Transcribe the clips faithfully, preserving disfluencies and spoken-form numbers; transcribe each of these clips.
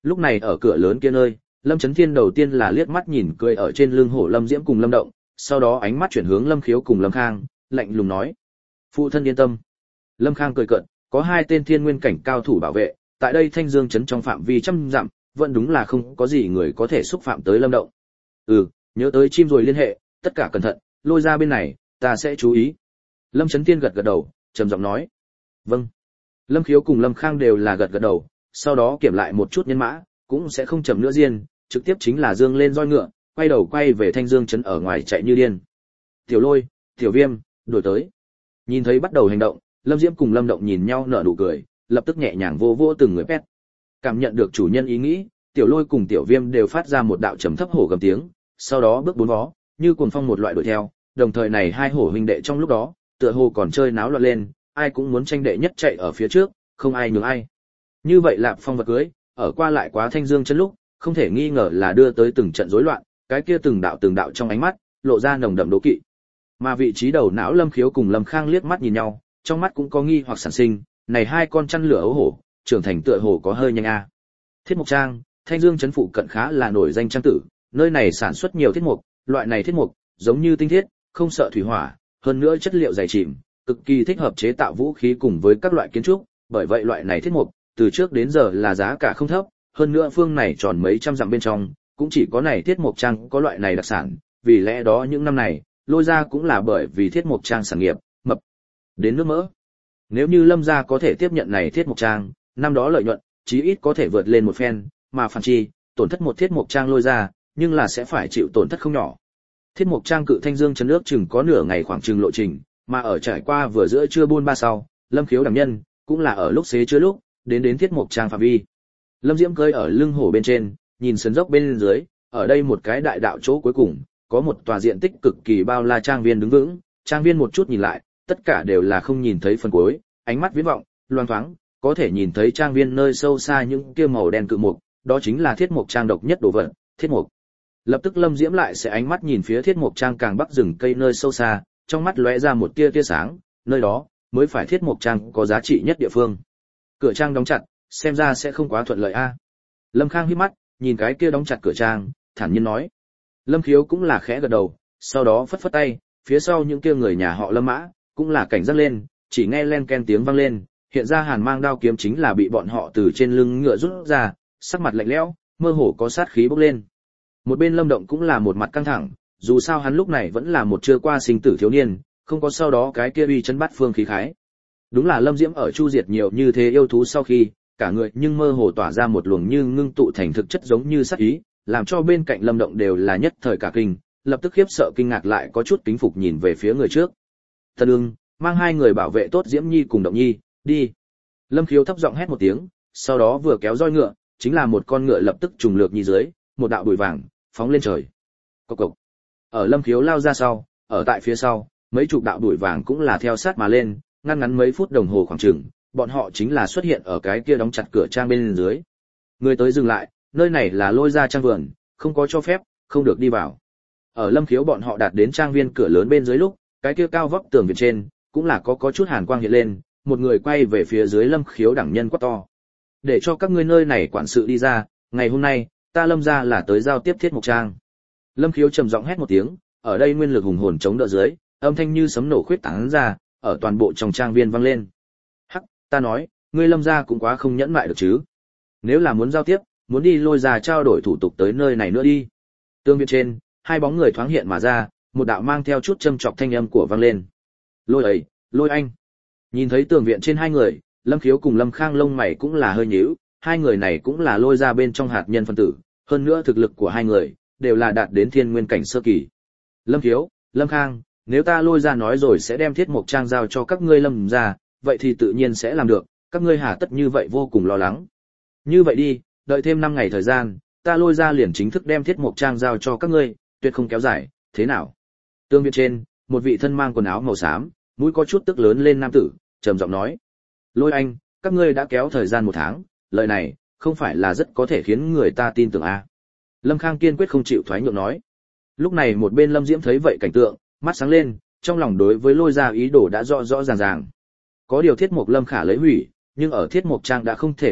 Lúc này ở cửa lớn kia nơi, Lâm Chấn Thiên đầu tiên là liếc mắt nhìn cười ở trên lưng hổ Lâm Diễm cùng Lâm Động, sau đó ánh mắt chuyển hướng Lâm Khiếu cùng Lâm Khang, lạnh lùng nói: "Phụ thân yên tâm." Lâm Khang cười cợt, có hai tên thiên nguyên cảnh cao thủ bảo vệ, tại đây Thanh Dương trấn trong phạm vi trăm dặm, vẫn đúng là không có gì người có thể xúc phạm tới Lâm Động. "Ừ, nhớ tới chim rồi liên hệ, tất cả cẩn thận, Lôi ra bên này, ta sẽ chú ý." Lâm Chấn Thiên gật gật đầu, trầm giọng nói: "Vâng." Lâm Khiếu cùng Lâm Khang đều là gật gật đầu, sau đó kiểm lại một chút nhân mã, cũng sẽ không chậm nữa riêng, trực tiếp chính là dương lên roi ngựa, quay đầu quay về Thanh Dương trấn ở ngoài chạy như điên. Tiểu Lôi, Tiểu Viêm, đuổi tới. Nhìn thấy bắt đầu hành động, Lâm Diễm cùng Lâm Động nhìn nhau nở nụ cười, lập tức nhẹ nhàng vô vô từng người pet. Cảm nhận được chủ nhân ý nghĩ, Tiểu Lôi cùng Tiểu Viêm đều phát ra một đạo trầm thấp hổ gầm tiếng, sau đó bước bốn vó, như cuồng phong một loại đuổi theo, đồng thời này hai hổ huynh đệ trong lúc đó, tựa hồ còn chơi náo loạn lên, ai cũng muốn tranh đệ nhất chạy ở phía trước, không ai nhường ai. Như vậy Lạp Phong vật cưới, ở qua lại quá Thanh Dương chân lúc, không thể nghi ngờ là đưa tới từng trận rối loạn, cái kia từng đạo từng đạo trong ánh mắt, lộ ra nồng đậm đố kỵ. Mà vị trí đầu não Lâm Khiếu cùng Lâm Khang liếc mắt nhìn nhau, trong mắt cũng có nghi hoặc sản sinh, này hai con chăn lửa ấu hổ, trưởng thành tựa hồ có hơi nhanh a. Thiết Mộc Trang, Thanh Dương trấn phụ cận khá là nổi danh trang tử, nơi này sản xuất nhiều thiết mục, loại này thiết mục giống như tinh thiết, không sợ thủy hỏa, hơn nữa chất liệu dày chìm, cực kỳ thích hợp chế tạo vũ khí cùng với các loại kiến trúc, bởi vậy loại này thiết mục từ trước đến giờ là giá cả không thấp, hơn nữa phương này tròn mấy trăm dặm bên trong, cũng chỉ có này thiết mục trang có loại này đặc sản, vì lẽ đó những năm này, Lôi ra cũng là bởi vì thiết mục trang sản nghiệp mập đến nước mỡ. Nếu như Lâm gia có thể tiếp nhận này thiết mục trang, năm đó lợi nhuận chí ít có thể vượt lên một phen, mà phản chi, tổn thất một thiết mục trang Lôi ra, nhưng là sẽ phải chịu tổn thất không nhỏ. Thiết mục trang cự Thanh Dương trấn nước chừng có nửa ngày khoảng chừng lộ trình, mà ở trải qua vừa giữa trưa buôn ba sau, Lâm Khiếu đảm nhân cũng là ở lúc xế chưa lúc đến đến thiết mục trang phạm vi. Lâm Diễm cơi ở lưng hổ bên trên, nhìn sườn dốc bên dưới, ở đây một cái đại đạo chỗ cuối cùng, có một tòa diện tích cực kỳ bao la trang viên đứng vững, trang viên một chút nhìn lại, tất cả đều là không nhìn thấy phần cuối, ánh mắt viễn vọng, loang thoáng, có thể nhìn thấy trang viên nơi sâu xa những kia màu đen cự mục, đó chính là thiết mục trang độc nhất đồ vật, thiết mục. Lập tức Lâm Diễm lại sẽ ánh mắt nhìn phía thiết mục trang càng bắc rừng cây nơi sâu xa, trong mắt lóe ra một tia tia sáng, nơi đó mới phải thiết mục trang có giá trị nhất địa phương. Cửa trang đóng chặt, xem ra sẽ không quá thuận lợi a. Lâm Khang híp mắt, nhìn cái kia đóng chặt cửa trang, thản nhiên nói. Lâm Khiếu cũng là khẽ gật đầu, sau đó phất phất tay, phía sau những kia người nhà họ Lâm Mã cũng là cảnh giác lên, chỉ nghe len ken tiếng vang lên, hiện ra hàn mang đao kiếm chính là bị bọn họ từ trên lưng ngựa rút ra, sắc mặt lạnh lẽo, mơ hồ có sát khí bốc lên. Một bên Lâm Động cũng là một mặt căng thẳng, dù sao hắn lúc này vẫn là một chưa qua sinh tử thiếu niên, không có sau đó cái kia uy chấn bát phương khí khái. Đúng là Lâm Diễm ở chu diệt nhiều như thế yêu thú sau khi, cả người nhưng mơ hồ tỏa ra một luồng như ngưng tụ thành thực chất giống như sát ý, làm cho bên cạnh Lâm Động đều là nhất thời cả kinh, lập tức khiếp sợ kinh ngạc lại có chút kính phục nhìn về phía người trước. Tân Ưng, mang hai người bảo vệ tốt Diễm Nhi cùng Động Nhi, đi. Lâm Khiếu thấp giọng hét một tiếng, sau đó vừa kéo roi ngựa, chính là một con ngựa lập tức trùng lược nhi dưới, một đạo bụi vàng phóng lên trời. Cộc cộc. Ở Lâm Khiếu lao ra sau, ở tại phía sau, mấy chục đạo bụi vàng cũng là theo sát mà lên, ngăn ngắn mấy phút đồng hồ khoảng chừng, bọn họ chính là xuất hiện ở cái kia đóng chặt cửa trang bên dưới. Người tới dừng lại, nơi này là Lôi ra trang vườn, không có cho phép, không được đi vào. Ở Lâm Khiếu bọn họ đạt đến trang viên cửa lớn bên dưới lúc, cái kia cao vóc tường viện trên, cũng là có có chút hàn quang hiện lên, một người quay về phía dưới Lâm Khiếu đẳng nhân quát to. Để cho các ngươi nơi này quản sự đi ra, ngày hôm nay, ta Lâm ra là tới giao tiếp thiết mục trang. Lâm Khiếu trầm giọng hét một tiếng, ở đây nguyên lực hùng hồn chống đỡ dưới, âm thanh như sấm nổ khuyết tán ra, ở toàn bộ trong trang viên vang lên. Hắc, ta nói, ngươi Lâm gia cũng quá không nhẫn nại được chứ. Nếu là muốn giao tiếp, muốn đi Lôi ra trao đổi thủ tục tới nơi này nữa đi. Tương viện trên, hai bóng người thoáng hiện mà ra, một đạo mang theo chút châm chọc thanh âm của vang lên. Lôi ấy, Lôi anh. Nhìn thấy tường viện trên hai người, Lâm Khiếu cùng Lâm Khang lông mày cũng là hơi nhíu, hai người này cũng là Lôi ra bên trong hạt nhân phân tử, hơn nữa thực lực của hai người đều là đạt đến thiên nguyên cảnh sơ kỳ. Lâm Khiếu, Lâm Khang, nếu ta Lôi ra nói rồi sẽ đem thiết mục trang giao cho các ngươi Lâm ra, vậy thì tự nhiên sẽ làm được, các ngươi hà tất như vậy vô cùng lo lắng. Như vậy đi, đợi thêm năm ngày thời gian, ta Lôi ra liền chính thức đem thiết mục trang giao cho các ngươi, tuyệt không kéo dài, thế nào? Tương viện trên, một vị thân mang quần áo màu xám, mũi có chút tức lớn lên nam tử, trầm giọng nói: Lôi anh, các ngươi đã kéo thời gian một tháng, lời này không phải là rất có thể khiến người ta tin tưởng à? Lâm Khang kiên quyết không chịu thoái nhượng nói. Lúc này một bên Lâm Diễm thấy vậy cảnh tượng, mắt sáng lên, trong lòng đối với Lôi ra ý đồ đã rõ rõ ràng ràng. Có điều thiết mục Lâm Khả lấy hủy, nhưng ở thiết mục trang đã không thể đang đợi,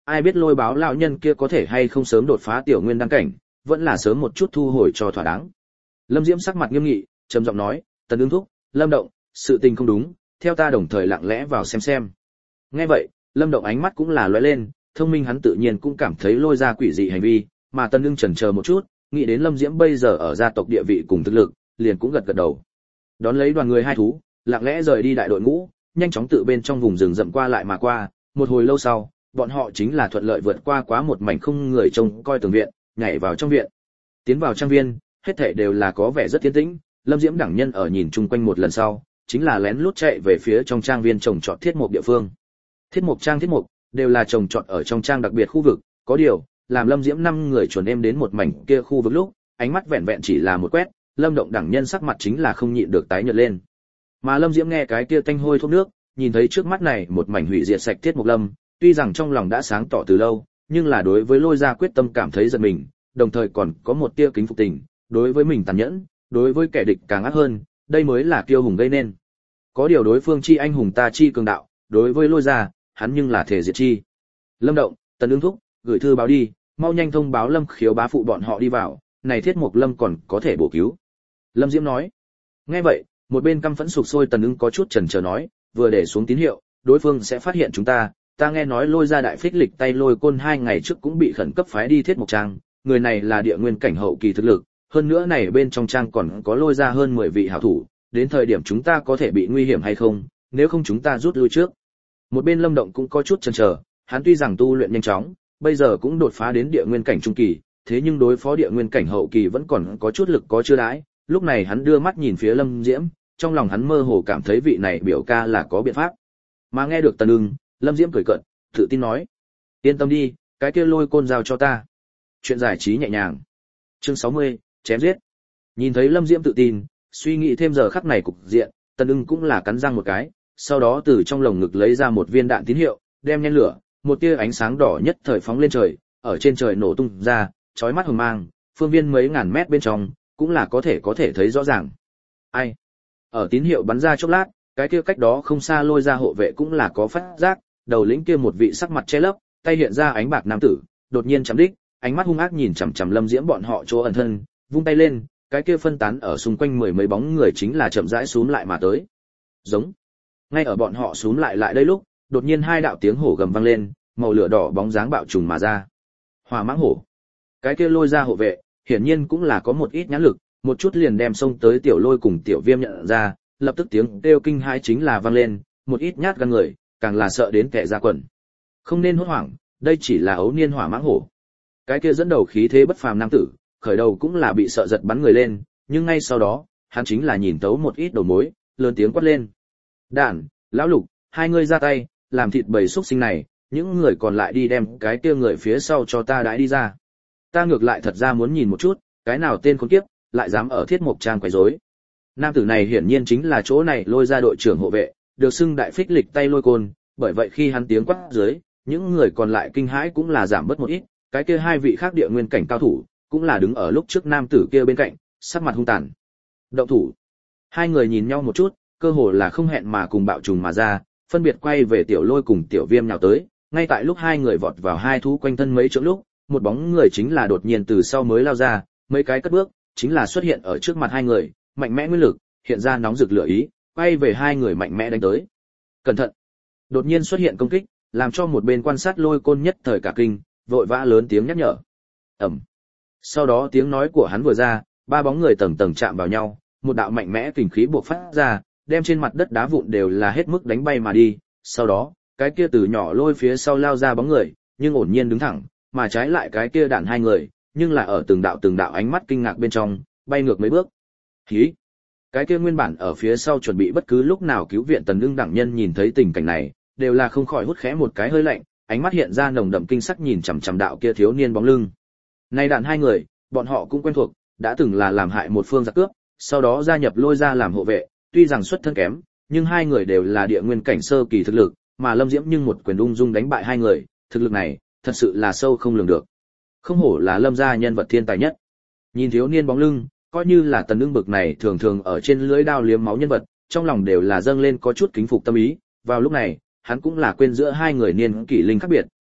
ai biết Lôi Báo lão nhân kia có thể hay không sớm đột phá tiểu nguyên đăng cảnh, vẫn là sớm một chút thu hồi cho thỏa đáng. Lâm Diễm sắc mặt nghiêm nghị, trầm giọng nói, Tần Ưng thúc, Lâm Động, sự tình không đúng, theo ta đồng thời lặng lẽ vào xem xem. Nghe vậy, Lâm Động ánh mắt cũng là lóe lên, thông minh hắn tự nhiên cũng cảm thấy Lôi ra quỷ dị hành vi, mà Tần Ưng chần chờ một chút, nghĩ đến Lâm Diễm bây giờ ở gia tộc địa vị cùng thực lực, liền cũng gật gật đầu. Đón lấy đoàn người hai thú, lặng lẽ rời đi đại đội ngũ, nhanh chóng tự bên trong vùng rừng rậm qua lại mà qua, một hồi lâu sau, bọn họ chính là thuận lợi vượt qua quá một mảnh không người trông coi tường viện, nhảy vào trong viện. Tiến vào trang viên, hết thảy đều là có vẻ rất tiến tĩnh, Lâm Diễm đẳng nhân ở nhìn chung quanh một lần sau, chính là lén lút chạy về phía trong trang viên trồng trọt thiết mục địa phương. Thiết mục trang thiết mục đều là trồng trọt ở trong trang đặc biệt khu vực, có điều, làm Lâm Diễm năm người chuẩn em đến một mảnh kia khu vực lúc, ánh mắt vẹn vẹn chỉ là một quét, Lâm Động đẳng nhân sắc mặt chính là không nhịn được tái nhợt lên. Mà Lâm Diễm nghe cái kia tanh hôi thuốc nước, nhìn thấy trước mắt này một mảnh hủy diệt sạch thiết mục lâm, tuy rằng trong lòng đã sáng tỏ từ lâu, nhưng là đối với Lôi gia quyết tâm cảm thấy giận mình, đồng thời còn có một tia kính phục tình, đối với mình tàn nhẫn, đối với kẻ địch càng ác hơn, đây mới là kiêu hùng gây nên. Có điều đối phương chi anh hùng ta chi cường đạo, đối với Lôi gia, hắn nhưng là thể diệt chi. Lâm Động, Tần Ưng thúc, gửi thư báo đi, mau nhanh thông báo Lâm Khiếu bá phụ bọn họ đi vào, này thiết mục lâm còn có thể bổ cứu. Lâm Diễm nói. Nghe vậy, một bên căm phẫn sục sôi Tần Ưng có chút chần chờ nói, vừa để xuống tín hiệu, đối phương sẽ phát hiện chúng ta, ta nghe nói Lôi gia đại phích lịch tay Lôi Côn hai ngày trước cũng bị khẩn cấp phái đi thiết mục trang, người này là địa nguyên cảnh hậu kỳ thực lực, hơn nữa này bên trong trang còn có Lôi gia hơn mười vị hảo thủ, đến thời điểm chúng ta có thể bị nguy hiểm hay không, nếu không chúng ta rút lui trước. Một bên Lâm Động cũng có chút chần chờ, hắn tuy rằng tu luyện nhanh chóng, bây giờ cũng đột phá đến địa nguyên cảnh trung kỳ, thế nhưng đối phó địa nguyên cảnh hậu kỳ vẫn còn có chút lực có chưa đãi, lúc này hắn đưa mắt nhìn phía Lâm Diễm, trong lòng hắn mơ hồ cảm thấy vị này biểu ca là có biện pháp. Mà nghe được Tần Ưng, Lâm Diễm cười cợt, tự tin nói: "Yên tâm đi, cái kia Lôi Côn giao cho ta." Chuyện giải trí nhẹ nhàng. Chương sáu mươi, chém giết. Nhìn thấy Lâm Diễm tự tin, suy nghĩ thêm giờ khắc này cục diện, Tần Ưng cũng là cắn răng một cái, sau đó từ trong lồng ngực lấy ra một viên đạn tín hiệu, đem nhen lửa, một tia ánh sáng đỏ nhất thời phóng lên trời, ở trên trời nổ tung ra, chói mắt hồng mang, phương viên mấy ngàn mét bên trong, cũng là có thể có thể thấy rõ ràng. Ai? Ở tín hiệu bắn ra chốc lát, cái kia cách đó không xa Lôi ra hộ vệ cũng là có phát giác, đầu lĩnh kia một vị sắc mặt che lấp, tay hiện ra ánh bạc nam tử, đột nhiên chắm đích, ánh mắt hung ác nhìn chằm chằm Lâm Diễm bọn họ chỗ ẩn thân, vung tay lên, cái kia phân tán ở xung quanh mười mấy bóng người chính là chậm rãi xúm lại mà tới. Giống. Ngay ở bọn họ xúm lại lại đây lúc, đột nhiên hai đạo tiếng hổ gầm vang lên, màu lửa đỏ bóng dáng bạo trùng mà ra. Hỏa mãng hổ. Cái kia Lôi ra hộ vệ, hiển nhiên cũng là có một ít nhãn lực, một chút liền đem xông tới Tiểu Lôi cùng Tiểu Viêm nhận ra, lập tức tiếng kêu kinh hãi chính là vang lên, một ít nhát gan người, càng là sợ đến kẻ ra quần. Không nên hốt hoảng, đây chỉ là ấu niên hỏa mãng hổ. Cái kia dẫn đầu khí thế bất phàm nam tử, khởi đầu cũng là bị sợ giật bắn người lên, nhưng ngay sau đó, hắn chính là nhìn tấu một ít đầu mối, lớn tiếng quát lên: "Đản, lão Lục, hai ngươi ra tay, làm thịt bầy súc sinh này, những người còn lại đi đem cái kia người phía sau cho ta đãi đi ra. Ta ngược lại thật ra muốn nhìn một chút, cái nào tên khốn kiếp, lại dám ở thiết mục trang quấy rối." Nam tử này hiển nhiên chính là chỗ này Lôi ra đội trưởng hộ vệ, được xưng đại phích lịch tay Lôi Côn, bởi vậy khi hắn tiếng quát dưới, những người còn lại kinh hãi cũng là giảm bớt một ít, cái kia hai vị khác địa nguyên cảnh cao thủ, cũng là đứng ở lúc trước nam tử kia bên cạnh, sắc mặt hung tàn. Động thủ. Hai người nhìn nhau một chút, cơ hồ là không hẹn mà cùng bạo trùng mà ra, phân biệt quay về Tiểu Lôi cùng Tiểu Viêm nhào tới, ngay tại lúc hai người vọt vào hai thú quanh thân mấy chỗ lúc, một bóng người chính là đột nhiên từ sau mới lao ra, mấy cái cất bước, chính là xuất hiện ở trước mặt hai người, mạnh mẽ nguyên lực, hiện ra nóng rực lửa ý, quay về hai người mạnh mẽ đánh tới. Cẩn thận! Đột nhiên xuất hiện công kích, làm cho một bên quan sát Lôi Côn nhất thời cả kinh, vội vã lớn tiếng nhắc nhở. Ầm. Sau đó tiếng nói của hắn vừa ra, ba bóng người tầng tầng chạm vào nhau, một đạo mạnh mẽ kình khí bộc phát ra, đem trên mặt đất đá vụn đều là hết mức đánh bay mà đi. Sau đó, cái kia từ nhỏ Lôi phía sau lao ra bóng người, nhưng ổn nhiên đứng thẳng, mà trái lại cái kia đạn hai người, nhưng là ở từng đạo từng đạo ánh mắt kinh ngạc bên trong, bay ngược mấy bước. Hí! Cái kia nguyên bản ở phía sau chuẩn bị bất cứ lúc nào cứu viện Tần Ưng đẳng nhân nhìn thấy tình cảnh này, đều là không khỏi hút khẽ một cái hơi lạnh, ánh mắt hiện ra nồng đậm kinh sắc nhìn chằm chằm đạo kia thiếu niên bóng lưng. Nay đạn hai người, bọn họ cũng quen thuộc, đã từng là làm hại một phương giặc cướp, sau đó gia nhập Lôi ra làm hộ vệ, tuy rằng xuất thân kém, nhưng hai người đều là địa nguyên cảnh sơ kỳ thực lực, mà Lâm Diễm nhưng một quyền ung dung đánh bại hai người, thực lực này, thật sự là sâu không lường được. Không hổ là Lâm gia nhân vật thiên tài nhất. Nhìn thiếu niên bóng lưng, coi như là Tần Ưng bực này thường thường ở trên lưỡi đao liếm máu nhân vật, trong lòng đều là dâng lên có chút kính phục tâm ý, vào lúc này, hắn cũng là quên giữa hai người niên kỷ linh khác biệt,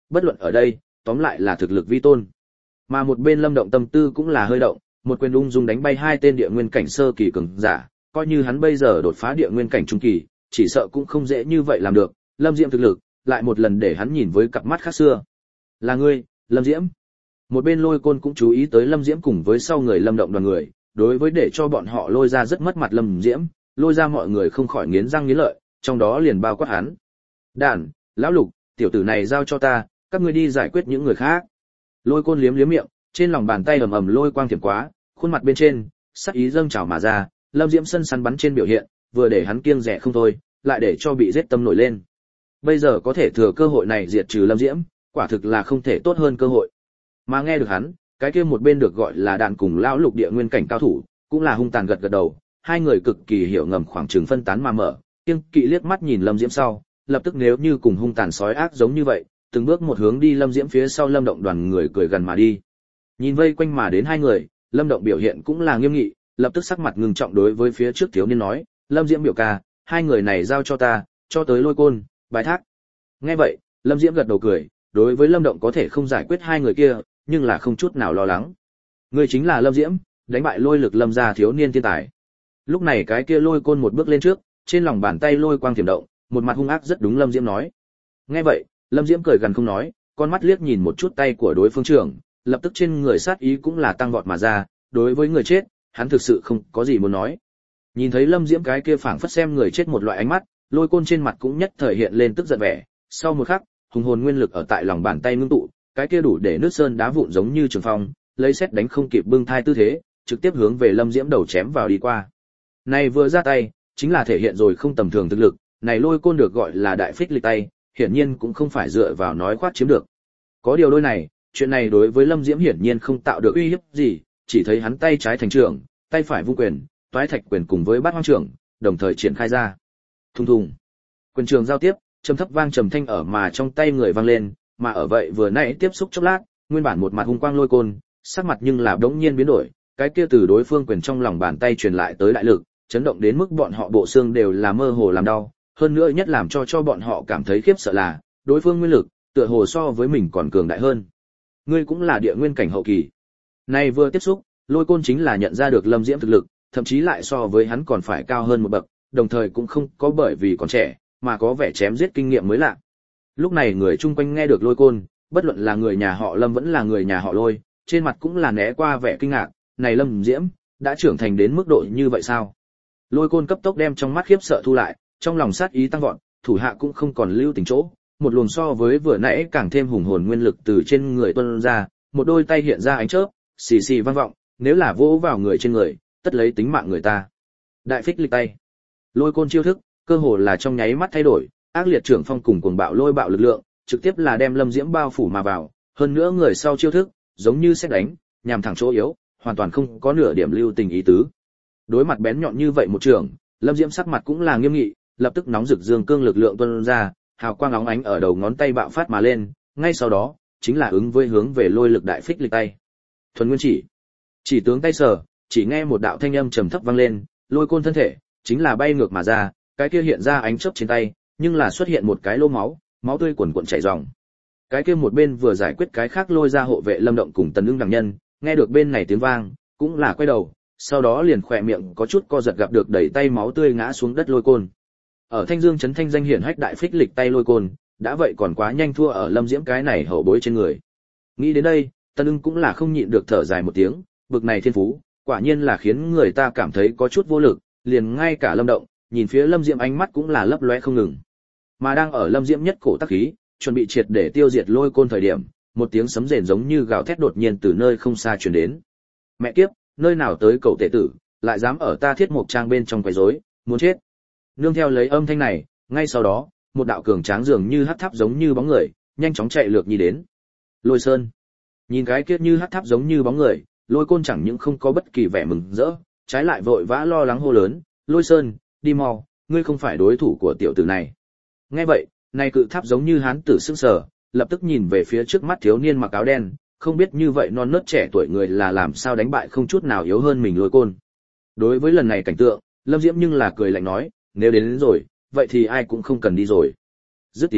bất luận ở đây, tóm lại là thực lực vi tôn. Mà một bên Lâm Động tâm tư cũng là hơi động, một quyền ung dung đánh bay hai tên địa nguyên cảnh sơ kỳ cường giả, coi như hắn bây giờ đột phá địa nguyên cảnh trung kỳ, chỉ sợ cũng không dễ như vậy làm được. Lâm Diễm thực lực, lại một lần để hắn nhìn với cặp mắt khác xưa. Là ngươi, Lâm Diễm. Một bên Lôi Côn cũng chú ý tới Lâm Diễm cùng với sau người Lâm Động đoàn người, đối với để cho bọn họ lôi ra rất mất mặt Lâm Diễm, lôi ra mọi người không khỏi nghiến răng nghiến lợi, trong đó liền bao quát hắn. Đàn, lão Lục, tiểu tử này giao cho ta, các ngươi đi giải quyết những người khác. Lôi Côn liếm liếm miệng, trên lòng bàn tay ầm ầm lôi quang thiểm quá, khuôn mặt bên trên, sắc ý dâng trào mà ra, Lâm Diễm sân săn bắn trên biểu hiện, vừa để hắn kiêng dè không thôi, lại để cho bị giết tâm nổi lên. Bây giờ có thể thừa cơ hội này diệt trừ Lâm Diễm, quả thực là không thể tốt hơn cơ hội. Mà nghe được hắn, cái kia một bên được gọi là đàn cùng lão Lục địa nguyên cảnh cao thủ, cũng là hung tàn gật gật đầu, hai người cực kỳ hiểu ngầm khoảng trường phân tán mà mở, kiêng kỵ liếc mắt nhìn Lâm Diễm sau, lập tức nếu như cùng hung tàn sói ác giống như vậy, từng bước một hướng đi Lâm Diễm phía sau Lâm Động đoàn người cười gần mà đi. Nhìn vây quanh mà đến hai người, Lâm Động biểu hiện cũng là nghiêm nghị, lập tức sắc mặt ngưng trọng đối với phía trước thiếu niên nói, Lâm Diễm biểu ca, hai người này giao cho ta, cho tới Lôi Côn, bài thác. Nghe vậy, Lâm Diễm gật đầu cười, đối với Lâm Động có thể không giải quyết hai người kia, nhưng là không chút nào lo lắng. Người chính là Lâm Diễm, đánh bại Lôi Lực Lâm gia thiếu niên thiên tài. Lúc này cái kia Lôi Côn một bước lên trước, trên lòng bàn tay lôi quang tiềm động, một mặt hung ác rất đúng Lâm Diễm nói. Nghe vậy, Lâm Diễm cười gần không nói, con mắt liếc nhìn một chút tay của đối phương trưởng, lập tức trên người sát ý cũng là tăng vọt mà ra, đối với người chết, hắn thực sự không có gì muốn nói. Nhìn thấy Lâm Diễm cái kia phảng phất xem người chết một loại ánh mắt, Lôi Côn trên mặt cũng nhất thời hiện lên tức giận vẻ, sau một khắc, hùng hồn nguyên lực ở tại lòng bàn tay ngưng tụ, cái kia đủ để nước sơn đá vụn giống như trường phong, lấy xét đánh không kịp bưng thai tư thế, trực tiếp hướng về Lâm Diễm đầu chém vào đi qua. Này vừa ra tay, chính là thể hiện rồi không tầm thường thực lực, này Lôi Côn được gọi là đại phích lịch tay, hiển nhiên cũng không phải dựa vào nói khoác chiếm được. Có điều đôi này, chuyện này đối với Lâm Diễm hiển nhiên không tạo được uy hiếp gì, chỉ thấy hắn tay trái thành trưởng, tay phải vung quyền, toái thạch quyền cùng với bát hoang trưởng, đồng thời triển khai ra. Thùng thùng. Quyền trường giao tiếp, trầm thấp vang trầm thanh ở mà trong tay người vang lên, mà ở vậy vừa nãy tiếp xúc chốc lát, nguyên bản một mặt hung quang Lôi Côn, sắc mặt nhưng là đống nhiên biến đổi, cái kia từ đối phương quyền trong lòng bàn tay truyền lại tới đại lực, chấn động đến mức bọn họ bộ xương đều là mơ hồ làm đau, hơn nữa nhất làm cho cho bọn họ cảm thấy khiếp sợ là, đối phương nguyên lực, tựa hồ so với mình còn cường đại hơn. Ngươi cũng là địa nguyên cảnh hậu kỳ. Này vừa tiếp xúc, Lôi Côn chính là nhận ra được Lâm Diễm thực lực, thậm chí lại so với hắn còn phải cao hơn một bậc, đồng thời cũng không có bởi vì còn trẻ, mà có vẻ chém giết kinh nghiệm mới lạ. Lúc này người chung quanh nghe được Lôi Côn, bất luận là người nhà họ Lâm vẫn là người nhà họ Lôi, trên mặt cũng là né qua vẻ kinh ngạc, này Lâm Diễm, đã trưởng thành đến mức độ như vậy sao? Lôi Côn cấp tốc đem trong mắt khiếp sợ thu lại, trong lòng sát ý tăng vọt, thủ hạ cũng không còn lưu tình chỗ, một luồng so với vừa nãy càng thêm hùng hồn nguyên lực từ trên người tuôn ra, một đôi tay hiện ra ánh chớp, xì xì vang vọng, nếu là vỗ vào người trên người, tất lấy tính mạng người ta. Đại phích lịch tay. Lôi Côn chiêu thức, cơ hồ là trong nháy mắt thay đổi, ác liệt trưởng phong cùng cuồng bạo lôi bạo lực lượng, trực tiếp là đem Lâm Diễm bao phủ mà vào, hơn nữa người sau chiêu thức, giống như sét đánh, nhằm thẳng chỗ yếu, hoàn toàn không có nửa điểm lưu tình ý tứ. Đối mặt bén nhọn như vậy một trường, Lâm Diễm sắc mặt cũng là nghiêm nghị, lập tức nóng rực dương cương lực lượng tuôn ra, hào quang óng ánh ở đầu ngón tay bạo phát mà lên, ngay sau đó, chính là ứng với hướng về lôi lực đại phích lịch tay. Thuần nguyên chỉ. Chỉ tướng tay sờ, chỉ nghe một đạo thanh âm trầm thấp vang lên, Lôi Côn thân thể chính là bay ngược mà ra, cái kia hiện ra ánh chớp trên tay, nhưng là xuất hiện một cái lỗ máu, máu tươi cuồn cuộn chảy ròng. Cái kia một bên vừa giải quyết cái khác lôi ra hộ vệ Lâm Động cùng Tần Ưng đẳng nhân, nghe được bên này tiếng vang, cũng là quay đầu, sau đó liền khỏe miệng có chút co giật gặp được đẩy tay máu tươi ngã xuống đất Lôi Côn. Ở Thanh Dương trấn thanh danh hiển hách đại phích lịch tay Lôi Côn, đã vậy còn quá nhanh thua ở Lâm Diễm cái này hậu bối trên người. Nghĩ đến đây, Tần Ưng cũng là không nhịn được thở dài một tiếng, bực này thiên phú, quả nhiên là khiến người ta cảm thấy có chút vô lực, liền ngay cả Lâm Động, nhìn phía Lâm Diễm ánh mắt cũng là lấp lóe không ngừng. Mà đang ở Lâm Diễm nhất cổ tắc khí, chuẩn bị triệt để tiêu diệt Lôi Côn thời điểm, một tiếng sấm rền giống như gào thét đột nhiên từ nơi không xa truyền đến. Mẹ kiếp, nơi nào tới cậu tệ tử, lại dám ở ta Thiết Mộc Trang bên trong quấy rối, muốn chết. Nương theo lấy âm thanh này, ngay sau đó, một đạo cường tráng dường như hắc tháp giống như bóng người, nhanh chóng chạy lược nhi đến. Lôi Sơn. Nhìn cái kia như hắc tháp giống như bóng người, Lôi Côn chẳng những không có bất kỳ vẻ mừng rỡ, trái lại vội vã lo lắng hô lớn, "Lôi Sơn, đi mau, ngươi không phải đối thủ của tiểu tử này." Nghe vậy, này cự tháp giống như hán tử sững sờ, lập tức nhìn về phía trước mắt thiếu niên mặc áo đen, không biết như vậy non nớt trẻ tuổi người là làm sao đánh bại không chút nào yếu hơn mình Lôi Côn. Đối với lần này cảnh tượng, Lâm Diễm nhưng là cười lạnh nói, "Nếu đến, đến rồi, vậy thì ai cũng không cần đi rồi." Dứt tiếng,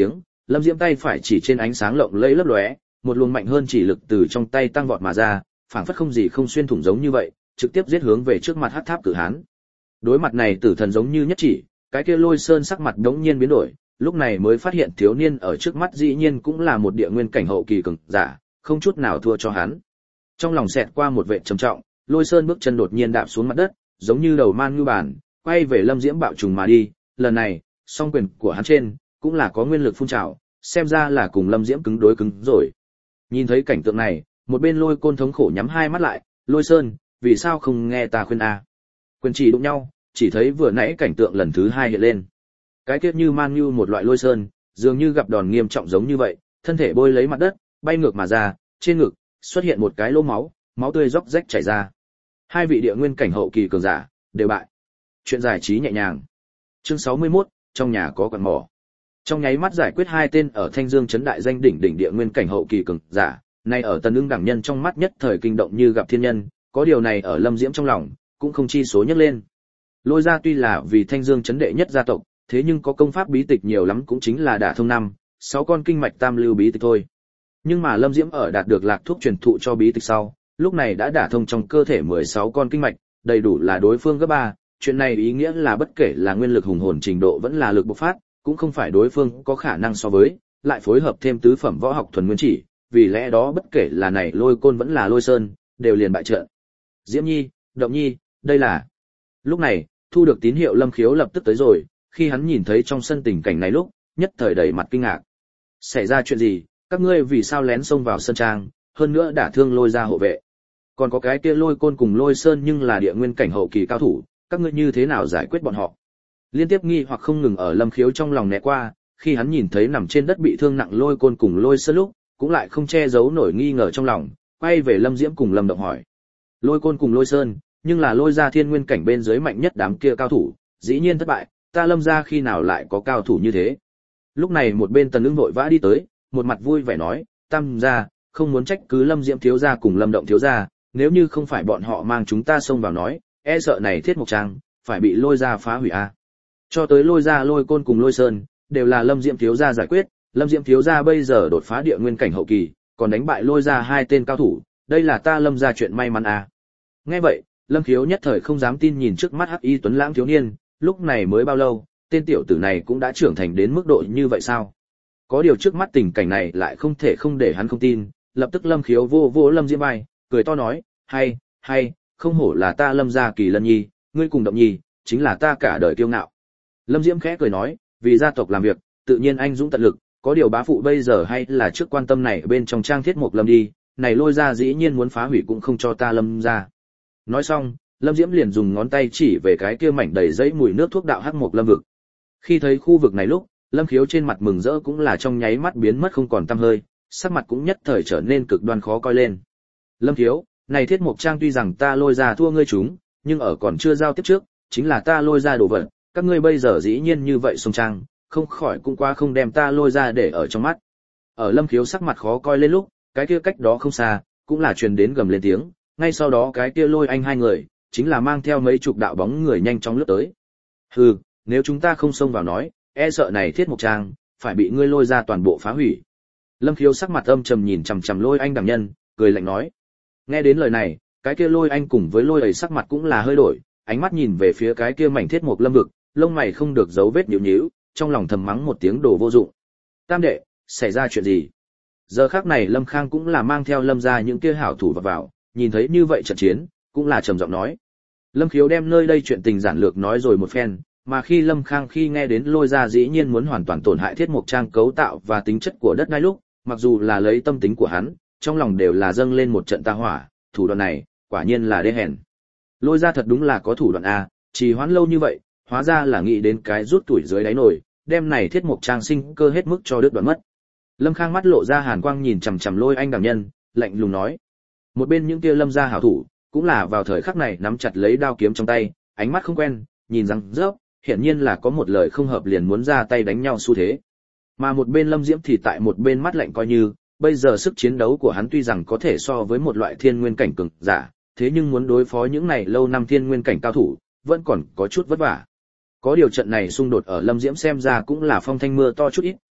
Lâm Diễm tay phải chỉ trên ánh sáng lộng lẫy lấp lóe, một luồng mạnh hơn chỉ lực từ trong tay tăng vọt mà ra, phảng phất không gì không xuyên thủng giống như vậy, trực tiếp giết hướng về trước mặt Hắc Tháp Cử Hán. Đối mặt này tử thần giống như nhất chỉ, cái kia Lôi Sơn sắc mặt đống nhiên biến đổi, lúc này mới phát hiện thiếu niên ở trước mắt dĩ nhiên cũng là một địa nguyên cảnh hậu kỳ cường giả, không chút nào thua cho hắn. Trong lòng xẹt qua một vệ trầm trọng, Lôi Sơn bước chân đột nhiên đạp xuống mặt đất, giống như đầu man ngưu bản, quay về Lâm Diễm bạo trùng mà đi, lần này, song quyền của hắn trên cũng là có nguyên lực phun trào, xem ra là cùng Lâm Diễm cứng đối cứng rồi. Nhìn thấy cảnh tượng này, một bên Lôi Côn thống khổ nhắm hai mắt lại, Lôi Sơn, vì sao không nghe ta khuyên a? Quyền chỉ đụng nhau, chỉ thấy vừa nãy cảnh tượng lần thứ hai hiện lên. Cái kiếp như man như một loại Lôi Sơn, dường như gặp đòn nghiêm trọng giống như vậy, thân thể bôi lấy mặt đất, bay ngược mà ra, trên ngực xuất hiện một cái lỗ máu, máu tươi róc rách chảy ra. Hai vị địa nguyên cảnh hậu kỳ cường giả đều bại. Chuyện giải trí nhẹ nhàng. Chương sáu mươi mốt, trong nhà có quặng mỏ. Trong nháy mắt giải quyết hai tên ở Thanh Dương trấn đại danh đỉnh đỉnh địa nguyên cảnh hậu kỳ cường giả, nay ở Tần Ưng đẳng nhân trong mắt nhất thời kinh động như gặp thiên nhân, có điều này ở Lâm Diễm trong lòng cũng không chi số nhắc lên. Lôi gia tuy là vì Thanh Dương trấn đệ nhất gia tộc, thế nhưng có công pháp bí tịch nhiều lắm cũng chính là đả thông năm, sáu con kinh mạch tam lưu bí tịch thôi. Nhưng mà Lâm Diễm ở đạt được lạc thuốc truyền thụ cho bí tịch sau, lúc này đã đả thông trong cơ thể mười sáu con kinh mạch, đầy đủ là đối phương gấp ba, chuyện này ý nghĩa là bất kể là nguyên lực hùng hồn trình độ vẫn là lực bộc phát, cũng không phải đối phương có khả năng so với, lại phối hợp thêm tứ phẩm võ học thuần nguyên chỉ, vì lẽ đó bất kể là này Lôi Côn vẫn là Lôi Sơn, đều liền bại trận. Diễm Nhi, Động Nhi, đây là. Lúc này, thu được tín hiệu Lâm Khiếu lập tức tới rồi, khi hắn nhìn thấy trong sân tình cảnh này lúc, nhất thời đầy mặt kinh ngạc. Xảy ra chuyện gì, các ngươi vì sao lén xông vào sân trang, hơn nữa đả thương Lôi gia hộ vệ? Còn có cái kia Lôi Côn cùng Lôi Sơn nhưng là địa nguyên cảnh hậu kỳ cao thủ, các ngươi như thế nào giải quyết bọn họ? Liên tiếp nghi hoặc không ngừng ở Lâm Khiếu trong lòng né qua, khi hắn nhìn thấy nằm trên đất bị thương nặng Lôi Côn cùng Lôi Sơn lúc, cũng lại không che giấu nổi nghi ngờ trong lòng, quay về Lâm Diễm cùng Lâm Động hỏi. Lôi Côn cùng Lôi Sơn, nhưng là Lôi gia thiên nguyên cảnh bên dưới mạnh nhất đám kia cao thủ, dĩ nhiên thất bại, ta Lâm gia khi nào lại có cao thủ như thế? Lúc này một bên Tần Ưng vội vã đi tới, một mặt vui vẻ nói, Tam gia, không muốn trách cứ Lâm Diễm thiếu gia cùng Lâm Động thiếu gia, nếu như không phải bọn họ mang chúng ta xông vào nói, e sợ này Thiết Mộc Trang phải bị Lôi gia phá hủy a. À. Cho tới Lôi gia Lôi Côn cùng Lôi Sơn, đều là Lâm Diễm thiếu gia giải quyết, Lâm Diễm thiếu gia bây giờ đột phá địa nguyên cảnh hậu kỳ, còn đánh bại Lôi gia hai tên cao thủ, đây là ta Lâm gia chuyện may mắn à. Nghe vậy, Lâm Khiếu nhất thời không dám tin nhìn trước mắt Hắc Y tuấn lãng thiếu niên, lúc này mới bao lâu, tên tiểu tử này cũng đã trưởng thành đến mức độ như vậy sao? Có điều trước mắt tình cảnh này lại không thể không để hắn không tin, lập tức Lâm Khiếu vô vô Lâm Diễm vai, cười to nói, hay, hay, không hổ là ta Lâm gia Kỳ Lân Nhi, ngươi cùng Động Nhi, chính là ta cả đời kiêu ngạo. Lâm Diễm khẽ cười nói, vì gia tộc làm việc, tự nhiên anh dũng tận lực, có điều bá phụ bây giờ hay là trước quan tâm này bên trong trang Thiết Mộc Lâm đi, này Lôi gia dĩ nhiên muốn phá hủy cũng không cho ta Lâm gia. Nói xong, Lâm Diễm liền dùng ngón tay chỉ về cái kia mảnh đầy giấy mùi nước thuốc đạo Hắc Mộc Lâm vực. Khi thấy khu vực này lúc, Lâm Khiếu trên mặt mừng rỡ cũng là trong nháy mắt biến mất không còn tăm hơi, sắc mặt cũng nhất thời trở nên cực đoan khó coi lên. Lâm Khiếu, này Thiết Mộc Trang tuy rằng ta Lôi gia thua ngươi chúng, nhưng ở còn chưa giao tiếp trước, chính là ta Lôi gia đồ vật, các ngươi bây giờ dĩ nhiên như vậy xông trang, không khỏi cũng quá không đem ta Lôi gia để ở trong mắt. Ở Lâm Khiếu sắc mặt khó coi lên lúc, cái kia cách đó không xa, cũng là truyền đến gầm lên tiếng, ngay sau đó cái kia Lôi Anh hai người, chính là mang theo mấy chục đạo bóng người nhanh chóng lướt tới. Hừ, nếu chúng ta không xông vào nói, e sợ này Thiết Mộc Trang phải bị ngươi Lôi gia toàn bộ phá hủy. Lâm Khiếu sắc mặt âm trầm nhìn chằm chằm Lôi Anh đẳng nhân, cười lạnh nói. Nghe đến lời này, cái kia Lôi Anh cùng với Lôi ấy sắc mặt cũng là hơi đổi, ánh mắt nhìn về phía cái kia mảnh Thiết Mộc Lâm vực, lông mày không được giấu vết nhíu nhíu, trong lòng thầm mắng một tiếng đồ vô dụng. Tam đệ, xảy ra chuyện gì? Giờ khắc này Lâm Khang cũng là mang theo Lâm gia những kia hảo thủ vào vào, nhìn thấy như vậy trận chiến, cũng là trầm giọng nói. Lâm Khiếu đem nơi đây chuyện tình giản lược nói rồi một phen, mà khi Lâm Khang khi nghe đến Lôi gia dĩ nhiên muốn hoàn toàn tổn hại Thiết Mộc Trang cấu tạo và tính chất của đất đai lúc, mặc dù là lấy tâm tính của hắn, trong lòng đều là dâng lên một trận ta hỏa, thủ đoạn này, quả nhiên là đê hèn. Lôi gia thật đúng là có thủ đoạn a, trì hoãn lâu như vậy, hóa ra là nghĩ đến cái rút tuổi dưới đáy nồi, đem này Thiết Mộc Trang sinh cơ hết mức cho đứt đoạn mất. Lâm Khang mắt lộ ra hàn quang nhìn chằm chằm Lôi Anh đẳng nhân, lạnh lùng nói. Một bên những kia Lâm gia hảo thủ, cũng là vào thời khắc này nắm chặt lấy đao kiếm trong tay, ánh mắt không quen, nhìn răng rớp, hiển nhiên là có một lời không hợp liền muốn ra tay đánh nhau xu thế. Mà một bên Lâm Diễm thì tại một bên mắt lạnh coi như, bây giờ sức chiến đấu của hắn tuy rằng có thể so với một loại thiên nguyên cảnh cường giả, thế nhưng muốn đối phó những này lâu năm thiên nguyên cảnh cao thủ, vẫn còn có chút vất vả. Có điều trận này xung đột ở Lâm Diễm xem ra cũng là phong thanh mưa to chút ít,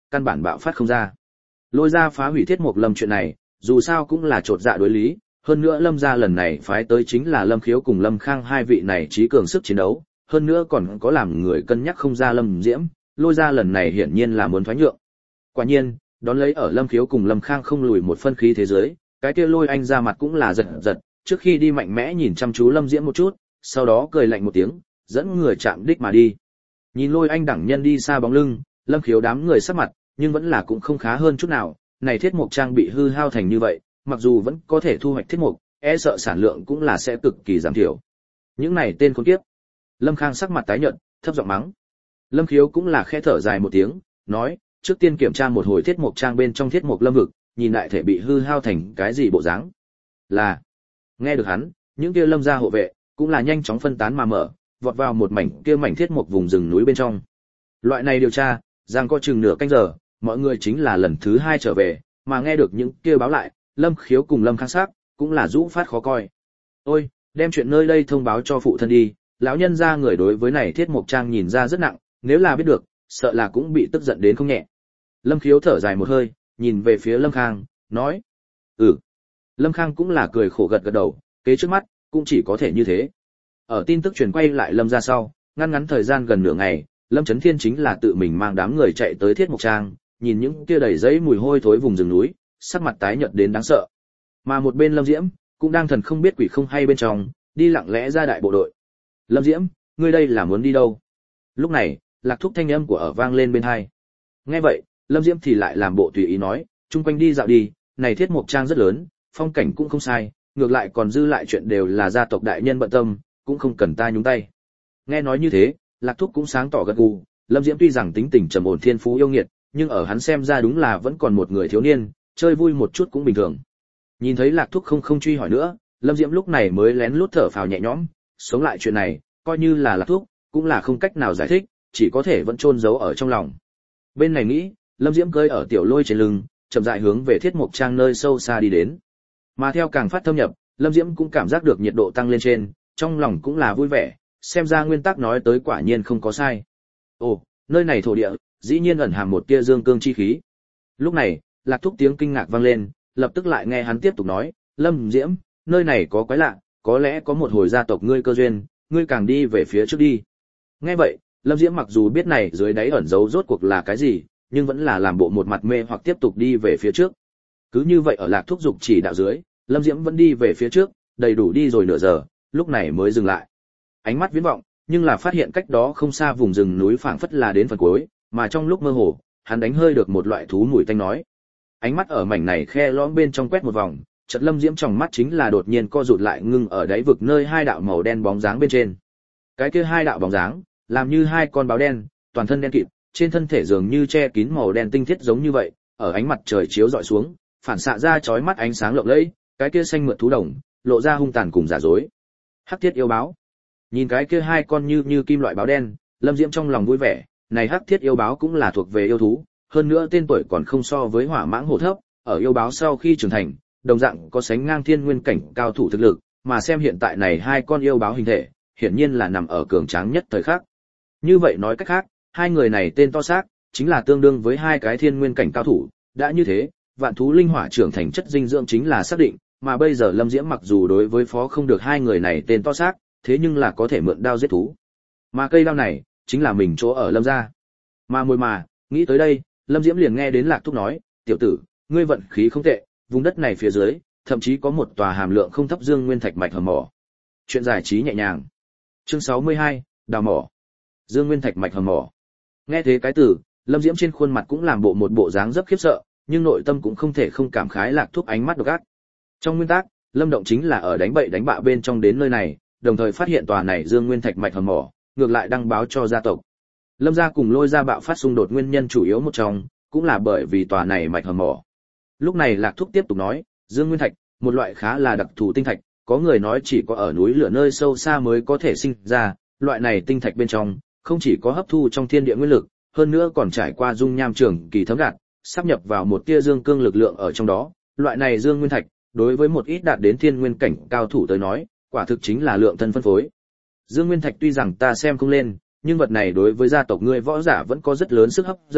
căn bản bạo phát không ra. Lôi ra phá hủy Thiết Mộc Lâm chuyện này, dù sao cũng là trột dạ đối lý, hơn nữa Lâm gia lần này phái tới chính là Lâm Khiếu cùng Lâm Khang hai vị này trí cường sức chiến đấu, hơn nữa còn có làm người cân nhắc không ra Lâm Diễm, Lôi ra lần này hiển nhiên là muốn thoái nhượng. Quả nhiên, đón lấy ở Lâm Khiếu cùng Lâm Khang không lùi một phân khí thế giới, cái kia Lôi Anh ra mặt cũng là giật giật, trước khi đi mạnh mẽ nhìn chăm chú Lâm Diễm một chút, sau đó cười lạnh một tiếng, dẫn người chạm đích mà đi. Nhìn Lôi Anh đẳng nhân đi xa bóng lưng, Lâm Khiếu đám người sắc mặt, nhưng vẫn là cũng không khá hơn chút nào, này Thiết Mộc Trang bị hư hao thành như vậy, mặc dù vẫn có thể thu hoạch thiết mục, e sợ sản lượng cũng là sẽ cực kỳ giảm thiểu. Những này tên khốn kiếp. Lâm Khang sắc mặt tái nhợt, thấp giọng mắng. Lâm Khiếu cũng là khẽ thở dài một tiếng, nói, trước tiên kiểm tra một hồi Thiết Mộc Trang bên trong Thiết Mộc Lâm vực, nhìn lại thể bị hư hao thành cái gì bộ dáng. Là. Nghe được hắn, những kia Lâm gia hộ vệ cũng là nhanh chóng phân tán mà mở, vọt vào một mảnh kia mảnh thiết mộc vùng rừng núi bên trong. Loại này điều tra, giang có chừng nửa canh giờ, mọi người chính là lần thứ hai trở về, mà nghe được những kia báo lại, Lâm Khiếu cùng Lâm Khang sắc cũng là rũ phát khó coi. Ôi, đem chuyện nơi đây thông báo cho phụ thân đi, lão nhân gia người đối với này Thiết Mộc Trang nhìn ra rất nặng, nếu là biết được, sợ là cũng bị tức giận đến không nhẹ. Lâm Khiếu thở dài một hơi, nhìn về phía Lâm Khang, nói: "Ừ." Lâm Khang cũng là cười khổ gật gật đầu, kế trước mắt cũng chỉ có thể như thế. Ở tin tức truyền quay lại Lâm gia sau, ngăn ngắn thời gian gần nửa ngày, Lâm Chấn Thiên chính là tự mình mang đám người chạy tới Thiết Mộc Trang, nhìn những kia đầy giấy mùi hôi thối vùng rừng núi, sắc mặt tái nhợt đến đáng sợ. Mà một bên Lâm Diễm cũng đang thần không biết quỷ không hay bên trong, đi lặng lẽ ra đại bộ đội. "Lâm Diễm, ngươi đây là muốn đi đâu?" Lúc này, Lạc Thúc thanh âm của ở vang lên bên tai. Nghe vậy, Lâm Diễm thì lại làm bộ tùy ý nói, chung quanh đi dạo đi, này Thiết Mộc Trang rất lớn, phong cảnh cũng không sai, ngược lại còn dư lại chuyện đều là gia tộc đại nhân bận tâm, cũng không cần ta nhúng tay. Nghe nói như thế, Lạc Thúc cũng sáng tỏ gật gù, Lâm Diễm tuy rằng tính tình trầm ổn thiên phú yêu nghiệt, nhưng ở hắn xem ra đúng là vẫn còn một người thiếu niên, chơi vui một chút cũng bình thường. Nhìn thấy Lạc Thúc không không truy hỏi nữa, Lâm Diễm lúc này mới lén lút thở phào nhẹ nhõm, sống lại chuyện này, coi như là Lạc Thúc, cũng là không cách nào giải thích, chỉ có thể vẫn chôn giấu ở trong lòng. Bên này nghĩ, Lâm Diễm cơi ở tiểu lôi trên lưng, chậm rãi hướng về Thiết Mộc Trang nơi sâu xa đi đến. Mà theo càng phát thâm nhập, Lâm Diễm cũng cảm giác được nhiệt độ tăng lên trên, trong lòng cũng là vui vẻ, xem ra nguyên tắc nói tới quả nhiên không có sai. Ồ, nơi này thổ địa, dĩ nhiên ẩn hàm một tia dương cương chi khí. Lúc này, Lạc Thúc tiếng kinh ngạc vang lên, lập tức lại nghe hắn tiếp tục nói, Lâm Diễm, nơi này có quái lạ, có lẽ có một hồi gia tộc ngươi cơ duyên, ngươi càng đi về phía trước đi. Nghe vậy, Lâm Diễm mặc dù biết này dưới đáy ẩn giấu rốt cuộc là cái gì, nhưng vẫn là làm bộ một mặt mê hoặc tiếp tục đi về phía trước. Cứ như vậy ở Lạc Thúc dục chỉ đạo dưới, Lâm Diễm vẫn đi về phía trước, đầy đủ đi rồi nửa giờ, lúc này mới dừng lại. Ánh mắt viễn vọng, nhưng là phát hiện cách đó không xa vùng rừng núi phảng phất là đến phần cuối, mà trong lúc mơ hồ, hắn đánh hơi được một loại thú mùi tanh nói. Ánh mắt ở mảnh này khe lõm bên trong quét một vòng, chợt Lâm Diễm trong mắt chính là đột nhiên co rụt lại ngưng ở đáy vực nơi hai đạo màu đen bóng dáng bên trên. Cái kia hai đạo bóng dáng, làm như hai con báo đen, toàn thân đen kịt, trên thân thể dường như che kín màu đen tinh thiết giống như vậy, ở ánh mặt trời chiếu rọi xuống, phản xạ ra chói mắt ánh sáng lộng lẫy, cái kia xanh mượt thú đồng, lộ ra hung tàn cùng giả dối. Hắc thiết yêu báo. Nhìn cái kia hai con như như kim loại báo đen, Lâm Diễm trong lòng vui vẻ, này hắc thiết yêu báo cũng là thuộc về yêu thú, hơn nữa tên tuổi còn không so với hỏa mãng hổ thấp, ở yêu báo sau khi trưởng thành, đồng dạng có sánh ngang thiên nguyên cảnh cao thủ thực lực, mà xem hiện tại này hai con yêu báo hình thể, hiển nhiên là nằm ở cường tráng nhất thời khắc. Như vậy nói cách khác, hai người này tên to xác, chính là tương đương với hai cái thiên nguyên cảnh cao thủ, đã như thế, vạn thú linh hỏa trưởng thành chất dinh dưỡng chính là xác định, mà bây giờ Lâm Diễm mặc dù đối với phó không được hai người này tên to xác, thế nhưng là có thể mượn đao giết thú. Mà cây đao này, chính là mình chỗ ở Lâm gia. Mà mùi mà, nghĩ tới đây, Lâm Diễm liền nghe đến Lạc Thúc nói, tiểu tử, ngươi vận khí không tệ, vùng đất này phía dưới, thậm chí có một tòa hàm lượng không thấp dương nguyên thạch mạch hầm mỏ. Chuyện giải trí nhẹ nhàng. Chương sáu mươi hai, đào mỏ. Dương nguyên thạch mạch hầm mỏ. Nghe thế cái từ, Lâm Diễm trên khuôn mặt cũng làm bộ một bộ dáng rất khiếp sợ, nhưng nội tâm cũng không thể không cảm khái Lạc Thúc ánh mắt độc ác. Trong nguyên tắc, Lâm Động chính là ở đánh bậy đánh bạ bên trong đến nơi này, đồng thời phát hiện tòa này dương nguyên thạch mạch hầm mỏ, ngược lại đăng báo cho gia tộc. Lâm gia cùng Lôi gia bạo phát xung đột nguyên nhân chủ yếu một trong, cũng là bởi vì tòa này mạch hầm mỏ. Lúc này Lạc Thúc tiếp tục nói, dương nguyên thạch, một loại khá là đặc thù tinh thạch, có người nói chỉ có ở núi lửa nơi sâu xa mới có thể sinh ra, loại này tinh thạch bên trong, không chỉ có hấp thu trong thiên địa nguyên lực, hơn nữa còn trải qua dung nham trường kỳ thấm gạt, sắp nhập vào một tia dương cương lực lượng ở trong đó, loại này dương nguyên thạch, đối với một ít đạt đến thiên nguyên cảnh cao thủ tới nói, quả thực chính là lượng thân phân phối. Dương nguyên thạch tuy rằng ta xem không lên, nhưng vật này đối với gia tộc ngươi võ giả vẫn có rất lớn sức hấp dẫn,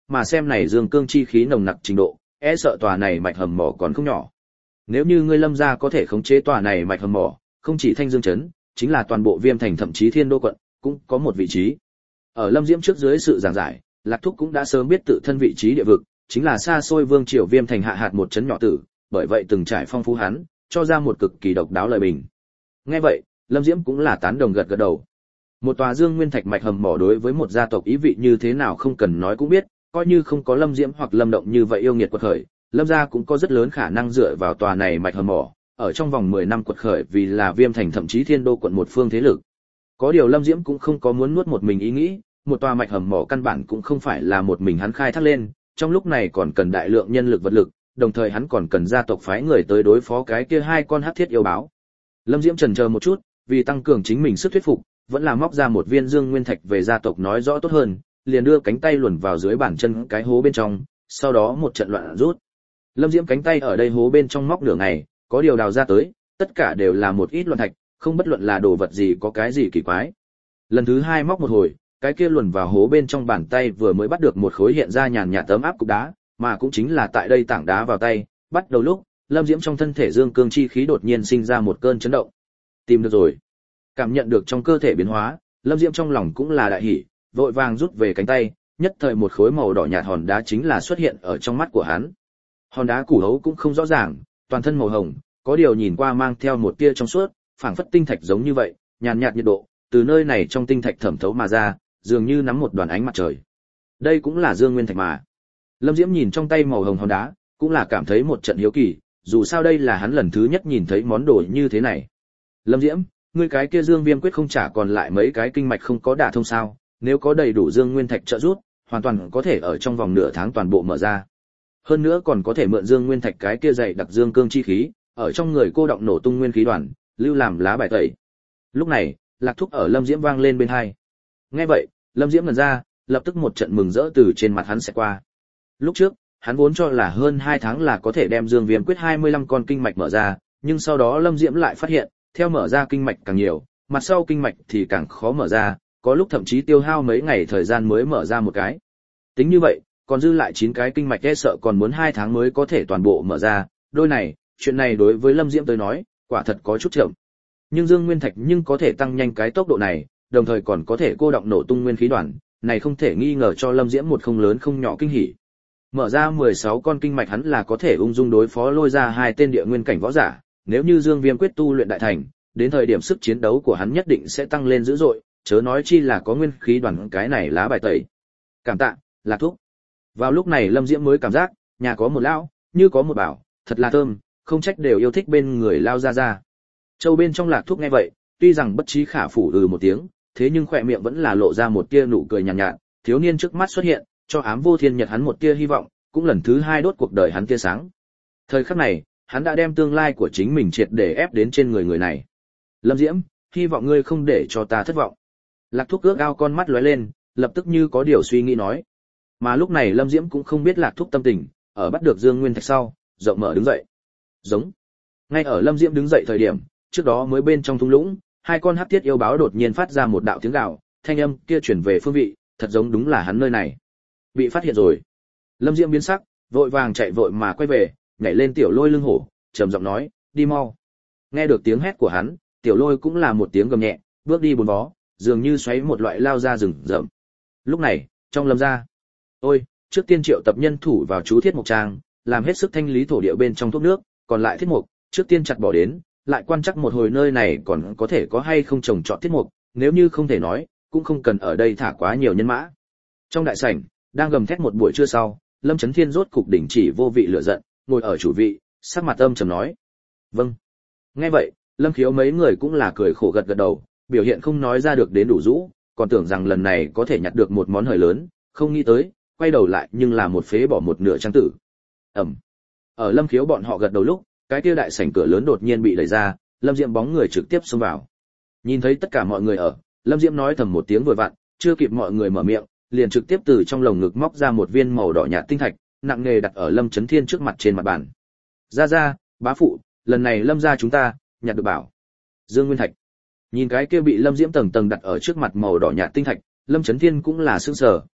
mà xem này dương cương chi khí nồng nặc trình độ, e sợ tòa này mạch hầm mỏ còn không nhỏ. Nếu như ngươi Lâm gia có thể khống chế tòa này mạch hầm mỏ, không chỉ Thanh Dương trấn, chính là toàn bộ Viêm thành thậm chí Thiên Đô quận, cũng có một vị trí. Ở Lâm Diễm trước dưới sự giảng giải, Lạc Thúc cũng đã sớm biết tự thân vị trí địa vực, chính là xa xôi vương triều Viêm thành hạ hạt một trấn nhỏ tử, bởi vậy từng trải phong phú hắn, cho ra một cực kỳ độc đáo lời bình. Nghe vậy, Lâm Diễm cũng là tán đồng gật gật đầu. Một tòa Dương Nguyên Thạch mạch hầm mỏ đối với một gia tộc ý vị như thế nào không cần nói cũng biết, coi như không có Lâm Diễm hoặc Lâm Động như vậy yêu nghiệt quật khởi, Lâm gia cũng có rất lớn khả năng dựa vào tòa này mạch hầm mỏ, ở trong vòng mười năm quật khởi vì là Viêm thành thậm chí Thiên Đô quận một phương thế lực. Có điều Lâm Diễm cũng không có muốn nuốt một mình ý nghĩ, một tòa mạch hầm mỏ căn bản cũng không phải là một mình hắn khai thác lên, trong lúc này còn cần đại lượng nhân lực vật lực, đồng thời hắn còn cần gia tộc phái người tới đối phó cái kia hai con hắc thiết yêu báo. Lâm Diễm chần chờ một chút, vì tăng cường chính mình sức thuyết phục, vẫn là móc ra một viên Dương Nguyên Thạch về gia tộc nói rõ tốt hơn, liền đưa cánh tay luồn vào dưới bàn chân cái hố bên trong, sau đó một trận loạn rút. Lâm Diễm cánh tay ở đây hố bên trong móc nửa ngày, có điều đào ra tới, tất cả đều là một ít loạn thạch, không bất luận là đồ vật gì có cái gì kỳ quái. Lần thứ hai móc một hồi, cái kia luồn vào hố bên trong bàn tay vừa mới bắt được một khối hiện ra nhàn nhạt tấm áp cục đá, mà cũng chính là tại đây tảng đá vào tay, bắt đầu lúc, Lâm Diễm trong thân thể dương cương chi khí đột nhiên sinh ra một cơn chấn động. Tìm được rồi. Cảm nhận được trong cơ thể biến hóa, Lâm Diễm trong lòng cũng là đại hỉ, vội vàng rút về cánh tay, nhất thời một khối màu đỏ nhạt hòn đá chính là xuất hiện ở trong mắt của hắn. Hòn đá củ hấu cũng không rõ ràng, toàn thân màu hồng, có điều nhìn qua mang theo một tia trong suốt, phảng phất tinh thạch giống như vậy, nhàn nhạt nhiệt độ, từ nơi này trong tinh thạch thẩm thấu mà ra, dường như nắm một đoàn ánh mặt trời. Đây cũng là Dương Nguyên Thạch mà. Lâm Diễm nhìn trong tay màu hồng hòn đá, cũng là cảm thấy một trận hiếu kỳ, dù sao đây là hắn lần thứ nhất nhìn thấy món đồ như thế này. Lâm Diễm, ngươi cái kia Dương Viêm quyết không trả còn lại mấy cái kinh mạch không có đả thông sao? Nếu có đầy đủ Dương Nguyên Thạch trợ giúp, hoàn toàn có thể ở trong vòng nửa tháng toàn bộ mở ra. Hơn nữa còn có thể mượn Dương Nguyên Thạch cái kia dày đặc dương cương chi khí, ở trong người cô động nổ tung nguyên khí đoàn, lưu làm lá bài tẩy. Lúc này, Lạc Thúc ở Lâm Diễm vang lên bên hai. Nghe vậy, Lâm Diễm ngẩn ra, lập tức một trận mừng rỡ từ trên mặt hắn sẽ qua. Lúc trước, hắn vốn cho là hơn hai tháng là có thể đem Dương Viêm quyết hai mươi lăm con kinh mạch mở ra, nhưng sau đó Lâm Diễm lại phát hiện, theo mở ra kinh mạch càng nhiều, mặt sau kinh mạch thì càng khó mở ra, có lúc thậm chí tiêu hao mấy ngày thời gian mới mở ra một cái. Tính như vậy, còn dư lại chín cái kinh mạch e sợ còn muốn hai tháng mới có thể toàn bộ mở ra, đôi này, chuyện này đối với Lâm Diễm tới nói, quả thật có chút chậm. Nhưng Dương Nguyên Thạch nhưng có thể tăng nhanh cái tốc độ này, đồng thời còn có thể cô động nổ tung nguyên khí đoàn, này không thể nghi ngờ cho Lâm Diễm một không lớn không nhỏ kinh hỉ. Mở ra mười sáu con kinh mạch hắn là có thể ung dung đối phó lôi ra hai tên địa nguyên cảnh võ giả, nếu như Dương Viêm quyết tu luyện đại thành, đến thời điểm sức chiến đấu của hắn nhất định sẽ tăng lên dữ dội, chớ nói chi là có nguyên khí đoàn cái này lá bài tẩy. Cảm tạ, Lạc Thúc. Vào lúc này Lâm Diễm mới cảm giác, nhà có một lão, như có một bảo, thật là thơm, không trách đều yêu thích bên người lao ra ra. Châu bên trong Lạc Thúc nghe vậy, tuy rằng bất trí khả phủ ừ một tiếng, thế nhưng khỏe miệng vẫn là lộ ra một tia nụ cười nhàn nhạt, nhạt, thiếu niên trước mắt xuất hiện, cho ám vô thiên nhật hắn một tia hy vọng, cũng lần thứ hai đốt cuộc đời hắn tia sáng. Thời khắc này, hắn đã đem tương lai của chính mình triệt để ép đến trên người người này. Lâm Diễm, hy vọng ngươi không để cho ta thất vọng. Lạc Thúc ước ao con mắt lóe lên, lập tức như có điều suy nghĩ nói. Mà lúc này Lâm Diễm cũng không biết Lạc Thúc tâm tình, ở bắt được Dương Nguyên Thạch sau, rộng mở đứng dậy. Giống. Ngay ở Lâm Diễm đứng dậy thời điểm, trước đó mới bên trong thung lũng, hai con hắc thiết yêu báo đột nhiên phát ra một đạo tiếng gào, thanh âm kia chuyển về phương vị, thật giống đúng là hắn nơi này. Bị phát hiện rồi. Lâm Diễm biến sắc, vội vàng chạy vội mà quay về, nhảy lên tiểu lôi lưng hổ, trầm giọng nói, đi mau. Nghe được tiếng hét của hắn, tiểu lôi cũng là một tiếng gầm nhẹ, bước đi bốn vó, dường như xoáy một loại lao ra rừng rậm. Lúc này, trong Lâm gia, ôi, trước tiên triệu tập nhân thủ vào chú thiết mục trang, làm hết sức thanh lý thổ địa bên trong thuốc nước, còn lại thiết mục, trước tiên chặt bỏ đến, lại quan chắc một hồi nơi này còn có thể có hay không trồng trọt thiết mục, nếu như không thể nói, cũng không cần ở đây thả quá nhiều nhân mã. Trong đại sảnh, đang gầm thét một buổi trưa sau, Lâm Chấn Thiên rốt cục đỉnh chỉ vô vị lửa giận, ngồi ở chủ vị, sắc mặt âm trầm nói: "Vâng." Nghe vậy, Lâm Khiếu mấy người cũng là cười khổ gật gật đầu, biểu hiện không nói ra được đến đủ rũ, còn tưởng rằng lần này có thể nhặt được một món hời lớn, không nghĩ tới, quay đầu lại nhưng là một phế bỏ một nửa trang tử. Ầm. Ở Lâm Khiếu bọn họ gật đầu lúc, cái kia đại sảnh cửa lớn đột nhiên bị đẩy ra, Lâm Diễm bóng người trực tiếp xông vào. Nhìn thấy tất cả mọi người ở, Lâm Diễm nói thầm một tiếng vừa vặn, chưa kịp mọi người mở miệng, liền trực tiếp từ trong lồng ngực móc ra một viên màu đỏ nhạt tinh thạch, nặng nề đặt ở Lâm Chấn Thiên trước mặt trên mặt bàn. "Ra ra, bá phụ, lần này Lâm gia chúng ta nhặt được bảo Dương Nguyên Thạch." Nhìn cái kia bị Lâm Diễm tầng tầng đặt ở trước mặt màu đỏ nhạt tinh thạch, Lâm Chấn Thiên cũng là sửng sờ,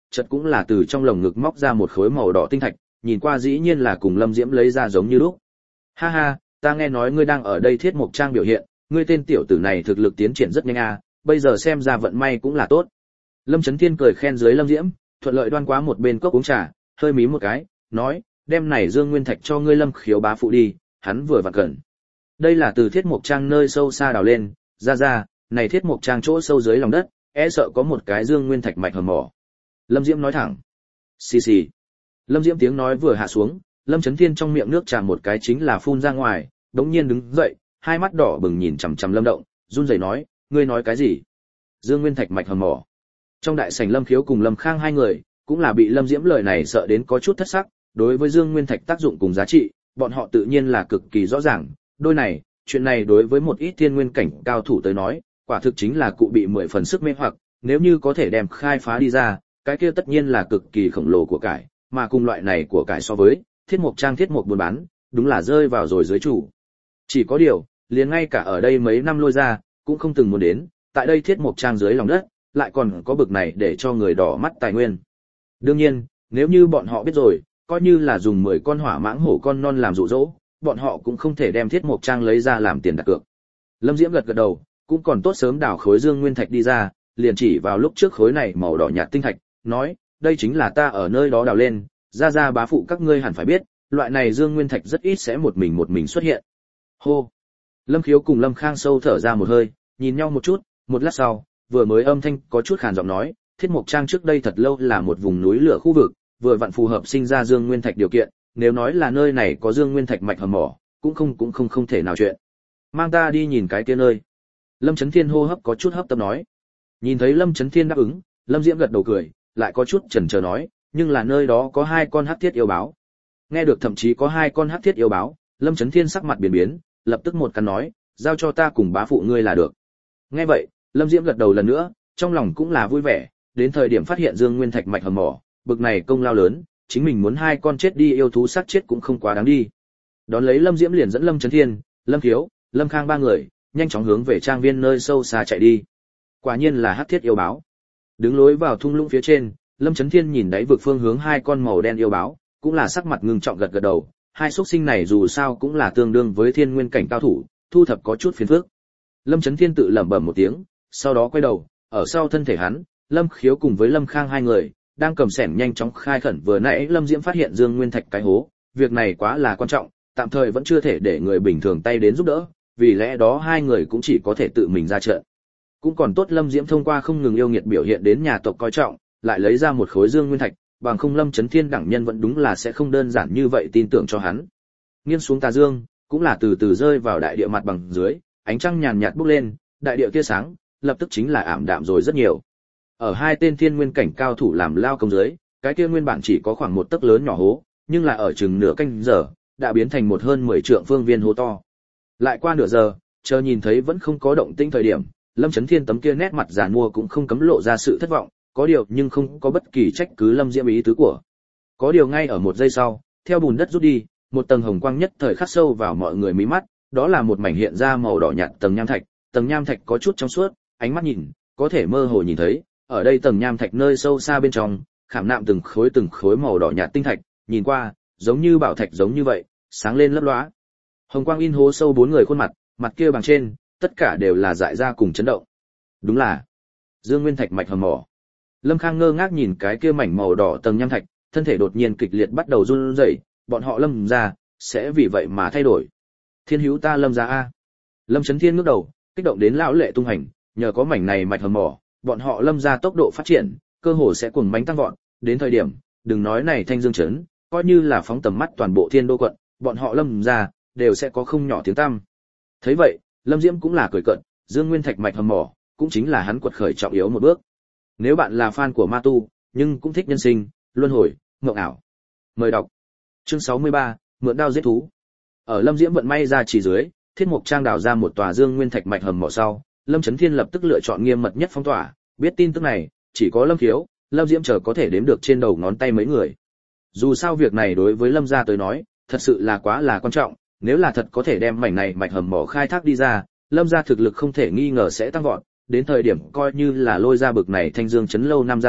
chợt cũng là từ trong lồng ngực móc ra một khối màu đỏ tinh thạch, nhìn qua dĩ nhiên là cùng Lâm Diễm lấy ra giống như lúc. Ha ha, ta nghe nói ngươi đang ở đây Thiết Mộc Trang biểu hiện, ngươi tên tiểu tử này thực lực tiến triển rất nhanh a, bây giờ xem ra vận may cũng là tốt. Lâm Chấn Thiên cười khen dưới Lâm Diễm, thuận lợi đoan quá một bên cốc uống trà, hơi mí một cái, nói, đem này Dương Nguyên Thạch cho ngươi Lâm Khiếu bá phụ đi, hắn vừa vặn cần. Đây là từ Thiết Mộc Trang nơi sâu xa đào lên, ra ra, này Thiết Mộc Trang chỗ sâu dưới lòng đất, e sợ có một cái Dương Nguyên Thạch mạch hầm mỏ. Lâm Diễm nói thẳng. Xì xì. Lâm Diễm tiếng nói vừa hạ xuống, Lâm Chấn Thiên trong miệng nước trà một cái chính là phun ra ngoài, đống nhiên đứng dậy, hai mắt đỏ bừng nhìn chằm chằm Lâm Động, run rẩy nói, ngươi nói cái gì? Dương Nguyên Thạch mạch hầm mỏ. Trong đại sảnh Lâm Khiếu cùng Lâm Khang hai người, cũng là bị Lâm Diễm lời này sợ đến có chút thất sắc, đối với Dương Nguyên Thạch tác dụng cùng giá trị, bọn họ tự nhiên là cực kỳ rõ ràng, đôi này, chuyện này đối với một ít thiên nguyên cảnh cao thủ tới nói, quả thực chính là cụ bị mười phần sức mê hoặc, nếu như có thể đem khai phá đi ra, cái kia tất nhiên là cực kỳ khổng lồ của cải, mà cùng loại này của cải so với Thiết Mộc Trang Thiết Mộc buôn bán, đúng là rơi vào rồi dưới chủ. Chỉ có điều, liền ngay cả ở đây mấy năm lôi ra, cũng không từng muốn đến, tại đây Thiết Mộc Trang dưới lòng đất, lại còn có bực này để cho người đỏ mắt tài nguyên. Đương nhiên, nếu như bọn họ biết rồi, coi như là dùng mười con hỏa mãng hổ con non làm dụ dỗ, bọn họ cũng không thể đem Thiết Mộc Trang lấy ra làm tiền đặt cược. Lâm Diễm gật gật đầu, cũng còn tốt sớm đào khối Dương Nguyên Thạch đi ra, liền chỉ vào lúc trước khối này màu đỏ nhạt tinh thạch, nói, đây chính là ta ở nơi đó đào lên, ra ra bá phụ các ngươi hẳn phải biết, loại này Dương Nguyên Thạch rất ít sẽ một mình một mình xuất hiện. Hô. Lâm Khiếu cùng Lâm Khang sâu thở ra một hơi, nhìn nhau một chút, một lát sau, vừa mới âm thanh có chút khàn giọng nói, Thiết Mộc Trang trước đây thật lâu là một vùng núi lửa khu vực, vừa vặn phù hợp sinh ra Dương Nguyên Thạch điều kiện, nếu nói là nơi này có Dương Nguyên Thạch mạch hầm mỏ, cũng không cũng không không thể nào chuyện. Mang ta đi nhìn cái kia nơi. Lâm Chấn Thiên hô hấp có chút hấp tấp nói. Nhìn thấy Lâm Chấn Thiên đáp ứng, Lâm Diễm gật đầu cười, lại có chút chần chờ nói, nhưng là nơi đó có hai con hắc thiết yêu báo. Nghe được thậm chí có hai con hắc thiết yêu báo, Lâm Chấn Thiên sắc mặt biến biến, lập tức một căn nói, giao cho ta cùng bá phụ ngươi là được. Nghe vậy, Lâm Diễm gật đầu lần nữa, trong lòng cũng là vui vẻ, đến thời điểm phát hiện Dương Nguyên Thạch mạch hầm mỏ, bực này công lao lớn, chính mình muốn hai con chết đi yêu thú xác chết cũng không quá đáng đi. Đón lấy Lâm Diễm liền dẫn Lâm Chấn Thiên, Lâm Khiếu, Lâm Khang ba người, nhanh chóng hướng về trang viên nơi sâu xa chạy đi. Quả nhiên là hắc thiết yêu báo. Đứng lối vào thung lũng phía trên, Lâm Chấn Thiên nhìn đáy vực phương hướng hai con màu đen yêu báo, cũng là sắc mặt ngưng trọng gật gật đầu, hai xuất sinh này dù sao cũng là tương đương với thiên nguyên cảnh cao thủ, thu thập có chút phiền phức. Lâm Chấn Thiên tự lẩm bẩm một tiếng, sau đó quay đầu, ở sau thân thể hắn, Lâm Khiếu cùng với Lâm Khang hai người, đang cầm xẻng nhanh chóng khai khẩn vừa nãy Lâm Diễm phát hiện Dương Nguyên Thạch cái hố, việc này quá là quan trọng, tạm thời vẫn chưa thể để người bình thường tay đến giúp đỡ, vì lẽ đó hai người cũng chỉ có thể tự mình ra trận. Cũng còn tốt Lâm Diễm thông qua không ngừng yêu nghiệt biểu hiện đến nhà tộc coi trọng, lại lấy ra một khối Dương Nguyên Thạch, bằng không Lâm Chấn Thiên đẳng nhân vẫn đúng là sẽ không đơn giản như vậy tin tưởng cho hắn. Nghiêng xuống tà dương, cũng là từ từ rơi vào đại địa mặt bằng dưới, ánh trăng nhàn nhạt bốc lên, đại địa tia sáng, lập tức chính là ảm đạm rồi rất nhiều. Ở hai tên thiên nguyên cảnh cao thủ làm lao công dưới, cái kia nguyên bản chỉ có khoảng một tấc lớn nhỏ hố, nhưng là ở chừng nửa canh giờ, đã biến thành một hơn mười trượng phương viên hố to. Lại qua nửa giờ, chờ nhìn thấy vẫn không có động tĩnh thời điểm, Lâm Chấn Thiên tấm kia nét mặt giàn mua cũng không cấm lộ ra sự thất vọng, có điều nhưng không có bất kỳ trách cứ Lâm Diễm ý tứ của. Có điều ngay ở một giây sau, theo bùn đất rút đi, một tầng hồng quang nhất thời khắc sâu vào mọi người mí mắt, đó là một mảnh hiện ra màu đỏ nhạt tầng nham thạch, tầng nham thạch có chút trong suốt, ánh mắt nhìn, có thể mơ hồ nhìn thấy, ở đây tầng nham thạch nơi sâu xa bên trong, khảm nạm từng khối từng khối màu đỏ nhạt tinh thạch, nhìn qua, giống như bảo thạch giống như vậy, sáng lên lấp lóa. Hồng quang in hố sâu bốn người khuôn mặt, mặt kia bằng trên, tất cả đều là dại ra cùng chấn động. Đúng là Dương Nguyên Thạch mạch hầm mỏ. Lâm Khang ngơ ngác nhìn cái kia mảnh màu đỏ tầng nham thạch, thân thể đột nhiên kịch liệt bắt đầu run rẩy, bọn họ Lâm gia sẽ vì vậy mà thay đổi. Thiên hữu ta Lâm gia a. Lâm Chấn Thiên ngước đầu, kích động đến lão lệ tung hành, nhờ có mảnh này mạch hầm mỏ, bọn họ Lâm gia tốc độ phát triển, cơ hồ sẽ cuồng bánh tăng vọt, đến thời điểm, đừng nói này Thanh Dương trấn, coi như là phóng tầm mắt toàn bộ Thiên Đô quận, bọn họ Lâm gia đều sẽ có không nhỏ tiếng tăm. Thấy vậy, Lâm Diễm cũng là cười cợt, Dương Nguyên Thạch mạch hầm mỏ, cũng chính là hắn quật khởi trọng yếu một bước. Nếu bạn là fan của ma tu, nhưng cũng thích nhân sinh, luân hồi, mộng ảo. Mời đọc. Chương sáu mươi ba, mượn đao giết thú. Ở Lâm Diễm vận may ra chỉ dưới, Thiết Mộc Trang đào ra một tòa Dương Nguyên Thạch mạch hầm mỏ sau, Lâm Chấn Thiên lập tức lựa chọn nghiêm mật nhất phong tỏa, biết tin tức này, chỉ có Lâm Khiếu, Lâm Diễm chờ có thể đếm được trên đầu ngón tay mấy người. Dù sao việc này đối với Lâm gia tới nói, thật sự là quá là quan trọng, nếu là thật có thể đem mảnh này mạch hầm mỏ khai thác đi ra, Lâm gia thực lực không thể nghi ngờ sẽ tăng vọt, đến thời điểm coi như là lôi ra bực này Thanh Dương trấn lâu năm gia tộc,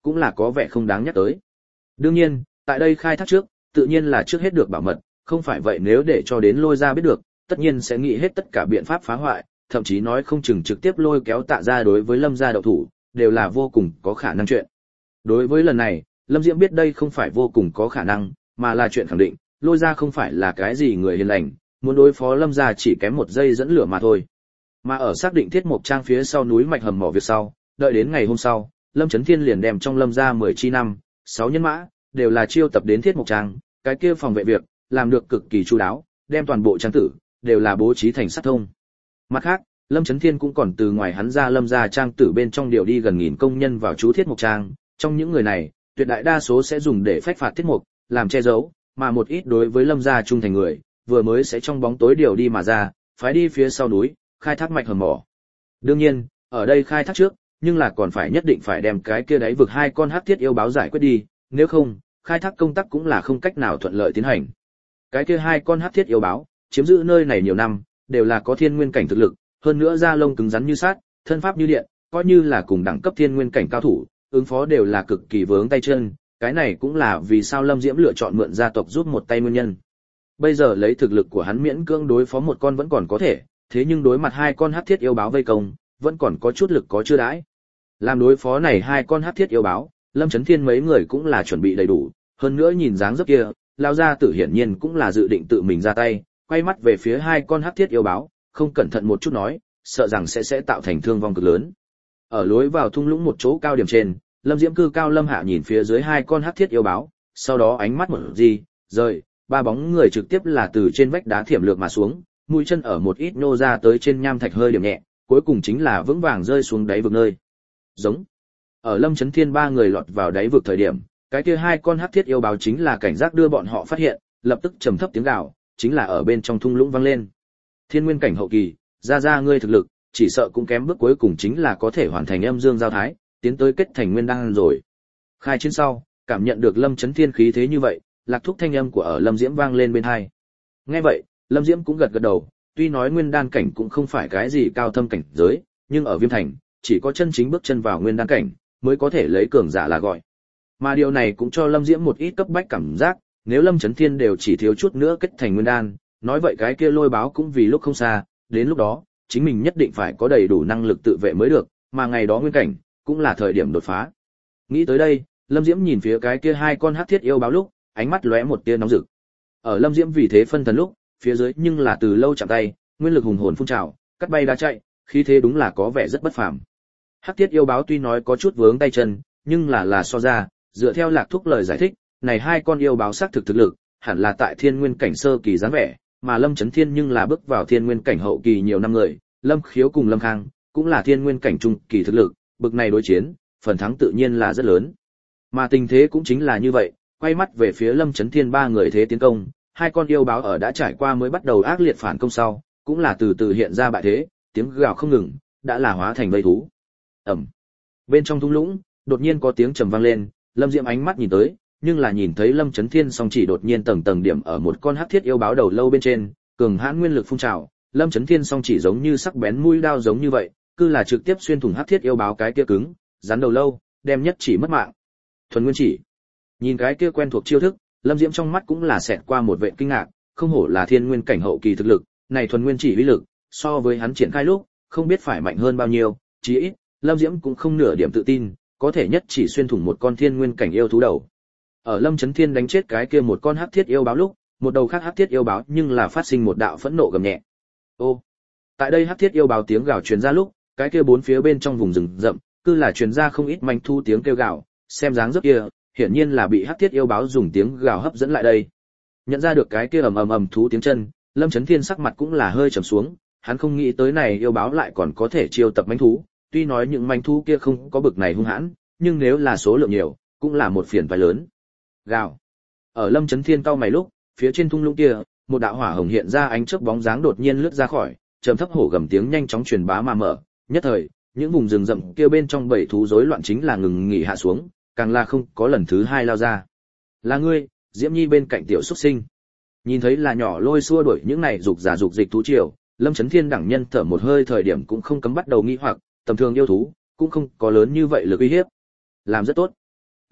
cũng là có vẻ không đáng nhắc tới. Đương nhiên, tại đây khai thác trước, tự nhiên là trước hết được bảo mật, không phải vậy nếu để cho đến Lôi gia biết được, tất nhiên sẽ nghĩ hết tất cả biện pháp phá hoại, thậm chí nói không chừng trực tiếp lôi kéo Tạ gia đối với Lâm gia động thủ, đều là vô cùng có khả năng chuyện. Đối với lần này, Lâm Diễm biết đây không phải vô cùng có khả năng, mà là chuyện khẳng định, Lôi gia không phải là cái gì người hiền lành, muốn đối phó Lâm gia chỉ kém một giây dẫn lửa mà thôi. Mà ở xác định Thiết Mộc Trang phía sau núi mạch hầm mỏ việc sau, đợi đến ngày hôm sau, Lâm Chấn Thiên liền đem trong Lâm gia mười chi năm, sáu nhân mã, đều là chiêu tập đến Thiết Mộc Trang, cái kia phòng vệ việc, làm được cực kỳ chu đáo, đem toàn bộ trang tử, đều là bố trí thành sát thông. Mặt khác, Lâm Chấn Thiên cũng còn từ ngoài hắn ra Lâm gia trang tử bên trong điều đi gần nghìn công nhân vào chú Thiết Mộc Trang, trong những người này, tuyệt đại đa số sẽ dùng để phách phạt Thiết Mộc, làm che giấu, mà một ít đối với Lâm gia trung thành người, vừa mới sẽ trong bóng tối điều đi mà ra, phái đi phía sau núi, khai thác mạch hầm mỏ. Đương nhiên, ở đây khai thác trước, nhưng là còn phải nhất định phải đem cái kia đáy vực hai con hắc thiết yêu báo giải quyết đi, nếu không, khai thác công tác cũng là không cách nào thuận lợi tiến hành. Cái kia hai con hắc thiết yêu báo, chiếm giữ nơi này nhiều năm, đều là có thiên nguyên cảnh thực lực, hơn nữa da lông cứng rắn như sát, thân pháp như điện, coi như là cùng đẳng cấp thiên nguyên cảnh cao thủ, ứng phó đều là cực kỳ vướng tay chân, cái này cũng là vì sao Lâm Diễm lựa chọn mượn gia tộc giúp một tay nguyên nhân. Bây giờ lấy thực lực của hắn miễn cưỡng đối phó một con vẫn còn có thể, thế nhưng đối mặt hai con hắc thiết yêu báo vây công, vẫn còn có chút lực có chưa đãi. Làm đối phó này hai con hắc thiết yêu báo, Lâm Chấn Thiên mấy người cũng là chuẩn bị đầy đủ, hơn nữa nhìn dáng dấp kia, lão gia tử hiển nhiên cũng là dự định tự mình ra tay, quay mắt về phía hai con hắc thiết yêu báo, không cẩn thận một chút nói, sợ rằng sẽ sẽ tạo thành thương vong cực lớn. Ở lối vào thung lũng một chỗ cao điểm trên, Lâm Diễm cư cao lâm hạ nhìn phía dưới hai con hắc thiết yêu báo, sau đó ánh mắt một gì, rời, ba bóng người trực tiếp là từ trên vách đá thiểm lược mà xuống, mũi chân ở một ít nô ra tới trên nham thạch hơi điểm nhẹ, cuối cùng chính là vững vàng rơi xuống đáy vực nơi. Giống. Ở Lâm Chấn Thiên ba người lọt vào đáy vực thời điểm, cái kia hai con hắc thiết yêu báo chính là cảnh giác đưa bọn họ phát hiện, lập tức trầm thấp tiếng gào, chính là ở bên trong thung lũng vang lên. Thiên nguyên cảnh hậu kỳ, ra ra ngươi thực lực, chỉ sợ cũng kém bước cuối cùng chính là có thể hoàn thành âm dương giao thái, tiến tới kết thành nguyên đan rồi. Khai chiến sau, cảm nhận được Lâm Chấn Thiên khí thế như vậy, lạc thúc thanh âm của ở Lâm Diễm vang lên bên tai. Nghe vậy, Lâm Diễm cũng gật gật đầu, tuy nói nguyên đan cảnh cũng không phải cái gì cao thâm cảnh giới, nhưng ở Viêm Thành, chỉ có chân chính bước chân vào nguyên đan cảnh, mới có thể lấy cường giả là gọi. Mà điều này cũng cho Lâm Diễm một ít cấp bách cảm giác, nếu Lâm Chấn Thiên đều chỉ thiếu chút nữa kết thành nguyên đan, nói vậy cái kia Lôi báo cũng vì lúc không xa, đến lúc đó, chính mình nhất định phải có đầy đủ năng lực tự vệ mới được, mà ngày đó nguyên cảnh, cũng là thời điểm đột phá. Nghĩ tới đây, Lâm Diễm nhìn phía cái kia hai con hắc thiết yêu báo lúc, ánh mắt lóe một tia nóng rực. Ở Lâm Diễm vì thế phân thần lúc, phía dưới nhưng là từ lâu chạm tay, nguyên lực hùng hồn phun trào, cắt bay đá chạy, khí thế đúng là có vẻ rất bất phàm. Hắc thiết yêu báo tuy nói có chút vướng tay chân, nhưng là là so ra, dựa theo Lạc Thúc lời giải thích, này hai con yêu báo xác thực thực lực, hẳn là tại thiên nguyên cảnh sơ kỳ dáng vẻ, mà Lâm Chấn Thiên nhưng là bước vào thiên nguyên cảnh hậu kỳ nhiều năm người, Lâm Khiếu cùng Lâm Khang cũng là thiên nguyên cảnh trung kỳ thực lực, bực này đối chiến, phần thắng tự nhiên là rất lớn. Mà tình thế cũng chính là như vậy, quay mắt về phía Lâm Chấn Thiên ba người thế tiến công, hai con yêu báo ở đã trải qua mới bắt đầu ác liệt phản công sau, cũng là từ từ hiện ra bại thế, tiếng gào không ngừng, đã là hóa thành vây thú. Ầm. Bên trong thung lũng, đột nhiên có tiếng trầm vang lên, Lâm Diễm ánh mắt nhìn tới, nhưng là nhìn thấy Lâm Chấn Thiên song chỉ đột nhiên tầng tầng điểm ở một con hắc thiết yêu báo đầu lâu bên trên, cường hãn nguyên lực phun trào, Lâm Chấn Thiên song chỉ giống như sắc bén mũi đao giống như vậy, cứ là trực tiếp xuyên thủng hắc thiết yêu báo cái kia cứng, rắn đầu lâu, đem nhất chỉ mất mạng. Thuần nguyên chỉ. Nhìn cái kia quen thuộc chiêu thức, Lâm Diễm trong mắt cũng là xẹt qua một vẻ kinh ngạc, không hổ là thiên nguyên cảnh hậu kỳ thực lực, này thuần nguyên chỉ uy lực, so với hắn triển khai lúc, không biết phải mạnh hơn bao nhiêu, chí ít, Lâm Diễm cũng không nửa điểm tự tin, có thể nhất chỉ xuyên thủng một con thiên nguyên cảnh yêu thú đầu. Ở Lâm Chấn Thiên đánh chết cái kia một con hắc thiết yêu báo lúc, một đầu khác hắc thiết yêu báo nhưng là phát sinh một đạo phẫn nộ gầm nhẹ. Ô. Tại đây hắc thiết yêu báo tiếng gào truyền ra lúc, cái kia bốn phía bên trong vùng rừng rậm, cứ là truyền ra không ít manh thu tiếng kêu gào, xem dáng dấp kia, hiển nhiên là bị hắc thiết yêu báo dùng tiếng gào hấp dẫn lại đây. Nhận ra được cái kia ầm ầm ầm thú tiếng chân, Lâm Chấn Thiên sắc mặt cũng là hơi trầm xuống, hắn không nghĩ tới này yêu báo lại còn có thể chiêu tập manh thú, tuy nói những manh thú kia không có bực này hung hãn, nhưng nếu là số lượng nhiều, cũng là một phiền toái lớn. Gào. Ở Lâm Chấn Thiên cau mày lúc, phía trên thung lũng kia, một đạo hỏa hồng hiện ra ánh chớp bóng dáng đột nhiên lướt ra khỏi, trầm thấp hổ gầm tiếng nhanh chóng truyền bá mà mở, nhất thời, những vùng rừng rậm kia bên trong bảy thú rối loạn chính là ngừng nghỉ hạ xuống, càng là không có lần thứ hai lao ra. Là ngươi, Diễm Nhi bên cạnh tiểu xuất sinh. Nhìn thấy là nhỏ lôi xua đuổi những này dục giả dục dịch thú triều, Lâm Chấn Thiên đẳng nhân thở một hơi thời điểm cũng không cấm bắt đầu nghi hoặc, tầm thường yêu thú cũng không có lớn như vậy lực uy hiếp. Làm rất tốt.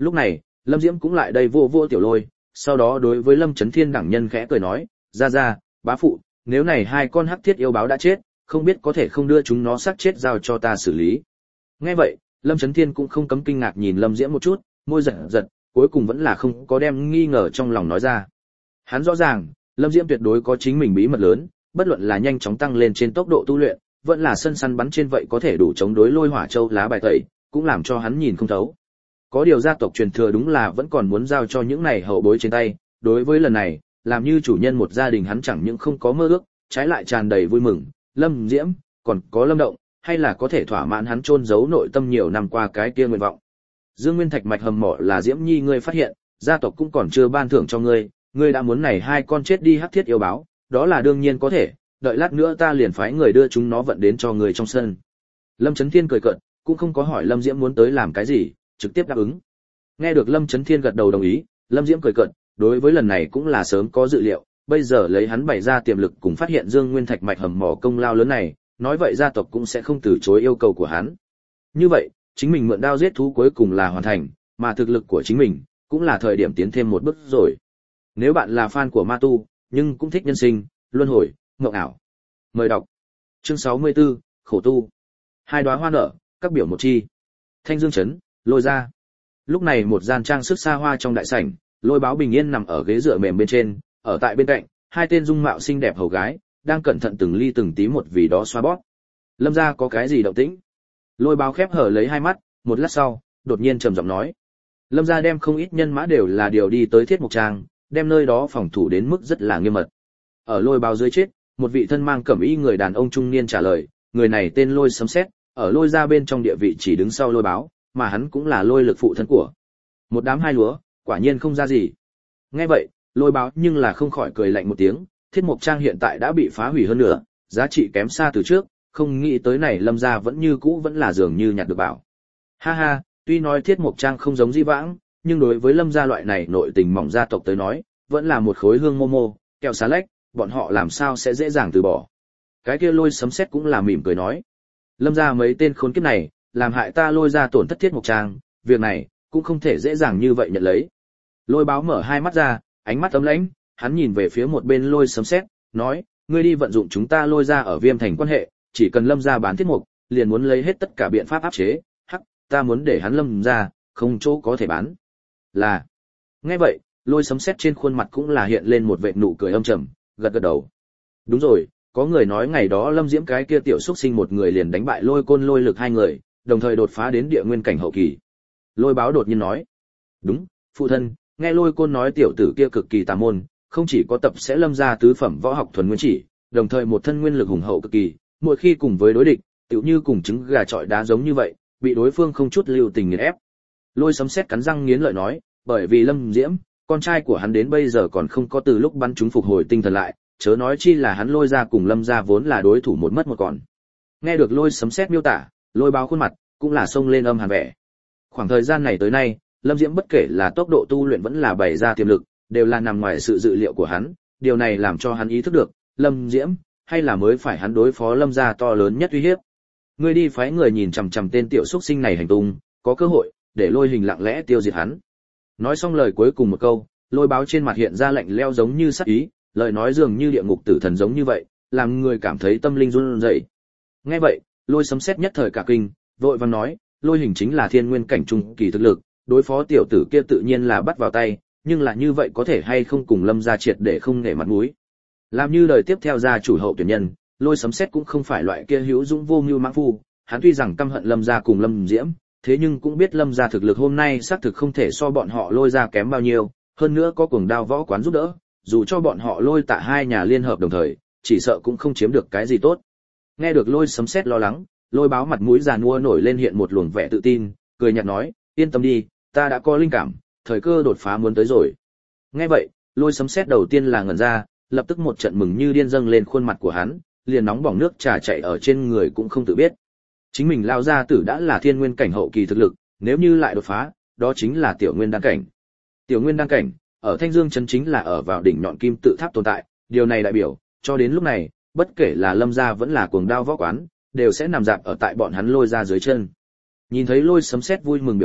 Lúc này, Lâm Diễm cũng lại đây vô vô tiểu lôi, sau đó đối với Lâm Chấn Thiên đẳng nhân khẽ cười nói, ra ra, bá phụ, nếu này hai con hắc thiết yêu báo đã chết, không biết có thể không đưa chúng nó xác chết giao cho ta xử lý. Nghe vậy, Lâm Chấn Thiên cũng không cấm kinh ngạc nhìn Lâm Diễm một chút, môi giật giật, cuối cùng vẫn là không có đem nghi ngờ trong lòng nói ra. Hắn rõ ràng, Lâm Diễm tuyệt đối có chính mình bí mật lớn, bất luận là nhanh chóng tăng lên trên tốc độ tu luyện, vẫn là sân săn bắn trên vậy có thể đủ chống đối lôi hỏa châu lá bài tẩy, cũng làm cho hắn nhìn không thấu. Có điều gia tộc truyền thừa đúng là vẫn còn muốn giao cho những này hậu bối trên tay, đối với lần này, làm như chủ nhân một gia đình hắn chẳng những không có mơ ước, trái lại tràn đầy vui mừng, Lâm Diễm, còn có Lâm Động, hay là có thể thỏa mãn hắn chôn giấu nội tâm nhiều năm qua cái kia nguyện vọng. Dương Nguyên Thạch mạch hầm mỏ là Diễm Nhi ngươi phát hiện, gia tộc cũng còn chưa ban thưởng cho ngươi, ngươi đã muốn này hai con chết đi hắc thiết yêu báo, đó là đương nhiên có thể, đợi lát nữa ta liền phái người đưa chúng nó vận đến cho người trong sân. Lâm Chấn Thiên cười cợt, cũng không có hỏi Lâm Diễm muốn tới làm cái gì, trực tiếp đáp ứng. Nghe được Lâm Chấn Thiên gật đầu đồng ý, Lâm Diễm cười cợt, đối với lần này cũng là sớm có dự liệu, bây giờ lấy hắn bày ra tiềm lực cùng phát hiện Dương Nguyên Thạch mạch hầm mỏ công lao lớn này, nói vậy gia tộc cũng sẽ không từ chối yêu cầu của hắn. Như vậy, chính mình mượn đao giết thú cuối cùng là hoàn thành, mà thực lực của chính mình cũng là thời điểm tiến thêm một bước rồi. Nếu bạn là fan của ma tu, nhưng cũng thích nhân sinh, luân hồi, mộng ảo, mời đọc. Chương sáu mươi tư, khổ tu. Hai đóa hoa nở, các biểu một chi. Thanh Dương trấn, Lôi ra. Lúc này một gian trang sức xa hoa trong đại sảnh, Lôi Báo bình yên nằm ở ghế dựa mềm bên trên, ở tại bên cạnh, hai tên dung mạo xinh đẹp hầu gái đang cẩn thận từng ly từng tí một vì đó xoa bóp. Lâm gia có cái gì động tĩnh? Lôi Báo khép hở lấy hai mắt, một lát sau, đột nhiên trầm giọng nói. Lâm gia đem không ít nhân mã đều là điều đi tới Thiết Mục Trang, đem nơi đó phòng thủ đến mức rất là nghiêm mật. Ở Lôi Báo dưới chết, một vị thân mang cẩm y người đàn ông trung niên trả lời, người này tên Lôi Sấm Sét, ở Lôi gia bên trong địa vị chỉ đứng sau Lôi Báo, mà hắn cũng là Lôi Lực phụ thân của. Một đám hai lúa, quả nhiên không ra gì. Nghe vậy, Lôi Báo nhưng là không khỏi cười lạnh một tiếng, Thiết Mục Trang hiện tại đã bị phá hủy hơn nữa, giá trị kém xa từ trước, không nghĩ tới này Lâm gia vẫn như cũ vẫn là dường như nhặt được bảo. Ha ha, tuy nói Thiết Mục Trang không giống Di Vãng, nhưng đối với Lâm gia loại này nội tình mỏng gia tộc tới nói, vẫn là một khối hương momo, kẹo xá lách, bọn họ làm sao sẽ dễ dàng từ bỏ. Cái kia Lôi Sấm Sét cũng là mỉm cười nói, Lâm gia mấy tên khốn kiếp này, làm hại ta Lôi gia tổn thất Thiết Mục Trang, việc này cũng không thể dễ dàng như vậy nhận lấy. Lôi Báo mở hai mắt ra, ánh mắt ấm lãnh, hắn nhìn về phía một bên Lôi Sấm Sét, nói, ngươi đi vận dụng chúng ta Lôi gia ở Viêm Thành quan hệ, chỉ cần Lâm gia bán thiết mục, liền muốn lấy hết tất cả biện pháp áp chế, hắc, ta muốn để hắn Lâm gia không chỗ có thể bán. Là. Nghe vậy, Lôi Sấm Sét trên khuôn mặt cũng là hiện lên một vệt nụ cười âm trầm, gật gật đầu. Đúng rồi, có người nói ngày đó Lâm Diễm cái kia tiểu xúc sinh một người liền đánh bại Lôi Côn Lôi Lực hai người, đồng thời đột phá đến địa nguyên cảnh hậu kỳ. Lôi Báo đột nhiên nói, đúng, phụ thân, nghe Lôi Côn nói tiểu tử kia cực kỳ tà môn, không chỉ có tập sẽ Lâm gia tứ phẩm võ học thuần nguyên chỉ, đồng thời một thân nguyên lực hùng hậu cực kỳ, mỗi khi cùng với đối địch, tựu như cùng trứng gà chọi đá giống như vậy, bị đối phương không chút lưu tình nghiền ép. Lôi Sấm Sét cắn răng nghiến lợi nói, bởi vì Lâm Diễm, con trai của hắn đến bây giờ còn không có từ lúc bắn chúng phục hồi tinh thần lại, chớ nói chi là hắn Lôi gia cùng Lâm gia vốn là đối thủ một mất một còn. Nghe được Lôi Sấm Sét miêu tả, Lôi Báo khuôn mặt cũng là xông lên âm hàn vẻ. Khoảng thời gian này tới nay, Lâm Diễm bất kể là tốc độ tu luyện vẫn là bày ra tiềm lực, đều là nằm ngoài sự dự liệu của hắn, điều này làm cho hắn ý thức được, Lâm Diễm hay là mới phải hắn đối phó Lâm gia to lớn nhất uy hiếp. Ngươi đi phái người nhìn chằm chằm tên tiểu xuất sinh này hành tung, có cơ hội để Lôi Hình lặng lẽ tiêu diệt hắn. Nói xong lời cuối cùng một câu, Lôi Báo trên mặt hiện ra lạnh lẽo giống như sát ý, lời nói dường như địa ngục tử thần giống như vậy, làm người cảm thấy tâm linh run rẩy. Nghe vậy, Lôi Sấm Sét nhất thời cả kinh, vội vàng nói, Lôi Hình chính là thiên nguyên cảnh trung kỳ thực lực, đối phó tiểu tử kia tự nhiên là bắt vào tay, nhưng là như vậy có thể hay không cùng Lâm gia triệt để không nể mặt mũi. Làm như lời tiếp theo gia chủ hậu tuyển nhân, Lôi Sấm Sét cũng không phải loại kia hữu dũng vô mưu mãng phu, hắn tuy rằng căm hận Lâm gia cùng Lâm Diễm, thế nhưng cũng biết Lâm gia thực lực hôm nay xác thực không thể so bọn họ Lôi gia kém bao nhiêu, hơn nữa có cuồng đao võ quán giúp đỡ, dù cho bọn họ Lôi Tạ hai nhà liên hợp đồng thời, chỉ sợ cũng không chiếm được cái gì tốt. Nghe được Lôi Sấm Sét lo lắng, Lôi Báo mặt mũi già nua nổi lên hiện một luồng vẻ tự tin, cười nhạt nói, yên tâm đi, ta đã có linh cảm, thời cơ đột phá muốn tới rồi. Nghe vậy, Lôi Sấm Sét đầu tiên là ngẩn ra, lập tức một trận mừng như điên dâng lên khuôn mặt của hắn, liền nóng bỏng nước trà chảy ở trên người cũng không tự biết. Chính mình lao gia tử đã là thiên nguyên cảnh hậu kỳ thực lực, nếu như lại đột phá, đó chính là tiểu nguyên đan cảnh. Tiểu nguyên đan cảnh, ở Thanh Dương trấn chính là ở vào đỉnh nhọn kim tự tháp tồn tại, điều này đại biểu, cho đến lúc này, bất kể là Lâm gia vẫn là cuồng đao võ quán, đều sẽ nằm dạp ở tại bọn hắn Lôi gia dưới chân. Nhìn thấy Lôi Sấm Sét vui mừng biểu hiện,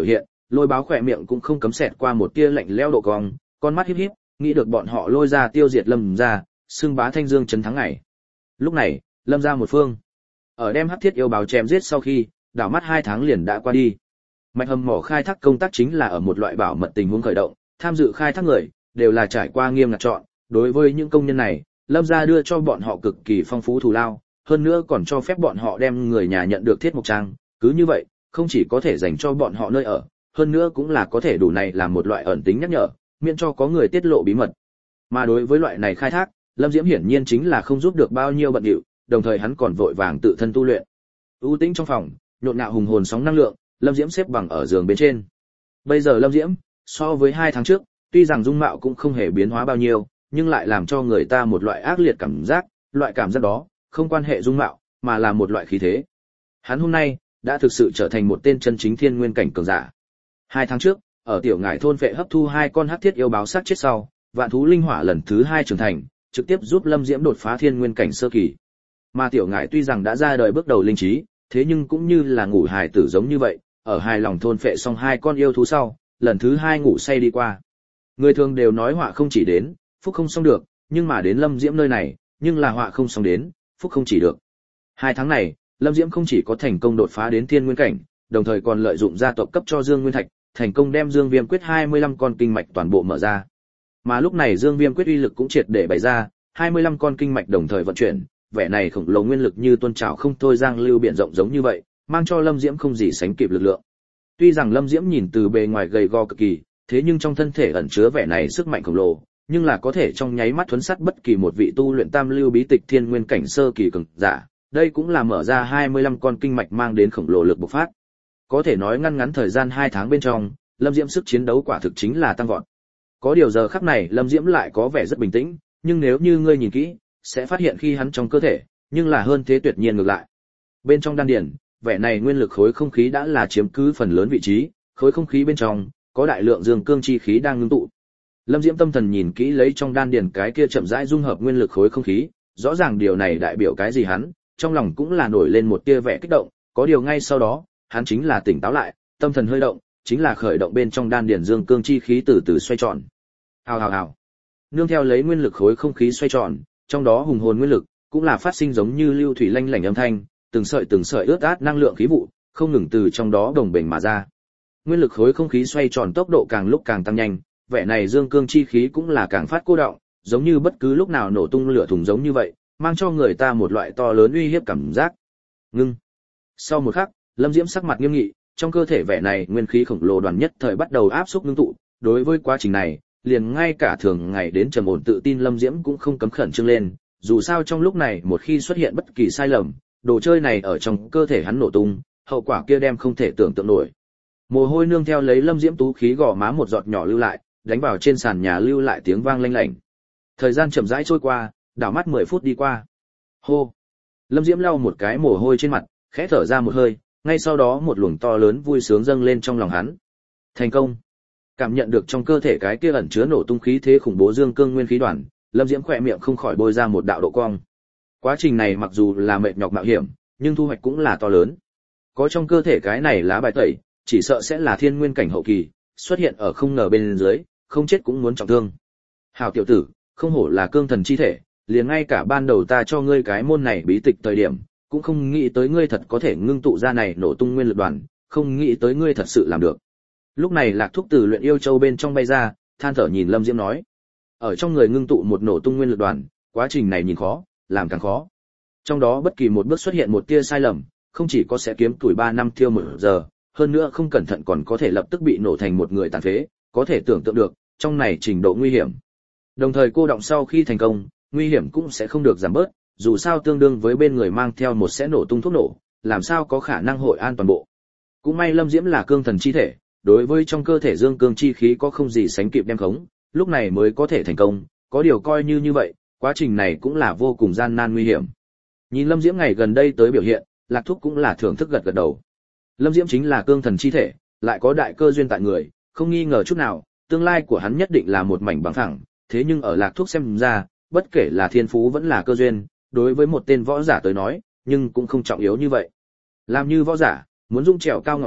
Lôi Báo khỏe miệng cũng không cấm xẹt qua một tia lạnh lẽo độ cong, con mắt híp híp, nghĩ được bọn họ Lôi ra tiêu diệt Lâm gia, xưng bá Thanh Dương trấn thắng ngày. Lúc này, Lâm gia một phương, ở đem Hắc Thiết yêu báo chém giết sau khi, đảo mắt hai tháng liền đã qua đi. Mạch hầm mỏ khai thác công tác chính là ở một loại bảo mật tình huống khởi động, tham dự khai thác người đều là trải qua nghiêm ngặt chọn, đối với những công nhân này, Lâm gia đưa cho bọn họ cực kỳ phong phú thù lao, hơn nữa còn cho phép bọn họ đem người nhà nhận được thiết mục trang, cứ như vậy, không chỉ có thể dành cho bọn họ nơi ở, hơn nữa cũng là có thể đủ này làm một loại ẩn tính nhắc nhở, miễn cho có người tiết lộ bí mật. Mà đối với loại này khai thác, Lâm Diễm hiển nhiên chính là không giúp được bao nhiêu bận rộn, đồng thời hắn còn vội vàng tự thân tu luyện. U tĩnh trong phòng, nhộn nhạo hùng hồn sóng năng lượng, Lâm Diễm xếp bằng ở giường bên trên. Bây giờ Lâm Diễm, so với hai tháng trước, tuy rằng dung mạo cũng không hề biến hóa bao nhiêu, nhưng lại làm cho người ta một loại ác liệt cảm giác, loại cảm giác đó, không quan hệ dung mạo, mà là một loại khí thế. Hắn hôm nay đã thực sự trở thành một tên chân chính thiên nguyên cảnh cường giả. Hai tháng trước, ở tiểu ngải thôn vệ hấp thu hai con hắc thiết yêu báo sát chết sau, vạn thú linh hỏa lần thứ hai trưởng thành, trực tiếp giúp Lâm Diễm đột phá thiên nguyên cảnh sơ kỳ. Mà tiểu ngải tuy rằng đã ra đời bước đầu linh trí, thế nhưng cũng như là ngủ hài tử giống như vậy, ở hai lòng thôn phệ xong hai con yêu thú sau, lần thứ hai ngủ say đi qua. Người thường đều nói họa không chỉ đến, phúc không xong được, nhưng mà đến Lâm Diễm nơi này, nhưng là họa không xong đến, phúc không chỉ được. Hai tháng này, Lâm Diễm không chỉ có thành công đột phá đến thiên nguyên cảnh, đồng thời còn lợi dụng gia tộc cấp cho Dương Nguyên Thạch, thành công đem Dương Viêm quyết hai mươi lăm con kinh mạch toàn bộ mở ra. Mà lúc này Dương Viêm quyết uy lực cũng triệt để bày ra, hai mươi lăm con kinh mạch đồng thời vận chuyển, vẻ này khổng lồ nguyên lực như tuôn trào không thôi giang lưu biển rộng giống như vậy, mang cho Lâm Diễm không gì sánh kịp lực lượng. Tuy rằng Lâm Diễm nhìn từ bề ngoài gầy gò cực kỳ, thế nhưng trong thân thể ẩn chứa vẻ này sức mạnh khổng lồ, nhưng là có thể trong nháy mắt thuấn sát bất kỳ một vị tu luyện tam lưu bí tịch thiên nguyên cảnh sơ kỳ cường giả. Đây cũng là mở ra hai mươi lăm con kinh mạch mang đến khổng lồ lực bộc phát. Có thể nói ngăn ngắn thời gian hai tháng bên trong, Lâm Diễm sức chiến đấu quả thực chính là tăng vọt. Có điều giờ khắc này Lâm Diễm lại có vẻ rất bình tĩnh, nhưng nếu như ngươi nhìn kỹ, sẽ phát hiện khi hắn trong cơ thể, nhưng là hơn thế tuyệt nhiên ngược lại. Bên trong đan điền, vẻ này nguyên lực khối không khí đã là chiếm cứ phần lớn vị trí, khối không khí bên trong có đại lượng dương cương chi khí đang ngưng tụ. Lâm Diễm tâm thần nhìn kỹ lấy trong đan điền cái kia chậm rãi dung hợp nguyên lực khối không khí, rõ ràng điều này đại biểu cái gì hắn, trong lòng cũng là nổi lên một tia vẻ kích động, có điều ngay sau đó, hắn chính là tỉnh táo lại, tâm thần hơi động, chính là khởi động bên trong đan điền dương cương chi khí từ từ xoay tròn. Hào hào hào. Nương theo lấy nguyên lực khối không khí xoay tròn, trong đó hùng hồn nguyên lực cũng là phát sinh giống như lưu thủy lanh lảnh âm thanh, từng sợi từng sợi ướt át năng lượng khí vụ không ngừng từ trong đó đồng bềnh mà ra. Nguyên lực khối không khí xoay tròn tốc độ càng lúc càng tăng nhanh, vẻ này dương cương chi khí cũng là càng phát cô động, giống như bất cứ lúc nào nổ tung lửa thùng giống như vậy, mang cho người ta một loại to lớn uy hiếp cảm giác. Ngưng. Sau một khắc, Lâm Diễm sắc mặt nghiêm nghị, trong cơ thể vẻ này nguyên khí khổng lồ đoàn nhất thời bắt đầu áp xúc ngưng tụ, đối với quá trình này, liền ngay cả thường ngày đến trầm ổn tự tin Lâm Diễm cũng không cấm khẩn trương lên, dù sao trong lúc này một khi xuất hiện bất kỳ sai lầm, đồ chơi này ở trong cơ thể hắn nổ tung, hậu quả kia đem không thể tưởng tượng nổi. Mồ hôi nương theo lấy Lâm Diễm tú khí gò má một giọt nhỏ lưu lại, đánh vào trên sàn nhà lưu lại tiếng vang lanh lảnh. Thời gian chậm rãi trôi qua, đảo mắt mười phút đi qua. Hô. Lâm Diễm lau một cái mồ hôi trên mặt, khẽ thở ra một hơi, ngay sau đó một luồng to lớn vui sướng dâng lên trong lòng hắn. Thành công. Cảm nhận được trong cơ thể cái kia ẩn chứa nổ tung khí thế khủng bố dương cương nguyên khí đoàn, Lâm Diễm khỏe miệng không khỏi bôi ra một đạo độ cong. Quá trình này mặc dù là mệt nhọc mạo hiểm, nhưng thu hoạch cũng là to lớn. Có trong cơ thể cái này lá bài tẩy, chỉ sợ sẽ là thiên nguyên cảnh hậu kỳ, xuất hiện ở không ngờ bên dưới, không chết cũng muốn trọng thương. Hảo tiểu tử, không hổ là cương thần chi thể, liền ngay cả ban đầu ta cho ngươi cái môn này bí tịch thời điểm, cũng không nghĩ tới ngươi thật có thể ngưng tụ ra này nổ tung nguyên lực đoàn, không nghĩ tới ngươi thật sự làm được. Lúc này Lạc Thúc từ luyện yêu châu bên trong bay ra, than thở nhìn Lâm Diễm nói: ở trong người ngưng tụ một nổ tung nguyên lực đoàn, quá trình này nhìn khó, làm càng khó. Trong đó bất kỳ một bước xuất hiện một tia sai lầm, không chỉ có sẽ kiếm tuổi ba năm thiêu một giờ, hơn nữa không cẩn thận còn có thể lập tức bị nổ thành một người tàn phế, có thể tưởng tượng được, trong này trình độ nguy hiểm. Đồng thời cô động sau khi thành công, nguy hiểm cũng sẽ không được giảm bớt, dù sao tương đương với bên người mang theo một sẽ nổ tung thuốc nổ, làm sao có khả năng hội an toàn bộ. Cũng may Lâm Diễm là cương thần chi thể, đối với trong cơ thể dương cương chi khí có không gì sánh kịp đem khống, lúc này mới có thể thành công, có điều coi như như vậy, quá trình này cũng là vô cùng gian nan nguy hiểm. Nhìn Lâm Diễm ngày gần đây tới biểu hiện, Lạc Thúc cũng là thưởng thức gật gật đầu. Lâm Diễm chính là cương thần chi thể, lại có đại cơ duyên tại người, không nghi ngờ chút nào, tương lai của hắn nhất định là một mảnh bằng phẳng, thế nhưng ở Lạc Thúc xem ra, bất kể là thiên phú vẫn là cơ duyên, đối với một tên võ giả tới nói, nhưng cũng không trọng yếu như vậy. Làm như võ giả, muốn dung trèo cao ngọn núi,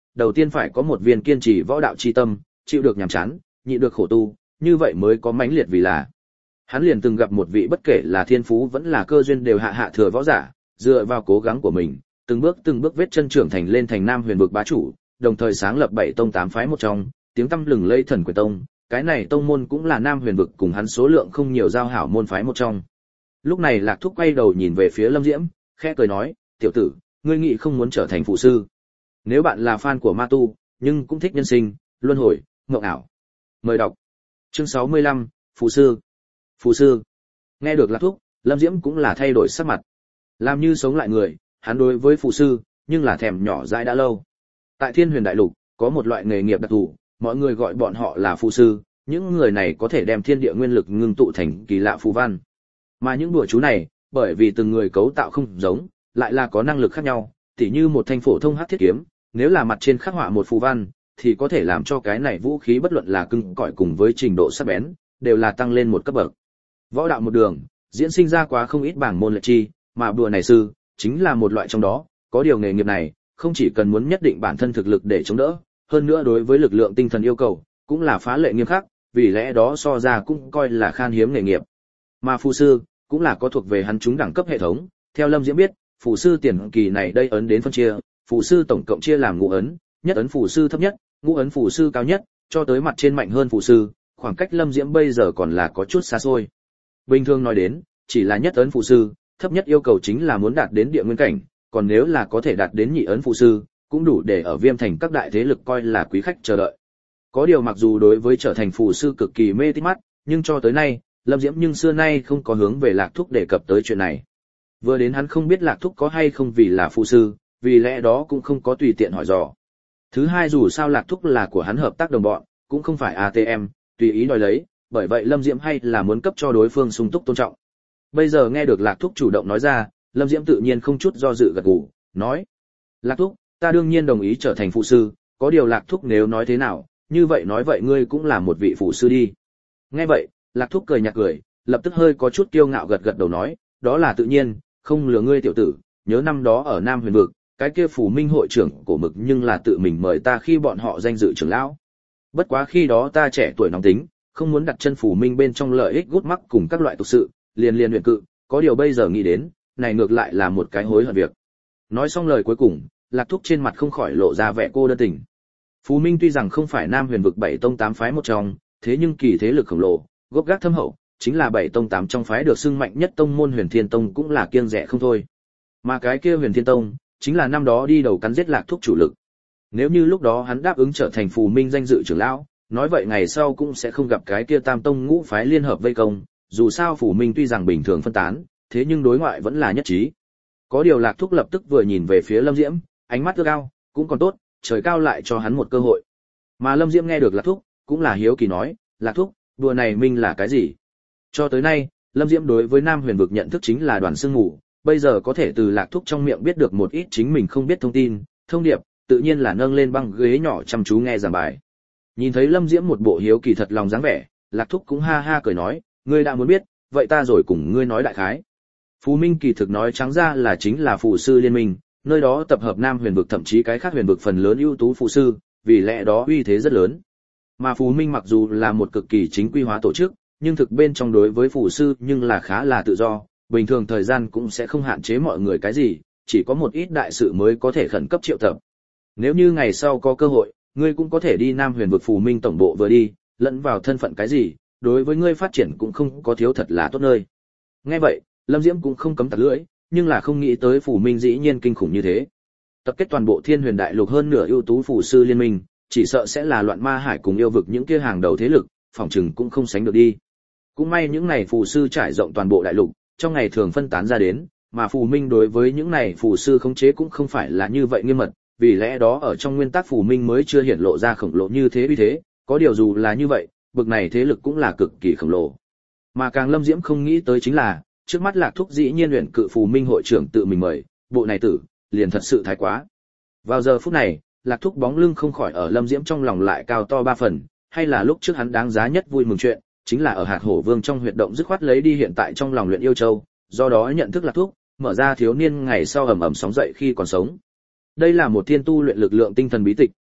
đầu tiên phải có một viên kiên trì võ đạo chi tâm, chịu được nhàm chán, nhịn được khổ tu, như vậy mới có mãnh liệt vì là. Hắn liền từng gặp một vị bất kể là thiên phú vẫn là cơ duyên đều hạ hạ thừa võ giả, dựa vào cố gắng của mình, từng bước từng bước vết chân trưởng thành lên thành Nam Huyền vực bá chủ, đồng thời sáng lập bảy tông tám phái một trong, tiếng tăm lừng lẫy Thần Quyền Tông, cái này tông môn cũng là Nam Huyền vực cùng hắn số lượng không nhiều giao hảo môn phái một trong. Lúc này Lạc Thúc quay đầu nhìn về phía Lâm Diễm, khẽ cười nói, "Tiểu tử, ngươi nghĩ không muốn trở thành phụ sư? Nếu bạn là fan của ma tu, nhưng cũng thích nhân sinh, luân hồi, mộng ảo, mời đọc." Chương sáu mươi lăm, Phụ sư. Phụ sư. Nghe được Lạc Thúc, Lâm Diễm cũng là thay đổi sắc mặt. Làm như sống lại người, hắn đối với phụ sư, nhưng là thèm nhỏ dãi đã lâu. Tại Thiên Huyền Đại Lục, có một loại nghề nghiệp đặc thù, mọi người gọi bọn họ là phụ sư, những người này có thể đem thiên địa nguyên lực ngưng tụ thành kỳ lạ phù văn. Mà những đùa chú này, bởi vì từng người cấu tạo không giống, lại là có năng lực khác nhau, tỉ như một thanh phổ thông hắc thiết kiếm, nếu là mặt trên khắc họa một phù văn, thì có thể làm cho cái này vũ khí bất luận là cứng cỏi cùng với trình độ sắc bén, đều là tăng lên một cấp bậc. Võ đạo một đường, diễn sinh ra quá không ít bảng môn lệ chi, mà đùa này sư, chính là một loại trong đó, có điều nghề nghiệp này, không chỉ cần muốn nhất định bản thân thực lực để chống đỡ, hơn nữa đối với lực lượng tinh thần yêu cầu, cũng là phá lệ nghiêm khắc, vì lẽ đó so ra cũng coi là khan hiếm nghề nghiệp. Mà phù sư, cũng là có thuộc về hắn chúng đẳng cấp hệ thống, theo Lâm Diễm biết, phù sư tiền kỳ này đây ấn đến phân chia, phù sư tổng cộng chia làm ngũ ấn, nhất ấn phù sư thấp nhất, ngũ ấn phù sư cao nhất, cho tới mặt trên mạnh hơn phù sư, khoảng cách Lâm Diễm bây giờ còn là có chút xa xôi. Bình thường nói đến, chỉ là nhất ấn phù sư, thấp nhất yêu cầu chính là muốn đạt đến địa nguyên cảnh, còn nếu là có thể đạt đến nhị ấn phù sư, cũng đủ để ở Viêm Thành các đại thế lực coi là quý khách chờ đợi. Có điều mặc dù đối với trở thành phù sư cực kỳ mê tít mắt, nhưng cho tới nay, Lâm Diễm nhưng xưa nay không có hướng về Lạc Thúc đề cập tới chuyện này. Vừa đến hắn không biết Lạc Thúc có hay không vì là phù sư, vì lẽ đó cũng không có tùy tiện hỏi dò. Thứ hai, dù sao Lạc Thúc là của hắn hợp tác đồng bọn, cũng không phải a tê em, tùy ý đòi lấy, bởi vậy Lâm Diễm hay là muốn cấp cho đối phương sung túc tôn trọng. Bây giờ nghe được Lạc Thúc chủ động nói ra, Lâm Diễm tự nhiên không chút do dự gật gù, nói: "Lạc Thúc, ta đương nhiên đồng ý trở thành phụ sư, có điều Lạc Thúc nếu nói thế nào, như vậy nói vậy ngươi cũng là một vị phụ sư đi." Nghe vậy, Lạc Thúc cười nhạt cười, lập tức hơi có chút kiêu ngạo gật gật đầu nói: "Đó là tự nhiên, không lừa ngươi tiểu tử, nhớ năm đó ở Nam Huyền vực, cái kia Phù Minh hội trưởng cổ mực nhưng là tự mình mời ta khi bọn họ danh dự trưởng lão. Bất quá khi đó ta trẻ tuổi nóng tính, không muốn đặt chân Phù Minh bên trong lợi ích gút mắc cùng các loại tục sự, liền liền luyện cự, có điều bây giờ nghĩ đến, này ngược lại là một cái hối hận việc." Nói xong lời cuối cùng, Lạc Thúc trên mặt không khỏi lộ ra vẻ cô đơn tình. Phù Minh tuy rằng không phải Nam Huyền vực bảy tông tám phái một trong, thế nhưng kỳ thế lực khổng lồ, gốc gác thâm hậu, chính là bảy tông tám trong phái được xưng mạnh nhất tông môn Huyền Thiên Tông cũng là kiêng dè không thôi. Mà cái kia Huyền Thiên Tông, chính là năm đó đi đầu cắn giết Lạc Thúc chủ lực. Nếu như lúc đó hắn đáp ứng trở thành Phù Minh danh dự trưởng lão, nói vậy ngày sau cũng sẽ không gặp cái kia Tam tông ngũ phái liên hợp vây công, dù sao Phù Minh tuy rằng bình thường phân tán, thế nhưng đối ngoại vẫn là nhất trí. Có điều Lạc Thúc lập tức vừa nhìn về phía Lâm Diễm, ánh mắt ưa cao, cũng còn tốt, trời cao lại cho hắn một cơ hội. Mà Lâm Diễm nghe được Lạc Thúc, cũng là hiếu kỳ nói: "Lạc Thúc, đùa này minh là cái gì?" Cho tới nay, Lâm Diễm đối với Nam Huyền vực nhận thức chính là đoàn sương ngủ, bây giờ có thể từ Lạc Thúc trong miệng biết được một ít chính mình không biết thông tin, thông điệp, tự nhiên là nâng lên băng ghế nhỏ chăm chú nghe giảng bài. Nhìn thấy Lâm Diễm một bộ hiếu kỳ thật lòng dáng vẻ, Lạc Thúc cũng ha ha cười nói: "Ngươi đã muốn biết, vậy ta rồi cùng ngươi nói đại khái." Phù Minh kỳ thực nói trắng ra là chính là phù sư liên minh, nơi đó tập hợp Nam Huyền vực thậm chí cái khác huyền vực phần lớn ưu tú phù sư, vì lẽ đó uy thế rất lớn. Mà Phù Minh mặc dù là một cực kỳ chính quy hóa tổ chức, nhưng thực bên trong đối với phù sư nhưng là khá là tự do, bình thường thời gian cũng sẽ không hạn chế mọi người cái gì, chỉ có một ít đại sự mới có thể khẩn cấp triệu tập. Nếu như ngày sau có cơ hội, ngươi cũng có thể đi Nam Huyền vực Phù Minh tổng bộ vừa đi, lẫn vào thân phận cái gì, đối với ngươi phát triển cũng không có thiếu thật là tốt nơi. Nghe vậy, Lâm Diễm cũng không cấm tặc lưỡi, nhưng là không nghĩ tới Phù Minh dĩ nhiên kinh khủng như thế. Tập kết toàn bộ Thiên Huyền Đại Lục hơn nửa ưu tú phù sư liên minh, chỉ sợ sẽ là loạn ma hải cùng yêu vực những kia hàng đầu thế lực, phòng trừng cũng không sánh được đi. Cũng may những này phù sư trải rộng toàn bộ đại lục, trong ngày thường phân tán ra đến, mà Phù Minh đối với những này phù sư khống chế cũng không phải là như vậy nghiêm mật, vì lẽ đó ở trong nguyên tắc Phù Minh mới chưa hiển lộ ra khổng lồ như thế uy thế, có điều dù là như vậy, bực này thế lực cũng là cực kỳ khổng lồ. Mà càng Lâm Diễm không nghĩ tới chính là, trước mắt Lạc Thúc dĩ nhiên luyện cự Phù Minh hội trưởng tự mình mời, bộ này tử, liền thật sự thái quá. Vào giờ phút này, Lạc Thúc bóng lưng không khỏi ở Lâm Diễm trong lòng lại cao to ba phần, hay là lúc trước hắn đáng giá nhất vui mừng chuyện, chính là ở Hạt Hổ Vương trong huyệt động dứt khoát lấy đi hiện tại trong lòng luyện yêu châu, do đó nhận thức Lạc Thúc, mở ra thiếu niên ngày sau ầm ầm sóng dậy khi còn sống. Đây là một thiên tu luyện lực lượng tinh thần bí tịch,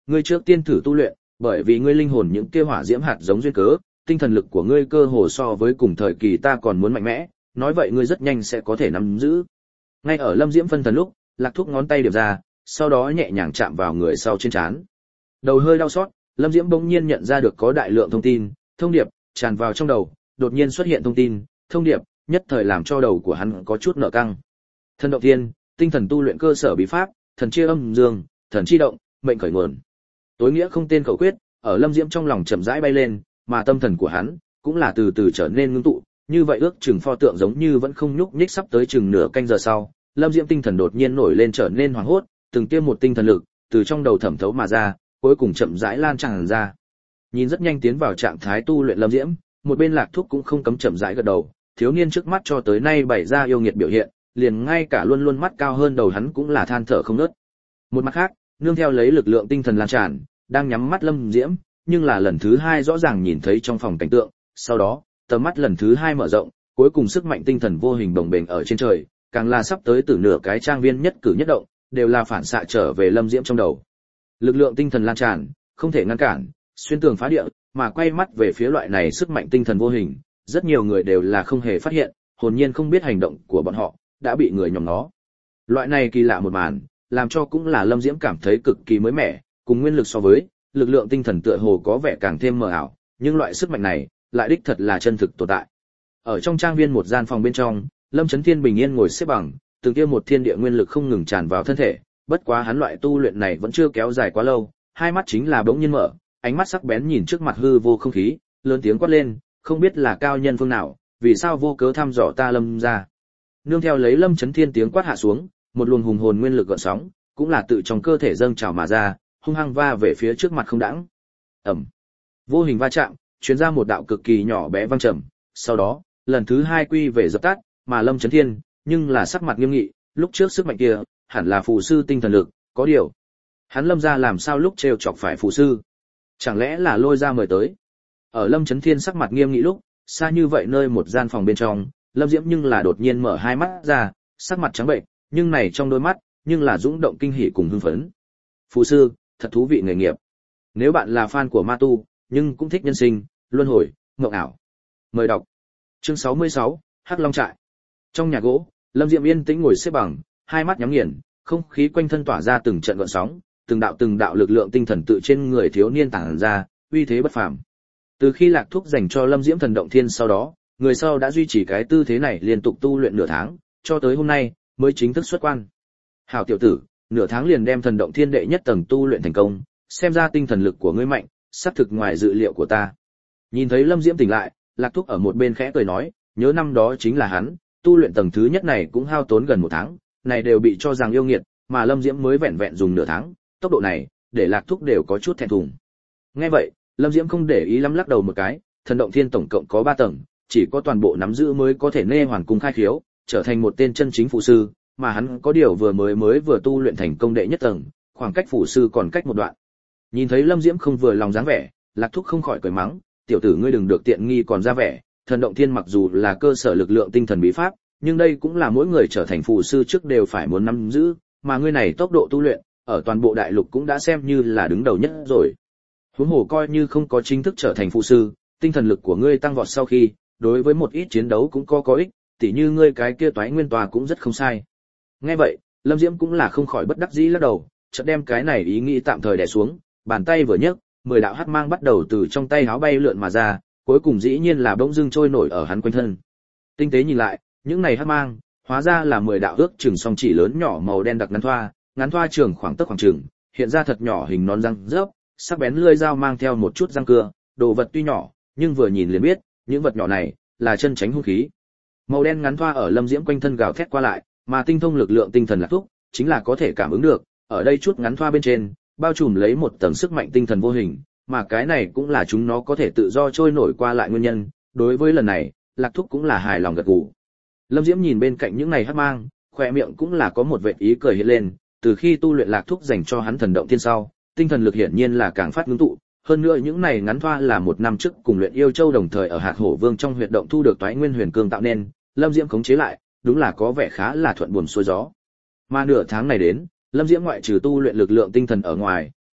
ngươi trước tiên thử tu luyện, bởi vì ngươi linh hồn những kia hỏa diễm hạt giống duyên cớ, tinh thần lực của ngươi cơ hồ so với cùng thời kỳ ta còn muốn mạnh mẽ, nói vậy ngươi rất nhanh sẽ có thể nắm giữ. Ngay ở Lâm Diễm phân thần lúc, Lạc Thúc ngón tay điểm ra, sau đó nhẹ nhàng chạm vào người sau trên trán. Đầu hơi đau xót, Lâm Diễm bỗng nhiên nhận ra được có đại lượng thông tin, thông điệp tràn vào trong đầu, đột nhiên xuất hiện thông tin, thông điệp, nhất thời làm cho đầu của hắn có chút nợ căng. Thần động thiên, tinh thần tu luyện cơ sở bí pháp, thần chia âm dương, thần chi động, mệnh khởi nguồn. Tối nghĩa không tên khẩu quyết, ở Lâm Diễm trong lòng chậm rãi bay lên, mà tâm thần của hắn cũng là từ từ trở nên ngưng tụ, như vậy ước chừng pho tượng giống như vẫn không nhúc nhích. Sắp tới chừng nửa canh giờ sau, Lâm Diễm tinh thần đột nhiên nổi lên trở nên hoảng hốt, từng tiêm một tinh thần lực từ trong đầu thẩm thấu mà ra, cuối cùng chậm rãi lan tràn ra. Nhìn rất nhanh tiến vào trạng thái tu luyện Lâm Diễm, một bên Lạc Thúc cũng không cấm chậm rãi gật đầu, thiếu niên trước mắt cho tới nay bày ra yêu nghiệt biểu hiện, liền ngay cả luôn luôn mắt cao hơn đầu hắn cũng là than thở không ngớt. Một mặt khác, nương theo lấy lực lượng tinh thần lan tràn, đang nhắm mắt Lâm Diễm, nhưng là lần thứ hai rõ ràng nhìn thấy trong phòng cảnh tượng, sau đó, tầm mắt lần thứ hai mở rộng, cuối cùng sức mạnh tinh thần vô hình bồng bềnh ở trên trời, càng là sắp tới từ nửa cái trang viên nhất cử nhất động, đều là phản xạ trở về Lâm Diễm trong đầu. Lực lượng tinh thần lan tràn, không thể ngăn cản, xuyên tường phá địa, mà quay mắt về phía loại này sức mạnh tinh thần vô hình, rất nhiều người đều là không hề phát hiện, hồn nhiên không biết hành động của bọn họ đã bị người nhòm nó. Loại này kỳ lạ một màn, làm cho cũng là Lâm Diễm cảm thấy cực kỳ mới mẻ, cùng nguyên lực so với, lực lượng tinh thần tựa hồ có vẻ càng thêm mờ ảo, nhưng loại sức mạnh này lại đích thật là chân thực tồn tại. Ở trong trang viên một gian phòng bên trong, Lâm Chấn Thiên bình yên ngồi xếp bằng, từng kia một thiên địa nguyên lực không ngừng tràn vào thân thể, bất quá hắn loại tu luyện này vẫn chưa kéo dài quá lâu, hai mắt chính là bỗng nhiên mở, ánh mắt sắc bén nhìn trước mặt hư vô không khí, lớn tiếng quát lên, không biết là cao nhân phương nào, vì sao vô cớ thăm dò ta Lâm gia. Nương theo lấy Lâm Chấn Thiên tiếng quát hạ xuống, một luồng hùng hồn nguyên lực gợn sóng, cũng là tự trong cơ thể dâng trào mà ra, hung hăng va về phía trước mặt không đãng. Ầm. Vô hình va chạm, truyền ra một đạo cực kỳ nhỏ bé vang trầm, sau đó, lần thứ hai quy về dập tắt, mà Lâm Chấn Thiên, nhưng là sắc mặt nghiêm nghị, lúc trước sức mạnh kia, hẳn là phù sư tinh thần lực, có điều, hắn Lâm gia làm sao lúc trêu chọc phải phù sư? Chẳng lẽ là lôi ra mời tới? Ở Lâm Chấn Thiên sắc mặt nghiêm nghị lúc, xa như vậy nơi một gian phòng bên trong, Lâm Diễm nhưng là đột nhiên mở hai mắt ra, sắc mặt trắng bệnh, nhưng này trong đôi mắt, nhưng là dũng động kinh hỉ cùng hưng phấn. Phù sư, thật thú vị nghề nghiệp. Nếu bạn là fan của ma tu, nhưng cũng thích nhân sinh, luân hồi, mộng ảo. Mời đọc. Chương sáu mươi sáu, Hắc Long trại. Trong nhà gỗ, Lâm Diễm yên tĩnh ngồi xếp bằng, hai mắt nhắm nghiền, không khí quanh thân tỏa ra từng trận gợn sóng, từng đạo từng đạo lực lượng tinh thần tự trên người thiếu niên tản ra, uy thế bất phàm. Từ khi Lạc Thúc dành cho Lâm Diễm thần động thiên sau đó, người sau đã duy trì cái tư thế này liên tục tu luyện nửa tháng, cho tới hôm nay mới chính thức xuất quan. Hảo tiểu tử, nửa tháng liền đem thần động thiên đệ nhất tầng tu luyện thành công, xem ra tinh thần lực của ngươi mạnh, sắp thực ngoài dự liệu của ta. Nhìn thấy Lâm Diễm tỉnh lại, Lạc Thúc ở một bên khẽ cười nói, nhớ năm đó chính là hắn, tu luyện tầng thứ nhất này cũng hao tốn gần một tháng, này đều bị cho rằng yêu nghiệt, mà Lâm Diễm mới vẹn vẹn dùng nửa tháng, tốc độ này, để Lạc Thúc đều có chút thẹn thùng. Nghe vậy, Lâm Diễm không để ý lắm lắc đầu một cái, thần động thiên tổng cộng có ba tầng, chỉ có toàn bộ nắm giữ mới có thể nê hoàn cung khai khiếu, trở thành một tên chân chính phụ sư, mà hắn có điều vừa mới mới vừa tu luyện thành công đệ nhất tầng, khoảng cách phụ sư còn cách một đoạn. Nhìn thấy Lâm Diễm không vừa lòng dáng vẻ, Lạc Thúc không khỏi cười mắng, tiểu tử ngươi đừng được tiện nghi còn ra vẻ, thần động thiên mặc dù là cơ sở lực lượng tinh thần bí pháp, nhưng đây cũng là mỗi người trở thành phụ sư trước đều phải muốn nắm giữ, mà ngươi này tốc độ tu luyện, ở toàn bộ đại lục cũng đã xem như là đứng đầu nhất rồi. Huống hồ coi như không có chính thức trở thành phụ sư, tinh thần lực của ngươi tăng vọt sau khi, đối với một ít chiến đấu cũng có có ích, tỉ như ngươi cái kia toái nguyên tòa cũng rất không sai. Nghe vậy, Lâm Diễm cũng là không khỏi bất đắc dĩ lắc đầu, chợt đem cái này ý nghĩ tạm thời đè xuống, bàn tay vừa nhấc, mười đạo hắc mang bắt đầu từ trong tay háo bay lượn mà ra, cuối cùng dĩ nhiên là bỗng dưng trôi nổi ở hắn quanh thân. Tinh tế nhìn lại, những này hắc mang, hóa ra là mười đạo ước chừng song chỉ lớn nhỏ màu đen đặc ngắn thoa, ngắn thoa trường khoảng tấc khoảng chừng, hiện ra thật nhỏ hình nón răng rớp, sắc bén lưỡi dao mang theo một chút răng cưa, đồ vật tuy nhỏ, nhưng vừa nhìn liền biết, những vật nhỏ này là chân tránh hung khí. Màu đen ngắn thoa ở Lâm Diễm quanh thân gào thét qua lại, mà tinh thông lực lượng tinh thần Lạc Thúc, chính là có thể cảm ứng được, ở đây chút ngắn thoa bên trên, bao trùm lấy một tầng sức mạnh tinh thần vô hình, mà cái này cũng là chúng nó có thể tự do trôi nổi qua lại nguyên nhân, đối với lần này, Lạc Thúc cũng là hài lòng gật gù. Lâm Diễm nhìn bên cạnh những này hắc mang, khóe miệng cũng là có một vệt ý cười hiện lên, từ khi tu luyện Lạc Thúc dành cho hắn thần động thiên sau, tinh thần lực hiển nhiên là càng phát ngưng tụ, hơn nữa những này ngắn thoa là một năm trước cùng luyện yêu châu đồng thời ở hạt hổ vương trong huyệt động thu được toái nguyên huyền cương tạo nên, Lâm Diễm khống chế lại, đúng là có vẻ khá là thuận buồm xuôi gió. Mà nửa tháng này đến, Lâm Diễm ngoại trừ tu luyện lực lượng tinh thần ở ngoài,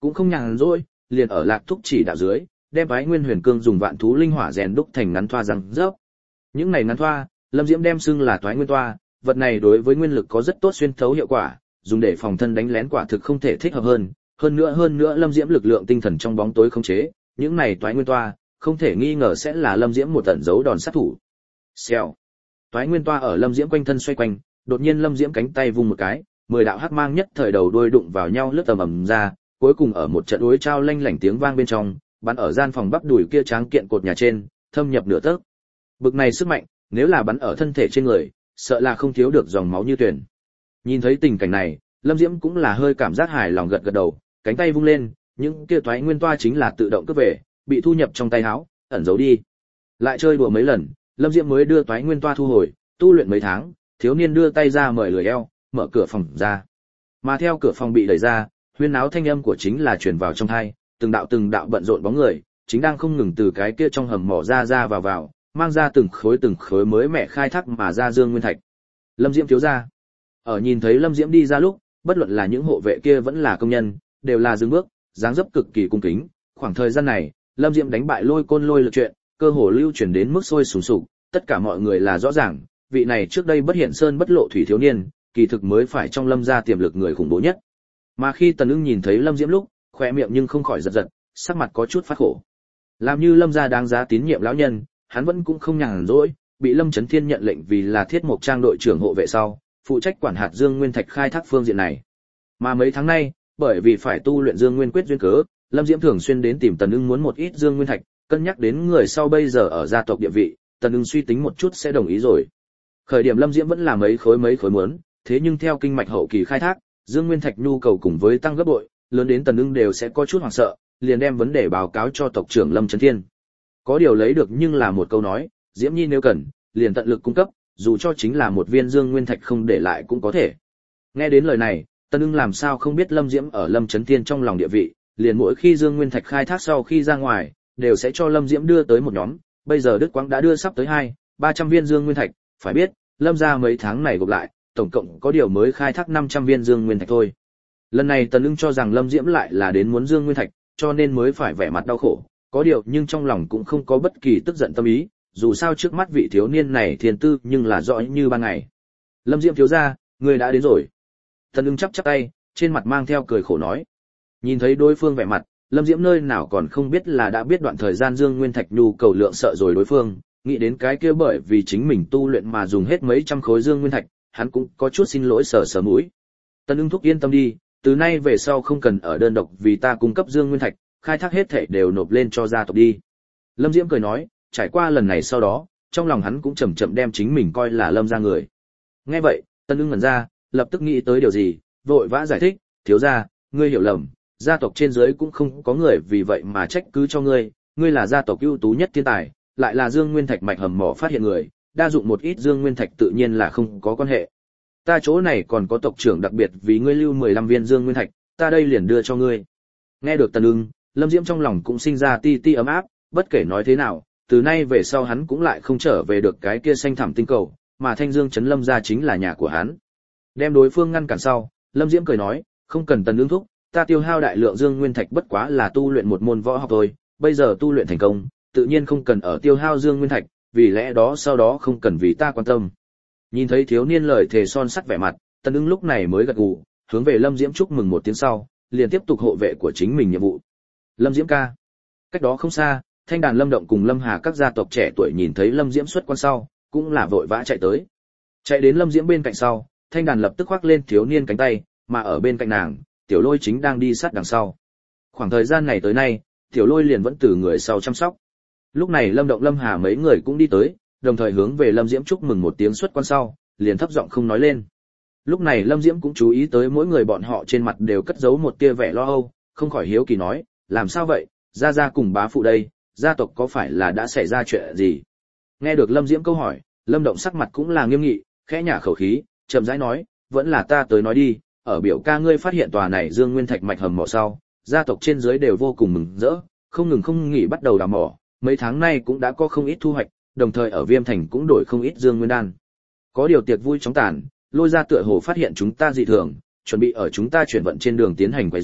cũng không nhàn rỗi, liền ở Lạc Thúc chỉ đạo dưới, đem Toái Nguyên Huyền Cương dùng vạn thú linh hỏa rèn đúc thành ngắn thoa răng rớp. Những này ngắn thoa, Lâm Diễm đem xưng là Toái Nguyên Toa, vật này đối với nguyên lực có rất tốt xuyên thấu hiệu quả, dùng để phòng thân đánh lén quả thực không thể thích hợp hơn, hơn nữa hơn nữa Lâm Diễm lực lượng tinh thần trong bóng tối khống chế, những này Toái Nguyên Toa, không thể nghi ngờ sẽ là Lâm Diễm một tận dấu đòn sát thủ. Xèo. Toái Nguyên Toa ở Lâm Diễm quanh thân xoay quanh, đột nhiên Lâm Diễm cánh tay vung một cái, mười đạo hắc mang nhất thời đầu đuôi đụng vào nhau lướt tầm ầm ra, cuối cùng ở một trận đối trao lanh lảnh tiếng vang bên trong, bắn ở gian phòng bắp đùi kia tráng kiện cột nhà trên, thâm nhập nửa tấc. Bực này sức mạnh, nếu là bắn ở thân thể trên người, sợ là không thiếu được dòng máu như tuyền. Nhìn thấy tình cảnh này, Lâm Diễm cũng là hơi cảm giác hài lòng gật gật đầu, cánh tay vung lên, những kia Toái Nguyên Toa chính là tự động cướp về, bị thu nhập trong tay áo, ẩn giấu đi. Lại chơi đùa mấy lần, Lâm Diễm mới đưa Toái Nguyên Toa thu hồi, tu luyện mấy tháng, thiếu niên đưa tay ra mời lười eo, mở cửa phòng ra. Mà theo cửa phòng bị đẩy ra, huyên náo thanh âm của chính là truyền vào trong tai, từng đạo từng đạo bận rộn bóng người, chính đang không ngừng từ cái kia trong hầm mỏ ra ra vào vào, mang ra từng khối từng khối mới mẹ khai thác mà ra dương nguyên thạch. Lâm Diễm thiếu gia. Ở nhìn thấy Lâm Diễm đi ra lúc, bất luận là những hộ vệ kia vẫn là công nhân, đều là dừng bước, dáng dấp cực kỳ cung kính. Khoảng thời gian này, Lâm Diễm đánh bại Lôi Côn Lôi Lực chuyện, cơ hồ lưu truyền đến mức sôi sùng sục, tất cả mọi người là rõ ràng, vị này trước đây bất hiện sơn bất lộ thủy thiếu niên, kỳ thực mới phải trong Lâm gia tiềm lực người khủng bố nhất. Mà khi Tần Ưng nhìn thấy Lâm Diễm lúc, khóe miệng nhưng không khỏi giật giật, sắc mặt có chút phát khổ. Làm như Lâm gia đáng giá tín nhiệm lão nhân, hắn vẫn cũng không nhàn rỗi, bị Lâm Chấn Thiên nhận lệnh vì là Thiết Mộc Trang đội trưởng hộ vệ sau, phụ trách quản hạt Dương Nguyên Thạch khai thác phương diện này. Mà mấy tháng nay, bởi vì phải tu luyện Dương Nguyên Quyết duyên cớ, Lâm Diễm thường xuyên đến tìm Tần Ưng muốn một ít Dương Nguyên Thạch, cân nhắc đến người sau bây giờ ở gia tộc địa vị, Tần Ưng suy tính một chút sẽ đồng ý rồi. Khởi điểm Lâm Diễm vẫn là mấy khối mấy khối muốn, thế nhưng theo kinh mạch hậu kỳ khai thác, Dương Nguyên Thạch nhu cầu cùng với tăng gấp bội, lớn đến Tần Ưng đều sẽ có chút hoảng sợ, liền đem vấn đề báo cáo cho tộc trưởng Lâm Chấn Thiên. Có điều lấy được nhưng là một câu nói, Diễm Nhi nếu cần, liền tận lực cung cấp, dù cho chính là một viên Dương Nguyên Thạch không để lại cũng có thể. Nghe đến lời này, Tần Ưng làm sao không biết Lâm Diễm ở Lâm Chấn Thiên trong lòng địa vị, liền mỗi khi Dương Nguyên Thạch khai thác sau khi ra ngoài, đều sẽ cho Lâm Diễm đưa tới một nhóm, bây giờ Đức Quang đã đưa sắp tới hai, ba trăm viên Dương Nguyên Thạch, phải biết, Lâm gia mấy tháng này gộp lại, tổng cộng có điều mới khai thác năm trăm viên Dương Nguyên Thạch thôi. Lần này Tần Ưng cho rằng Lâm Diễm lại là đến muốn Dương Nguyên Thạch, cho nên mới phải vẻ mặt đau khổ, có điều nhưng trong lòng cũng không có bất kỳ tức giận tâm ý, dù sao trước mắt vị thiếu niên này thiên tư nhưng là rõ như ban ngày. Lâm Diễm thiếu gia, người đã đến rồi. Tần Ưng chắp chắp tay, trên mặt mang theo cười khổ nói. Nhìn thấy đối phương vẻ mặt, Lâm Diễm nơi nào còn không biết là đã biết đoạn thời gian Dương Nguyên Thạch nhu cầu lượng sợ rồi đối phương, nghĩ đến cái kia bởi vì chính mình tu luyện mà dùng hết mấy trăm khối Dương Nguyên Thạch, hắn cũng có chút xin lỗi sờ sờ mũi. Tần Ưng thúc yên tâm đi, từ nay về sau không cần ở đơn độc vì ta cung cấp Dương Nguyên Thạch, khai thác hết thảy đều nộp lên cho gia tộc đi. Lâm Diễm cười nói, trải qua lần này sau đó, trong lòng hắn cũng chậm chậm đem chính mình coi là Lâm gia người. Nghe vậy, Tần Ưng ngẩn ra, lập tức nghĩ tới điều gì, vội vã giải thích, thiếu gia, ngươi hiểu lầm, gia tộc trên dưới cũng không có người vì vậy mà trách cứ cho ngươi, ngươi là gia tộc ưu tú nhất thiên tài, lại là Dương Nguyên Thạch mạch hầm mỏ phát hiện người, đa dụng một ít Dương Nguyên Thạch tự nhiên là không có quan hệ. Ta chỗ này còn có tộc trưởng đặc biệt vì ngươi lưu mười lăm viên Dương Nguyên Thạch, ta đây liền đưa cho ngươi. Nghe được Tần Ưng, Lâm Diễm trong lòng cũng sinh ra ti ti ấm áp, bất kể nói thế nào, từ nay về sau hắn cũng lại không trở về được cái kia xanh thẳm tinh cầu, mà Thanh Dương trấn Lâm gia chính là nhà của hắn. Đem đối phương ngăn cản sau, Lâm Diễm cười nói, không cần Tần Ưng thúc, ta tiêu hao đại lượng Dương Nguyên Thạch bất quá là tu luyện một môn võ học thôi, bây giờ tu luyện thành công, tự nhiên không cần ở tiêu hao Dương Nguyên Thạch, vì lẽ đó sau đó không cần vì ta quan tâm. Nhìn thấy thiếu niên lời thề son sắt vẻ mặt, Tần Ưng lúc này mới gật gù, hướng về Lâm Diễm chúc mừng một tiếng sau, liền tiếp tục hộ vệ của chính mình nhiệm vụ. Lâm Diễm ca. Cách đó không xa, Thanh đàn Lâm Động cùng Lâm Hà các gia tộc trẻ tuổi nhìn thấy Lâm Diễm xuất quan sau, cũng là vội vã chạy tới. Chạy đến Lâm Diễm bên cạnh sau, Thanh đàn lập tức khoác lên thiếu niên cánh tay, mà ở bên cạnh nàng, Tiểu Lôi chính đang đi sát đằng sau. Khoảng thời gian này tới nay, Tiểu Lôi liền vẫn từ người sau chăm sóc. Lúc này Lâm Động Lâm Hà mấy người cũng đi tới, đồng thời hướng về Lâm Diễm chúc mừng một tiếng xuất quan sau, liền thấp giọng không nói lên. Lúc này Lâm Diễm cũng chú ý tới mỗi người bọn họ trên mặt đều cất giấu một tia vẻ lo âu, không khỏi hiếu kỳ nói, làm sao vậy, gia gia cùng bá phụ đây, gia tộc có phải là đã xảy ra chuyện gì? Nghe được Lâm Diễm câu hỏi, Lâm Động sắc mặt cũng là nghiêm nghị, khẽ nhả khẩu khí, chậm rãi nói, vẫn là ta tới nói đi, ở biểu ca ngươi phát hiện tòa này Dương Nguyên Thạch mạch hầm mỏ sau, gia tộc trên dưới đều vô cùng mừng rỡ, không ngừng không nghỉ bắt đầu đào mỏ, mấy tháng nay cũng đã có không ít thu hoạch, đồng thời ở Viêm Thành cũng đổi không ít Dương Nguyên đan. Có điều tiệc vui chóng tàn, Lôi gia tựa hồ phát hiện chúng ta dị thường, chuẩn bị ở chúng ta chuyển vận trên đường tiến hành quấy rối,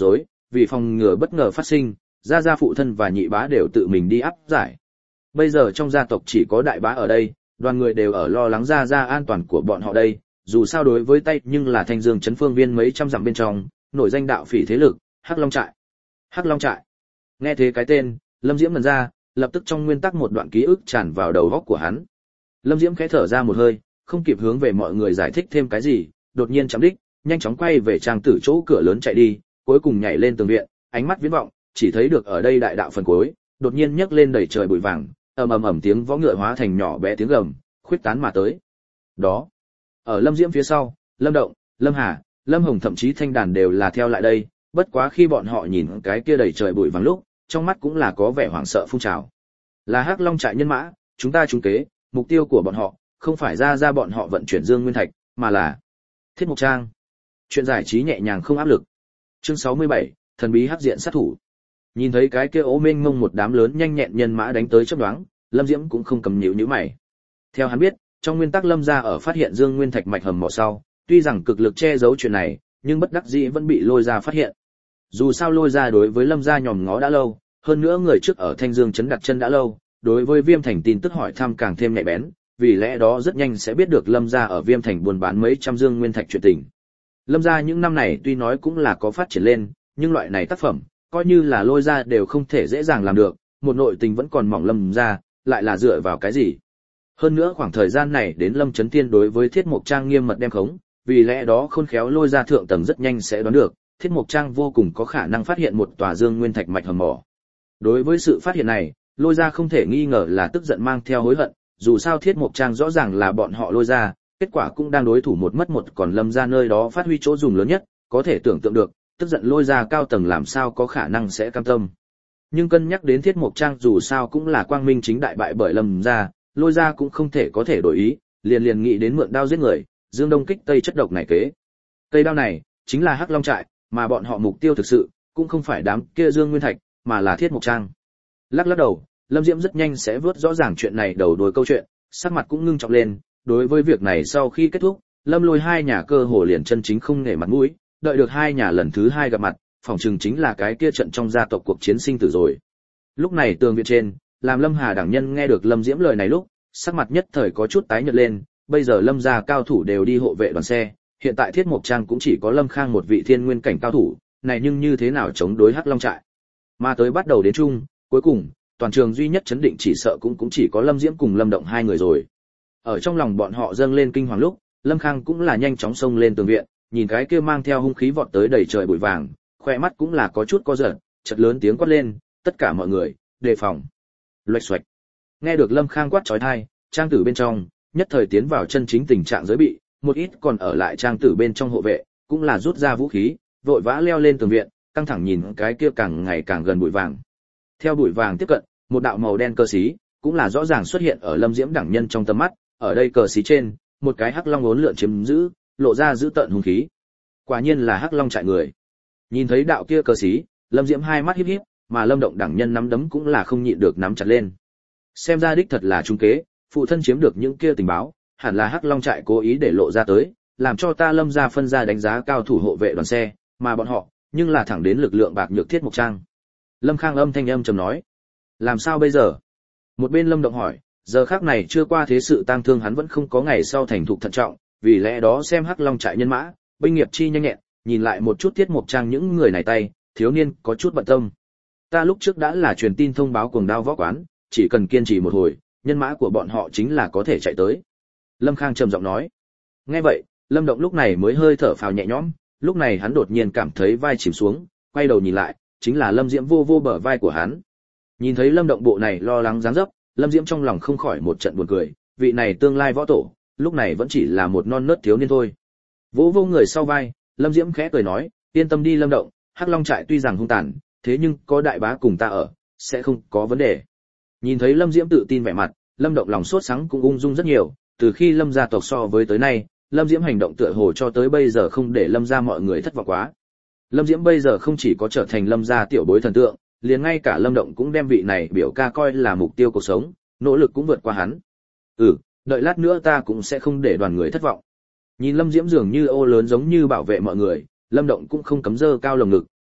vì phòng ngừa bất ngờ phát sinh, gia gia phụ thân và nhị bá đều tự mình đi áp giải. Bây giờ trong gia tộc chỉ có đại bá ở đây, đoàn người đều ở lo lắng gia gia an toàn của bọn họ đây, dù sao đối với Tây nhưng là Thanh Dương trấn phương viên mấy trăm dặm bên trong, nổi danh đạo phỉ thế lực, Hắc Long trại. Hắc Long trại. Nghe thế cái tên, Lâm Diễm ngẩn ra, lập tức trong nguyên tắc một đoạn ký ức tràn vào đầu óc của hắn. Lâm Diễm khẽ thở ra một hơi, không kịp hướng về mọi người giải thích thêm cái gì, đột nhiên chắm đích, nhanh chóng quay về trang tử chỗ cửa lớn chạy đi, cuối cùng nhảy lên tường viện, ánh mắt viễn vọng, chỉ thấy được ở đây đại đạo phần cuối, đột nhiên nhấc lên đầy trời bụi vàng, ầm ầm ầm tiếng võ ngựa hóa thành nhỏ bé tiếng gầm, khuyết tán mà tới. Đó, ở Lâm Diễm phía sau, Lâm Động, Lâm Hà, Lâm Hồng thậm chí Thanh Đàn đều là theo lại đây, bất quá khi bọn họ nhìn cái kia đầy trời bụi vàng lúc, trong mắt cũng là có vẻ hoảng sợ phun trào. Là Hắc Long trại nhân mã, chúng ta trúng kế, mục tiêu của bọn họ không phải ra ra bọn họ vận chuyển Dương Nguyên Thạch, mà là Thiết Mục Trang. Chuyện giải trí nhẹ nhàng không áp lực. Chương sáu mươi bảy, thần bí hắc diện sát thủ. Nhìn thấy cái kia ố mênh mông một đám lớn nhanh nhẹn nhân mã đánh tới chớp nhoáng, Lâm Diễm cũng không cầm nhíu nhíu mày. Theo hắn biết, trong nguyên tắc Lâm gia ở phát hiện Dương Nguyên Thạch mạch hầm mỏ sau, tuy rằng cực lực che giấu chuyện này, nhưng bất đắc dĩ vẫn bị Lôi gia phát hiện. Dù sao Lôi gia đối với Lâm gia nhòm ngó đã lâu, hơn nữa người trước ở Thanh Dương trấn đặt chân đã lâu, đối với Viêm Thành tin tức hỏi thăm càng thêm nhạy bén, vì lẽ đó rất nhanh sẽ biết được Lâm gia ở Viêm Thành buôn bán mấy trăm Dương Nguyên Thạch chuyện tình. Lâm gia những năm này tuy nói cũng là có phát triển lên, nhưng loại này tác phẩm, coi như là Lôi gia đều không thể dễ dàng làm được, một nội tình vẫn còn mỏng Lâm gia, lại là dựa vào cái gì? Hơn nữa khoảng thời gian này đến Lâm Chấn Tiên đối với Thiết Mộc Trang nghiêm mật đem khống, vì lẽ đó khôn khéo Lôi gia thượng tầng rất nhanh sẽ đoán được, Thiết Mộc Trang vô cùng có khả năng phát hiện một tòa Dương Nguyên Thạch mạch hầm mỏ. Đối với sự phát hiện này, Lôi gia không thể nghi ngờ là tức giận mang theo hối hận, dù sao Thiết Mộc Trang rõ ràng là bọn họ Lôi gia, kết quả cũng đang đối thủ một mất một, còn Lâm gia nơi đó phát huy chỗ dùng lớn nhất, có thể tưởng tượng được, tức giận Lôi gia cao tầng làm sao có khả năng sẽ cam tâm. Nhưng cân nhắc đến Thiết Mộc Trang dù sao cũng là quang minh chính đại bại bởi Lâm gia, Lôi gia cũng không thể có thể đổi ý, liền liền nghĩ đến mượn đao giết người, dương đông kích tây chất độc này kế. Cây đao này chính là Hắc Long trại, mà bọn họ mục tiêu thực sự cũng không phải đám kia Dương Nguyên Thạch, mà là Thiết Mộc Trang. Lắc lắc đầu, Lâm Diễm rất nhanh sẽ vớt rõ ràng chuyện này đầu đuôi câu chuyện, sắc mặt cũng ngưng trọng lên, đối với việc này sau khi kết thúc, Lâm Lôi hai nhà cơ hồ liền chân chính không nể mặt mũi, đợi được hai nhà lần thứ hai gặp mặt, phòng chừng chính là cái kia trận trong gia tộc cuộc chiến sinh tử rồi. Lúc này tường viện trên, làm Lâm Hà đẳng nhân nghe được Lâm Diễm lời này lúc, sắc mặt nhất thời có chút tái nhợt lên, bây giờ Lâm gia cao thủ đều đi hộ vệ đoàn xe, hiện tại Thiết Mộc Trang cũng chỉ có Lâm Khang một vị thiên nguyên cảnh cao thủ, này nhưng như thế nào chống đối Hắc Long trại. Mà tới bắt đầu đến chung, cuối cùng, toàn trường duy nhất chấn định chỉ sợ cũng cũng chỉ có Lâm Diễm cùng Lâm Động hai người rồi. Ở trong lòng bọn họ dâng lên kinh hoàng lúc, Lâm Khang cũng là nhanh chóng xông lên tường viện, nhìn cái kia mang theo hung khí vọt tới đầy trời bụi vàng, khoe mắt cũng là có chút co giật, chợt lớn tiếng quát lên, tất cả mọi người, đề phòng. Loạch xoạch. Nghe được Lâm Khang quát chói tai, trang tử bên trong, nhất thời tiến vào chân chính tình trạng giới bị, một ít còn ở lại trang tử bên trong hộ vệ, cũng là rút ra vũ khí, vội vã leo lên tường viện, căng thẳng nhìn cái kia càng ngày càng gần bụi vàng. Theo bụi vàng tiếp cận, một đạo màu đen cơ xí, cũng là rõ ràng xuất hiện ở Lâm Diễm đẳng nhân trong tầm mắt, ở đây cờ xí trên, một cái hắc long uốn lượn chiếm giữ, lộ ra dữ tợn hung khí. Quả nhiên là Hắc Long trại người. Nhìn thấy đạo kia cờ xí, Lâm Diễm hai mắt híp híp, mà Lâm Động đẳng nhân nắm đấm cũng là không nhịn được nắm chặt lên. Xem ra đích thật là trúng kế, phụ thân chiếm được những kia tình báo, hẳn là Hắc Long trại cố ý để lộ ra tới, làm cho ta Lâm gia phân ra đánh giá cao thủ hộ vệ đoàn xe, mà bọn họ, nhưng là thẳng đến lực lượng bạc nhược Thiết Mộc Trang. Lâm Khang âm thanh âm trầm nói, làm sao bây giờ? Một bên Lâm Động hỏi, giờ khắc này chưa qua thế sự tang thương hắn vẫn không có ngày sau thành thục thận trọng, vì lẽ đó xem Hắc Long trại nhân mã, binh nghiệp chi nhanh nhẹn, nhìn lại một chút Thiết Mộc Trang những người này tay, thiếu niên có chút bận tâm. Ta lúc trước đã là truyền tin thông báo cuồng đao võ quán, chỉ cần kiên trì một hồi, nhân mã của bọn họ chính là có thể chạy tới. Lâm Khang trầm giọng nói. Nghe vậy, Lâm Động lúc này mới hơi thở phào nhẹ nhõm, lúc này hắn đột nhiên cảm thấy vai chìm xuống, quay đầu nhìn lại, chính là Lâm Diễm vô vô bờ vai của hắn. Nhìn thấy Lâm Động bộ này lo lắng dáng dấp, Lâm Diễm trong lòng không khỏi một trận buồn cười, vị này tương lai võ tổ, lúc này vẫn chỉ là một non nớt thiếu niên thôi. Vỗ vô người sau vai, Lâm Diễm khẽ cười nói, yên tâm đi Lâm Động, Hắc Long trại tuy rằng hung tàn, thế nhưng có đại bá cùng ta ở, sẽ không có vấn đề. Nhìn thấy Lâm Diễm tự tin vẻ mặt, Lâm Động lòng sốt sắng cũng ung dung rất nhiều, từ khi Lâm gia tộc so với tới nay, Lâm Diễm hành động tựa hồ cho tới bây giờ không để Lâm gia mọi người thất vọng quá. Lâm Diễm bây giờ không chỉ có trở thành Lâm gia tiểu bối thần tượng, liền ngay cả Lâm Động cũng đem vị này biểu ca coi là mục tiêu cuộc sống, nỗ lực cũng vượt qua hắn. Ừ, đợi lát nữa ta cũng sẽ không để đoàn người thất vọng. Nhìn Lâm Diễm dường như ô lớn giống như bảo vệ mọi người, Lâm Động cũng không cấm dơ cao lồng ngực,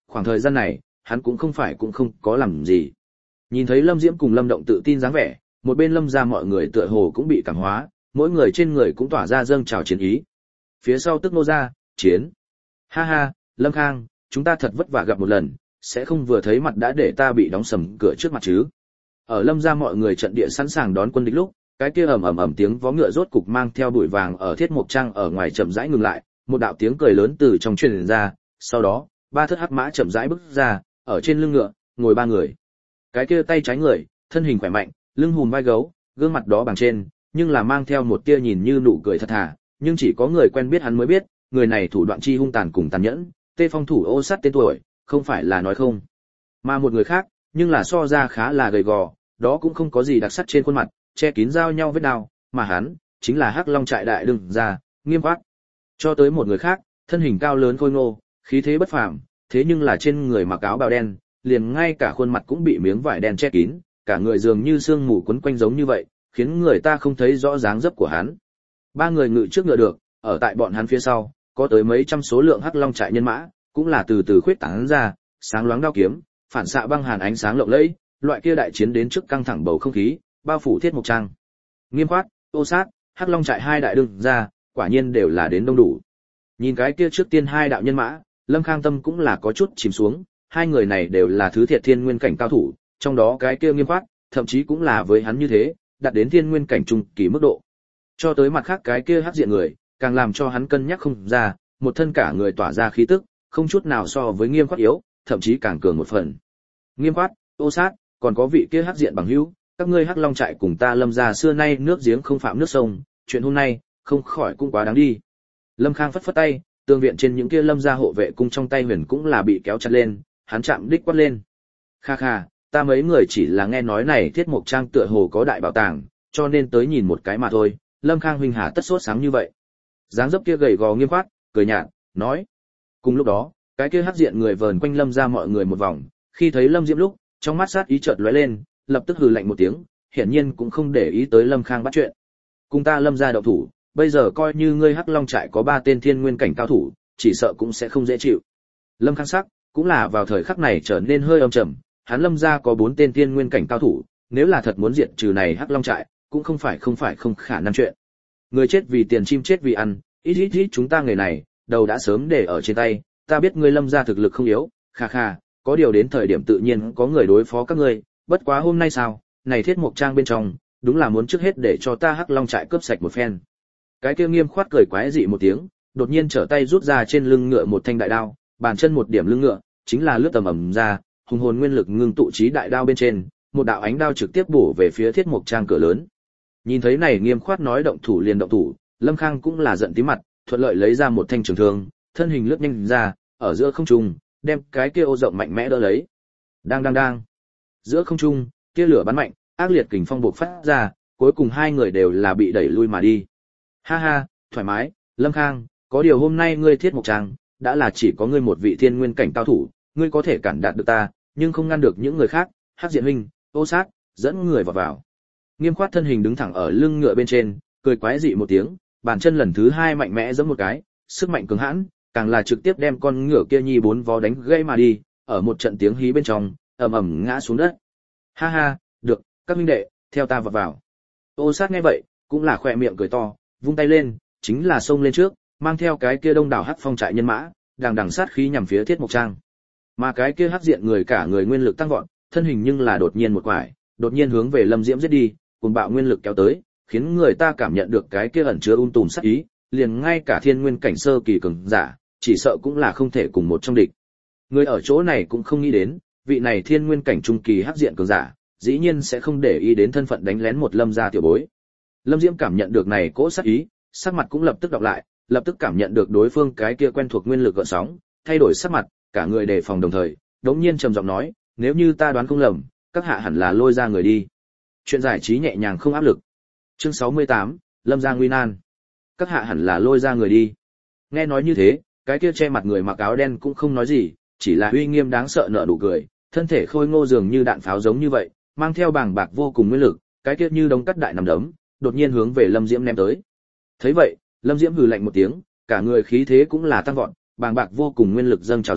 khoảng thời gian này, hắn cũng không phải cũng không có làm gì. Nhìn thấy Lâm Diễm cùng Lâm Động tự tin dáng vẻ, một bên Lâm gia mọi người tựa hồ cũng bị cảm hóa, mỗi người trên người cũng tỏa ra dâng trào chiến ý. Phía sau tức nô gia, chiến. Ha ha, Lâm Khang, chúng ta thật vất vả gặp một lần, sẽ không vừa thấy mặt đã để ta bị đóng sầm cửa trước mặt chứ. Ở Lâm gia mọi người trận địa sẵn sàng đón quân địch lúc, cái kia ầm ầm ầm tiếng vó ngựa rốt cục mang theo bụi vàng ở Thiết Mộc Trang ở ngoài chậm rãi ngừng lại, một đạo tiếng cười lớn từ trong truyền ra, sau đó, ba thất hắc mã chậm rãi bước ra, ở trên lưng ngựa, ngồi ba người. Cái kia tay trái người, thân hình khỏe mạnh, lưng hùm vai gấu, gương mặt đó bằng trên, nhưng là mang theo một tia nhìn như nụ cười thật thà, nhưng chỉ có người quen biết hắn mới biết, người này thủ đoạn chi hung tàn cùng tàn nhẫn, Tê Phong thủ Ô Sát tên tuổi, không phải là nói không. Mà một người khác, nhưng là so ra khá là gầy gò, đó cũng không có gì đặc sắc trên khuôn mặt, che kín giao nhau vết đao, mà hắn chính là Hắc Long trại đại đương gia, Nghiêm Quát. Cho tới một người khác, thân hình cao lớn khôi ngô, khí thế bất phàm, thế nhưng là trên người mặc áo bào đen, liền ngay cả khuôn mặt cũng bị miếng vải đen che kín, cả người dường như sương mù quấn quanh giống như vậy, khiến người ta không thấy rõ dáng dấp của hắn. Ba người ngự trước ngựa được, ở tại bọn hắn phía sau, có tới mấy trăm số lượng Hắc Long trại nhân mã, cũng là từ từ khuyết tán ra, sáng loáng đao kiếm, phản xạ băng hàn ánh sáng lộng lẫy, loại kia đại chiến đến trước căng thẳng bầu không khí, bao phủ Thiết Mộc Trang. Nghiêm Quát, Ô Sát, Hắc Long trại hai đại đương gia, quả nhiên đều là đến đông đủ. Nhìn cái kia trước tiên hai đạo nhân mã, Lâm Khang tâm cũng là có chút chìm xuống, hai người này đều là thứ thiệt thiên nguyên cảnh cao thủ, trong đó cái kia Nghiêm Quát, thậm chí cũng là với hắn như thế, đạt đến thiên nguyên cảnh trung kỳ mức độ. Cho tới mặt khác cái kia hắc diện người, càng làm cho hắn cân nhắc không ra, một thân cả người tỏa ra khí tức, không chút nào so với Nghiêm Quát yếu, thậm chí càng cường một phần. Nghiêm Quát, Ô Sát, còn có vị kia hắc diện bằng hữu, các ngươi Hắc Long trại cùng ta Lâm gia xưa nay nước giếng không phạm nước sông, chuyện hôm nay, không khỏi cũng quá đáng đi. Lâm Khang phất phất tay, tường viện trên những kia Lâm gia hộ vệ cung trong tay huyền cũng là bị kéo chặt lên, hắn chạm đích quát lên. Kha kha, ta mấy người chỉ là nghe nói này Thiết Mộc Trang tựa hồ có đại bảo tàng, cho nên tới nhìn một cái mà thôi. Lâm Khang huynh hà tất sốt sáng như vậy. Dáng dấp kia gầy gò Nghiêm Quát, cười nhạt, nói. Cùng lúc đó, cái kia hắc diện người vờn quanh Lâm gia mọi người một vòng, khi thấy Lâm Diễm lúc, trong mắt sát ý chợt lóe lên, lập tức hừ lạnh một tiếng, hiển nhiên cũng không để ý tới Lâm Khang bắt chuyện. Cùng ta Lâm gia động thủ, bây giờ coi như ngươi Hắc Long trại có ba tên thiên nguyên cảnh cao thủ, chỉ sợ cũng sẽ không dễ chịu. Lâm Khang sắc, cũng là vào thời khắc này trở nên hơi âm trầm, hắn Lâm gia có bốn tên thiên nguyên cảnh cao thủ, nếu là thật muốn diệt trừ này Hắc Long trại, cũng không phải không phải không khả năng chuyện. Người chết vì tiền, chim chết vì ăn, ít ít ít chúng ta người này, đầu đã sớm để ở trên tay, ta biết ngươi Lâm gia thực lực không yếu, kha kha, có điều đến thời điểm tự nhiên có người đối phó các ngươi, bất quá hôm nay sao, này Thiết Mộc Trang bên trong, đúng là muốn trước hết để cho ta Hắc Long trại cướp sạch một phen. Cái kia Nghiêm Khoát cười quái dị một tiếng, đột nhiên trở tay rút ra trên lưng ngựa một thanh đại đao, bàn chân một điểm lưng ngựa, chính là lướt tầm ầm ra, hùng hồn nguyên lực ngưng tụ chí đại đao bên trên, một đạo ánh đao trực tiếp bổ về phía Thiết Mộc Trang cửa lớn. Nhìn thấy này Nghiêm Khoát nói động thủ liền động thủ, Lâm Khang cũng là giận tím mặt, thuận lợi lấy ra một thanh trường thương, thân hình lướt nhanh ra, ở giữa không trung, đem cái kia ô rộng mạnh mẽ đỡ lấy. Đang đang đang. Giữa không trung, tia lửa bắn mạnh, ác liệt kình phong bộc phát ra, cuối cùng hai người đều là bị đẩy lui mà đi. Ha ha, thoải mái, Lâm Khang, có điều hôm nay ngươi Thiết Mộc Trang, đã là chỉ có ngươi một vị thiên nguyên cảnh cao thủ, ngươi có thể cản đạt được ta, nhưng không ngăn được những người khác. Hắc Diện huynh, Ô Sát, dẫn người vào vào. Nghiêm Khoát thân hình đứng thẳng ở lưng ngựa bên trên, cười quái dị một tiếng, bàn chân lần thứ hai mạnh mẽ giẫm một cái, sức mạnh cường hãn, càng là trực tiếp đem con ngựa kia nhi bốn vó đánh gãy mà đi, ở một trận tiếng hí bên trong, ầm ầm ngã xuống đất. Ha ha, được, các huynh đệ, theo ta vào vào. Ô Sát nghe vậy, cũng là khỏe miệng cười to, vung tay lên, chính là xông lên trước, mang theo cái kia đông đảo Hắc Phong trại nhân mã, đằng đằng sát khí nhằm phía Thiết Mộc Trang. Mà cái kia Hắc Diện người cả người nguyên lực tăng vọt, thân hình nhưng là đột nhiên một quải, đột nhiên hướng về Lâm Diễm giết đi, cuồng bạo nguyên lực kéo tới, khiến người ta cảm nhận được cái kia ẩn chứa um tùm sát ý, liền ngay cả thiên nguyên cảnh sơ kỳ cường giả, chỉ sợ cũng là không thể cùng một trong địch. Người ở chỗ này cũng không nghĩ đến, vị này thiên nguyên cảnh trung kỳ Hắc Diện cường giả, dĩ nhiên sẽ không để ý đến thân phận đánh lén một Lâm gia tiểu bối. Lâm Diễm cảm nhận được này cỗ sát ý, sắc mặt cũng lập tức đọc lại, lập tức cảm nhận được đối phương cái kia quen thuộc nguyên lực gợn sóng, thay đổi sắc mặt, cả người đề phòng đồng thời, đống nhiên trầm giọng nói, nếu như ta đoán không lầm, các hạ hẳn là lôi ra người đi. Chuyện giải trí nhẹ nhàng không áp lực. Chương sáu mươi tám, Lâm gia nguy nan. Các hạ hẳn là lôi ra người đi. Nghe nói như thế, cái kia che mặt người mặc áo đen cũng không nói gì, chỉ là uy nghiêm đáng sợ nở nụ cười, thân thể khôi ngô dường như đạn pháo giống như vậy, mang theo bàng bạc vô cùng nguyên lực, cái kia như đống cắt đại nằm đấm, đột nhiên hướng về Lâm Diễm ném tới. Thấy vậy, Lâm Diễm hừ lạnh một tiếng, cả người khí thế cũng là tăng vọt, bàng bạc vô cùng nguyên lực dâng trào ra,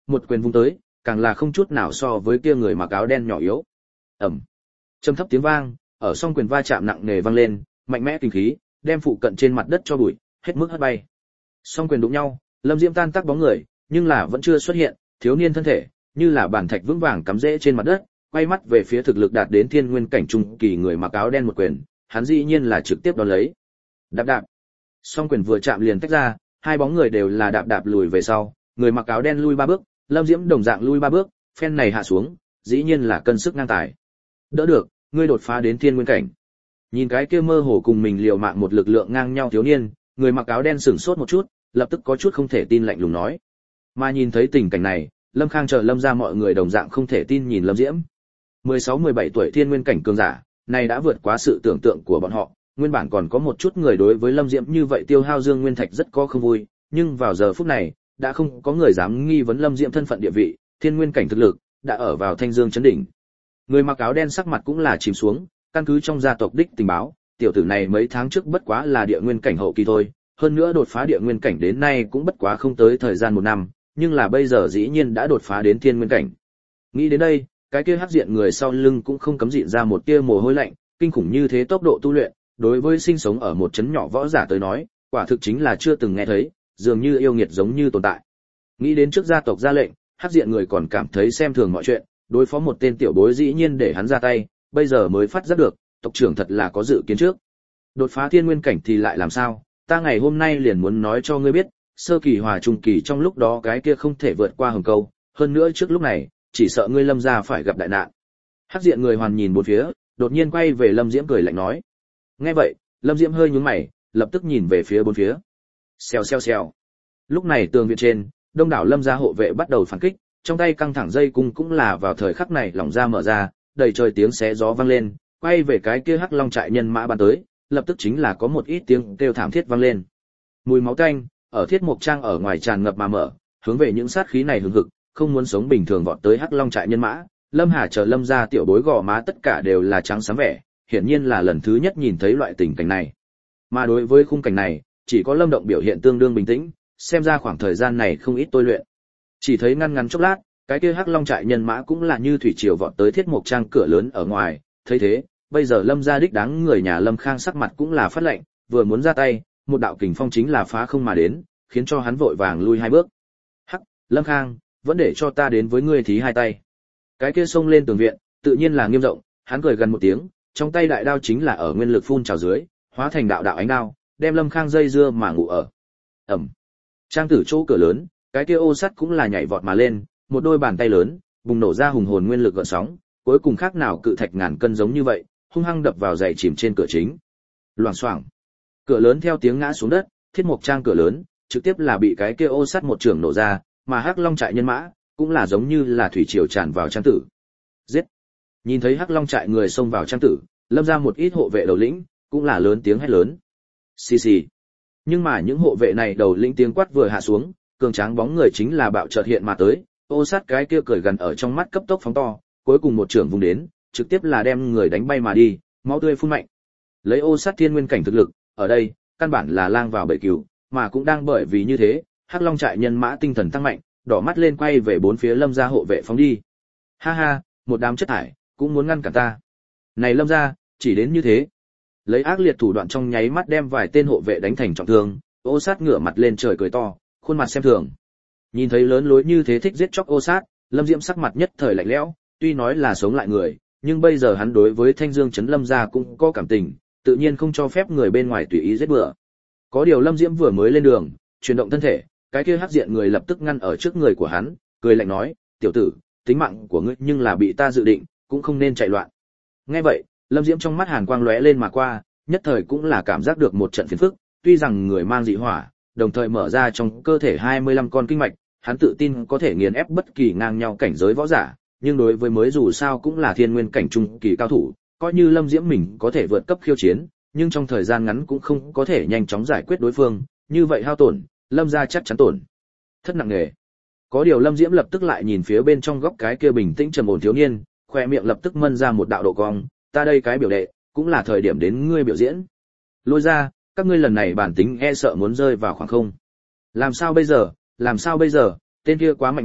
một quyền vung tới, càng là không chút nào so với kia người mặc áo đen nhỏ yếu. Ầm. Trầm thấp tiếng vang, ở song quyền va chạm nặng nề vang lên, mạnh mẽ kinh khí, đem phụ cận trên mặt đất cho bụi, hết mức hất bay. Song quyền đụng nhau, Lâm Diễm tan tác bóng người, nhưng là vẫn chưa xuất hiện, thiếu niên thân thể, như là bản thạch vững vàng cắm rễ trên mặt đất, quay mắt về phía thực lực đạt đến thiên nguyên cảnh trung kỳ người mặc áo đen một quyền, hắn dĩ nhiên là trực tiếp đón lấy. Đạp đạp. Song quyền vừa chạm liền tách ra, hai bóng người đều là đạp đạp lùi về sau, người mặc áo đen lui ba bước, Lâm Diễm đồng dạng lui ba bước, phen này hạ xuống, dĩ nhiên là cân sức ngang tài. Đỡ được, ngươi đột phá đến thiên nguyên cảnh. Nhìn cái kia mơ hồ cùng mình liều mạng một lực lượng ngang nhau thiếu niên, người mặc áo đen sửng sốt một chút, lập tức có chút không thể tin lạnh lùng nói. Mà nhìn thấy tình cảnh này, Lâm Khang chờ Lâm ra mọi người đồng dạng không thể tin nhìn Lâm Diễm. mười sáu mười bảy tuổi thiên nguyên cảnh cường giả, này đã vượt quá sự tưởng tượng của bọn họ, nguyên bản còn có một chút người đối với Lâm Diễm như vậy tiêu hao dương nguyên thạch rất có không vui, nhưng vào giờ phút này, đã không có người dám nghi vấn Lâm Diễm thân phận địa vị, thiên nguyên cảnh thực lực, đã ở vào thanh dương chấn đỉnh. Người mặc áo đen sắc mặt cũng là chìm xuống, căn cứ trong gia tộc đích tình báo, tiểu tử này mấy tháng trước bất quá là địa nguyên cảnh hậu kỳ thôi, hơn nữa đột phá địa nguyên cảnh đến nay cũng bất quá không tới thời gian một năm, nhưng là bây giờ dĩ nhiên đã đột phá đến thiên nguyên cảnh. Nghĩ đến đây, cái kia hắc diện người sau lưng cũng không cấm dịn ra một tia mồ hôi lạnh, kinh khủng như thế tốc độ tu luyện, đối với sinh sống ở một trấn nhỏ võ giả tới nói, quả thực chính là chưa từng nghe thấy, dường như yêu nghiệt giống như tồn tại. Nghĩ đến trước gia tộc ra lệnh, hắc diện người còn cảm thấy xem thường mọi chuyện, đối phó một tên tiểu bối dĩ nhiên để hắn ra tay, bây giờ mới phát giác được, tộc trưởng thật là có dự kiến trước. Đột phá thiên nguyên cảnh thì lại làm sao, ta ngày hôm nay liền muốn nói cho ngươi biết, sơ kỳ hòa trung kỳ trong lúc đó cái kia không thể vượt qua hừng câu, hơn nữa trước lúc này, chỉ sợ ngươi Lâm gia phải gặp đại nạn. Hắc diện người hoàn nhìn bốn phía, đột nhiên quay về Lâm Diễm cười lạnh nói. Nghe vậy, Lâm Diễm hơi nhướng mày, lập tức nhìn về phía bốn phía. Xèo xèo xèo. Lúc này tường viện trên, đông đảo Lâm gia hộ vệ bắt đầu phản kích, trong tay căng thẳng dây cung cũng là vào thời khắc này lỏng ra mở ra, đầy trời tiếng xé gió vang lên, quay về cái kia hắc long trại nhân mã bắn tới, lập tức chính là có một ít tiếng kêu thảm thiết vang lên. Mùi máu tanh ở thiết mục trang ở ngoài tràn ngập mà mở, hướng về những sát khí này hừng hực, không muốn sống bình thường vọt tới hắc long trại nhân mã. Lâm Hà chờ Lâm gia tiểu bối gò má tất cả đều là trắng xám vẻ, hiển nhiên là lần thứ nhất nhìn thấy loại tình cảnh này. Mà đối với khung cảnh này, chỉ có Lâm Động biểu hiện tương đương bình tĩnh, xem ra khoảng thời gian này không ít tôi luyện. Chỉ thấy ngăn ngắn chốc lát, cái kia hắc long trại nhân mã cũng là như thủy triều vọt tới thiết mục trang cửa lớn ở ngoài, thấy thế, bây giờ Lâm gia đích đáng người nhà Lâm Khang sắc mặt cũng là phát lạnh, vừa muốn ra tay, một đạo kình phong chính là phá không mà đến, khiến cho hắn vội vàng lui hai bước. Hắc, Lâm Khang, vẫn để cho ta đến với ngươi thí hai tay. Cái kia xông lên tường viện, tự nhiên là nghiêm rộng, hắn cười gần một tiếng, trong tay đại đao chính là ở nguyên lực phun trào dưới, hóa thành đạo đạo ánh đao, đem Lâm Khang dây dưa mà ngủ ở. Ầm. Trang tử chỗ cửa lớn, cái kia ô sắt cũng là nhảy vọt mà lên, một đôi bàn tay lớn, bùng nổ ra hùng hồn nguyên lực gợn sóng, cuối cùng khác nào cự thạch ngàn cân giống như vậy, hung hăng đập vào dày chìm trên cửa chính. Loảng xoảng. Cửa lớn theo tiếng ngã xuống đất, thiết mục trang cửa lớn, trực tiếp là bị cái kia ô sắt một trường nổ ra, mà hắc long trại nhân mã, cũng là giống như là thủy triều tràn vào trang tử. Giết! Nhìn thấy hắc long trại người xông vào trang tử, Lâm ra một ít hộ vệ đầu lĩnh, cũng là lớn tiếng hét lớn. Xì xì. Nhưng mà những hộ vệ này đầu lĩnh tiếng quát vừa hạ xuống, cường tráng bóng người chính là bạo chợt hiện mà tới, ô sát cái kia cười gần ở trong mắt cấp tốc phóng to, cuối cùng một trường vùng đến, trực tiếp là đem người đánh bay mà đi, máu tươi phun mạnh. Lấy ô sát thiên nguyên cảnh thực lực, ở đây, căn bản là lang vào bầy cừu, mà cũng đang bởi vì như thế, hắc long trại nhân mã tinh thần tăng mạnh, đỏ mắt lên quay về bốn phía Lâm gia hộ vệ phóng đi. Ha ha, một đám chất thải, cũng muốn ngăn cản ta. Này Lâm gia, chỉ đến như thế. Lấy ác liệt thủ đoạn trong nháy mắt đem vài tên hộ vệ đánh thành trọng thương, ô sát ngửa mặt lên trời cười to, khuôn mặt xem thường. Nhìn thấy lớn lối như thế thích giết chóc ô sát, Lâm Diễm sắc mặt nhất thời lạnh lẽo, tuy nói là sống lại người, nhưng bây giờ hắn đối với Thanh Dương trấn Lâm gia cũng có cảm tình, tự nhiên không cho phép người bên ngoài tùy ý giết bừa. Có điều Lâm Diễm vừa mới lên đường, chuyển động thân thể, cái kia hắc diện người lập tức ngăn ở trước người của hắn, cười lạnh nói, "Tiểu tử, tính mạng của ngươi nhưng là bị ta dự định, cũng không nên chạy loạn." Nghe vậy, Lâm Diễm trong mắt hàn quang lóe lên mà qua, nhất thời cũng là cảm giác được một trận phiền phức, tuy rằng người mang dị hỏa, đồng thời mở ra trong cơ thể hai mươi lăm con kinh mạch, hắn tự tin có thể nghiền ép bất kỳ ngang nhau cảnh giới võ giả, nhưng đối với mới dù sao cũng là thiên nguyên cảnh trung kỳ cao thủ, coi như Lâm Diễm mình có thể vượt cấp khiêu chiến, nhưng trong thời gian ngắn cũng không có thể nhanh chóng giải quyết đối phương, như vậy hao tổn, Lâm gia chắc chắn tổn thất nặng nề. Có điều Lâm Diễm lập tức lại nhìn phía bên trong góc cái kia bình tĩnh trầm ổn thiếu niên, khoe miệng lập tức mân ra một đạo độ cong, "Ta đây cái biểu đệ, cũng là thời điểm đến ngươi biểu diễn. Lôi ra, các ngươi lần này bản tính e sợ muốn rơi vào khoảng không. Làm sao bây giờ, làm sao bây giờ, tên kia quá mạnh mẽ,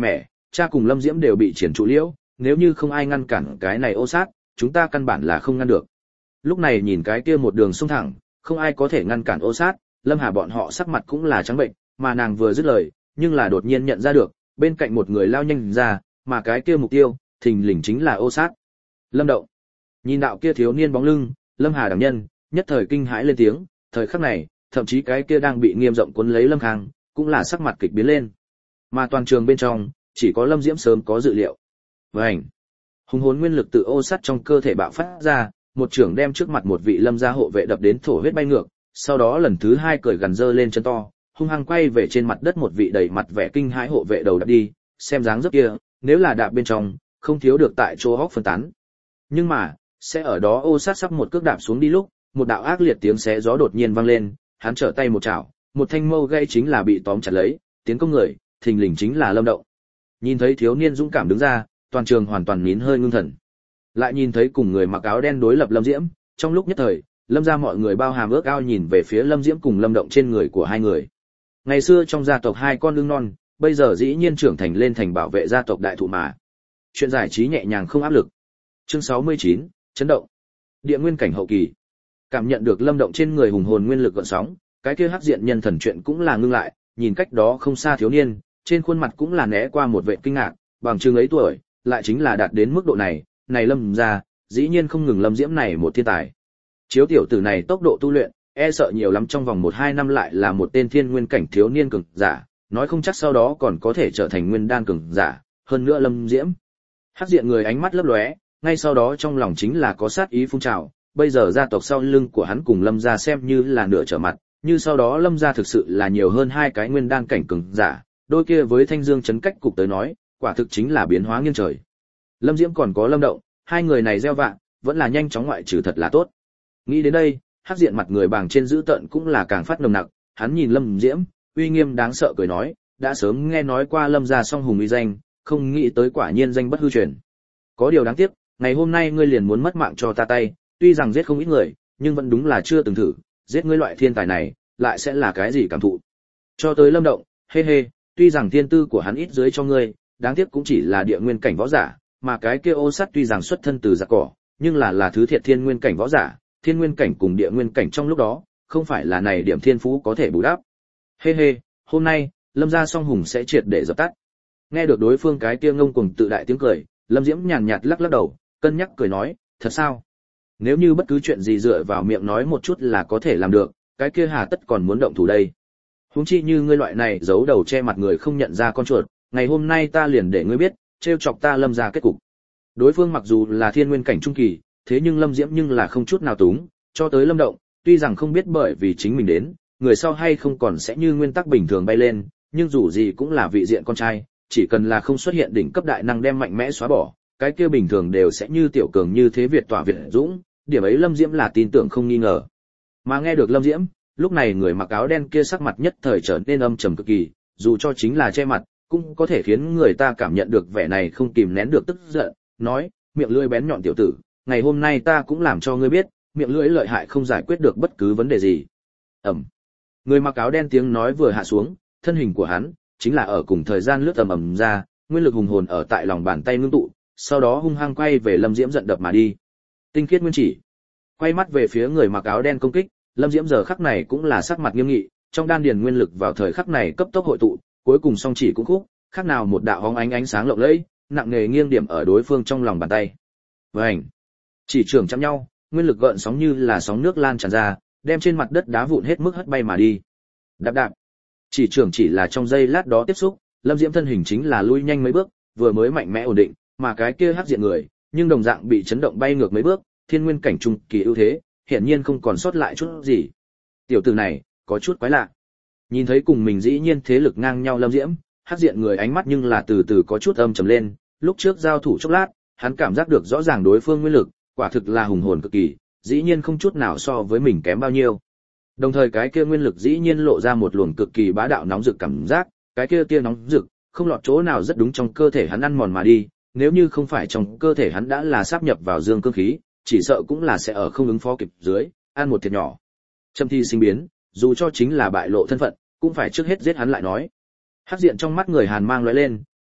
cha cùng Lâm Diễm đều bị triển trụ liễu, nếu như không ai ngăn cản cái này ô sát, chúng ta căn bản là không ngăn được. Lúc này nhìn cái kia một đường xông thẳng, không ai có thể ngăn cản ô sát, Lâm Hà bọn họ sắc mặt cũng là trắng bệnh, mà nàng vừa dứt lời, nhưng là đột nhiên nhận ra được, bên cạnh một người lao nhanh ra, mà cái kia mục tiêu, thình lình chính là ô sát. Lâm Động. Nhìn đạo kia thiếu niên bóng lưng, Lâm Hà đảm nhân, nhất thời kinh hãi lên tiếng, thời khắc này, thậm chí cái kia đang bị nghiêm rộng cuốn lấy Lâm Khang, cũng là sắc mặt kịch biến lên. Mà toàn trường bên trong, chỉ có Lâm Diễm sớm có dự liệu. Vành. Hùng hồn nguyên lực tự ô sắt trong cơ thể bạo phát ra, một trưởng đem trước mặt một vị Lâm gia hộ vệ đập đến thổ huyết bay ngược, sau đó lần thứ hai cởi gằn dơ lên chân to, hung hăng quay về trên mặt đất một vị đầy mặt vẻ kinh hãi hộ vệ đầu đạp đi, xem dáng dấp kia, nếu là đạp bên trong, không thiếu được tại chỗ hốc phân tán. Nhưng mà, sẽ ở đó ô sát sắp một cước đạp xuống đi lúc, một đạo ác liệt tiếng xé gió đột nhiên vang lên, hắn trở tay một chảo, một thanh mâu gãy chính là bị tóm chặt lấy, tiến công người, thình lình chính là Lâm Động. Nhìn thấy thiếu niên dũng cảm đứng ra, toàn trường hoàn toàn nín hơi ngưng thần. Lại nhìn thấy cùng người mặc áo đen đối lập Lâm Diễm, trong lúc nhất thời, Lâm gia mọi người bao hàm ước ao nhìn về phía Lâm Diễm cùng Lâm Động trên người của hai người. Ngày xưa trong gia tộc hai con lưng non, bây giờ dĩ nhiên trưởng thành lên thành bảo vệ gia tộc đại thụ mà. Chuyện giải trí nhẹ nhàng không áp lực. Chương sáu mươi chín, chấn động. Địa nguyên cảnh hậu kỳ. Cảm nhận được Lâm Động trên người hùng hồn nguyên lực gợn sóng, cái kia hắc diện nhân thần chuyện cũng là ngưng lại, nhìn cách đó không xa thiếu niên, trên khuôn mặt cũng là né qua một vẻ kinh ngạc, bằng chừng ấy tuổi, lại chính là đạt đến mức độ này, này Lâm gia, dĩ nhiên không ngừng Lâm Diễm này một thiên tài. Chiếu tiểu tử này tốc độ tu luyện, e sợ nhiều lắm trong vòng một hai năm lại là một tên thiên nguyên cảnh thiếu niên cường giả, nói không chắc sau đó còn có thể trở thành nguyên đan cường giả, hơn nữa Lâm Diễm. Hắc diện người ánh mắt lấp lóe, ngay sau đó trong lòng chính là có sát ý phun trào, bây giờ gia tộc sau lưng của hắn cùng Lâm gia xem như là nửa trở mặt, như sau đó Lâm gia thực sự là nhiều hơn hai cái nguyên đan cảnh cường giả, đôi kia với Thanh Dương chấn cách cục tới nói, quả thực chính là biến hóa nghiêng trời. Lâm Diễm còn có Lâm Động, hai người này gieo vạ, vẫn là nhanh chóng ngoại trừ thật là tốt. Nghĩ đến đây, hắc diện mặt người bàng trên dữ tợn cũng là càng phát nồng nặc, hắn nhìn Lâm Diễm, uy nghiêm đáng sợ cười nói, đã sớm nghe nói qua Lâm gia song hùng uy danh, không nghĩ tới quả nhiên danh bất hư truyền. Có điều đáng tiếc, ngày hôm nay ngươi liền muốn mất mạng cho ta tay, tuy rằng giết không ít người, nhưng vẫn đúng là chưa từng thử, giết ngươi loại thiên tài này, lại sẽ là cái gì cảm thụ. Cho tới Lâm Động, hê hê, tuy rằng thiên tư của hắn ít dưới cho ngươi, đáng tiếc cũng chỉ là địa nguyên cảnh võ giả, mà cái kia ô sắt tuy rằng xuất thân từ giặc cỏ, nhưng là là thứ thiệt thiên nguyên cảnh võ giả, thiên nguyên cảnh cùng địa nguyên cảnh trong lúc đó, không phải là này điểm thiên phú có thể bù đắp. Hê hê, hôm nay, Lâm gia song hùng sẽ triệt để dập tắt. Nghe được đối phương cái kia ngông cuồng tự đại tiếng cười, Lâm Diễm nhàn nhạt lắc lắc đầu, cân nhắc cười nói, thật sao? Nếu như bất cứ chuyện gì dựa vào miệng nói một chút là có thể làm được, cái kia hà tất còn muốn động thủ đây. Huống chi như ngươi loại này giấu đầu che mặt người không nhận ra con chuột, ngày hôm nay ta liền để ngươi biết, trêu chọc ta Lâm gia kết cục. Đối phương mặc dù là thiên nguyên cảnh trung kỳ, thế nhưng Lâm Diễm nhưng là không chút nào túng, cho tới Lâm Động, tuy rằng không biết bởi vì chính mình đến, người sau hay không còn sẽ như nguyên tắc bình thường bay lên, nhưng dù gì cũng là vị diện con trai, chỉ cần là không xuất hiện đỉnh cấp đại năng đem mạnh mẽ xóa bỏ, cái kia bình thường đều sẽ như tiểu cường như thế Việt tỏa Việt dũng, điểm ấy Lâm Diễm là tin tưởng không nghi ngờ. Mà nghe được Lâm Diễm, lúc này người mặc áo đen kia sắc mặt nhất thời trở nên âm trầm cực kỳ, dù cho chính là che mặt, cũng có thể khiến người ta cảm nhận được vẻ này không kìm nén được tức giận, nói, miệng lưỡi bén nhọn tiểu tử, ngày hôm nay ta cũng làm cho ngươi biết, miệng lưỡi lợi hại không giải quyết được bất cứ vấn đề gì. Ẩm. Người mặc áo đen tiếng nói vừa hạ xuống, thân hình của hắn chính là ở cùng thời gian lướt ầm ầm ra, nguyên lực hùng hồn ở tại lòng bàn tay ngưng tụ, sau đó hung hăng quay về Lâm Diễm giận đập mà đi. Tinh khiết nguyên chỉ. Quay mắt về phía người mặc áo đen công kích, Lâm Diễm giờ khắc này cũng là sắc mặt nghiêm nghị, trong đan điền nguyên lực vào thời khắc này cấp tốc hội tụ, cuối cùng song chỉ cũng khúc, khác nào một đạo hóng ánh ánh sáng lộng lẫy, nặng nề nghiêng điểm ở đối phương trong lòng bàn tay. Vành. Chỉ trường chạm nhau, nguyên lực gợn sóng như là sóng nước lan tràn ra, đem trên mặt đất đá vụn hết mức hất bay mà đi. Đạp đạp. Chỉ trường chỉ là trong giây lát đó tiếp xúc, Lâm Diễm thân hình chính là lui nhanh mấy bước, vừa mới mạnh mẽ ổn định, mà cái kia hắc diện người, nhưng đồng dạng bị chấn động bay ngược mấy bước, thiên nguyên cảnh trung kỳ ưu thế, hiển nhiên không còn sót lại chút gì. Tiểu tử này, có chút quái lạ. Nhìn thấy cùng mình dĩ nhiên thế lực ngang nhau Lâm Diễm, hắc diện người ánh mắt nhưng là từ từ có chút âm trầm lên, lúc trước giao thủ chốc lát, hắn cảm giác được rõ ràng đối phương nguyên lực, quả thực là hùng hồn cực kỳ, dĩ nhiên không chút nào so với mình kém bao nhiêu. Đồng thời cái kia nguyên lực dĩ nhiên lộ ra một luồng cực kỳ bá đạo nóng rực cảm giác, cái kia tia nóng rực, không lọt chỗ nào rất đúng trong cơ thể hắn ăn mòn mà đi, nếu như không phải trong cơ thể hắn đã là sáp nhập vào dương cương khí, chỉ sợ cũng là sẽ ở không ứng phó kịp dưới, ăn một thiệt nhỏ. Châm thi sinh biến, dù cho chính là bại lộ thân phận, cũng phải trước hết giết hắn lại nói. Hắc diện trong mắt người Hàn mang lóe lên,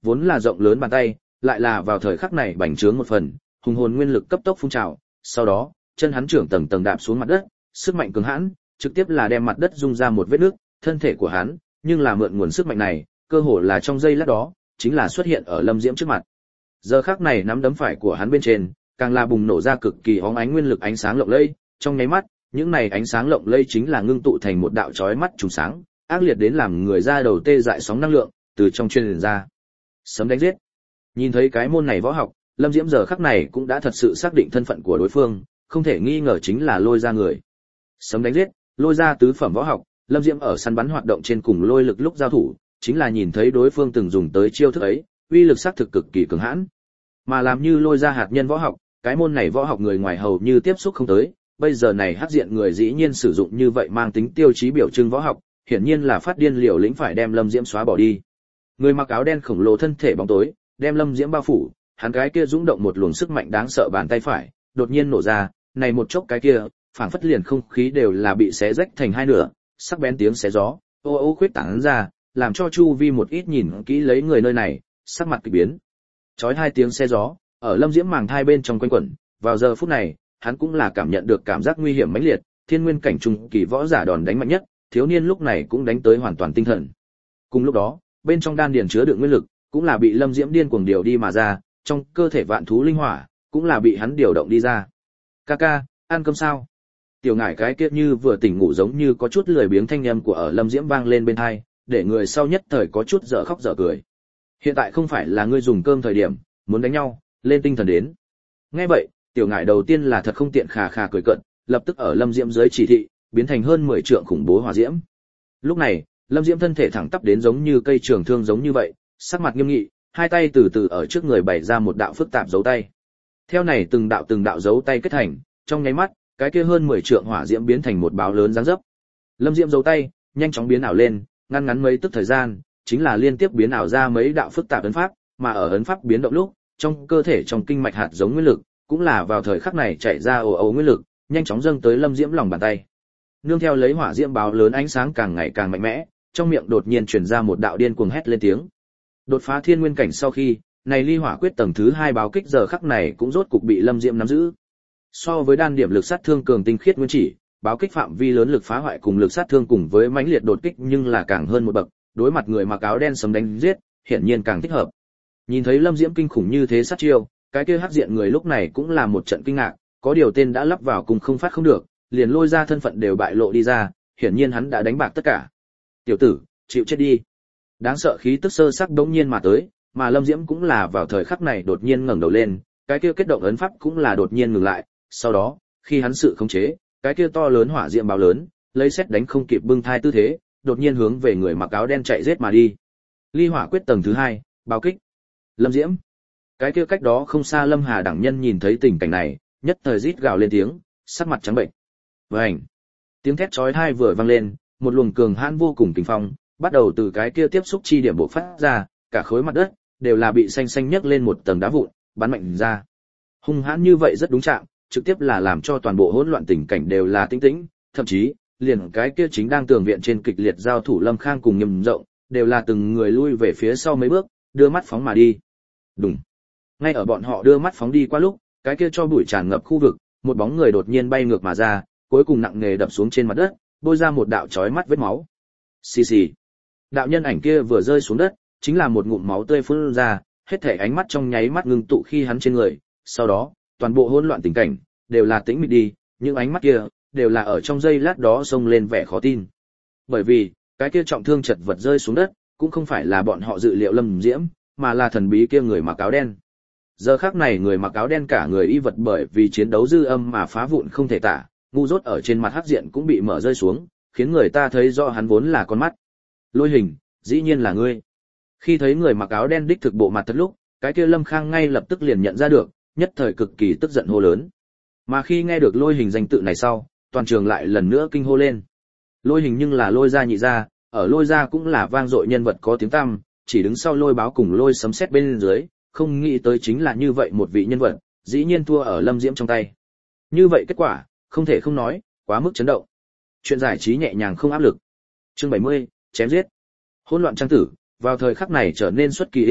vốn là rộng lớn bàn tay, lại là vào thời khắc này bành trướng một phần, hùng hồn nguyên lực cấp tốc phun trào, sau đó, chân hắn trưởng tầng tầng đạp xuống mặt đất, sức mạnh cường hãn, trực tiếp là đem mặt đất rung ra một vết nứt, thân thể của hắn, nhưng là mượn nguồn sức mạnh này, cơ hồ là trong giây lát đó, chính là xuất hiện ở Lâm Diễm trước mặt. Giờ khắc này nắm đấm phải của hắn bên trên, càng là bùng nổ ra cực kỳ óng ánh nguyên lực ánh sáng lộng lẫy, trong nháy mắt, những này ánh sáng lộng lẫy chính là ngưng tụ thành một đạo chói mắt trùng sáng, ác liệt đến làm người ra đầu tê dại sóng năng lượng, từ trong truyền ra. Sấm đánh giết. Nhìn thấy cái môn này võ học, Lâm Diễm giờ khắc này cũng đã thật sự xác định thân phận của đối phương, không thể nghi ngờ chính là Lôi Gia người. Sấm đánh giết, Lôi Gia tứ phẩm võ học, Lâm Diễm ở săn bắn hoạt động trên cùng lôi lực lúc giao thủ, chính là nhìn thấy đối phương từng dùng tới chiêu thức ấy, uy lực xác thực cực kỳ cường hãn. Mà làm như Lôi Gia hạt nhân võ học, cái môn này võ học người ngoài hầu như tiếp xúc không tới, bây giờ này hắc diện người dĩ nhiên sử dụng như vậy mang tính tiêu chí biểu trưng võ học, hiển nhiên là phát điên liều lĩnh phải đem Lâm Diễm xóa bỏ đi. Người mặc áo đen khổng lồ thân thể bóng tối, đem Lâm Diễm bao phủ, hắn cái kia dũng động một luồng sức mạnh đáng sợ bàn tay phải, đột nhiên nổ ra, này một chốc cái kia, phảng phất liền không khí đều là bị xé rách thành hai nửa, sắc bén tiếng xé gió, ô ô khuyết tán ra, làm cho chu vi một ít nhìn kỹ lấy người nơi này, sắc mặt kỳ biến. Chói hai tiếng xé gió, ở Lâm Diễm màng thai bên trong quanh quẩn, vào giờ phút này, hắn cũng là cảm nhận được cảm giác nguy hiểm mãnh liệt, thiên nguyên cảnh trung kỳ võ giả đòn đánh mạnh nhất, thiếu niên lúc này cũng đánh tới hoàn toàn tinh thần. Cùng lúc đó, bên trong đan điền chứa đựng nguyên lực, cũng là bị Lâm Diễm điên cuồng điều đi mà ra, trong cơ thể vạn thú linh hỏa, cũng là bị hắn điều động đi ra. Ca ca, ăn cơm sao? Tiểu ngải cái kia như vừa tỉnh ngủ giống như có chút lười biếng thanh âm của ở Lâm Diễm vang lên bên tai, để người sau nhất thời có chút dở khóc dở cười. Hiện tại không phải là ngươi dùng cơm thời điểm, muốn đánh nhau, lên tinh thần đến. Nghe vậy, tiểu ngải đầu tiên là thật không tiện khà khà cười cợt, lập tức ở Lâm Diễm dưới chỉ thị, biến thành hơn mười trượng khủng bố hỏa diễm. Lúc này, Lâm Diễm thân thể thẳng tắp đến giống như cây trường thương giống như vậy, sắc mặt nghiêm nghị, hai tay từ từ ở trước người bày ra một đạo phức tạp dấu tay. Theo này từng đạo từng đạo dấu tay kết thành, trong nháy mắt, cái kia hơn mười trượng hỏa diễm biến thành một báo lớn dáng dấp. Lâm Diễm dấu tay, nhanh chóng biến ảo lên, ngăn ngắn mấy tức thời gian, chính là liên tiếp biến ảo ra mấy đạo phức tạp ấn pháp, mà ở ấn pháp biến động lúc, trong cơ thể trong kinh mạch hạt giống nguyên lực, cũng là vào thời khắc này chạy ra ồ ồ nguyên lực, nhanh chóng dâng tới Lâm Diễm lòng bàn tay. Nương theo lấy hỏa diễm báo lớn ánh sáng càng ngày càng mạnh mẽ, trong miệng đột nhiên truyền ra một đạo điên cuồng hét lên tiếng. Đột phá thiên nguyên cảnh sau khi, này ly hỏa quyết tầng thứ hai báo kích giờ khắc này cũng rốt cục bị Lâm Diễm nắm giữ. So với đan điểm lực sát thương cường tinh khiết nguyên chỉ, báo kích phạm vi lớn lực phá hoại cùng lực sát thương cùng với mãnh liệt đột kích nhưng là càng hơn một bậc, đối mặt người mặc áo đen sấm đánh giết, hiển nhiên càng thích hợp. Nhìn thấy Lâm Diễm kinh khủng như thế sát chiêu, cái kia hắc diện người lúc này cũng là một trận kinh ngạc, có điều tên đã lắp vào cùng không phát không được, liền Lôi ra thân phận đều bại lộ đi ra, hiển nhiên hắn đã đánh bạc tất cả. Tiểu tử, chịu chết đi. Đáng sợ khí tức sơ sắc đống nhiên mà tới, mà Lâm Diễm cũng là vào thời khắc này đột nhiên ngẩng đầu lên, cái kia kết động ấn pháp cũng là đột nhiên ngừng lại, sau đó, khi hắn sự khống chế, cái kia to lớn hỏa diễm báo lớn, lấy xét đánh không kịp bưng thai tư thế, đột nhiên hướng về người mặc áo đen chạy giết mà đi. Ly hỏa quyết tầng thứ hai, báo kích. Lâm Diễm. Cái kia cách đó không xa Lâm Hà đẳng nhân nhìn thấy tình cảnh này, nhất thời rít gào lên tiếng, sắc mặt trắng bệnh. Vành. Tiếng thét chói tai vừa vang lên, một luồng cường hãn vô cùng kình phong, bắt đầu từ cái kia tiếp xúc chi điểm bộc phát ra, cả khối mặt đất đều là bị xanh xanh nhấc lên một tầng đá vụn, bắn mạnh ra. Hung hãn như vậy rất đúng trạng, trực tiếp là làm cho toàn bộ hỗn loạn tình cảnh đều là tĩnh tĩnh, thậm chí, liền cái kia chính đang tường viện trên kịch liệt giao thủ Lâm Khang cùng Nhâm Rộng, đều là từng người lui về phía sau mấy bước, đưa mắt phóng mà đi. Đùng. Ngay ở bọn họ đưa mắt phóng đi qua lúc, cái kia cho bụi tràn ngập khu vực, một bóng người đột nhiên bay ngược mà ra, cuối cùng nặng nề đập xuống trên mặt đất, bôi ra một đạo chói mắt vết máu. Xì xì. Đạo nhân ảnh kia vừa rơi xuống đất, chính là một ngụm máu tươi phun ra, hết thảy ánh mắt trong nháy mắt ngưng tụ khi hắn trên người, sau đó, toàn bộ hỗn loạn tình cảnh đều là tĩnh mịch đi, những ánh mắt kia đều là ở trong giây lát đó xông lên vẻ khó tin. Bởi vì, cái kia trọng thương chật vật rơi xuống đất, cũng không phải là bọn họ dự liệu Lâm Diễm, mà là thần bí kia người mặc áo đen. Giờ khắc này người mặc áo đen cả người y vật bởi vì chiến đấu dư âm mà phá vụn không thể tả, ngu dốt ở trên mặt hắc diện cũng bị mở rơi xuống, khiến người ta thấy rõ hắn vốn là con mắt. Lôi Hình, dĩ nhiên là ngươi. Khi thấy người mặc áo đen đích thực bộ mặt thật lúc, cái kia Lâm Khang ngay lập tức liền nhận ra được, nhất thời cực kỳ tức giận hô lớn. Mà khi nghe được Lôi Hình danh tự này sau, toàn trường lại lần nữa kinh hô lên. Lôi Hình nhưng là Lôi gia nhị gia, ở Lôi gia cũng là vang dội nhân vật có tiếng tăm, chỉ đứng sau Lôi Báo cùng Lôi Sấm Sét bên dưới, không nghĩ tới chính là như vậy một vị nhân vật, dĩ nhiên thua ở Lâm Diễm trong tay. Như vậy kết quả, không thể không nói, quá mức chấn động. Chuyện giải trí nhẹ nhàng không áp lực. Chương bảy mươi, chém giết. Hỗn loạn trang tử, vào thời khắc này trở nên xuất kỳ yên tĩnh,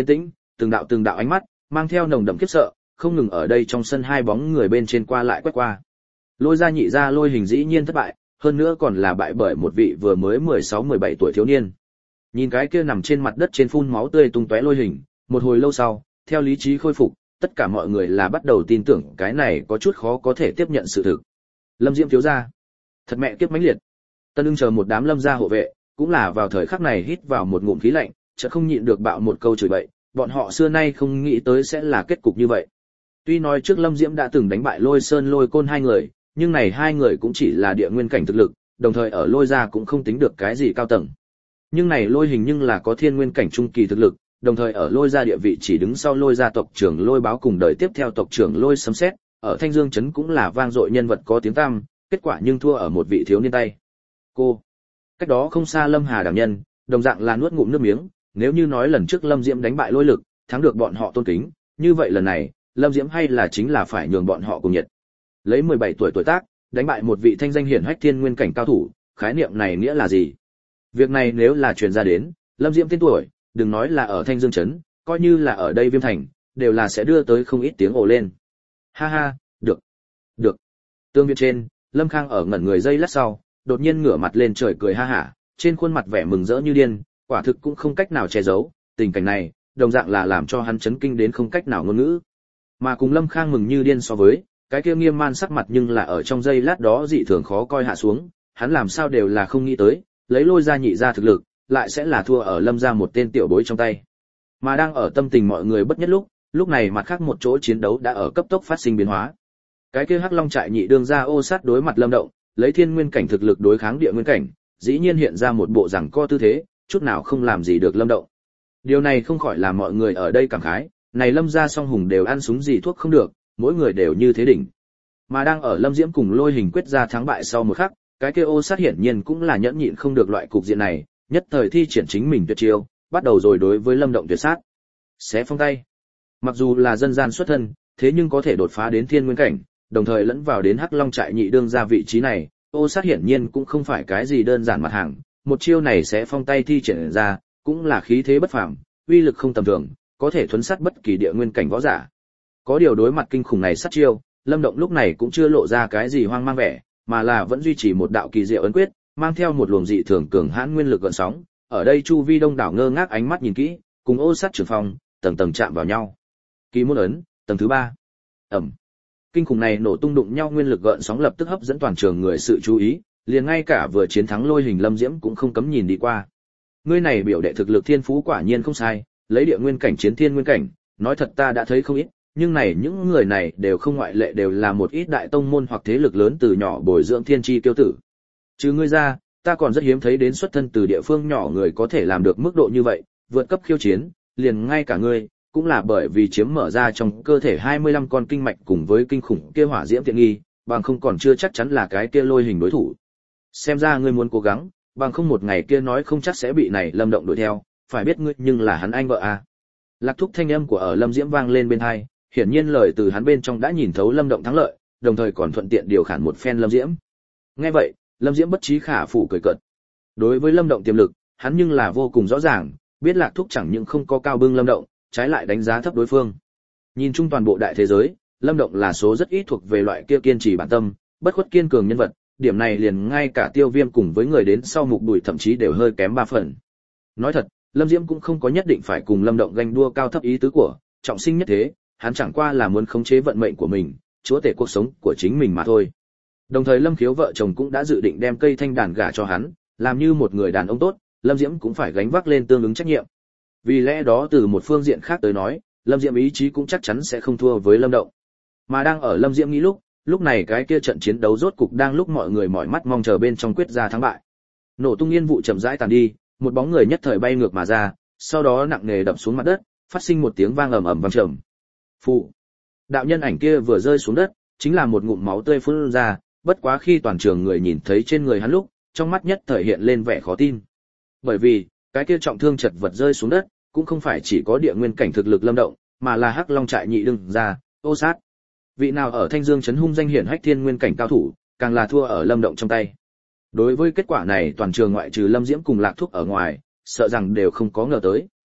từng đạo từng đạo ánh mắt mang theo nồng đậm khiếp sợ, không ngừng ở đây trong sân hai bóng người bên trên qua lại quét qua. Lôi gia nhị gia Lôi Hình dĩ nhiên thất bại, hơn nữa còn là bại bởi một vị vừa mới mười sáu mười bảy tuổi thiếu niên. Nhìn cái kia nằm trên mặt đất trên phun máu tươi tung tóe Lôi Hình, một hồi lâu sau, theo lý trí khôi phục, tất cả mọi người là bắt đầu tin tưởng cái này có chút khó có thể tiếp nhận sự thực. Lâm Diễm thiếu gia, thật mẹ kiếp mãnh liệt. Tân Ưng chờ một đám Lâm gia hộ vệ, cũng là vào thời khắc này hít vào một ngụm khí lạnh, chợt không nhịn được bạo một câu chửi bậy, bọn họ xưa nay không nghĩ tới sẽ là kết cục như vậy. Tuy nói trước Lâm Diễm đã từng đánh bại Lôi Sơn Lôi Côn hai người, nhưng này hai người cũng chỉ là địa nguyên cảnh thực lực, đồng thời ở Lôi gia cũng không tính được cái gì cao tầng. Nhưng này Lôi Hình nhưng là có thiên nguyên cảnh trung kỳ thực lực, đồng thời ở Lôi gia địa vị chỉ đứng sau Lôi gia tộc trưởng Lôi Báo cùng đời tiếp theo tộc trưởng Lôi Sấm Sét, ở Thanh Dương trấn cũng là vang dội nhân vật có tiếng tăm, kết quả nhưng thua ở một vị thiếu niên tay. Cô, cách đó không xa Lâm Hà đảm nhân, đồng dạng là nuốt ngụm nước miếng, nếu như nói lần trước Lâm Diễm đánh bại Lôi Lực, thắng được bọn họ tôn kính, như vậy lần này, Lâm Diễm hay là chính là phải nhường bọn họ cùng nhiệt. Lấy mười bảy tuổi tuổi tác, đánh bại một vị thanh danh hiển hách thiên nguyên cảnh cao thủ, khái niệm này nghĩa là gì? Việc này nếu là truyền ra đến, Lâm Diễm tên tuổi, đừng nói là ở Thanh Dương trấn, coi như là ở đây Viêm thành, đều là sẽ đưa tới không ít tiếng ồ lên. Ha ha, được, được. Tương viện trên, Lâm Khang ở ngẩn người giây lát sau, đột nhiên ngửa mặt lên trời cười ha hả, trên khuôn mặt vẻ mừng rỡ như điên, quả thực cũng không cách nào che giấu, tình cảnh này, đồng dạng là làm cho hắn chấn kinh đến không cách nào ngôn ngữ. Mà cùng Lâm Khang mừng như điên so với, cái kia nghiêm man sắc mặt nhưng là ở trong giây lát đó dị thường khó coi hạ xuống, hắn làm sao đều là không nghĩ tới, lấy Lôi gia nhị gia thực lực, lại sẽ là thua ở Lâm gia một tên tiểu bối trong tay. Mà đang ở tâm tình mọi người bất nhất lúc, lúc này mặt khác một chỗ chiến đấu đã ở cấp tốc phát sinh biến hóa. Cái kia Hắc Long trại nhị đương gia Ô Sát đối mặt Lâm Động, lấy thiên nguyên cảnh thực lực đối kháng địa nguyên cảnh, dĩ nhiên hiện ra một bộ giằng co tư thế, chút nào không làm gì được Lâm Động. Điều này không khỏi làm mọi người ở đây cảm khái, này Lâm gia song hùng đều ăn súng gì thuốc không được, mỗi người đều như thế đỉnh. Mà đang ở Lâm Diễm cùng Lôi Hình quyết ra thắng bại sau một khắc, cái kia Ô Sát hiển nhiên cũng là nhẫn nhịn không được loại cục diện này, nhất thời thi triển chính mình tuyệt chiêu, bắt đầu rồi đối với Lâm Động tuyệt sát. Xé phong tay. Mặc dù là dân gian xuất thân, thế nhưng có thể đột phá đến thiên nguyên cảnh, đồng thời lẫn vào đến Hắc Long trại nhị đương gia vị trí này, Ô Sát hiển nhiên cũng không phải cái gì đơn giản mặt hàng, một chiêu này sẽ phong tay thi triển ra, cũng là khí thế bất phàm, uy lực không tầm thường, có thể thuấn sát bất kỳ địa nguyên cảnh võ giả. Có điều đối mặt kinh khủng này sát chiêu, Lâm Động lúc này cũng chưa lộ ra cái gì hoang mang vẻ, mà là vẫn duy trì một đạo kỳ diệu ấn quyết, mang theo một luồng dị thường cường hãn nguyên lực gợn sóng, ở đây chu vi đông đảo ngơ ngác ánh mắt nhìn kỹ, cùng Ô Sát trường phong, tầng tầng chạm vào nhau. Kỳ môn ấn, tầng thứ ba. Ầm. Kinh khủng này nổ tung đụng nhau nguyên lực gợn sóng lập tức hấp dẫn toàn trường người sự chú ý, liền ngay cả vừa chiến thắng Lôi Hình Lâm Diễm cũng không cấm nhìn đi qua. Ngươi này biểu đệ thực lực thiên phú quả nhiên không sai, lấy địa nguyên cảnh chiến thiên nguyên cảnh, nói thật ta đã thấy không ít, nhưng này những người này đều không ngoại lệ đều là một ít đại tông môn hoặc thế lực lớn từ nhỏ bồi dưỡng thiên chi tiêu tử. Trừ ngươi ra, ta còn rất hiếm thấy đến xuất thân từ địa phương nhỏ người có thể làm được mức độ như vậy, vượt cấp khiêu chiến, liền ngay cả ngươi, cũng là bởi vì chiếm mở ra trong cơ thể hai mươi lăm con kinh mạch cùng với kinh khủng kia hỏa diễm tiện nghi, bằng không còn chưa chắc chắn là cái kia Lôi Hình đối thủ. Xem ra ngươi muốn cố gắng, bằng không một ngày kia nói không chắc sẽ bị này Lâm Động đuổi theo, phải biết ngươi nhưng là hắn anh vợ à. Lạc thúc thanh âm của ở Lâm Diễm vang lên bên tai, hiển nhiên lời từ hắn bên trong đã nhìn thấu Lâm Động thắng lợi, đồng thời còn thuận tiện điều khiển một phen Lâm Diễm. Nghe vậy, Lâm Diễm bất trí khả phủ cười cợt. Đối với Lâm Động tiềm lực, hắn nhưng là vô cùng rõ ràng, biết Lạc thúc chẳng những không có cao bưng Lâm Động, trái lại đánh giá thấp đối phương. Nhìn chung toàn bộ đại thế giới, Lâm Động là số rất ít thuộc về loại kia kiên trì bản tâm, bất khuất kiên cường nhân vật, điểm này liền ngay cả Tiêu Viêm cùng với người đến sau Mục Bụi thậm chí đều hơi kém ba phần. Nói thật, Lâm Diễm cũng không có nhất định phải cùng Lâm Động ganh đua cao thấp ý tứ của, trọng sinh nhất thế, hắn chẳng qua là muốn khống chế vận mệnh của mình, chúa tể cuộc sống của chính mình mà thôi. Đồng thời Lâm Khiếu vợ chồng cũng đã dự định đem cây thanh đàn gả cho hắn, làm như một người đàn ông tốt, Lâm Diễm cũng phải gánh vác lên tương ứng trách nhiệm. Vì lẽ đó từ một phương diện khác tới nói, Lâm Diễm ý chí cũng chắc chắn sẽ không thua với Lâm Động. Mà đang ở Lâm Diễm nghĩ lúc, lúc này cái kia trận chiến đấu rốt cục đang lúc mọi người mỏi mắt mong chờ bên trong quyết ra thắng bại. Nổ tung yên vụ chậm rãi tàn đi, một bóng người nhất thời bay ngược mà ra, sau đó nặng nề đập xuống mặt đất, phát sinh một tiếng vang ầm ầm vang trầm. Phụ. Đạo nhân ảnh kia vừa rơi xuống đất, chính là một ngụm máu tươi phun ra, bất quá khi toàn trường người nhìn thấy trên người hắn lúc, trong mắt nhất thời hiện lên vẻ khó tin. Bởi vì, cái kia trọng thương chật vật rơi xuống đất, cũng không phải chỉ có địa nguyên cảnh thực lực Lâm Động, mà là Hắc Long trại nhị đương gia, Ô Sát. Vị nào ở Thanh Dương trấn hung danh hiển hách thiên nguyên cảnh cao thủ, càng là thua ở Lâm Động trong tay. Đối với kết quả này toàn trường ngoại trừ Lâm Diễm cùng Lạc Thúc ở ngoài, sợ rằng đều không có ngờ tới.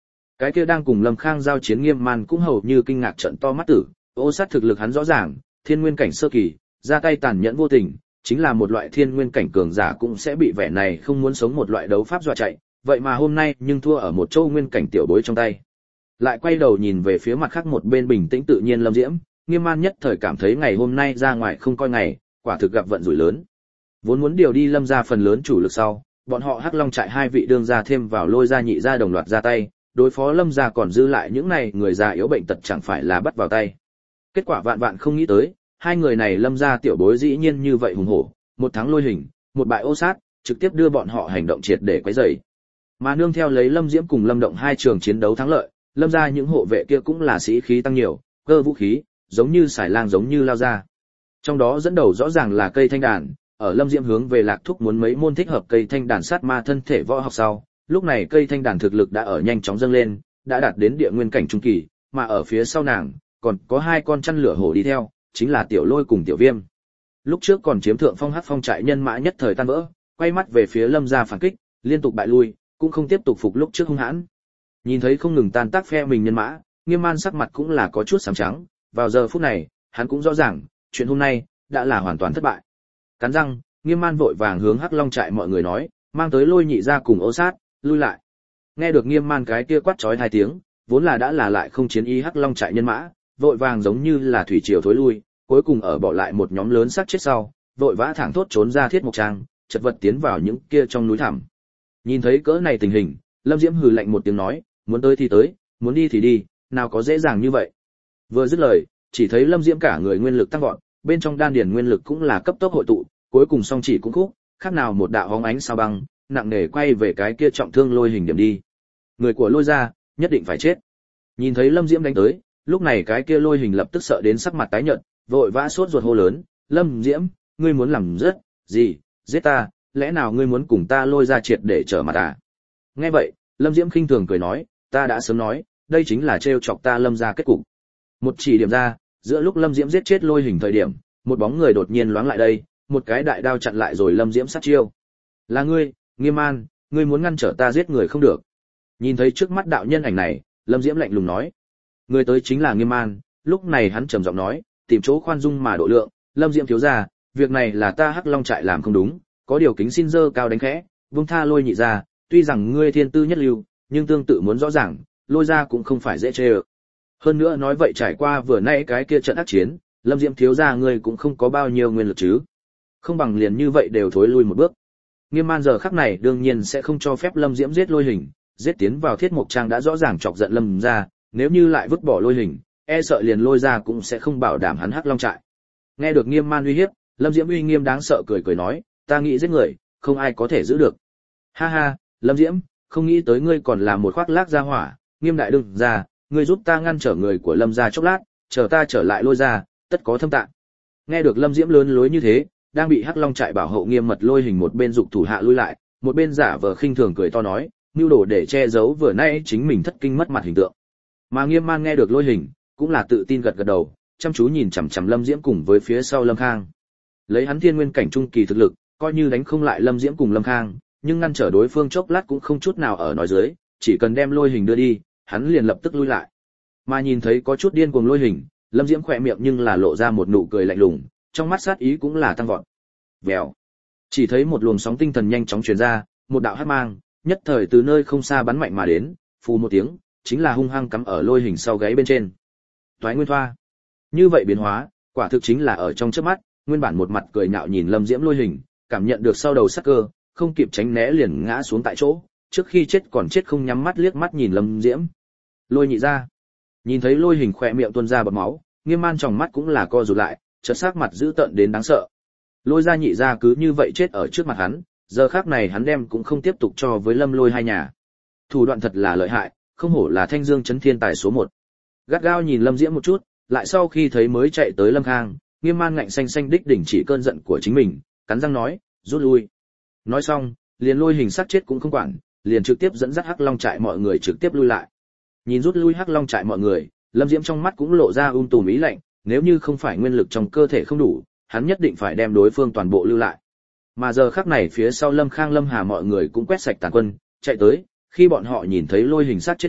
Cái kia đang cùng Lâm Khang giao chiến Nghiêm Man cũng hầu như kinh ngạc trợn to mắt tử, Ô Sát thực lực hắn rõ ràng, thiên nguyên cảnh sơ kỳ, ra tay tàn nhẫn vô tình, chính là một loại thiên nguyên cảnh cường giả cũng sẽ bị vẻ này không muốn sống một loại đấu pháp dọa chạy, vậy mà hôm nay nhưng thua ở một châu nguyên cảnh tiểu bối trong tay. Lại quay đầu nhìn về phía mặt khác một bên bình tĩnh tự nhiên Lâm Diễm, Nghiêm Man nhất thời cảm thấy ngày hôm nay ra ngoài không coi ngày, quả thực gặp vận rủi lớn. Vốn muốn điều đi Lâm gia phần lớn chủ lực sau, bọn họ Hắc Long trại hai vị đương gia thêm vào Lôi gia nhị gia đồng loạt ra tay, đối phó Lâm gia còn dư lại những này người già yếu bệnh tật chẳng phải là bắt vào tay. Kết quả vạn vạn không nghĩ tới, hai người này Lâm gia tiểu bối dĩ nhiên như vậy hùng hổ, một thắng Lôi Hình, một bại Ô Sát, trực tiếp đưa bọn họ hành động triệt để quấy rầy. Mà nương theo lấy Lâm Diễm cùng Lâm Động hai trường chiến đấu thắng lợi, Lâm gia những hộ vệ kia cũng là sĩ khí tăng nhiều, cơ vũ khí, giống như xài lang giống như lao ra. Trong đó dẫn đầu rõ ràng là cây thanh đàn, ở Lâm Diễm hướng về Lạc Thúc muốn mấy môn thích hợp cây thanh đàn sát ma thân thể võ học sau, lúc này cây thanh đàn thực lực đã ở nhanh chóng dâng lên, đã đạt đến địa nguyên cảnh trung kỳ, mà ở phía sau nàng còn có hai con chăn lửa hổ đi theo, chính là Tiểu Lôi cùng Tiểu Viêm. Lúc trước còn chiếm thượng phong Hắc Phong trại nhân mã nhất thời tan vỡ, quay mắt về phía Lâm gia phản kích, liên tục bại lui, cũng không tiếp tục phục lúc trước hung hãn. Nhìn thấy không ngừng tan tác phe mình nhân mã, Nghiêm Man sắc mặt cũng là có chút xám trắng, vào giờ phút này, hắn cũng rõ ràng, chuyện hôm nay đã là hoàn toàn thất bại. Cắn răng, Nghiêm Man vội vàng hướng Hắc Long trại mọi người nói, mang tới Lôi nhị gia cùng Ô Sát, lui lại. Nghe được Nghiêm Man cái kia quát chói hai tiếng, vốn là đã là lại không chiến ý Hắc Long trại nhân mã, vội vàng giống như là thủy triều thối lui, cuối cùng ở bỏ lại một nhóm lớn xác chết sau, vội vã thẳng thốt trốn ra Thiết Mộc Trang, chật vật tiến vào những kia trong núi thẳm. Nhìn thấy cỡ này tình hình, Lâm Diễm hừ lạnh một tiếng nói, muốn tới thì tới, muốn đi thì đi, nào có dễ dàng như vậy. Vừa dứt lời, chỉ thấy Lâm Diễm cả người nguyên lực tăng vọt, bên trong đan điền nguyên lực cũng là cấp tốc hội tụ, cuối cùng song chỉ cũng khúc, khác nào một đạo hóng ánh sao băng, nặng nề quay về cái kia trọng thương Lôi Hình điểm đi. Người của Lôi gia nhất định phải chết. Nhìn thấy Lâm Diễm đánh tới, lúc này cái kia Lôi Hình lập tức sợ đến sắc mặt tái nhợt, vội vã sốt ruột hô lớn, "Lâm Diễm, ngươi muốn làm rất gì? Giết ta, lẽ nào ngươi muốn cùng ta Lôi gia triệt để trở mặt à?" Nghe vậy, Lâm Diễm khinh thường cười nói, "Ta đã sớm nói, đây chính là trêu chọc ta Lâm gia kết cục." Một chỉ điểm ra, giữa lúc Lâm Diễm giết chết Lôi Hình thời điểm, một bóng người đột nhiên loáng lại đây, một cái đại đao chặn lại rồi Lâm Diễm sát chiêu. "Là ngươi, Nghiêm Man, ngươi muốn ngăn trở ta giết người không được." Nhìn thấy trước mắt đạo nhân ảnh này, Lâm Diễm lạnh lùng nói. Người tới chính là Nghiêm Man, lúc này hắn trầm giọng nói, tìm chỗ khoan dung mà độ lượng, Lâm Diễm thiếu gia, việc này là ta Hắc Long trại làm không đúng, có điều kính xin dơ cao đánh khẽ, buông tha Lôi nhị gia, tuy rằng ngươi thiên tư nhất lưu, nhưng tương tự muốn rõ ràng, Lôi gia cũng không phải dễ chơi. Hơn nữa nói vậy trải qua vừa nãy cái kia trận ác chiến, Lâm Diễm thiếu gia ngươi cũng không có bao nhiêu nguyên lực chứ. Không bằng liền như vậy đều thối lui một bước. Nghiêm Man giờ khắc này đương nhiên sẽ không cho phép Lâm Diễm giết Lôi Hình, giết tiến vào Thiết Mộc Trang đã rõ ràng chọc giận Lâm gia, nếu như lại vứt bỏ Lôi Hình, e sợ liền Lôi gia cũng sẽ không bảo đảm hắn Hắc Long trại. Nghe được Nghiêm Man uy hiếp, Lâm Diễm uy nghiêm đáng sợ cười cười nói, ta nghĩ giết người, không ai có thể giữ được. Ha ha, Lâm Diễm, không nghĩ tới ngươi còn là một khoác lác gia hỏa, Nghiêm đại đương gia, ngươi giúp ta ngăn trở người của Lâm gia chốc lát, chờ ta trở lại Lôi gia, tất có thâm tạng. Nghe được Lâm Diễm lớn lối như thế, đang bị Hắc Long trại bảo hộ nghiêm mật Lôi Hình một bên dục thủ hạ lui lại, một bên giả vờ khinh thường cười to nói, nưu đồ để che giấu vừa nãy chính mình thất kinh mất mặt hình tượng. Mà Nghiêm Man nghe được Lôi Hình, cũng là tự tin gật gật đầu, chăm chú nhìn chằm chằm Lâm Diễm cùng với phía sau Lâm Khang. Lấy hắn thiên nguyên cảnh trung kỳ thực lực, coi như đánh không lại Lâm Diễm cùng Lâm Khang, nhưng ngăn trở đối phương chốc lát cũng không chút nào ở nói dưới, chỉ cần đem Lôi Hình đưa đi, hắn liền lập tức lui lại. Mà nhìn thấy có chút điên cuồng Lôi Hình, Lâm Diễm khỏe miệng nhưng là lộ ra một nụ cười lạnh lùng, trong mắt sát ý cũng là tăng vọt. Vèo. Chỉ thấy một luồng sóng tinh thần nhanh chóng truyền ra, một đạo hắc mang, nhất thời từ nơi không xa bắn mạnh mà đến, phù một tiếng, chính là hung hăng cắm ở Lôi Hình sau gáy bên trên. Toái Nguyên Thoa. Như vậy biến hóa, quả thực chính là ở trong chớp mắt, nguyên bản một mặt cười nhạo nhìn Lâm Diễm Lôi Hình, cảm nhận được sau đầu sắc cơ, không kịp tránh né liền ngã xuống tại chỗ, trước khi chết còn chết không nhắm mắt liếc mắt nhìn Lâm Diễm. Lôi nhị ra. Nhìn thấy Lôi Hình khỏe miệng tuôn ra bọt máu, Nghiêm Man trong mắt cũng là co rụt lại, chợt sắc mặt dữ tợn đến đáng sợ. Lôi gia nhị gia cứ như vậy chết ở trước mặt hắn, giờ khắc này hắn đem cũng không tiếp tục cho với Lâm Lôi hai nhà. Thủ đoạn thật là lợi hại, không hổ là Thanh Dương trấn thiên tài số một. Gắt gao nhìn Lâm Diễm một chút, lại sau khi thấy mới chạy tới Lâm Khang, Nghiêm Man ngạnh xanh xanh đích đỉnh chỉ cơn giận của chính mình, cắn răng nói, rút lui. Nói xong, liền Lôi Hình sát chết cũng không quản, liền trực tiếp dẫn dắt Hắc Long trại mọi người trực tiếp lui lại. Nhìn rút lui Hắc Long trại mọi người, Lâm Diễm trong mắt cũng lộ ra um tùm ý lạnh, nếu như không phải nguyên lực trong cơ thể không đủ, hắn nhất định phải đem đối phương toàn bộ lưu lại. Mà giờ khắc này phía sau Lâm Khang Lâm Hà mọi người cũng quét sạch tàn quân, chạy tới, khi bọn họ nhìn thấy Lôi Hình sát chết lúc,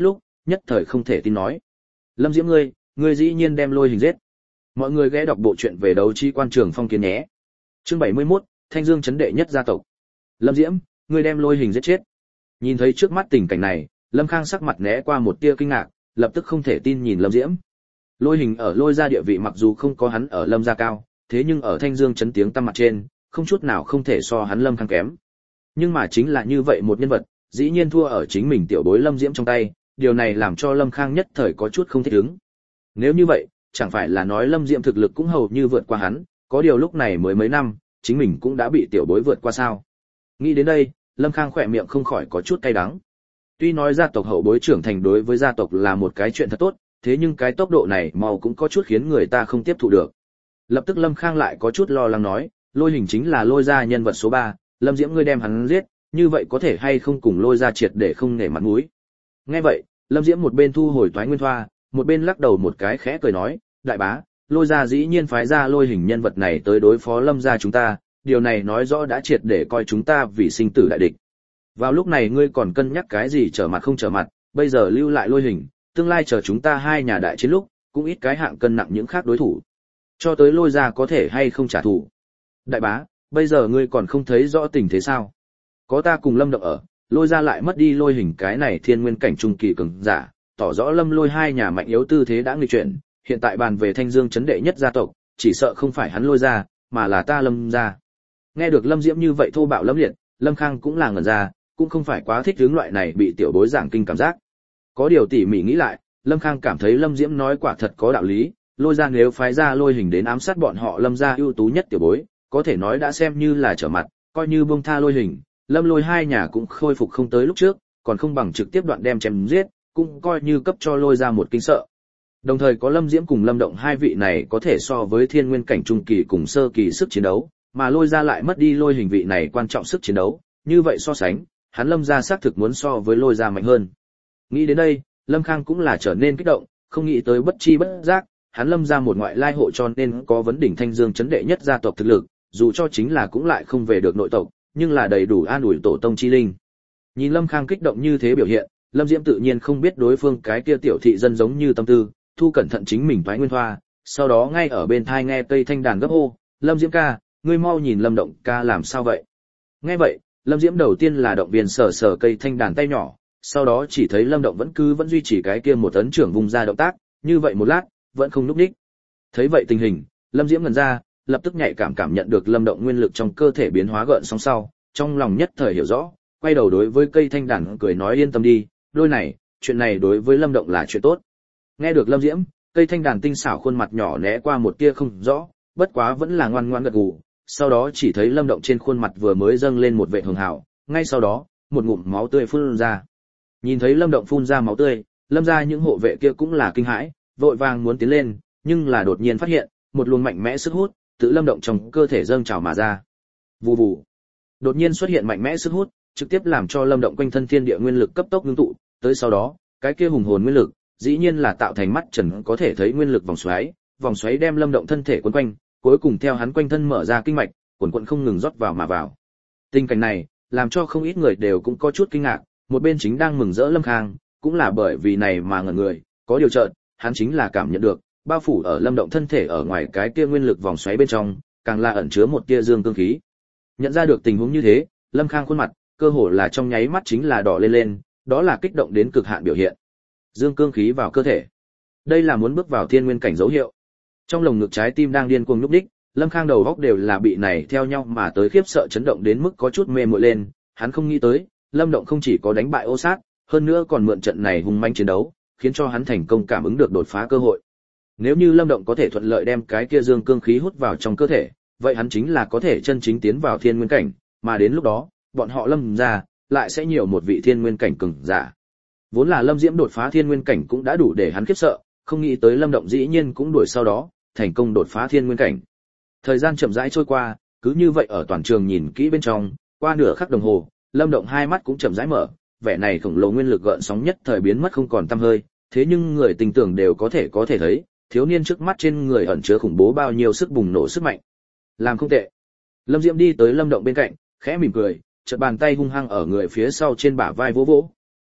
nhất thời không thể tin nói. Lâm Diễm ngươi, ngươi dĩ nhiên đem Lôi Hình giết. Mọi người ghé đọc bộ truyện về đấu chi quan trường phong kiến nhé. Chương bảy mươi mốt, Thanh Dương chấn đệ nhất gia tộc. Lâm Diễm, ngươi đem Lôi Hình giết chết. Nhìn thấy trước mắt tình cảnh này, Lâm Khang sắc mặt né qua một tia kinh ngạc, lập tức không thể tin nhìn Lâm Diễm. Lôi Hình ở Lôi gia địa vị mặc dù không có hắn ở Lâm gia cao, thế nhưng ở Thanh Dương chấn tiếng tăm mặt trên, không chút nào không thể so hắn Lâm Khang kém. Nhưng mà chính là như vậy một nhân vật, dĩ nhiên thua ở chính mình tiểu bối Lâm Diễm trong tay, điều này làm cho Lâm Khang nhất thời có chút không thích ứng. Nếu như vậy, chẳng phải là nói Lâm Diễm thực lực cũng hầu như vượt qua hắn, có điều lúc này mới mấy năm, chính mình cũng đã bị tiểu bối vượt qua sao? Nghĩ đến đây, Lâm Khang khỏe miệng không khỏi có chút cay đắng. Tuy nói gia tộc hậu bối trưởng thành đối với gia tộc là một cái chuyện thật tốt, thế nhưng cái tốc độ này mau cũng có chút khiến người ta không tiếp thụ được. Lập tức Lâm Khang lại có chút lo lắng nói, Lôi Hình chính là Lôi gia nhân vật số ba, Lâm Diễm ngươi đem hắn giết, như vậy có thể hay không cùng Lôi gia triệt để không nể mặt mũi. Nghe vậy, Lâm Diễm một bên thu hồi toái nguyên thoa, một bên lắc đầu một cái khẽ cười nói, đại bá, Lôi gia dĩ nhiên phái ra Lôi Hình nhân vật này tới đối phó Lâm gia chúng ta, điều này nói rõ đã triệt để coi chúng ta vì sinh tử đại địch. Vào lúc này ngươi còn cân nhắc cái gì trở mặt không trở mặt, bây giờ lưu lại Lôi Hình, tương lai chờ chúng ta hai nhà đại chiến lúc, cũng ít cái hạng cân nặng những khác đối thủ. Cho tới Lôi gia có thể hay không trả thù. Đại bá, bây giờ ngươi còn không thấy rõ tình thế sao? Có ta cùng Lâm Động ở, Lôi gia lại mất đi Lôi Hình cái này thiên nguyên cảnh trung kỳ cường giả, tỏ rõ Lâm Lôi hai nhà mạnh yếu tư thế đã nghịch chuyển, hiện tại bàn về Thanh Dương chấn đệ nhất gia tộc, chỉ sợ không phải hắn Lôi gia, mà là ta Lâm gia. Nghe được Lâm Diễm như vậy thô bạo lâm liệt, Lâm Khang cũng là ngẩn ra, cũng không phải quá thích hướng loại này bị tiểu bối giảng kinh cảm giác. Có điều tỉ mỉ nghĩ lại, Lâm Khang cảm thấy Lâm Diễm nói quả thật có đạo lý, Lôi gia nếu phái ra Lôi Hình đến ám sát bọn họ Lâm gia ưu tú nhất tiểu bối, có thể nói đã xem như là trở mặt, coi như buông tha Lôi Hình, Lâm Lôi hai nhà cũng khôi phục không tới lúc trước, còn không bằng trực tiếp đoạn đem chém giết, cũng coi như cấp cho Lôi gia một kinh sợ. Đồng thời có Lâm Diễm cùng Lâm Động hai vị này có thể so với thiên nguyên cảnh trung kỳ cùng sơ kỳ sức chiến đấu, mà Lôi gia lại mất đi Lôi Hình vị này quan trọng sức chiến đấu, như vậy so sánh, hắn Lâm gia xác thực muốn so với Lôi gia mạnh hơn. Nghĩ đến đây, Lâm Khang cũng là trở nên kích động, không nghĩ tới bất chi bất giác, hắn Lâm gia một ngoại lai hộ cho nên có vấn đỉnh Thanh Dương chấn đệ nhất gia tộc thực lực, dù cho chính là cũng lại không về được nội tộc, nhưng là đầy đủ an ủi tổ tông chi linh. Nhìn Lâm Khang kích động như thế biểu hiện, Lâm Diễm tự nhiên không biết đối phương cái kia tiểu thị dân giống như tâm tư, thu cẩn thận chính mình toái nguyên thoa, sau đó ngay ở bên thai nghe cây thanh đàn gấp hô, Lâm Diễm ca, ngươi mau nhìn Lâm Động ca làm sao vậy? Nghe vậy, Lâm Diễm đầu tiên là động viên sờ sờ cây thanh đàn tay nhỏ, sau đó chỉ thấy Lâm Động vẫn cứ vẫn duy trì cái kia một ấn trưởng vùng ra động tác, như vậy một lát, vẫn không núp đích. Thấy vậy tình hình, Lâm Diễm ngẩn ra, lập tức nhạy cảm cảm nhận được Lâm Động nguyên lực trong cơ thể biến hóa gợn sóng sau, trong lòng nhất thời hiểu rõ, quay đầu đối với cây thanh đàn cười nói yên tâm đi, đôi này, chuyện này đối với Lâm Động là chuyện tốt. Nghe được Lâm Diễm, cây thanh đàn tinh xảo khuôn mặt nhỏ né qua một tia không rõ, bất quá vẫn là ngoan ngoãn gật gù, sau đó chỉ thấy Lâm Động trên khuôn mặt vừa mới dâng lên một vệt hường hào, ngay sau đó, một ngụm máu tươi phun ra. Nhìn thấy Lâm Động phun ra máu tươi, Lâm gia những hộ vệ kia cũng là kinh hãi, vội vàng muốn tiến lên, nhưng là đột nhiên phát hiện, một luồng mạnh mẽ sức hút tự Lâm Động trong cơ thể dâng trào mà ra. Vù vù. Đột nhiên xuất hiện mạnh mẽ sức hút, trực tiếp làm cho Lâm Động quanh thân thiên địa nguyên lực cấp tốc ngưng tụ, tới sau đó, cái kia hùng hồn nguyên lực, dĩ nhiên là tạo thành mắt trần có thể thấy nguyên lực vòng xoáy, vòng xoáy đem Lâm Động thân thể quấn quanh, cuối cùng theo hắn quanh thân mở ra kinh mạch, cuồn cuộn không ngừng rót vào mà vào. Tình cảnh này, làm cho không ít người đều cũng có chút kinh ngạc, một bên chính đang mừng rỡ Lâm Khang, cũng là bởi vì này mà ngẩn người, có điều chợt, hắn chính là cảm nhận được, bao phủ ở Lâm Động thân thể ở ngoài cái kia nguyên lực vòng xoáy bên trong, càng là ẩn chứa một tia dương cương khí. Nhận ra được tình huống như thế, Lâm Khang khuôn mặt, cơ hồ là trong nháy mắt chính là đỏ lên lên, đó là kích động đến cực hạn biểu hiện. Dương cương khí vào cơ thể. Đây là muốn bước vào thiên nguyên cảnh dấu hiệu. Trong lồng ngực trái tim đang điên cuồng nhúc đích, Lâm Khang đầu óc đều là bị này theo nhau mà tới khiếp sợ chấn động đến mức có chút mê muội lên, hắn không nghĩ tới, Lâm Động không chỉ có đánh bại Ô Sát, hơn nữa còn mượn trận này hung manh chiến đấu, khiến cho hắn thành công cảm ứng được đột phá cơ hội. Nếu như Lâm Động có thể thuận lợi đem cái kia dương cương khí hút vào trong cơ thể, vậy hắn chính là có thể chân chính tiến vào thiên nguyên cảnh, mà đến lúc đó, bọn họ Lâm gia lại sẽ nhiều một vị thiên nguyên cảnh cường giả. Vốn là Lâm Diễm đột phá thiên nguyên cảnh cũng đã đủ để hắn khiếp sợ, không nghĩ tới Lâm Động dĩ nhiên cũng đuổi sau đó, thành công đột phá thiên nguyên cảnh. Thời gian chậm rãi trôi qua, cứ như vậy ở toàn trường nhìn kỹ bên trong, qua nửa khắc đồng hồ, Lâm Động hai mắt cũng chậm rãi mở, vẻ này khổng lồ nguyên lực gợn sóng nhất thời biến mất không còn tăm hơi, thế nhưng người tình tưởng đều có thể có thể thấy, thiếu niên trước mắt trên người ẩn chứa khủng bố bao nhiêu sức bùng nổ sức mạnh. Làm không tệ. Lâm Diễm đi tới Lâm Động bên cạnh, khẽ mỉm cười, chợt bàn tay hung hăng ở người phía sau trên bả vai vỗ vỗ.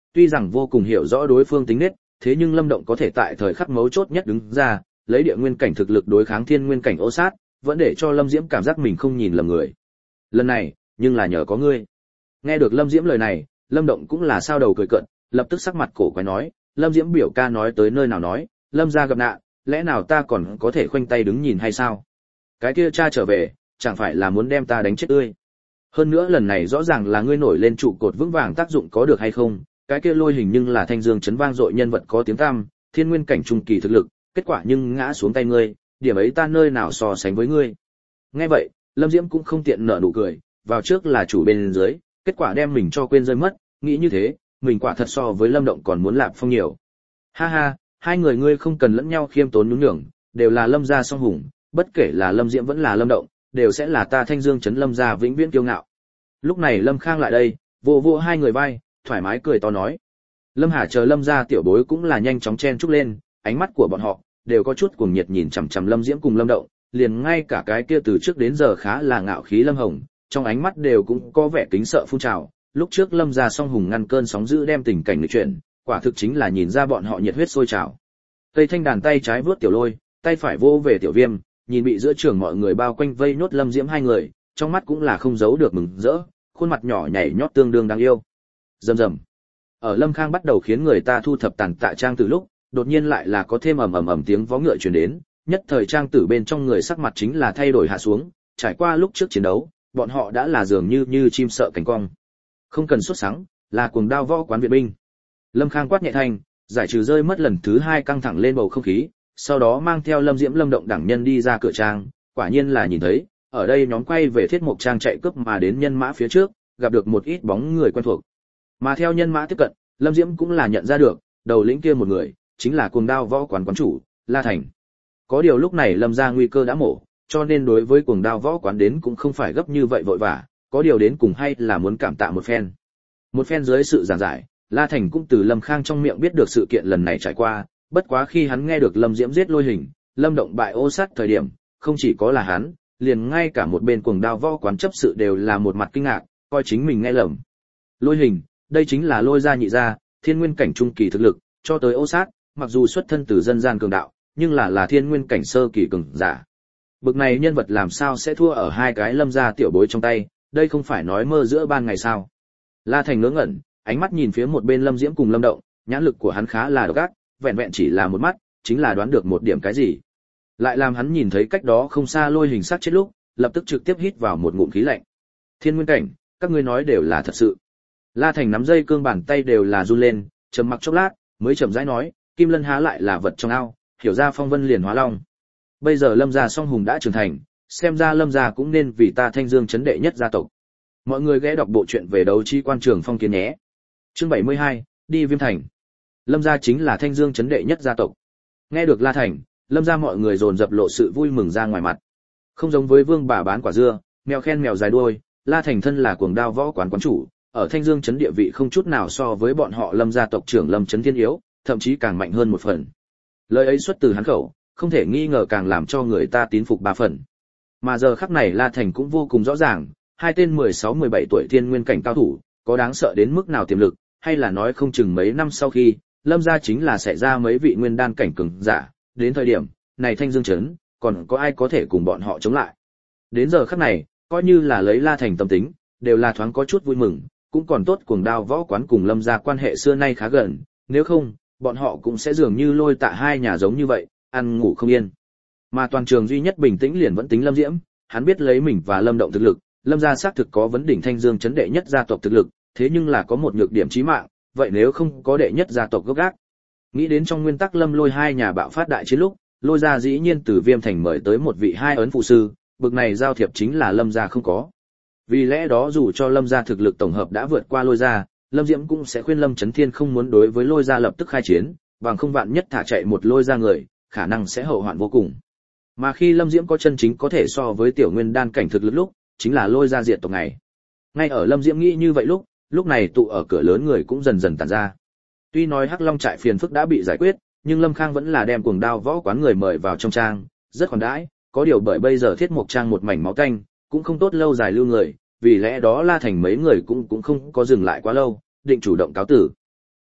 tuy rằng vô cùng hiểu rõ đối phương tính nết, thế nhưng Lâm Động có thể tại thời khắc mấu chốt nhất đứng ra, lấy địa nguyên cảnh thực lực đối kháng thiên nguyên cảnh ô sát, vẫn để cho Lâm Diễm cảm giác mình không nhìn lầm người. Lần này, nhưng là nhờ có ngươi. Nghe được Lâm Diễm lời này, Lâm Động cũng là sao đầu cười cợt, lập tức sắc mặt cổ quái nói, Lâm Diễm biểu ca nói tới nơi nào nói, Lâm gia gặp nạn, lẽ nào ta còn có thể khoanh tay đứng nhìn hay sao? Cái kia cha trở về, chẳng phải là muốn đem ta đánh chết tươi. Hơn nữa lần này rõ ràng là ngươi nổi lên trụ cột vững vàng tác dụng có được hay không, cái kia Lôi Hình nhưng là thanh dương chấn vang dội nhân vật có tiếng tăm, thiên nguyên cảnh trung kỳ thực lực, kết quả nhưng ngã xuống tay ngươi, điểm ấy ta nơi nào so sánh với ngươi. Nghe vậy, Lâm Diễm cũng không tiện nở nụ cười, vào trước là chủ bên dưới, kết quả đem mình cho quên rơi mất, nghĩ như thế, mình quả thật so với Lâm Động còn muốn lạp phong nhiều. Ha ha, hai người ngươi không cần lẫn nhau khiêm tốn nhún nhường, đều là Lâm gia song hùng, bất kể là Lâm Diễm vẫn là Lâm Động, đều sẽ là ta thanh dương chấn Lâm gia vĩnh viễn kiêu ngạo. Lúc này Lâm Khang lại đây, vô vô hai người vai, thoải mái cười to nói. Lâm Hà chờ Lâm gia tiểu bối cũng là nhanh chóng chen chúc lên, ánh mắt của bọn họ đều có chút cuồng nhiệt nhìn chằm chằm Lâm Diễm cùng Lâm Động, liền ngay cả cái kia từ trước đến giờ khá là ngạo khí Lâm Hồng, trong ánh mắt đều cũng có vẻ kính sợ phun trào. Lúc trước Lâm gia song hùng ngăn cơn sóng dữ đem tình cảnh lịch chuyển, quả thực chính là nhìn ra bọn họ nhiệt huyết sôi trào. Cây thanh đàn tay trái vướt Tiểu Lôi, tay phải vô về Tiểu Viêm, nhìn bị giữa trường mọi người bao quanh vây nốt Lâm Diễm hai người, trong mắt cũng là không giấu được mừng rỡ, khuôn mặt nhỏ nhảy nhót tương đương đáng yêu. Rầm rầm. Ở Lâm Khang bắt đầu khiến người ta thu thập tàn tạ trang từ lúc, đột nhiên lại là có thêm ầm ầm ầm tiếng vó ngựa truyền đến, nhất thời trang tử bên trong người sắc mặt chính là thay đổi hạ xuống, trải qua lúc trước chiến đấu, bọn họ đã là dường như như chim sợ cánh cong. Không cần xuất sáng, là cuồng đao võ quán viện binh. Lâm Khang quát nhẹ thanh, giải trừ rơi mất lần thứ hai căng thẳng lên bầu không khí, sau đó mang theo Lâm Diễm Lâm Động đẳng nhân đi ra cửa trang, quả nhiên là nhìn thấy, ở đây nhóm quay về thiết mục trang chạy cướp mà đến nhân mã phía trước, gặp được một ít bóng người quen thuộc. Mà theo nhân mã tiếp cận, Lâm Diễm cũng là nhận ra được, đầu lĩnh kia một người, chính là cuồng đao võ quán quán chủ, La Thành. Có điều lúc này Lâm gia nguy cơ đã mổ, cho nên đối với cuồng đao võ quán đến cũng không phải gấp như vậy vội vã, có điều đến cùng hay là muốn cảm tạ một phen. Một phen dưới sự giảng giải, La Thành cũng từ Lâm Khang trong miệng biết được sự kiện lần này trải qua, bất quá khi hắn nghe được Lâm Diễm giết Lôi Hình, Lâm Động bại ô sát thời điểm, không chỉ có là hắn, liền ngay cả một bên cuồng đao võ quán chấp sự đều là một mặt kinh ngạc, coi chính mình nghe lầm. Lôi Hình, đây chính là Lôi gia nhị gia, thiên nguyên cảnh trung kỳ thực lực, cho tới ô sát, mặc dù xuất thân từ dân gian cường đạo, nhưng là là thiên nguyên cảnh sơ kỳ cường giả. Bực này nhân vật làm sao sẽ thua ở hai cái Lâm gia tiểu bối trong tay, đây không phải nói mơ giữa ban ngày sao? La Thành ngớ ngẩn, ánh mắt nhìn phía một bên Lâm Diễm cùng Lâm Động, nhãn lực của hắn khá là độc ác, vẹn vẹn chỉ là một mắt, chính là đoán được một điểm cái gì. Lại làm hắn nhìn thấy cách đó không xa Lôi Hình sát chết lúc, lập tức trực tiếp hít vào một ngụm khí lạnh. Thiên nguyên cảnh, các ngươi nói đều là thật sự. La Thành nắm dây cương bàn tay đều là run lên, trầm mặc chốc lát, mới chậm rãi nói, Kim Lân há lại là vật trong ao, hiểu ra phong vân liền hóa long. Bây giờ Lâm gia song hùng đã trưởng thành, xem ra Lâm gia cũng nên vì ta Thanh Dương chấn đệ nhất gia tộc. Mọi người ghé đọc bộ truyện về đấu chi quan trường phong kiến nhé. Chương bảy mươi hai, đi Viêm Thành. Lâm gia chính là Thanh Dương chấn đệ nhất gia tộc. Nghe được La Thành, Lâm gia mọi người dồn dập lộ sự vui mừng ra ngoài mặt. Không giống với Vương bà bán quả dưa, mèo khen mèo dài đuôi, La Thành thân là cuồng đao võ quán quán chủ, ở Thanh Dương chấn địa vị không chút nào so với bọn họ Lâm gia tộc trưởng Lâm Chấn Thiên yếu, thậm chí càng mạnh hơn một phần. Lời ấy xuất từ hắn khẩu, không thể nghi ngờ càng làm cho người ta tín phục ba phần. Mà giờ khắc này La Thành cũng vô cùng rõ ràng, hai tên mười sáu mười bảy tuổi thiên nguyên cảnh cao thủ, có đáng sợ đến mức nào tiềm lực, hay là nói không chừng mấy năm sau khi, Lâm gia chính là sẽ ra mấy vị nguyên đan cảnh cường giả, đến thời điểm này Thanh Dương chấn, còn có ai có thể cùng bọn họ chống lại. Đến giờ khắc này, coi như là lấy La Thành tâm tính, đều là thoáng có chút vui mừng, cũng còn tốt cuồng đao võ quán cùng Lâm gia quan hệ xưa nay khá gần, nếu không, bọn họ cũng sẽ dường như Lôi Tạ hai nhà giống như vậy, ăn ngủ không yên. Mà toàn trường duy nhất bình tĩnh liền vẫn tính Lâm Diễm, hắn biết lấy mình và Lâm Động thực lực, Lâm gia xác thực có vấn đỉnh Thanh Dương chấn đệ nhất gia tộc thực lực, thế nhưng là có một nhược điểm chí mạng, vậy nếu không có đệ nhất gia tộc gốc gác. Nghĩ đến trong nguyên tắc Lâm Lôi hai nhà bạo phát đại chiến lúc, Lôi gia dĩ nhiên từ Viêm Thành mời tới một vị hai ấn phụ sư, bực này giao thiệp chính là Lâm gia không có. Vì lẽ đó dù cho Lâm gia thực lực tổng hợp đã vượt qua Lôi gia, Lâm Diễm cũng sẽ khuyên Lâm Chấn Thiên không muốn đối với Lôi gia lập tức khai chiến, bằng không vạn nhất thả chạy một Lôi gia người, khả năng sẽ hậu hoạn vô cùng. Mà khi Lâm Diễm có chân chính có thể so với tiểu nguyên đan cảnh thực lực lúc, chính là Lôi gia diệt tộc ngày. Ngay ở Lâm Diễm nghĩ như vậy lúc, lúc này tụ ở cửa lớn người cũng dần dần tản ra. Tuy nói Hắc Long trại phiền phức đã bị giải quyết, nhưng Lâm Khang vẫn là đem cuồng đao võ quán người mời vào trong trang, rất khoản đãi, có điều bởi bây giờ thiết mục trang một mảnh máu tanh, cũng không tốt lâu dài lưu người, vì lẽ đó La Thành mấy người cũng cũng không có dừng lại quá lâu, định chủ động cáo tử.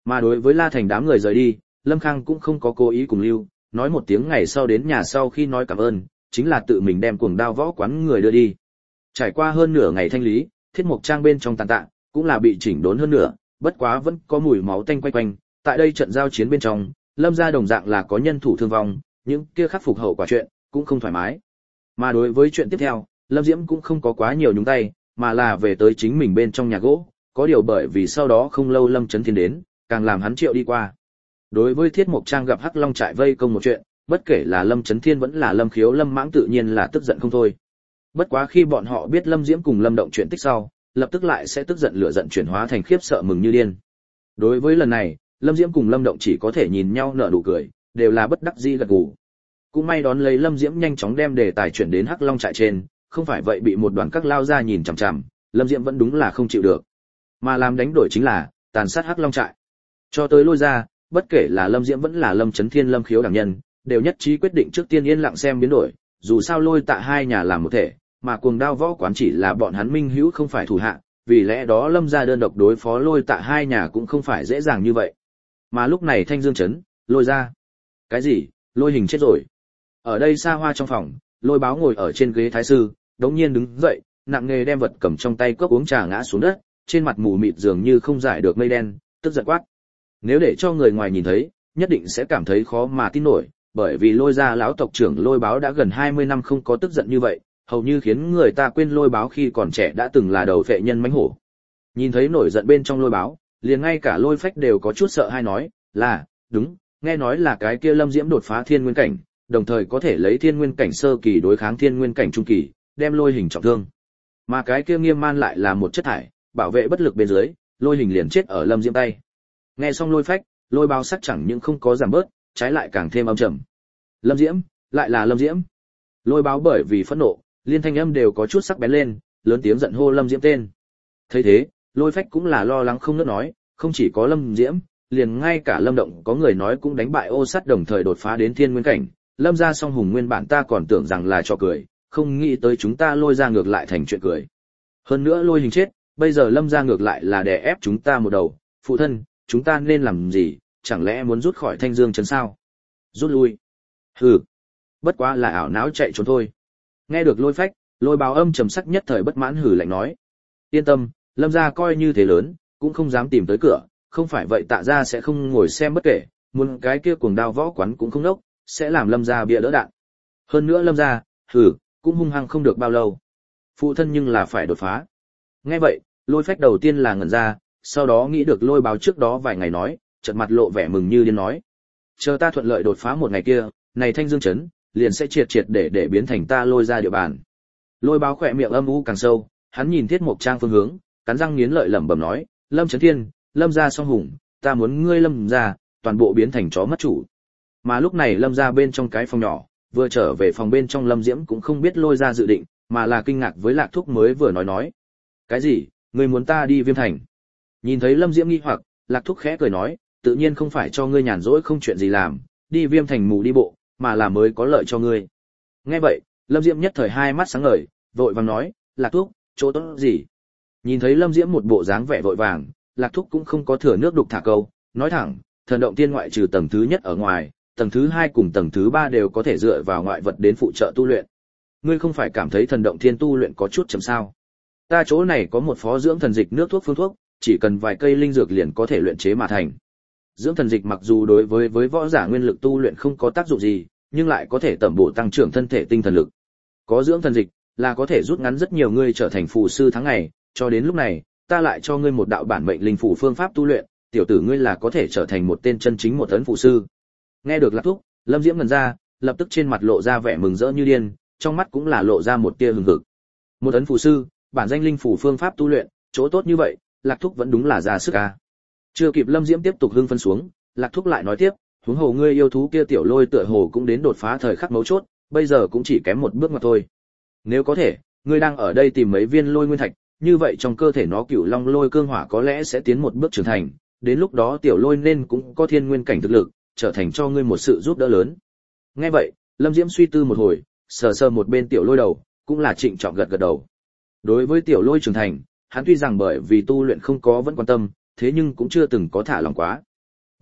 Mà đối với La Thành đám người rời đi, Lâm Khang cũng không có cố ý cùng lưu, nói một tiếng ngày sau đến nhà sau khi nói cảm ơn, chính là tự mình đem cuồng đao võ quán người đưa đi. Trải qua hơn nửa ngày thanh lý, Thiết Mộc Trang bên trong tàn tạ, cũng là bị chỉnh đốn hơn nửa, bất quá vẫn có mùi máu tanh quay quanh, tại đây trận giao chiến bên trong, Lâm gia đồng dạng là có nhân thủ thương vong, những kia khắc phục hậu quả chuyện, cũng không thoải mái. Mà đối với chuyện tiếp theo, Lâm Diễm cũng không có quá nhiều nhúng tay, mà là về tới chính mình bên trong nhà gỗ, có điều bởi vì sau đó không lâu Lâm Chấn Thiên đến, càng làm hắn triệu đi qua. Đối với Thiết Mộc Trang gặp Hắc Long trại vây công một chuyện, bất kể là Lâm Chấn Thiên vẫn là Lâm Khiếu Lâm Mãng tự nhiên là tức giận không thôi. Bất quá khi bọn họ biết Lâm Diễm cùng Lâm Động chuyện tích sau, lập tức lại sẽ tức giận lửa giận chuyển hóa thành khiếp sợ mừng như điên. Đối với lần này, Lâm Diễm cùng Lâm Động chỉ có thể nhìn nhau nở nụ cười, đều là bất đắc dĩ gật gù. Cũng may đón lấy Lâm Diễm nhanh chóng đem đề tài chuyển đến Hắc Long trại trên, không phải vậy bị một đoàn các lao ra nhìn chằm chằm, Lâm Diễm vẫn đúng là không chịu được. Mà làm đánh đổi chính là tàn sát Hắc Long trại. Cho tới Lôi ra, bất kể là Lâm Diễm vẫn là Lâm Chấn Thiên Lâm Khiếu đẳng nhân, đều nhất trí quyết định trước tiên yên lặng xem biến đổi, dù sao Lôi Tạ hai nhà làm một thể, mà cuồng đao võ quán chỉ là bọn hắn minh hữu không phải thủ hạ, vì lẽ đó Lâm gia đơn độc đối phó Lôi Tạ hai nhà cũng không phải dễ dàng như vậy. Mà lúc này Thanh Dương trấn, Lôi ra. Cái gì? Lôi Hình chết rồi. Ở đây xa hoa trong phòng, Lôi Báo ngồi ở trên ghế thái sư, đống nhiên đứng dậy, nặng nề đem vật cầm trong tay cốc uống trà ngã xuống đất, trên mặt mù mịt dường như không giải được mây đen, tức giận quát. Nếu để cho người ngoài nhìn thấy, nhất định sẽ cảm thấy khó mà tin nổi, bởi vì Lôi gia lão tộc trưởng Lôi Báo đã gần hai mươi năm không có tức giận như vậy, hầu như khiến người ta quên Lôi Báo khi còn trẻ đã từng là đầu vệ nhân mãnh hổ. Nhìn thấy nổi giận bên trong Lôi Báo, liền ngay cả Lôi Phách đều có chút sợ hai nói, là, đúng, nghe nói là cái kia Lâm Diễm đột phá thiên nguyên cảnh, đồng thời có thể lấy thiên nguyên cảnh sơ kỳ đối kháng thiên nguyên cảnh trung kỳ, đem Lôi Hình trọng thương. Mà cái kia Nghiêm Man lại là một chất thải, bảo vệ bất lực bên dưới, Lôi Hình liền chết ở Lâm Diễm tay. Nghe xong Lôi Phách, Lôi Báo sắc chẳng những không có giảm bớt, trái lại càng thêm âm trầm. Lâm Diễm, lại là Lâm Diễm. Lôi Báo bởi vì phẫn nộ, liên thanh âm đều có chút sắc bén lên, lớn tiếng giận hô Lâm Diễm tên. Thấy thế, Lôi Phách cũng là lo lắng không ngớt nói, không chỉ có Lâm Diễm, liền ngay cả Lâm Động có người nói cũng đánh bại Ô Sắt đồng thời đột phá đến thiên nguyên cảnh, Lâm gia song hùng nguyên bản ta còn tưởng rằng là trò cười, không nghĩ tới chúng ta Lôi ra ngược lại thành chuyện cười. Hơn nữa Lôi Hình chết, bây giờ Lâm gia ngược lại là đè ép chúng ta một đầu, phụ thân, chúng ta nên làm gì, chẳng lẽ muốn rút khỏi Thanh Dương trấn sao? Rút lui? Hừ, bất quá là ảo não chạy trốn thôi. Nghe được Lôi Phách, Lôi Báo âm trầm sắc nhất thời bất mãn hừ lạnh nói: yên tâm, Lâm gia coi như thế lớn, cũng không dám tìm tới cửa, không phải vậy Tạ gia sẽ không ngồi xem bất kể, muốn cái kia cuồng đao võ quán cũng không đốc, sẽ làm Lâm gia bịa đỡ đạn. Hơn nữa Lâm gia, hừ, cũng hung hăng không được bao lâu. Phụ thân nhưng là phải đột phá. Nghe vậy, Lôi Phách đầu tiên là ngẩn ra, sau đó nghĩ được Lôi Báo trước đó vài ngày nói, chợt mặt lộ vẻ mừng như điên nói: chờ ta thuận lợi đột phá một ngày kia, này Thanh Dương trấn liền sẽ triệt triệt để để biến thành ta Lôi ra địa bàn. Lôi Báo khỏe miệng âm u càng sâu, hắn nhìn Thiết Mộc Trang phương hướng, cắn răng nghiến lợi lẩm bẩm nói: Lâm Chấn Thiên, Lâm gia song hùng, ta muốn ngươi Lâm gia toàn bộ biến thành chó mất chủ. Mà lúc này Lâm gia bên trong cái phòng nhỏ, vừa trở về phòng bên trong Lâm Diễm cũng không biết Lôi ra dự định, mà là kinh ngạc với Lạc Thúc mới vừa nói nói: cái gì, ngươi muốn ta đi Viêm Thành? Nhìn thấy Lâm Diễm nghi hoặc, Lạc Thúc khẽ cười nói: tự nhiên không phải cho ngươi nhàn rỗi không chuyện gì làm, đi Viêm Thành mù đi bộ, mà là mới có lợi cho ngươi. Nghe vậy, Lâm Diễm nhất thời hai mắt sáng ngời, vội vàng nói: Lạc Thúc, chỗ tốt gì? Nhìn thấy Lâm Diễm một bộ dáng vẻ vội vàng, Lạc Thúc cũng không có thừa nước đục thả câu, nói thẳng: thần động tiên ngoại trừ tầng thứ nhất ở ngoài, tầng thứ hai cùng tầng thứ ba đều có thể dựa vào ngoại vật đến phụ trợ tu luyện. Ngươi không phải cảm thấy thần động thiên tu luyện có chút chậm sao? Ta chỗ này có một phó dưỡng thần dịch nước thuốc phương thuốc, chỉ cần vài cây linh dược liền có thể luyện chế mà thành. Dưỡng thần dịch mặc dù đối với với võ giả nguyên lực tu luyện không có tác dụng gì, nhưng lại có thể tẩm bổ tăng trưởng thân thể tinh thần lực. Có dưỡng thần dịch là có thể rút ngắn rất nhiều ngươi trở thành phù sư tháng ngày, cho đến lúc này, ta lại cho ngươi một đạo bản mệnh linh phù phương pháp tu luyện, tiểu tử ngươi là có thể trở thành một tên chân chính một tấn phù sư. Nghe được Lạc Thúc, Lâm Diễm ngẩn ra, lập tức trên mặt lộ ra vẻ mừng rỡ như điên, trong mắt cũng là lộ ra một tia hừng hực. Một tấn phù sư, bản danh linh phù phương pháp tu luyện, chỗ tốt như vậy, Lạc Thúc vẫn đúng là ra sức a. Chưa kịp Lâm Diễm tiếp tục hưng phấn xuống, Lạc Thúc lại nói tiếp: huống hồ ngươi yêu thú kia tiểu Lôi tựa hồ cũng đến đột phá thời khắc mấu chốt, bây giờ cũng chỉ kém một bước mà thôi. Nếu có thể, ngươi đang ở đây tìm mấy viên Lôi nguyên thạch, như vậy trong cơ thể nó Cửu Long Lôi cương hỏa có lẽ sẽ tiến một bước trưởng thành, đến lúc đó tiểu Lôi nên cũng có thiên nguyên cảnh thực lực, trở thành cho ngươi một sự giúp đỡ lớn. Nghe vậy, Lâm Diễm suy tư một hồi, sờ sờ một bên tiểu Lôi đầu, cũng là trịnh trọng gật gật đầu. Đối với tiểu Lôi trưởng thành, hắn tuy rằng bởi vì tu luyện không có vẫn quan tâm, thế nhưng cũng chưa từng có thả lòng quá.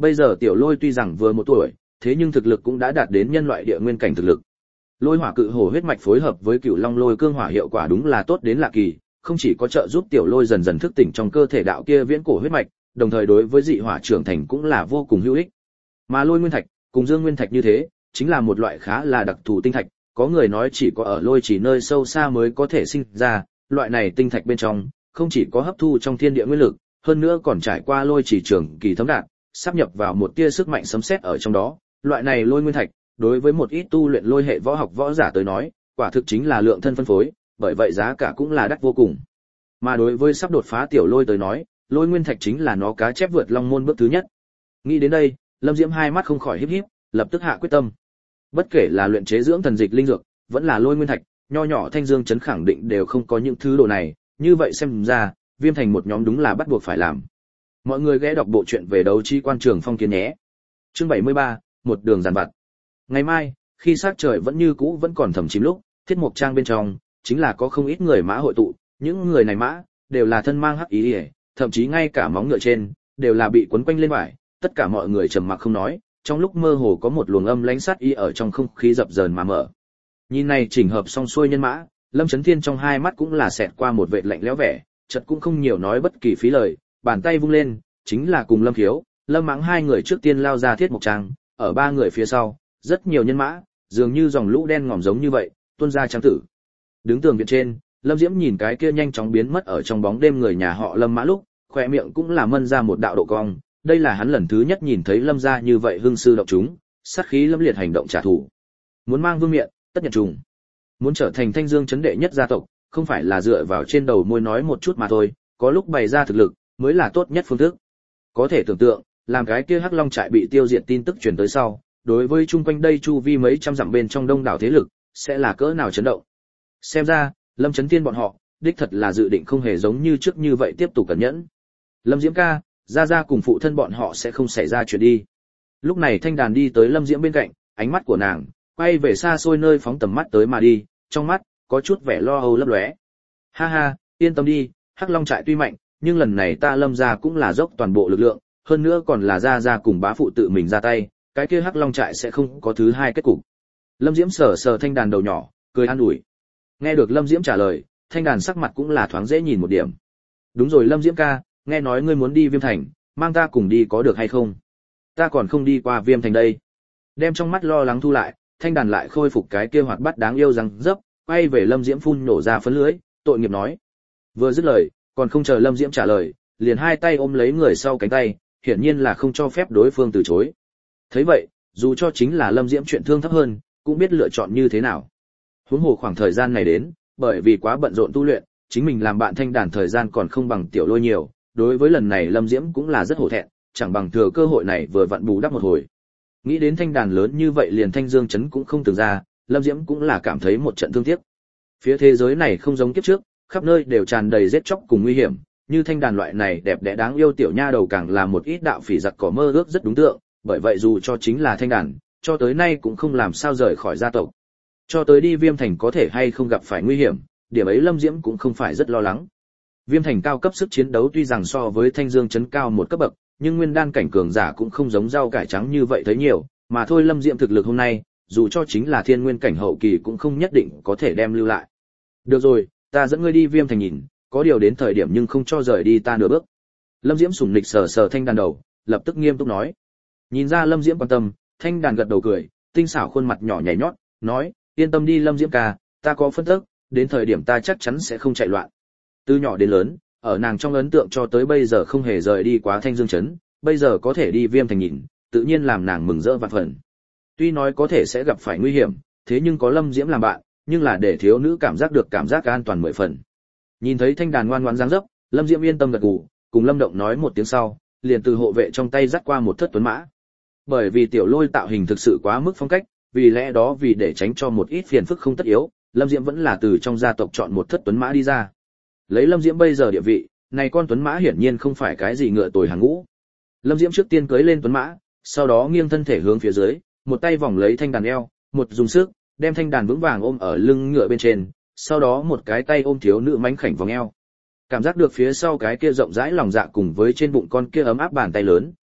Bây giờ Tiểu Lôi tuy rằng vừa một tuổi, thế nhưng thực lực cũng đã đạt đến nhân loại địa nguyên cảnh thực lực. Lôi hỏa cự hổ huyết mạch phối hợp với Cửu Long lôi cương hỏa hiệu quả đúng là tốt đến lạ kỳ, không chỉ có trợ giúp Tiểu Lôi dần dần thức tỉnh trong cơ thể đạo kia viễn cổ huyết mạch, đồng thời đối với dị hỏa trưởng thành cũng là vô cùng hữu ích. Mà Lôi nguyên thạch, cùng Dương nguyên thạch như thế, chính là một loại khá là đặc thù tinh thạch, có người nói chỉ có ở Lôi chỉ nơi sâu xa mới có thể sinh ra, loại này tinh thạch bên trong không chỉ có hấp thu trong thiên địa nguyên lực, hơn nữa còn trải qua Lôi chỉ trường kỳ thấm đạn, sáp nhập vào một tia sức mạnh sấm sét ở trong đó. Loại này Lôi nguyên thạch, đối với một ít tu luyện lôi hệ võ học võ giả tới nói, quả thực chính là lượng thân phân phối, bởi vậy giá cả cũng là đắt vô cùng. Mà đối với sắp đột phá Tiểu Lôi tới nói, Lôi nguyên thạch chính là nó cá chép vượt long môn bước thứ nhất. Nghĩ đến đây, Lâm Diễm hai mắt không khỏi híp híp, lập tức hạ quyết tâm. Bất kể là luyện chế dưỡng thần dịch linh dược, vẫn là Lôi nguyên thạch, nho nhỏ Thanh Dương trấn khẳng định đều không có những thứ đồ này, như vậy xem ra, Viêm Thành một nhóm đúng là bắt buộc phải làm. Mọi người ghé đọc bộ truyện về đấu chi quan trường phong kiến nhé. Chương bảy mươi ba, một đường giàn vặt. Ngày mai, khi sắc trời vẫn như cũ vẫn còn thầm chìm lúc, Thiết Mộc Trang bên trong chính là có không ít người mã hội tụ, những người này mã đều là thân mang hắc ý, ý thậm chí ngay cả móng ngựa trên đều là bị quấn quanh lên vải, tất cả mọi người trầm mặc không nói, trong lúc mơ hồ có một luồng âm lãnh sát ý ở trong không khí dập dờn mà mở. Nhìn này chỉnh hợp xong xuôi nhân mã, Lâm Chấn Thiên trong hai mắt cũng là xẹt qua một vệt lạnh lẽo vẻ, chợt cũng không nhiều nói bất kỳ phí lời, bàn tay vung lên, chính là cùng Lâm Khiếu, Lâm Mãng hai người trước tiên lao ra Thiết Mộc Trang, ở ba người phía sau, rất nhiều nhân mã, dường như dòng lũ đen ngòm giống như vậy, tuôn ra trang tử. Đứng tường viện trên, Lâm Diễm nhìn cái kia nhanh chóng biến mất ở trong bóng đêm người nhà họ Lâm mã lúc, khóe miệng cũng là mân ra một đạo độ cong, đây là hắn lần thứ nhất nhìn thấy Lâm gia như vậy hưng sư động chúng, sát khí lâm liệt hành động trả thù. Muốn mang vương miện, tất nhận trùng. Muốn trở thành Thanh Dương trấn đệ nhất gia tộc, không phải là dựa vào trên đầu môi nói một chút mà thôi, có lúc bày ra thực lực mới là tốt nhất phương thức. Có thể tưởng tượng, làm cái kia Hắc Long trại bị tiêu diệt tin tức truyền tới sau, đối với chung quanh đây chu vi mấy trăm dặm bên trong đông đảo thế lực, sẽ là cỡ nào chấn động. Xem ra, Lâm Chấn Thiên bọn họ, đích thật là dự định không hề giống như trước như vậy tiếp tục cẩn nhẫn. Lâm Diễm ca, gia gia cùng phụ thân bọn họ sẽ không xảy ra chuyện đi. Lúc này Thanh Đàn đi tới Lâm Diễm bên cạnh, ánh mắt của nàng quay về xa xôi nơi phóng tầm mắt tới mà đi, trong mắt có chút vẻ lo âu lấp lóe. Ha ha, yên tâm đi, Hắc Long trại tuy mạnh, nhưng lần này ta Lâm gia cũng là dốc toàn bộ lực lượng, hơn nữa còn là gia gia cùng bá phụ tự mình ra tay, cái kia Hắc Long trại sẽ không có thứ hai kết cục. Lâm Diễm sờ sờ Thanh Đàn đầu nhỏ, cười an ủi. Nghe được Lâm Diễm trả lời, Thanh Đàn sắc mặt cũng là thoáng dễ nhìn một điểm. Đúng rồi Lâm Diễm ca, nghe nói ngươi muốn đi Viêm Thành, mang ta cùng đi có được hay không? Ta còn không đi qua Viêm Thành đây. Đem trong mắt lo lắng thu lại, Thanh Đàn lại khôi phục cái kia hoạt bát đáng yêu răng dấp, quay về Lâm Diễm phun nổ ra phấn lưới, tội nghiệp nói. Vừa dứt lời, còn không chờ Lâm Diễm trả lời, liền hai tay ôm lấy người sau cánh tay, hiển nhiên là không cho phép đối phương từ chối. Thấy vậy, dù cho chính là Lâm Diễm chuyện thương thấp hơn, cũng biết lựa chọn như thế nào. Huống hồ khoảng thời gian này đến, bởi vì quá bận rộn tu luyện, chính mình làm bạn Thanh Đàn thời gian còn không bằng Tiểu Lôi nhiều, đối với lần này Lâm Diễm cũng là rất hổ thẹn, chẳng bằng thừa cơ hội này vừa vặn bù đắp một hồi. Nghĩ đến Thanh Đàn lớn như vậy liền Thanh Dương trấn cũng không từng ra, Lâm Diễm cũng là cảm thấy một trận thương tiếc. Phía thế giới này không giống kiếp trước, khắp nơi đều tràn đầy giết chóc cùng nguy hiểm, như Thanh Đàn loại này đẹp đẽ đáng yêu tiểu nha đầu càng là một ít đạo phỉ giặc cỏ mơ ước rất đúng tượng, bởi vậy dù cho chính là Thanh Đàn, cho tới nay cũng không làm sao rời khỏi gia tộc. Cho tới đi Viêm Thành có thể hay không gặp phải nguy hiểm, điểm ấy Lâm Diễm cũng không phải rất lo lắng. Viêm Thành cao cấp sức chiến đấu tuy rằng so với Thanh Dương trấn cao một cấp bậc, nhưng nguyên đan cảnh cường giả cũng không giống rau cải trắng như vậy thấy nhiều, mà thôi Lâm Diễm thực lực hôm nay, dù cho chính là thiên nguyên cảnh hậu kỳ cũng không nhất định có thể đem lưu lại. Được rồi, ta dẫn ngươi đi Viêm Thành nhìn, có điều đến thời điểm nhưng không cho rời đi ta nửa bước. Lâm Diễm sủng nịch sờ sờ Thanh Đàn đầu, lập tức nghiêm túc nói. Nhìn ra Lâm Diễm quan tâm, Thanh Đàn gật đầu cười, tinh xảo khuôn mặt nhỏ nhảy nhót, nói, yên tâm đi Lâm Diễm ca, ta có phân tức, đến thời điểm ta chắc chắn sẽ không chạy loạn. Từ nhỏ đến lớn, ở nàng trong ấn tượng cho tới bây giờ không hề rời đi quá Thanh Dương trấn, bây giờ có thể đi Viêm Thành nhìn, tự nhiên làm nàng mừng rỡ vạn phần. Tuy nói có thể sẽ gặp phải nguy hiểm, thế nhưng có Lâm Diễm làm bạn, nhưng là để thiếu nữ cảm giác được cảm giác an toàn mười phần. Nhìn thấy Thanh Đàn ngoan ngoãn dáng dấp, Lâm Diễm yên tâm gật gù, cùng Lâm Động nói một tiếng sau, liền từ hộ vệ trong tay dắt qua một thất tuấn mã. Bởi vì Tiểu Lôi tạo hình thực sự quá mức phong cách, vì lẽ đó vì để tránh cho một ít phiền phức không tất yếu, Lâm Diễm vẫn là từ trong gia tộc chọn một thất tuấn mã đi ra. Lấy Lâm Diễm bây giờ địa vị, này con tuấn mã hiển nhiên không phải cái gì ngựa tồi hàng ngũ. Lâm Diễm trước tiên cưỡi lên tuấn mã, sau đó nghiêng thân thể hướng phía dưới, một tay vòng lấy Thanh Đàn eo, một dùng sức, đem Thanh Đàn vững vàng ôm ở lưng ngựa bên trên, sau đó một cái tay ôm thiếu nữ mảnh khảnh vòng eo. Cảm giác được phía sau cái kia rộng rãi lòng dạ cùng với trên bụng con kia ấm áp bàn tay lớn,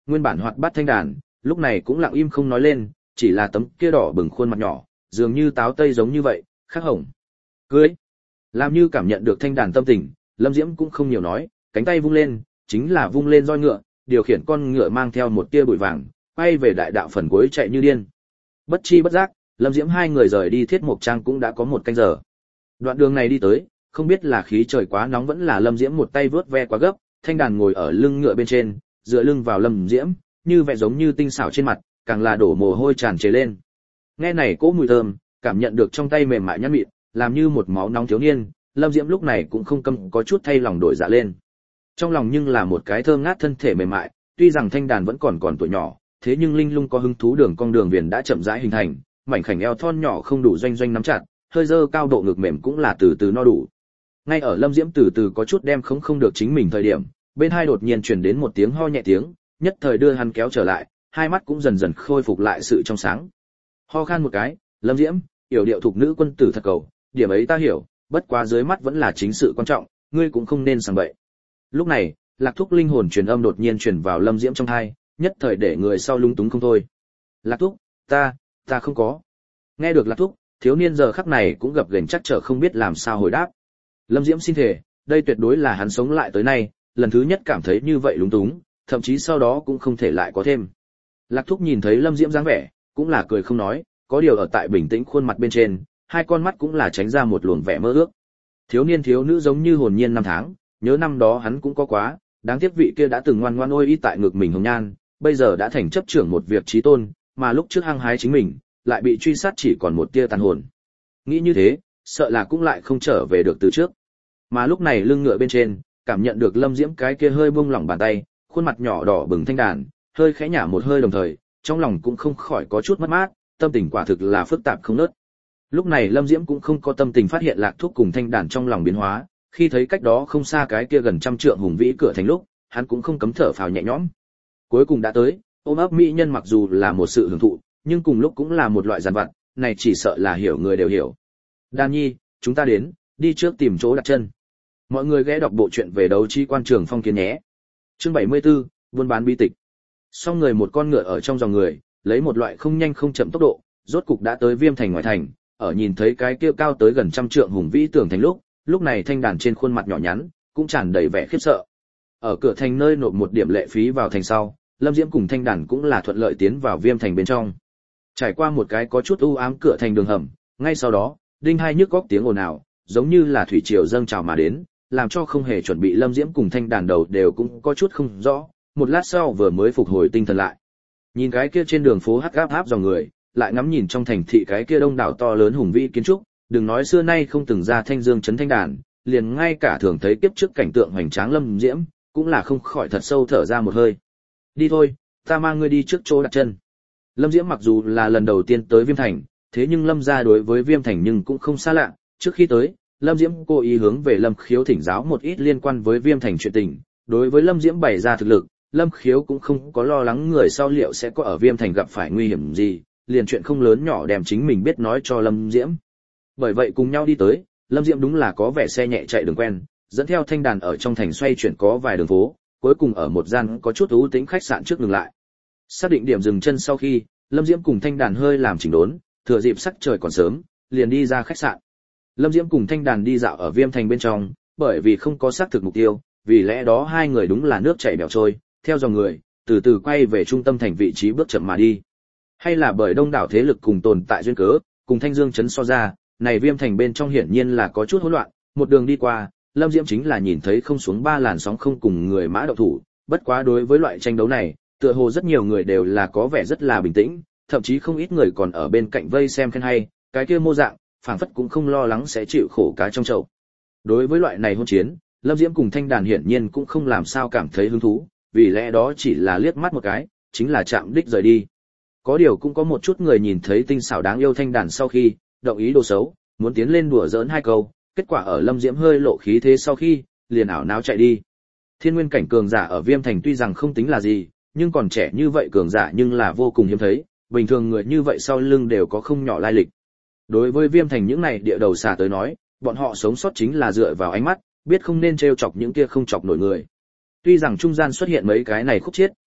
Nguyên bản hoạt bát thanh đàn, lúc này cũng lặng im không nói lên, chỉ là tấm kia đỏ bừng khuôn mặt nhỏ, dường như táo tây giống như vậy, khắc hồng. Cưới. Làm như cảm nhận được thanh đàn tâm tình, Lâm Diễm cũng không nhiều nói, cánh tay vung lên, chính là vung lên roi ngựa, điều khiển con ngựa mang theo một tia bụi vàng, quay về đại đạo phần cuối chạy như điên. Bất chi bất giác, Lâm Diễm hai người rời đi Thiết Mộc Trang cũng đã có một canh giờ. Đoạn đường này đi tới, không biết là khí trời quá nóng vẫn là Lâm Diễm một tay vớt ve quá gấp, thanh đàn ngồi ở lưng ngựa bên trên, dựa lưng vào Lâm Diễm, như vẻ giống như tinh xảo trên mặt, càng là đổ mồ hôi tràn trề lên. Nghe này cỗ mùi thơm, cảm nhận được trong tay mềm mại nhăn mịn, làm như một máu nóng thiếu niên, Lâm Diễm lúc này cũng không câm có chút thay lòng đổi dạ lên. Trong lòng nhưng là một cái thơm ngát thân thể mềm mại, tuy rằng thanh đàn vẫn còn còn tuổi nhỏ, thế nhưng linh lung có hứng thú đường cong đường viền đã chậm rãi hình thành, mảnh khảnh eo thon nhỏ không đủ doanh doanh nắm chặt, hơi dơ cao độ ngực mềm cũng là từ từ no đủ. Ngay ở Lâm Diễm từ từ có chút đem không không được chính mình thời điểm, bên hai đột nhiên truyền đến một tiếng ho nhẹ tiếng, nhất thời đưa hắn kéo trở lại, hai mắt cũng dần dần khôi phục lại sự trong sáng. Ho khan một cái, Lâm Diễm, yểu điệu thuộc nữ quân tử thật cầu, điểm ấy ta hiểu, bất quá dưới mắt vẫn là chính sự quan trọng, ngươi cũng không nên sảng bậy. Lúc này, Lạc Thúc linh hồn truyền âm đột nhiên truyền vào Lâm Diễm trong tai, nhất thời để người sau lung túng không thôi. Lạc Thúc, ta, ta không có. Nghe được Lạc Thúc, thiếu niên giờ khắc này cũng gập ghềnh chắc trở không biết làm sao hồi đáp. Lâm Diễm xin thề, đây tuyệt đối là hắn sống lại tới nay, lần thứ nhất cảm thấy như vậy lúng túng, thậm chí sau đó cũng không thể lại có thêm. Lạc Thúc nhìn thấy Lâm Diễm dáng vẻ, cũng là cười không nói, có điều ở tại bình tĩnh khuôn mặt bên trên, hai con mắt cũng là tránh ra một luồng vẻ mơ ước. Thiếu niên thiếu nữ giống như hồn nhiên năm tháng, nhớ năm đó hắn cũng có quá, đáng tiếc vị kia đã từng ngoan ngoãn ôi y tại ngực mình hồng nhan, bây giờ đã thành chấp trưởng một việc chí tôn, mà lúc trước hăng hái chính mình, lại bị truy sát chỉ còn một tia tàn hồn. Nghĩ như thế, sợ là cũng lại không trở về được từ trước. Mà lúc này lưng ngựa bên trên, cảm nhận được Lâm Diễm cái kia hơi buông lỏng bàn tay, khuôn mặt nhỏ đỏ bừng thanh đàn, hơi khẽ nhả một hơi đồng thời, trong lòng cũng không khỏi có chút mất mát, tâm tình quả thực là phức tạp không nớt. Lúc này Lâm Diễm cũng không có tâm tình phát hiện Lạc Thúc cùng thanh đàn trong lòng biến hóa, khi thấy cách đó không xa cái kia gần trăm trượng hùng vĩ cửa thành lúc, hắn cũng không cấm thở phào nhẹ nhõm. Cuối cùng đã tới, ôm ấp mỹ nhân mặc dù là một sự hưởng thụ, nhưng cùng lúc cũng là một loại giàn vặt, này chỉ sợ là hiểu người đều hiểu. Đan Nhi, chúng ta đến, đi trước tìm chỗ đặt chân. Mọi người ghé đọc bộ truyện về đấu chi quan trường phong kiến nhé. Chương bảy mươi tư, buôn bán bí tịch. Song người một con ngựa ở trong dòng người, lấy một loại không nhanh không chậm tốc độ, rốt cục đã tới Viêm thành ngoài thành, ở nhìn thấy cái kia cao tới gần trăm trượng hùng vĩ tường thành lúc, lúc này thanh đàn trên khuôn mặt nhỏ nhắn cũng tràn đầy vẻ khiếp sợ. Ở cửa thành nơi nộp một điểm lệ phí vào thành sau, Lâm Diễm cùng thanh đàn cũng là thuận lợi tiến vào Viêm thành bên trong. Trải qua một cái có chút u ám cửa thành đường hầm, ngay sau đó, đinh hai nhức góc tiếng ồn ào, giống như là thủy triều dâng trào mà đến, làm cho không hề chuẩn bị Lâm Diễm cùng thanh đàn đầu đều cũng có chút không rõ, một lát sau vừa mới phục hồi tinh thần lại. Nhìn cái kia trên đường phố hắc áp áp dòng người, lại ngắm nhìn trong thành thị cái kia đông đảo to lớn hùng vĩ kiến trúc, đừng nói xưa nay không từng ra thanh dương chấn thanh đàn, liền ngay cả thường thấy kiếp trước cảnh tượng hoành tráng Lâm Diễm, cũng là không khỏi thật sâu thở ra một hơi. Đi thôi, ta mang ngươi đi trước chỗ đặt chân. Lâm Diễm mặc dù là lần đầu tiên tới Viêm thành, thế nhưng Lâm gia đối với Viêm thành nhưng cũng không xa lạ, trước khi tới, Lâm Diễm cố ý hướng về Lâm Khiếu thỉnh giáo một ít liên quan với Viêm thành chuyện tình, đối với Lâm Diễm bày ra thực lực, Lâm Khiếu cũng không có lo lắng người sau liệu sẽ có ở Viêm thành gặp phải nguy hiểm gì, liền chuyện không lớn nhỏ đem chính mình biết nói cho Lâm Diễm. Bởi vậy cùng nhau đi tới, Lâm Diễm đúng là có vẻ xe nhẹ chạy đường quen, dẫn theo thanh đàn ở trong thành xoay chuyển có vài đường phố, cuối cùng ở một gian có chút u tĩnh khách sạn trước dừng lại. Xác định điểm dừng chân sau khi, Lâm Diễm cùng thanh đàn hơi làm chỉnh đốn, thừa dịp sắc trời còn sớm, liền đi ra khách sạn. Lâm Diễm cùng thanh đàn đi dạo ở Viêm thành bên trong, bởi vì không có xác thực mục tiêu, vì lẽ đó hai người đúng là nước chảy bèo trôi, theo dòng người, từ từ quay về trung tâm thành vị trí bước chậm mà đi. Hay là bởi đông đảo thế lực cùng tồn tại duyên cớ, cùng Thanh Dương trấn so ra, này Viêm thành bên trong hiển nhiên là có chút hỗn loạn, một đường đi qua, Lâm Diễm chính là nhìn thấy không xuống ba làn sóng không cùng người mã động thủ, bất quá đối với loại tranh đấu này, tựa hồ rất nhiều người đều là có vẻ rất là bình tĩnh, thậm chí không ít người còn ở bên cạnh vây xem khen hay, cái kia mô dạng, phảng phất cũng không lo lắng sẽ chịu khổ cá trong chậu. Đối với loại này hôn chiến, Lâm Diễm cùng thanh đàn hiển nhiên cũng không làm sao cảm thấy hứng thú, vì lẽ đó chỉ là liếc mắt một cái, chính là chạm đích rời đi. Có điều cũng có một chút người nhìn thấy tinh xảo đáng yêu thanh đàn sau khi, động ý đồ xấu, muốn tiến lên đùa giỡn hai câu, kết quả ở Lâm Diễm hơi lộ khí thế sau khi, liền ảo não chạy đi. Thiên nguyên cảnh cường giả ở Viêm thành tuy rằng không tính là gì, nhưng còn trẻ như vậy cường giả nhưng là vô cùng hiếm thấy, bình thường người như vậy sau lưng đều có không nhỏ lai lịch. Đối với Viêm thành những này địa đầu xà tới nói, bọn họ sống sót chính là dựa vào ánh mắt, biết không nên trêu chọc những kia không chọc nổi người. Tuy rằng trung gian xuất hiện mấy cái này khúc chiết,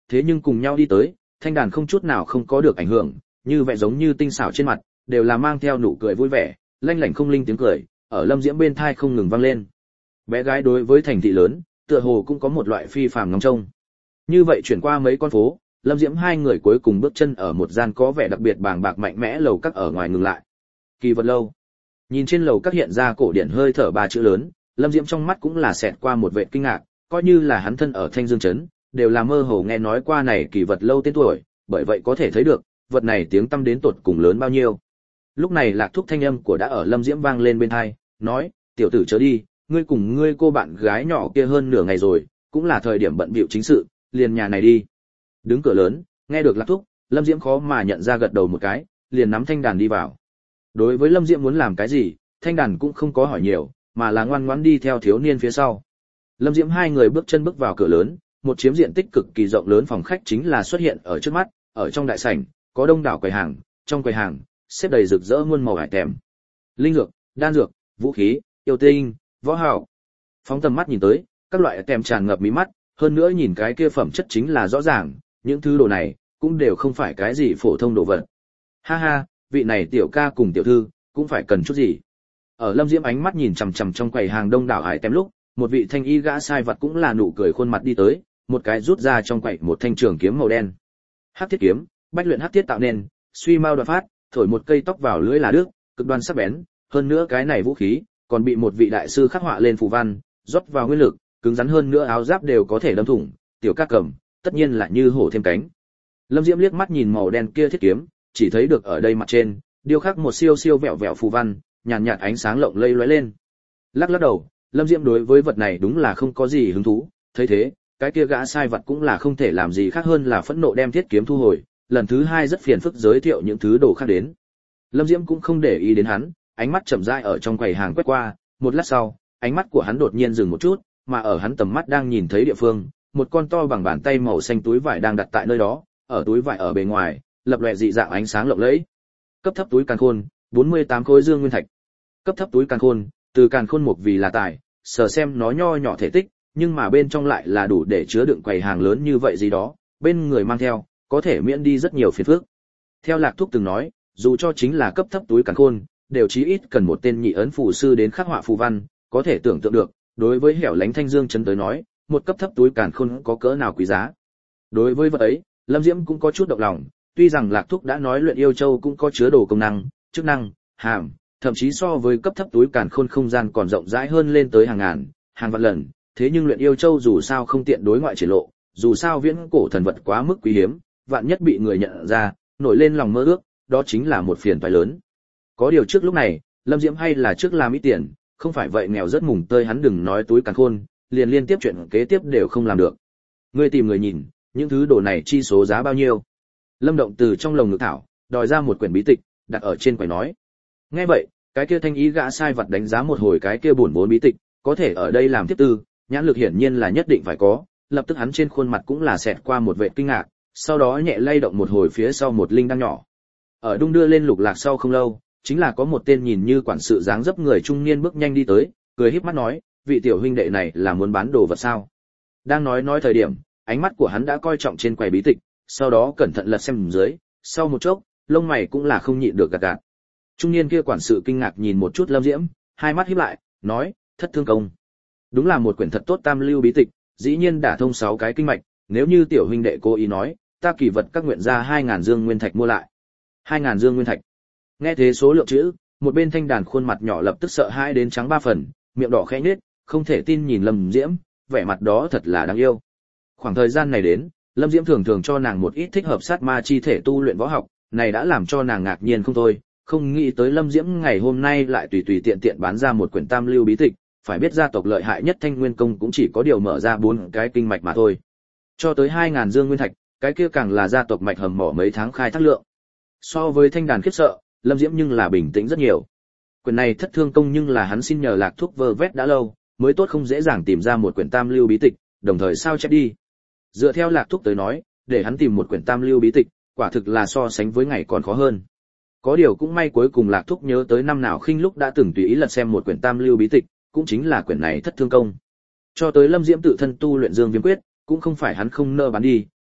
thế nhưng cùng nhau đi tới, thanh đàn không chút nào không có được ảnh hưởng, như vẻ giống như tinh xảo trên mặt, đều là mang theo nụ cười vui vẻ, lanh lảnh không linh tiếng cười, ở Lâm Diễm bên thai không ngừng vang lên. Bé gái đối với thành thị lớn, tựa hồ cũng có một loại phi phàm ngóng trông. Như vậy chuyển qua mấy con phố, Lâm Diễm hai người cuối cùng bước chân ở một gian có vẻ đặc biệt bàng bạc mạnh mẽ lầu các ở ngoài ngừng lại. Kỳ vật lâu. Nhìn trên lầu các hiện ra cổ điển hơi thở ba chữ lớn, Lâm Diễm trong mắt cũng là xẹt qua một vẻ kinh ngạc, coi như là hắn thân ở Thanh Dương trấn, đều là mơ hồ nghe nói qua này kỳ vật lâu tên tuổi, bởi vậy có thể thấy được, vật này tiếng tăm đến tột cùng lớn bao nhiêu. Lúc này Lạc Thúc thanh âm của đã ở Lâm Diễm vang lên bên tai, nói: "Tiểu tử chớ đi, ngươi cùng ngươi cô bạn gái nhỏ kia hơn nửa ngày rồi, cũng là thời điểm bận bịu chính sự, liền nhà này đi." Đứng cửa lớn, nghe được Lạc Thúc, Lâm Diễm khó mà nhận ra gật đầu một cái, liền nắm thanh đàn đi vào. Đối với Lâm Diễm muốn làm cái gì, thanh đàn cũng không có hỏi nhiều, mà là ngoan ngoãn đi theo thiếu niên phía sau. Lâm Diễm hai người bước chân bước vào cửa lớn, một chiếm diện tích cực kỳ rộng lớn phòng khách chính là xuất hiện ở trước mắt, ở trong đại sảnh, có đông đảo quầy hàng, trong quầy hàng, xếp đầy rực rỡ muôn màu hải tèm. Linh dược, đan dược, vũ khí, yêu tinh, võ hảo. Phóng tầm mắt nhìn tới, các loại tèm tràn ngập mí mắt, hơn nữa nhìn cái kia phẩm chất chính là rõ ràng, những thứ đồ này cũng đều không phải cái gì phổ thông đồ vật. Ha ha, vị này tiểu ca cùng tiểu thư cũng phải cần chút gì. Ở Lâm Diễm ánh mắt nhìn chằm chằm trong quầy hàng đông đảo hải tèm lúc, một vị thanh y gã sai vật cũng là nụ cười khuôn mặt đi tới, một cái rút ra trong quầy một thanh trường kiếm màu đen. Hắc thiết kiếm, bách luyện hắc thiết tạo nên, suy mau đoạt phát, thổi một cây tóc vào lưỡi là đứt, cực đoan sắc bén, hơn nữa cái này vũ khí còn bị một vị đại sư khắc họa lên phù văn, rót vào nguyên lực, cứng rắn hơn nữa áo giáp đều có thể đâm thủng, tiểu ca cầm, tất nhiên là như hổ thêm cánh. Lâm Diễm liếc mắt nhìn màu đen kia thiết kiếm, chỉ thấy được ở đây mặt trên, điêu khắc một siêu siêu vẹo vẹo phù văn, nhàn nhạt, nhạt ánh sáng lộng lẫy lóe lên. Lắc lắc đầu, Lâm Diễm đối với vật này đúng là không có gì hứng thú, thấy thế, cái kia gã sai vật cũng là không thể làm gì khác hơn là phẫn nộ đem thiết kiếm thu hồi, lần thứ hai rất phiền phức giới thiệu những thứ đồ khác đến. Lâm Diễm cũng không để ý đến hắn, ánh mắt chậm rãi ở trong quầy hàng quét qua, một lát sau, ánh mắt của hắn đột nhiên dừng một chút, mà ở hắn tầm mắt đang nhìn thấy địa phương, một con to bằng bàn tay màu xanh túi vải đang đặt tại nơi đó, ở túi vải ở bề ngoài, lập lòe dị dạng ánh sáng lộng lẫy. Cấp thấp túi càn khôn, bốn mươi tám khối dương nguyên thạch. Cấp thấp túi càn khôn, từ càn khôn một vì là tài, sờ xem nó nho nhỏ thể tích, nhưng mà bên trong lại là đủ để chứa đựng quầy hàng lớn như vậy gì đó, bên người mang theo, có thể miễn đi rất nhiều phiền phức. Theo Lạc Thúc từng nói, dù cho chính là cấp thấp túi càn khôn, đều chí ít cần một tên nhị ấn phù sư đến khắc họa phù văn, có thể tưởng tượng được, đối với hẻo lánh Thanh Dương trấn tới nói, một cấp thấp túi càn khôn có cỡ nào quý giá. Đối với vật ấy, Lâm Diễm cũng có chút động lòng, tuy rằng Lạc Thúc đã nói luyện yêu châu cũng có chứa đồ công năng, chức năng, hàm, thậm chí so với cấp thấp túi càn khôn không gian còn rộng rãi hơn lên tới hàng ngàn, hàng vạn lần, thế nhưng luyện yêu châu dù sao không tiện đối ngoại triển lộ, dù sao viễn cổ thần vật quá mức quý hiếm, vạn nhất bị người nhận ra, nổi lên lòng mơ ước, đó chính là một phiền toái lớn. Có điều trước lúc này, Lâm Diễm hay là trước làm ít tiền, không phải vậy nghèo rất mùng tơi hắn đừng nói túi càn khôn, liền liên tiếp chuyện kế tiếp đều không làm được. Ngươi tìm người nhìn, những thứ đồ này chi số giá bao nhiêu? Lâm Động từ trong lồng ngực thảo, đòi ra một quyển bí tịch, đặt ở trên quầy nói. Nghe vậy, cái kia thanh ý gã sai vật đánh giá một hồi cái kia buồn vốn bí tịch, có thể ở đây làm tiếp tư, nhãn lực hiển nhiên là nhất định phải có, lập tức hắn trên khuôn mặt cũng là xẹt qua một vẻ kinh ngạc, sau đó nhẹ lay động một hồi phía sau một linh đăng nhỏ. Ở đung đưa lên lục lạc sau không lâu, chính là có một tên nhìn như quản sự dáng dấp người trung niên bước nhanh đi tới, cười híp mắt nói, vị tiểu huynh đệ này là muốn bán đồ vật sao? Đang nói nói thời điểm, ánh mắt của hắn đã coi trọng trên quầy bí tịch, sau đó cẩn thận lật xem dưới, sau một chốc, lông mày cũng là không nhịn được gật gật. Trung niên kia quản sự kinh ngạc nhìn một chút Lâm Diễm, hai mắt híp lại, nói, thất thương công. Đúng là một quyển thật tốt tam lưu bí tịch, dĩ nhiên đả thông sáu cái kinh mạch, nếu như tiểu huynh đệ cố ý nói, ta kỳ vật các nguyện ra hai ngàn dương nguyên thạch mua lại. Hai ngàn dương nguyên thạch. Nghe thế số lượng chữ, một bên thanh đàn khuôn mặt nhỏ lập tức sợ hãi đến trắng ba phần, miệng đỏ khẽ nhếch, không thể tin nhìn Lâm Diễm, vẻ mặt đó thật là đáng yêu. Khoảng thời gian này đến, Lâm Diễm thường thường cho nàng một ít thích hợp sát ma chi thể tu luyện võ học, này đã làm cho nàng ngạc nhiên không thôi, không nghĩ tới Lâm Diễm ngày hôm nay lại tùy tùy tiện tiện bán ra một quyển tam lưu bí tịch, phải biết gia tộc lợi hại nhất Thanh Nguyên công cũng chỉ có điều mở ra bốn cái kinh mạch mà thôi. Cho tới hai ngàn dương nguyên thạch, cái kia càng là gia tộc mạch hầm mỏ mấy tháng khai thác lượng. So với thanh đàn khiếp sợ, Lâm Diễm nhưng là bình tĩnh rất nhiều. Quyển này thất thương công nhưng là hắn xin nhờ Lạc Thúc vơ vét đã lâu, mới tốt không dễ dàng tìm ra một quyển tam lưu bí tịch, đồng thời sao chép đi. Dựa theo Lạc Thúc tới nói, để hắn tìm một quyển tam lưu bí tịch, quả thực là so sánh với ngày còn khó hơn. Có điều cũng may cuối cùng Lạc Thúc nhớ tới năm nào khinh lúc đã từng tùy ý lật xem một quyển tam lưu bí tịch, cũng chính là quyển này thất thương công. Cho tới Lâm Diễm tự thân tu luyện Dương Viêm quyết, cũng không phải hắn không nỡ bán đi,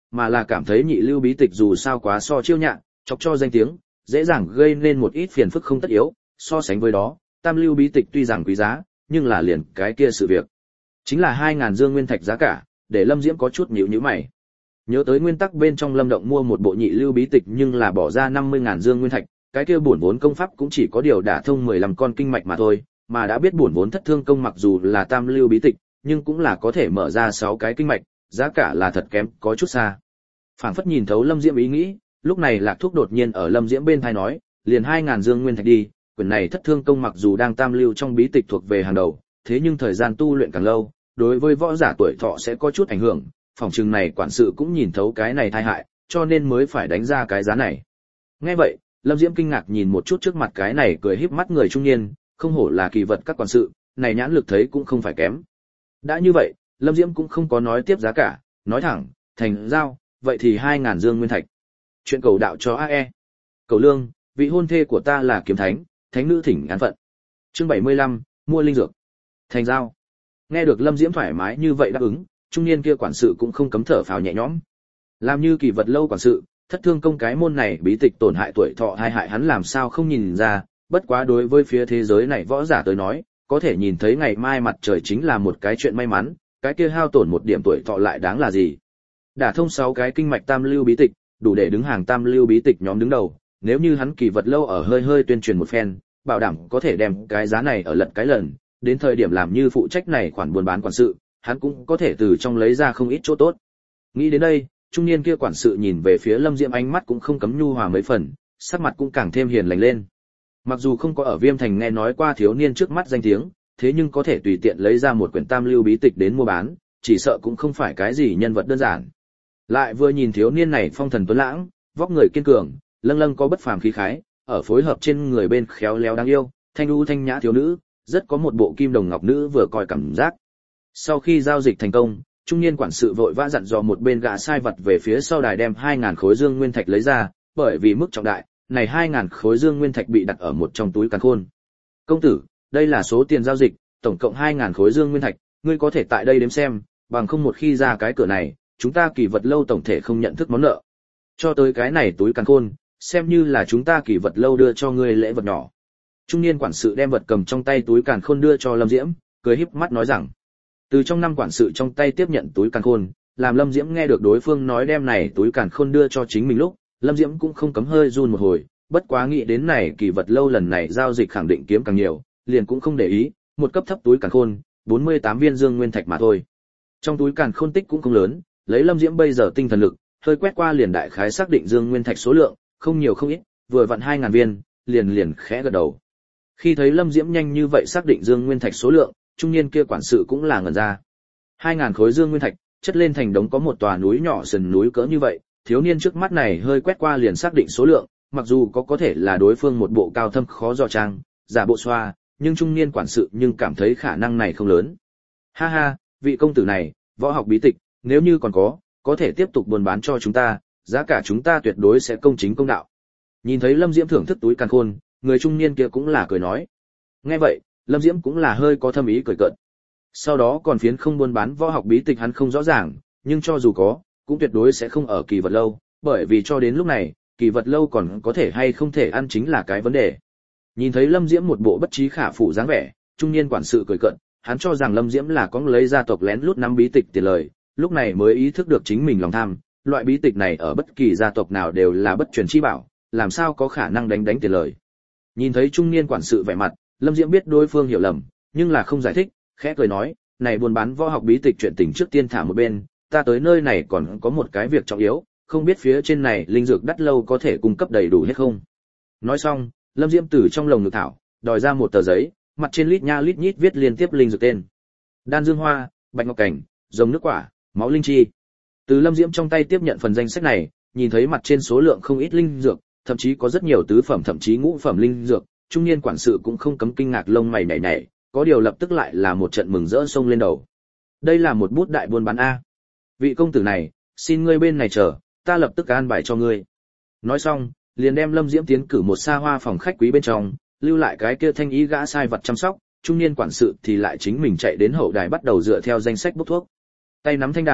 mà là cảm thấy nhị lưu bí tịch dù sao quá so chiêu nhạ, chọc cho danh tiếng, dễ dàng gây nên một ít phiền phức không tất yếu, so sánh với đó, tam lưu bí tịch tuy rằng quý giá, nhưng là liền cái kia sự việc. Chính là hai ngàn dương nguyên thạch giá cả, để Lâm Diễm có chút nhíu nhíu mày. Nhớ tới nguyên tắc bên trong Lâm Động mua một bộ nhị lưu bí tịch nhưng là bỏ ra năm mươi ngàn dương nguyên thạch, cái kia bổn vốn công pháp cũng chỉ có điều đả thông mười lăm con kinh mạch mà thôi, mà đã biết bổn vốn thất thương công mặc dù là tam lưu bí tịch, nhưng cũng là có thể mở ra sáu cái kinh mạch, giá cả là thật kém, có chút xa. Phảng phất nhìn thấu Lâm Diễm ý nghĩ, lúc này Lạc Thúc đột nhiên ở Lâm Diễm bên tai nói, liền hai ngàn dương nguyên thạch đi, quyển này thất thương công mặc dù đang tam lưu trong bí tịch thuộc về hàng đầu, thế nhưng thời gian tu luyện càng lâu, đối với võ giả tuổi thọ sẽ có chút ảnh hưởng, phòng trường này quản sự cũng nhìn thấu cái này tai hại, cho nên mới phải đánh ra cái giá này. Nghe vậy, Lâm Diễm kinh ngạc nhìn một chút trước mặt cái này cười híp mắt người trung niên, không hổ là kỳ vật các quản sự, này nhãn lực thấy cũng không phải kém. Đã như vậy, Lâm Diễm cũng không có nói tiếp giá cả, nói thẳng, thành giao, vậy thì hai ngàn dương nguyên thạch. Chuyện cầu đạo cho a e. Cầu lương, vị hôn thê của ta là kiếm thánh, thánh nữ thỉnh án phận. Chương bảy mươi lăm, mua linh dược. Thành giao. Nghe được Lâm Diễm thoải mái như vậy đáp ứng, trung niên kia quản sự cũng không cấm thở phào nhẹ nhõm. Làm như kỳ vật lâu quản sự, thất thương công cái môn này bí tịch tổn hại tuổi thọ hay hại hắn làm sao không nhìn ra, bất quá đối với phía thế giới này võ giả tới nói, có thể nhìn thấy ngày mai mặt trời chính là một cái chuyện may mắn, cái kia hao tổn một điểm tuổi thọ lại đáng là gì. Đả thông sáu cái kinh mạch tam lưu bí tịch, đủ để đứng hàng tam lưu bí tịch nhóm đứng đầu, nếu như hắn kỳ vật lâu ở hơi hơi tuyên truyền một phen, bảo đảm có thể đem cái giá này ở lật cái lần, đến thời điểm làm như phụ trách này khoản buôn bán quản sự, hắn cũng có thể từ trong lấy ra không ít chỗ tốt. Nghĩ đến đây, trung niên kia quản sự nhìn về phía Lâm Diễm ánh mắt cũng không cấm nhu hòa mấy phần, sắc mặt cũng càng thêm hiền lành lên. Mặc dù không có ở Viêm Thành nghe nói qua thiếu niên trước mắt danh tiếng, thế nhưng có thể tùy tiện lấy ra một quyển tam lưu bí tịch đến mua bán, chỉ sợ cũng không phải cái gì nhân vật đơn giản. Lại vừa nhìn thiếu niên này phong thần tuấn lãng, vóc người kiên cường, lâng lâng có bất phàm khí khái, ở phối hợp trên người bên khéo léo đáng yêu, thanh u thanh nhã thiếu nữ, rất có một bộ kim đồng ngọc nữ vừa coi cảm giác. Sau khi giao dịch thành công, trung niên quản sự vội vã dặn dò một bên gã sai vật về phía sau đài đem hai ngàn khối dương nguyên thạch lấy ra, bởi vì mức trọng đại, này hai ngàn khối dương nguyên thạch bị đặt ở một trong túi càn khôn. Công tử, đây là số tiền giao dịch, tổng cộng hai ngàn khối dương nguyên thạch, ngươi có thể tại đây đếm xem, bằng không một khi ra cái cửa này, chúng ta kỳ vật lâu tổng thể không nhận thức món nợ. Cho tới cái này túi càn khôn, xem như là chúng ta kỳ vật lâu đưa cho ngươi lễ vật nhỏ. Trung niên quản sự đem vật cầm trong tay túi càn khôn đưa cho Lâm Diễm, cười híp mắt nói rằng. Từ trong năm quản sự trong tay tiếp nhận túi càn khôn, làm Lâm Diễm nghe được đối phương nói đem này túi càn khôn đưa cho chính mình lúc, Lâm Diễm cũng không cấm hơi run một hồi, bất quá nghĩ đến này kỳ vật lâu lần này giao dịch khẳng định kiếm càng nhiều, liền cũng không để ý, một cấp thấp túi càn khôn, bốn mươi tám viên dương nguyên thạch mà thôi. Trong túi càn khôn tích cũng không lớn, lấy Lâm Diễm bây giờ tinh thần lực, hơi quét qua liền đại khái xác định dương nguyên thạch số lượng, không nhiều không ít, vừa vặn hai ngàn viên, liền liền khẽ gật đầu. Khi thấy Lâm Diễm nhanh như vậy xác định dương nguyên thạch số lượng, trung niên kia quản sự cũng là ngẩn ra. hai ngàn khối dương nguyên thạch, chất lên thành đống có một tòa núi nhỏ sườn núi cỡ như vậy, thiếu niên trước mắt này hơi quét qua liền xác định số lượng, mặc dù có có thể là đối phương một bộ cao thâm khó dò trang, giả bộ xoa, nhưng trung niên quản sự nhưng cảm thấy khả năng này không lớn. Ha ha, vị công tử này, võ học bí tịch, nếu như còn có, có thể tiếp tục buôn bán cho chúng ta, giá cả chúng ta tuyệt đối sẽ công chính công đạo. Nhìn thấy Lâm Diễm thưởng thức túi càn khôn, người trung niên kia cũng là cười nói. Nghe vậy, Lâm Diễm cũng là hơi có thâm ý cười cợt. Sau đó còn phiến không buôn bán võ học bí tịch hắn không rõ ràng, nhưng cho dù có, cũng tuyệt đối sẽ không ở kỳ vật lâu, bởi vì cho đến lúc này, kỳ vật lâu còn có thể hay không thể ăn chính là cái vấn đề. Nhìn thấy Lâm Diễm một bộ bất trí khả phụ dáng vẻ, trung niên quản sự cười cợt, hắn cho rằng Lâm Diễm là có lấy gia tộc lén lút nắm bí tịch tiền lời, lúc này mới ý thức được chính mình lòng tham, loại bí tịch này ở bất kỳ gia tộc nào đều là bất truyền chi bảo, làm sao có khả năng đánh đánh tiền lời. Nhìn thấy trung niên quản sự vẻ mặt, Lâm Diễm biết đối phương hiểu lầm, nhưng là không giải thích, khẽ cười nói, này buôn bán võ học bí tịch chuyện tình trước tiên thả một bên, ta tới nơi này còn có một cái việc trọng yếu, không biết phía trên này linh dược đắt lâu có thể cung cấp đầy đủ hết không. Nói xong, Lâm Diễm từ trong lồng ngực thảo, đòi ra một tờ giấy, mặt trên lít nha lít nhít viết liên tiếp linh dược tên. Đan dương hoa, bạch ngọc cảnh, rồng nước quả, máu linh chi. Từ Lâm Diễm trong tay tiếp nhận phần danh sách này, nhìn thấy mặt trên số lượng không ít linh dược, thậm chí có rất nhiều tứ phẩm thậm chí ngũ phẩm linh dược, trung niên quản sự cũng không cấm kinh ngạc lông mày nhảy nhảy, có điều lập tức lại là một trận mừng rỡ sông lên đầu. Đây là một bút đại buôn bán a. Vị công tử này, xin ngươi bên này chờ, ta lập tức an bài cho ngươi. Nói xong, liền đem Lâm Diễm tiến cử một xa hoa phòng khách quý bên trong, lưu lại cái kia thanh ý gã sai vật chăm sóc, trung niên quản sự thì lại chính mình chạy đến hậu đài bắt đầu dựa theo danh sách bốc thuốc. Tay nắm thanh đàn,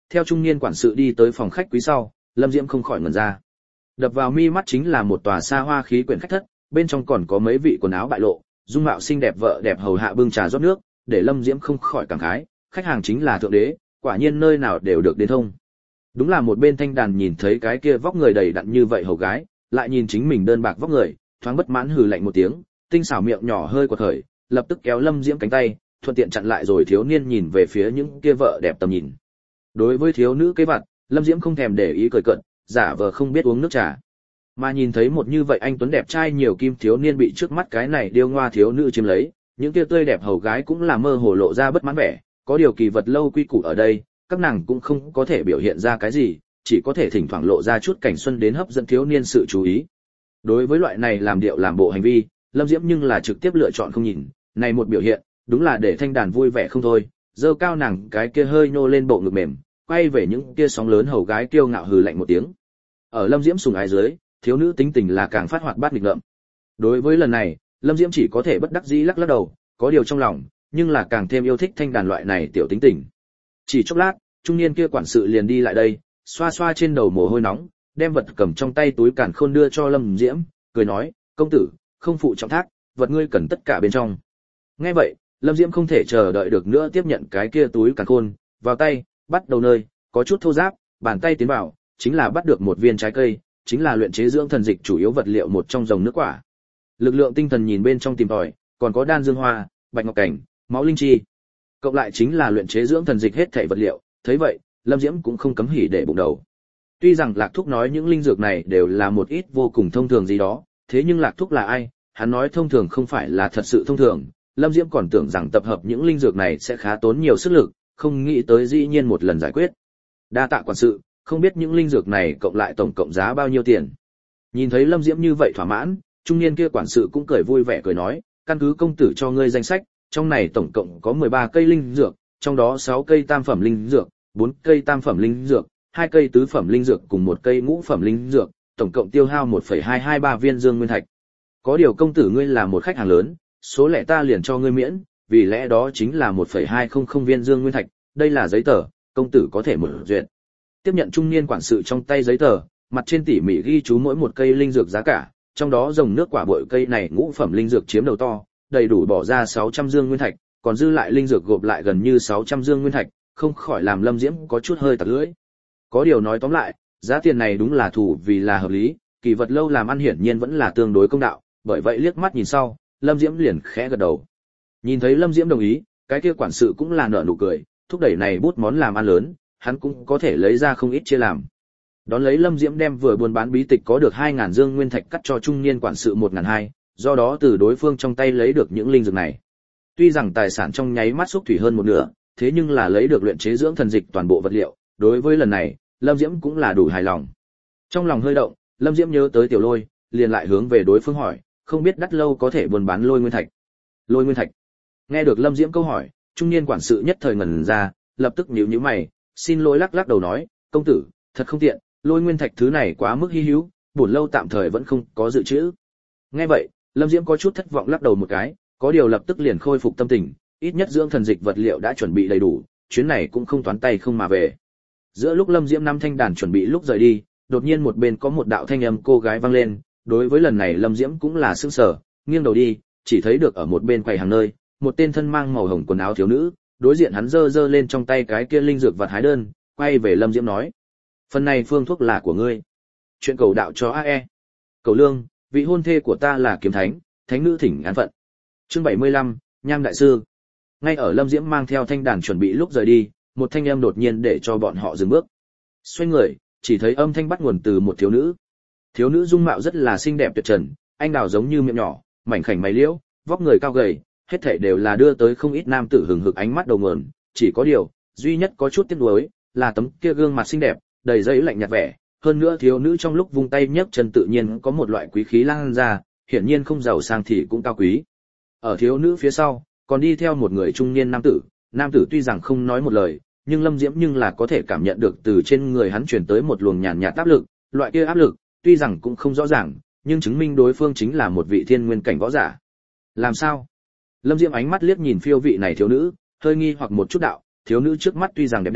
theo trung niên quản sự đi tới phòng khách quý sau, Lâm Diễm không khỏi ngẩn ra. Đập vào mi mắt chính là một tòa xa hoa khí quyển khách thất, bên trong còn có mấy vị quần áo bại lộ, dung mạo xinh đẹp vợ đẹp hầu hạ bưng trà rót nước, để Lâm Diễm không khỏi cảm khái, khách hàng chính là thượng đế, quả nhiên nơi nào đều được đến thông. Đúng là một bên thanh đàn nhìn thấy cái kia vóc người đầy đặn như vậy hầu gái, lại nhìn chính mình đơn bạc vóc người, thoáng bất mãn hừ lạnh một tiếng, tinh xảo miệng nhỏ hơi quật khởi, lập tức kéo Lâm Diễm cánh tay, thuận tiện chặn lại rồi thiếu niên nhìn về phía những kia vợ đẹp tầm nhìn. Đối với thiếu nữ kế vặt, Lâm Diễm không thèm để ý cười cợt, giả vờ không biết uống nước trà. Mà nhìn thấy một như vậy anh tuấn đẹp trai nhiều kim thiếu niên bị trước mắt cái này điêu ngoa thiếu nữ chiếm lấy, những kia tươi đẹp hầu gái cũng là mơ hồ lộ ra bất mãn vẻ, có điều kỳ vật lâu quy củ ở đây, các nàng cũng không có thể biểu hiện ra cái gì, chỉ có thể thỉnh thoảng lộ ra chút cảnh xuân đến hấp dẫn thiếu niên sự chú ý. Đối với loại này làm điệu làm bộ hành vi, Lâm Diễm nhưng là trực tiếp lựa chọn không nhìn, này một biểu hiện, đúng là để thanh đàn vui vẻ không thôi, giơ cao nàng cái kia hơi nhô lên bộ ngực mềm, quay về những kia sóng lớn hầu gái kiêu ngạo hừ lạnh một tiếng. Ở Lâm Diễm sùng ái dưới, thiếu nữ tính tình là càng phát hoạt bát nghịch ngợm. Đối với lần này, Lâm Diễm chỉ có thể bất đắc dĩ lắc lắc đầu, có điều trong lòng, nhưng là càng thêm yêu thích thanh đàn loại này tiểu tính tình. Chỉ chốc lát, trung niên kia quản sự liền đi lại đây, xoa xoa trên đầu mồ hôi nóng, đem vật cầm trong tay túi càn khôn đưa cho Lâm Diễm, cười nói, công tử, không phụ trọng thác, vật ngươi cần tất cả bên trong. Nghe vậy, Lâm Diễm không thể chờ đợi được nữa tiếp nhận cái kia túi càn khôn, vào tay, bắt đầu nơi, có chút thô ráp, bàn tay tiến vào, chính là bắt được một viên trái cây, chính là luyện chế dưỡng thần dịch chủ yếu vật liệu một trong dòng nước quả. Lực lượng tinh thần nhìn bên trong tìm tòi, còn có đan dương hoa, bạch ngọc cảnh, máu linh chi. Cộng lại chính là luyện chế dưỡng thần dịch hết thảy vật liệu, thấy vậy, Lâm Diễm cũng không cấm hỉ để bụng đầu. Tuy rằng Lạc Thúc nói những linh dược này đều là một ít vô cùng thông thường gì đó, thế nhưng Lạc Thúc là ai, hắn nói thông thường không phải là thật sự thông thường, Lâm Diễm còn tưởng rằng tập hợp những linh dược này sẽ khá tốn nhiều sức lực, không nghĩ tới dĩ nhiên một lần giải quyết. Đa tạ quản sự, không biết những linh dược này cộng lại tổng cộng giá bao nhiêu tiền. Nhìn thấy Lâm Diễm như vậy thỏa mãn, trung niên kia quản sự cũng cười vui vẻ cười nói, căn cứ công tử cho ngươi danh sách, trong này tổng cộng có mười ba cây linh dược, trong đó sáu cây tam phẩm linh dược, bốn cây tam phẩm linh dược, hai cây tứ phẩm linh dược cùng một cây ngũ phẩm linh dược, tổng cộng tiêu hao một phẩy hai hai ba viên dương nguyên thạch. Có điều công tử ngươi là một khách hàng lớn, số lẻ ta liền cho ngươi miễn, vì lẽ đó chính là một phẩy hai không không viên dương nguyên thạch, đây là giấy tờ, công tử có thể mở duyệt. Tiếp nhận trung niên quản sự trong tay giấy tờ, mặt trên tỉ mỉ ghi chú mỗi một cây linh dược giá cả, trong đó dòng nước quả bội cây này ngũ phẩm linh dược chiếm đầu to, đầy đủ bỏ ra sáu trăm dương nguyên thạch, còn dư lại linh dược gộp lại gần như sáu trăm dương nguyên thạch, không khỏi làm Lâm Diễm có chút hơi tặc lưỡi. Có điều nói tóm lại, giá tiền này đúng là thủ vì là hợp lý, kỳ vật lâu làm ăn hiển nhiên vẫn là tương đối công đạo, bởi vậy liếc mắt nhìn sau, Lâm Diễm liền khẽ gật đầu. Nhìn thấy Lâm Diễm đồng ý, cái kia quản sự cũng là nở nụ cười, thúc đẩy này bút món làm ăn lớn, hắn cũng có thể lấy ra không ít chia làm. Đón lấy Lâm Diễm đem vừa buôn bán bí tịch có được hai nghìn dương nguyên thạch cắt cho trung niên quản sự một nghìn hai trăm, do đó từ đối phương trong tay lấy được những linh dược này. Tuy rằng tài sản trong nháy mắt xúc thủy hơn một nửa, thế nhưng là lấy được luyện chế dưỡng thần dịch toàn bộ vật liệu, đối với lần này, Lâm Diễm cũng là đủ hài lòng. Trong lòng hơi động, Lâm Diễm nhớ tới Tiểu Lôi, liền lại hướng về đối phương hỏi, không biết Đắt Lâu có thể buôn bán lôi nguyên thạch. Lôi nguyên thạch. Nghe được Lâm Diễm câu hỏi, trung niên quản sự nhất thời ngẩn ra, lập tức nhíu nhíu mày, xin lỗi lắc lắc đầu nói, công tử, thật không tiện, lôi nguyên thạch thứ này quá mức hi hữu, bổn lâu tạm thời vẫn không có dự trữ. Nghe vậy, Lâm Diễm có chút thất vọng lắc đầu một cái, có điều lập tức liền khôi phục tâm tình, ít nhất dưỡng thần dịch vật liệu đã chuẩn bị đầy đủ, chuyến này cũng không toán tay không mà về. Giữa lúc Lâm Diễm năm thanh đàn chuẩn bị lúc rời đi, đột nhiên một bên có một đạo thanh âm cô gái vang lên, đối với lần này Lâm Diễm cũng là sững sờ, nghiêng đầu đi, chỉ thấy được ở một bên quầy hàng nơi, một tên thân mang màu hồng quần áo thiếu nữ, đối diện hắn giơ giơ lên trong tay cái kia linh dược vật hái đơn, quay về Lâm Diễm nói: "Phần này phương thuốc là của ngươi." Chuyện cầu đạo cho a e. Cầu lương, vị hôn thê của ta là kiếm thánh, thánh nữ thỉnh án phận. Chương bảy mươi lăm, Nham đại sư. Ngay ở Lâm Diễm mang theo thanh đàn chuẩn bị lúc rời đi, một thanh âm đột nhiên để cho bọn họ dừng bước. Xoay người, chỉ thấy âm thanh bắt nguồn từ một thiếu nữ. Thiếu nữ dung mạo rất là xinh đẹp tuyệt trần, anh đào giống như miệng nhỏ, mảnh khảnh mày liễu, vóc người cao gầy, hết thảy đều là đưa tới không ít nam tử hừng hực ánh mắt đầu nguồn, chỉ có điều, duy nhất có chút tiếc nuối, là tấm kia gương mặt xinh đẹp, đầy dẫy lạnh nhạt vẻ, hơn nữa thiếu nữ trong lúc vung tay nhấc chân tự nhiên có một loại quý khí lan ra, hiển nhiên không giàu sang thì cũng cao quý. Ở thiếu nữ phía sau, còn đi theo một người trung niên nam tử, nam tử tuy rằng không nói một lời, nhưng Lâm Diễm nhưng là có thể cảm nhận được từ trên người hắn truyền tới một luồng nhàn nhạt áp lực, loại kia áp lực, tuy rằng cũng không rõ ràng, nhưng chứng minh đối phương chính là một vị thiên nguyên cảnh võ giả. Làm sao? Lâm Diễm ánh mắt liếc nhìn phiêu vị này thiếu nữ, hơi nghi hoặc một chút đạo, thiếu nữ trước mắt tuy rằng đẹp đẽ,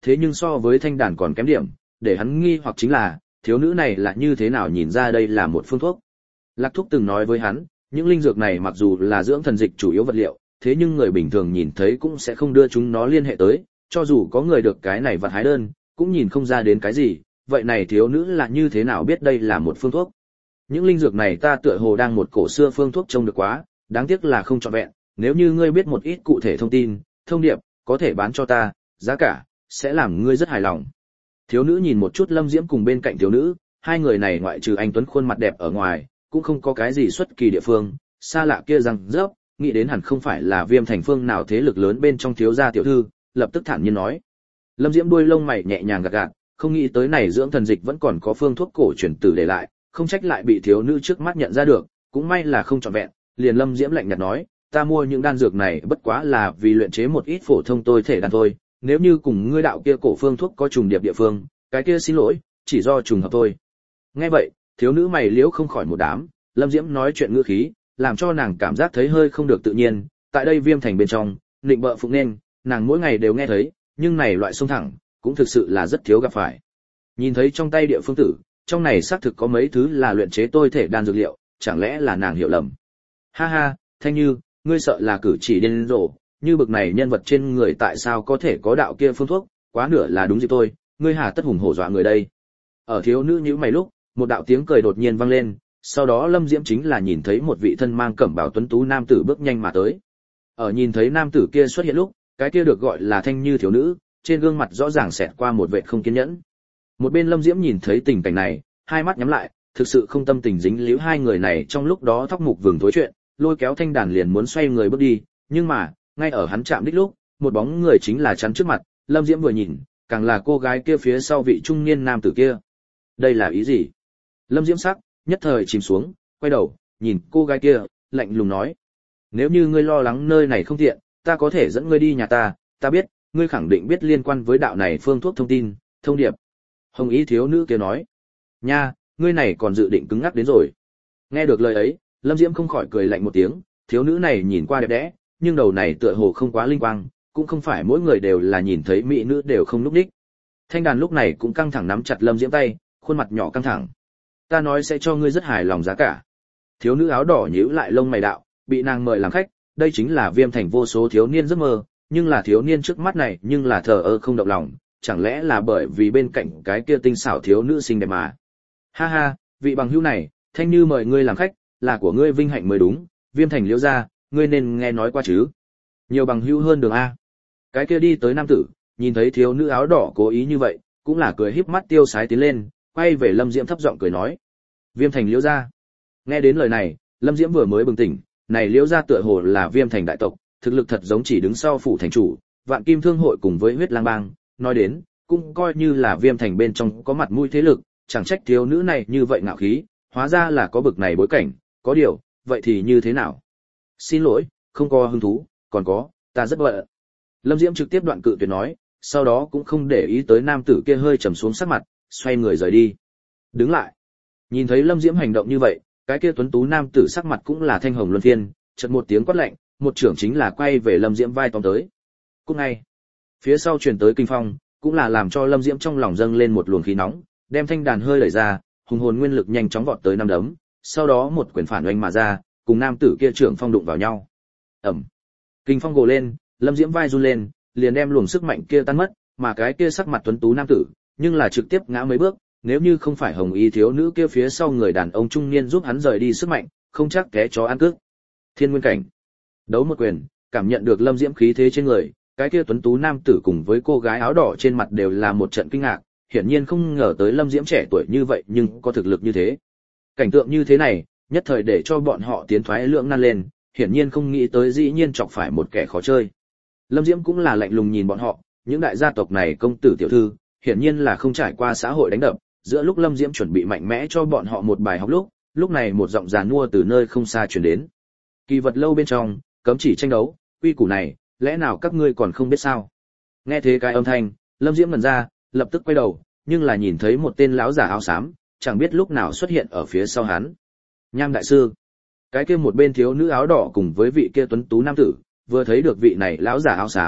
thế nhưng so với thanh đàn còn kém điểm, để hắn nghi hoặc chính là, thiếu nữ này là như thế nào nhìn ra đây là một phương thuốc. Lạc Thúc từng nói với hắn, những linh dược này mặc dù là dưỡng thần dịch chủ yếu vật liệu, thế nhưng người bình thường nhìn thấy cũng sẽ không đưa chúng nó liên hệ tới, cho dù có người được cái này vật hái đơn, cũng nhìn không ra đến cái gì, vậy này thiếu nữ là như thế nào biết đây là một phương thuốc. Những linh dược này ta tựa hồ đang một cổ xưa phương thuốc trông được quá, đáng tiếc là không trọn vẹn, nếu như ngươi biết một ít cụ thể thông tin, thông điệp, có thể bán cho ta, giá cả, sẽ làm ngươi rất hài lòng. Thiếu nữ nhìn một chút Lâm Diễm cùng bên cạnh thiếu nữ, hai người này ngoại trừ anh tuấn khuôn mặt đẹp ở ngoài, cũng không có cái gì xuất kỳ địa phương, xa lạ kia răng rớp, nghĩ đến hẳn không phải là Viêm Thành phương nào thế lực lớn bên trong thiếu gia tiểu thư, lập tức thản nhiên nói. Lâm Diễm đuôi lông mày nhẹ nhàng gật gật, không nghĩ tới này dưỡng thần dịch vẫn còn có phương thuốc cổ truyền tử để lại, không trách lại bị thiếu nữ trước mắt nhận ra được, cũng may là không trọn vẹn, liền Lâm Diễm lạnh nhạt nói, ta mua những đan dược này bất quá là vì luyện chế một ít phổ thông tôi thể đan thôi, nếu như cùng ngươi đạo kia cổ phương thuốc có trùng điệp địa phương, cái kia xin lỗi, chỉ do trùng hợp thôi. Nghe vậy, thiếu nữ mày liễu không khỏi một đám, Lâm Diễm nói chuyện ngữ khí, làm cho nàng cảm giác thấy hơi không được tự nhiên, tại đây Viêm Thành bên trong, nịnh bợ phụng nên, nàng mỗi ngày đều nghe thấy, nhưng này loại sông thẳng, cũng thực sự là rất thiếu gặp phải. Nhìn thấy trong tay địa phương tử, trong này xác thực có mấy thứ là luyện chế tôi thể đan dược liệu, chẳng lẽ là nàng hiểu lầm. Ha ha, Thanh Như, ngươi sợ là cử chỉ điên rồ, như bực này nhân vật trên người tại sao có thể có đạo kia phương thuốc, quá nửa là đúng dịp tôi, ngươi hà tất hùng hổ dọa người đây. Ở thiếu nữ nhíu mày lúc, một đạo tiếng cười đột nhiên vang lên, sau đó Lâm Diễm chính là nhìn thấy một vị thân mang cẩm bào tuấn tú nam tử bước nhanh mà tới. Ở nhìn thấy nam tử kia xuất hiện lúc, cái kia được gọi là Thanh Như thiếu nữ, trên gương mặt rõ ràng xẹt qua một vẻ không kiên nhẫn. Một bên Lâm Diễm nhìn thấy tình cảnh này, hai mắt nhắm lại, thực sự không tâm tình dính líu hai người này trong lúc đó thóc mục vừng thối chuyện, lôi kéo thanh đàn liền muốn xoay người bước đi, nhưng mà, ngay ở hắn chạm đích lúc, một bóng người chính là chắn trước mặt, Lâm Diễm vừa nhìn, càng là cô gái kia phía sau vị trung niên nam tử kia. Đây là ý gì? Lâm Diễm sắc, nhất thời chìm xuống, quay đầu, nhìn cô gái kia, lạnh lùng nói. Nếu như ngươi lo lắng nơi này không tiện, ta có thể dẫn ngươi đi nhà ta, ta biết, ngươi khẳng định biết liên quan với đạo này phương thuốc thông tin, thông điệp. Hồng ý thiếu nữ kia nói. Nha, ngươi này còn dự định cứng ngắc đến rồi. Nghe được lời ấy, Lâm Diễm không khỏi cười lạnh một tiếng, thiếu nữ này nhìn qua đẹp đẽ, nhưng đầu này tựa hồ không quá linh quang, cũng không phải mỗi người đều là nhìn thấy mỹ nữ đều không lúc đích. Thanh đàn lúc này cũng căng thẳng nắm chặt Lâm Diễm tay, khuôn mặt nhỏ căng thẳng. Ta nói sẽ cho ngươi rất hài lòng giá cả. Thiếu nữ áo đỏ nhíu lại lông mày đạo, bị nàng mời làm khách, đây chính là Viêm Thành vô số thiếu niên giấc mơ, nhưng là thiếu niên trước mắt này nhưng là thờ ơ không động lòng, chẳng lẽ là bởi vì bên cạnh cái kia tinh xảo thiếu nữ xinh đẹp mà. Ha ha, vị bằng hữu này, Thanh Như mời ngươi làm khách, là của ngươi vinh hạnh mới đúng, Viêm Thành Liễu gia, ngươi nên nghe nói qua chứ. Nhiều bằng hữu hơn đường a. Cái kia đi tới nam tử, nhìn thấy thiếu nữ áo đỏ cố ý như vậy, cũng là cười híp mắt tiêu sái tiến lên, quay về Lâm Diễm thấp giọng cười nói. Viêm Thành Liễu gia. Nghe đến lời này, Lâm Diễm vừa mới bừng tỉnh, này Liễu gia tựa hồ là Viêm Thành đại tộc, thực lực thật giống chỉ đứng sau phủ thành chủ, Vạn Kim Thương hội cùng với Huyết Lang bang, nói đến, cũng coi như là Viêm Thành bên trong có mặt mũi thế lực, chẳng trách thiếu nữ này như vậy ngạo khí, hóa ra là có bực này bối cảnh, có điều, vậy thì như thế nào? Xin lỗi, không có hứng thú, còn có, ta rất bận. Lâm Diễm trực tiếp đoạn cự tuyệt nói, sau đó cũng không để ý tới nam tử kia hơi trầm xuống sắc mặt, xoay người rời đi. Đứng lại. Nhìn thấy Lâm Diễm hành động như vậy, cái kia tuấn tú nam tử sắc mặt cũng là thanh hồng luân phiên, chợt một tiếng quát lạnh, một trưởng chính là quay về Lâm Diễm vai tóm tới. Cũng ngay, phía sau truyền tới kinh phong, cũng là làm cho Lâm Diễm trong lòng dâng lên một luồng khí nóng, đem thanh đàn hơi đẩy ra, hùng hồn nguyên lực nhanh chóng vọt tới năm đấm, sau đó một quyền phản oanh mà ra, cùng nam tử kia trưởng phong đụng vào nhau. Ầm. Kinh phong gồ lên, Lâm Diễm vai run lên, liền đem luồng sức mạnh kia tan mất, mà cái kia sắc mặt tuấn tú nam tử, nhưng là trực tiếp ngã mấy bước, nếu như không phải Hồng Y thiếu nữ kia phía sau người đàn ông trung niên giúp hắn rời đi sức mạnh, không chắc té chó ăn cước. Thiên Nguyên cảnh. Đấu một quyền, cảm nhận được Lâm Diễm khí thế trên người, cái kia tuấn tú nam tử cùng với cô gái áo đỏ trên mặt đều là một trận kinh ngạc, hiển nhiên không ngờ tới Lâm Diễm trẻ tuổi như vậy nhưng có thực lực như thế. Cảnh tượng như thế này, nhất thời để cho bọn họ tiến thoái lưỡng nan lên, hiển nhiên không nghĩ tới dĩ nhiên chọc phải một kẻ khó chơi. Lâm Diễm cũng là lạnh lùng nhìn bọn họ, những đại gia tộc này công tử tiểu thư, hiển nhiên là không trải qua xã hội đánh đập, giữa lúc Lâm Diễm chuẩn bị mạnh mẽ cho bọn họ một bài học lúc, lúc này một giọng giàn mua từ nơi không xa truyền đến. Kỳ vật lâu bên trong, cấm chỉ tranh đấu, quy củ này, lẽ nào các ngươi còn không biết sao? Nghe thế cái âm thanh, Lâm Diễm ngẩn ra, lập tức quay đầu, nhưng là nhìn thấy một tên lão giả áo xám, chẳng biết lúc nào xuất hiện ở phía sau hắn. Nham đại sư. Cái kia một bên thiếu nữ áo đỏ cùng với vị kia tuấn tú nam tử, vừa thấy được vị này lão giả áo xám,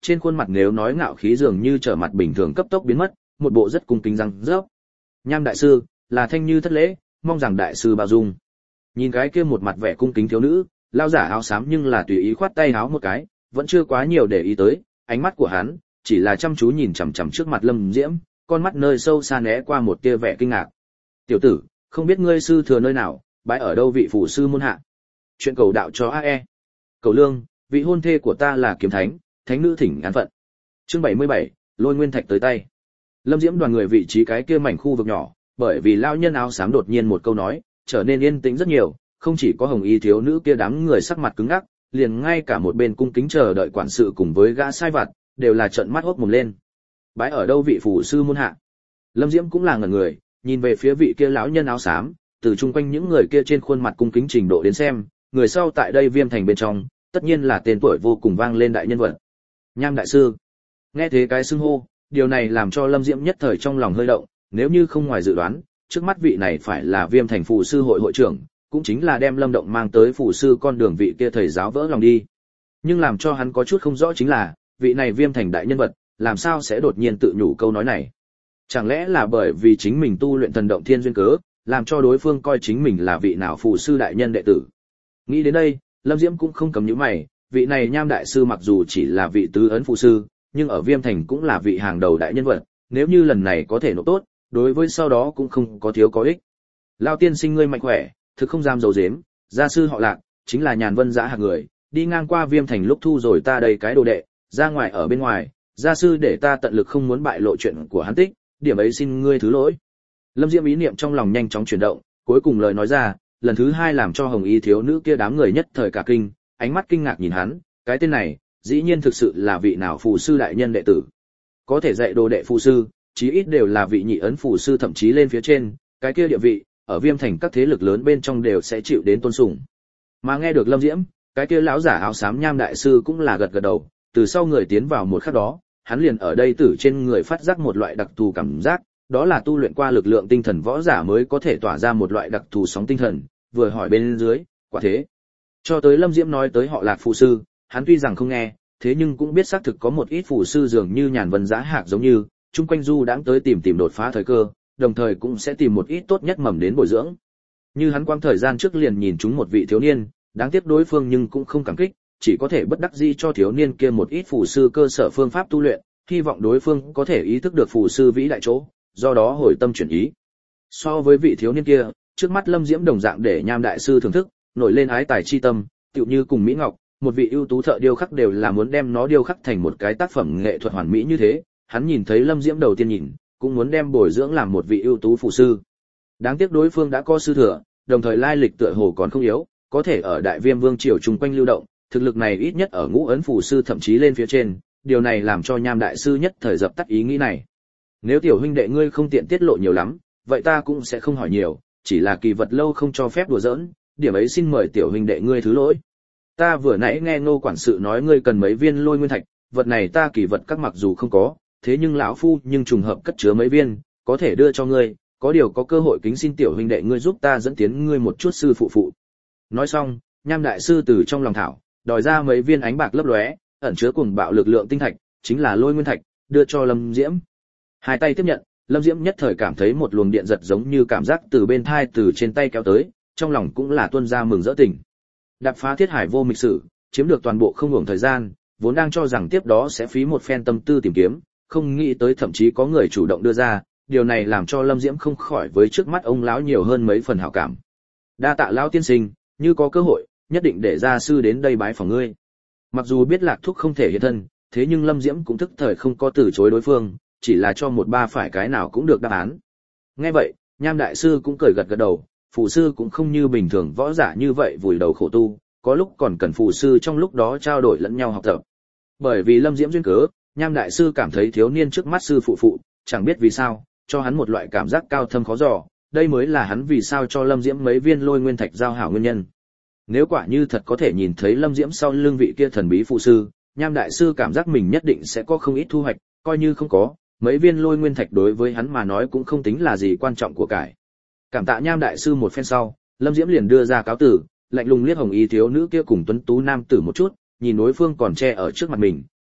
trên khuôn mặt nếu nói ngạo khí dường như trở mặt bình thường cấp tốc biến mất, một bộ rất cung kính răng rớp. Nham đại sư, là Thanh Như thất lễ, mong rằng đại sư bao dung. Nhìn cái kia một mặt vẻ cung kính thiếu nữ, lao giả áo xám nhưng là tùy ý khoát tay áo một cái, vẫn chưa quá nhiều để ý tới, ánh mắt của hắn chỉ là chăm chú nhìn chằm chằm trước mặt Lâm Diễm, con mắt nơi sâu xa né qua một tia vẻ kinh ngạc. "Tiểu tử, không biết ngươi sư thừa nơi nào, bái ở đâu vị phủ sư môn hạ?" Chuyện cầu đạo cho a e. Cầu lương, vị hôn thê của ta là Kiếm Thánh, thánh nữ thỉnh án phận. Chương bảy mươi bảy, Lôi Nguyên Thạch tới tay. Lâm Diễm đoàn người vị trí cái kia mảnh khu vực nhỏ, bởi vì lão nhân áo xám đột nhiên một câu nói, trở nên yên tĩnh rất nhiều, không chỉ có Hồng Y thiếu nữ kia đám người sắc mặt cứng ngắc, liền ngay cả một bên cung kính chờ đợi quản sự cùng với gã sai vặt, đều là trợn mắt hốt mồm lên. Bái ở đâu vị phủ sư môn hạ? Lâm Diễm cũng là ngẩn người, nhìn về phía vị kia lão nhân áo xám, từ chung quanh những người kia trên khuôn mặt cung kính trình độ đến xem, người sau tại đây Viêm Thành bên trong, tất nhiên là tên tuổi vô cùng vang lên đại nhân vật. Nham đại sư. Nghe thế cái xưng hô, điều này làm cho Lâm Diễm nhất thời trong lòng hơi động, nếu như không ngoài dự đoán, trước mắt vị này phải là Viêm Thành phù sư hội hội trưởng, cũng chính là đem Lâm Động mang tới phù sư con đường vị kia thầy giáo vỡ lòng đi. Nhưng làm cho hắn có chút không rõ chính là, vị này Viêm Thành đại nhân vật, làm sao sẽ đột nhiên tự nhủ câu nói này? Chẳng lẽ là bởi vì chính mình tu luyện thần động thiên duyên cớ, làm cho đối phương coi chính mình là vị nào phù sư đại nhân đệ tử? Nghĩ đến đây, Lâm Diễm cũng không cầm nhíu mày, vị này Nham đại sư mặc dù chỉ là vị tứ ấn phù sư, nhưng ở Viêm Thành cũng là vị hàng đầu đại nhân vật, nếu như lần này có thể nộp tốt, đối với sau đó cũng không có thiếu có ích. Lao tiên sinh ngươi mạnh khỏe, thực không dám giấu giếm, gia sư họ Lạc, chính là Nhàn Vân Giã hạng người, đi ngang qua Viêm Thành lúc thu rồi ta đây cái đồ đệ, ra ngoài ở bên ngoài, gia sư để ta tận lực không muốn bại lộ chuyện của hắn tích, điểm ấy xin ngươi thứ lỗi. Lâm Diễm ý niệm trong lòng nhanh chóng chuyển động, cuối cùng lời nói ra, lần thứ hai làm cho Hồng Y thiếu nữ kia đám người nhất thời cả kinh, ánh mắt kinh ngạc nhìn hắn, cái tên này, dĩ nhiên thực sự là vị nào phù sư đại nhân đệ tử. Có thể dạy đồ đệ phù sư, chí ít đều là vị nhị ấn phù sư thậm chí lên phía trên, cái kia địa vị, ở Viêm Thành các thế lực lớn bên trong đều sẽ chịu đến tôn sùng. Mà nghe được Lâm Diễm, cái kia lão giả áo xám Nham đại sư cũng là gật gật đầu, từ sau người tiến vào một khắc đó, hắn liền ở đây tử trên người phát giác một loại đặc thù cảm giác, đó là tu luyện qua lực lượng tinh thần võ giả mới có thể tỏa ra một loại đặc thù sóng tinh thần, vừa hỏi bên dưới, quả thế. Cho tới Lâm Diễm nói tới họ Lạc phù sư, hắn tuy rằng không nghe, thế nhưng cũng biết xác thực có một ít phù sư dường như Nhàn Vân Giã Hạc giống như, chung quanh du đãng tới tìm tìm đột phá thời cơ, đồng thời cũng sẽ tìm một ít tốt nhất mầm đến bồi dưỡng. Như hắn quang thời gian trước liền nhìn chúng một vị thiếu niên, đáng tiếc đối phương nhưng cũng không cảm kích, chỉ có thể bất đắc dĩ cho thiếu niên kia một ít phù sư cơ sở phương pháp tu luyện, hy vọng đối phương có thể ý thức được phù sư vĩ đại chỗ, do đó hồi tâm chuyển ý. So với vị thiếu niên kia, trước mắt Lâm Diễm đồng dạng để Nham đại sư thưởng thức, nổi lên ái tài chi tâm, tựu như cùng Mỹ Ngọc, một vị ưu tú thợ điêu khắc đều là muốn đem nó điêu khắc thành một cái tác phẩm nghệ thuật hoàn mỹ như thế, hắn nhìn thấy Lâm Diễm đầu tiên nhìn, cũng muốn đem bồi dưỡng làm một vị ưu tú phù sư. Đáng tiếc đối phương đã có sư thừa, đồng thời lai lịch tựa hồ còn không yếu, có thể ở Đại Viêm Vương triều chung quanh lưu động, thực lực này ít nhất ở ngũ ấn phù sư thậm chí lên phía trên, điều này làm cho Nham đại sư nhất thời dập tắt ý nghĩ này. Nếu tiểu huynh đệ ngươi không tiện tiết lộ nhiều lắm, vậy ta cũng sẽ không hỏi nhiều, chỉ là kỳ vật lâu không cho phép đùa giỡn, điểm ấy xin mời tiểu huynh đệ ngươi thứ lỗi. Ta vừa nãy nghe Ngô quản sự nói ngươi cần mấy viên Lôi Nguyên Thạch, vật này ta kỳ vật các mặc dù không có, thế nhưng lão phu nhưng trùng hợp cất chứa mấy viên, có thể đưa cho ngươi, có điều có cơ hội kính xin tiểu huynh đệ ngươi giúp ta dẫn tiến ngươi một chút sư phụ phụ. Nói xong, Nham đại sư từ trong lòng thảo, đòi ra mấy viên ánh bạc lấp lóe, ẩn chứa cuồng bạo lực lượng tinh thạch, chính là Lôi Nguyên Thạch, đưa cho Lâm Diễm. Hai tay tiếp nhận, Lâm Diễm nhất thời cảm thấy một luồng điện giật giống như cảm giác từ bên thai từ trên tay kéo tới, trong lòng cũng là tuôn ra mừng rỡ tình. Đạp phá thiết hải vô mịch sử, chiếm được toàn bộ không hưởng thời gian, vốn đang cho rằng tiếp đó sẽ phí một phen tâm tư tìm kiếm, không nghĩ tới thậm chí có người chủ động đưa ra, điều này làm cho Lâm Diễm không khỏi với trước mắt ông lão nhiều hơn mấy phần hảo cảm. Đa tạ lão tiên sinh, như có cơ hội, nhất định để gia sư đến đây bái phỏng ngươi. Mặc dù biết Lạc Thúc không thể hiện thân, thế nhưng Lâm Diễm cũng thức thời không có từ chối đối phương, chỉ là cho một ba phải cái nào cũng được đáp án. Nghe vậy, Nham đại sư cũng cười gật gật đầu, phù sư cũng không như bình thường võ giả như vậy vùi đầu khổ tu, có lúc còn cần phù sư trong lúc đó trao đổi lẫn nhau học tập. Bởi vì Lâm Diễm duyên cớ, Nham đại sư cảm thấy thiếu niên trước mắt sư phụ phụ, chẳng biết vì sao, cho hắn một loại cảm giác cao thâm khó dò, đây mới là hắn vì sao cho Lâm Diễm mấy viên Lôi Nguyên Thạch giao hảo nguyên nhân. Nếu quả như thật có thể nhìn thấy Lâm Diễm sau lưng vị kia thần bí phù sư, Nham đại sư cảm giác mình nhất định sẽ có không ít thu hoạch, coi như không có, mấy viên Lôi Nguyên Thạch đối với hắn mà nói cũng không tính là gì quan trọng của cải. Cảm tạ Nham đại sư một phen sau, Lâm Diễm liền đưa ra cáo tử, lạnh lùng liếc Hồng Y thiếu nữ kia cùng tuấn tú nam tử một chút, nhìn đối phương còn che ở trước mặt mình,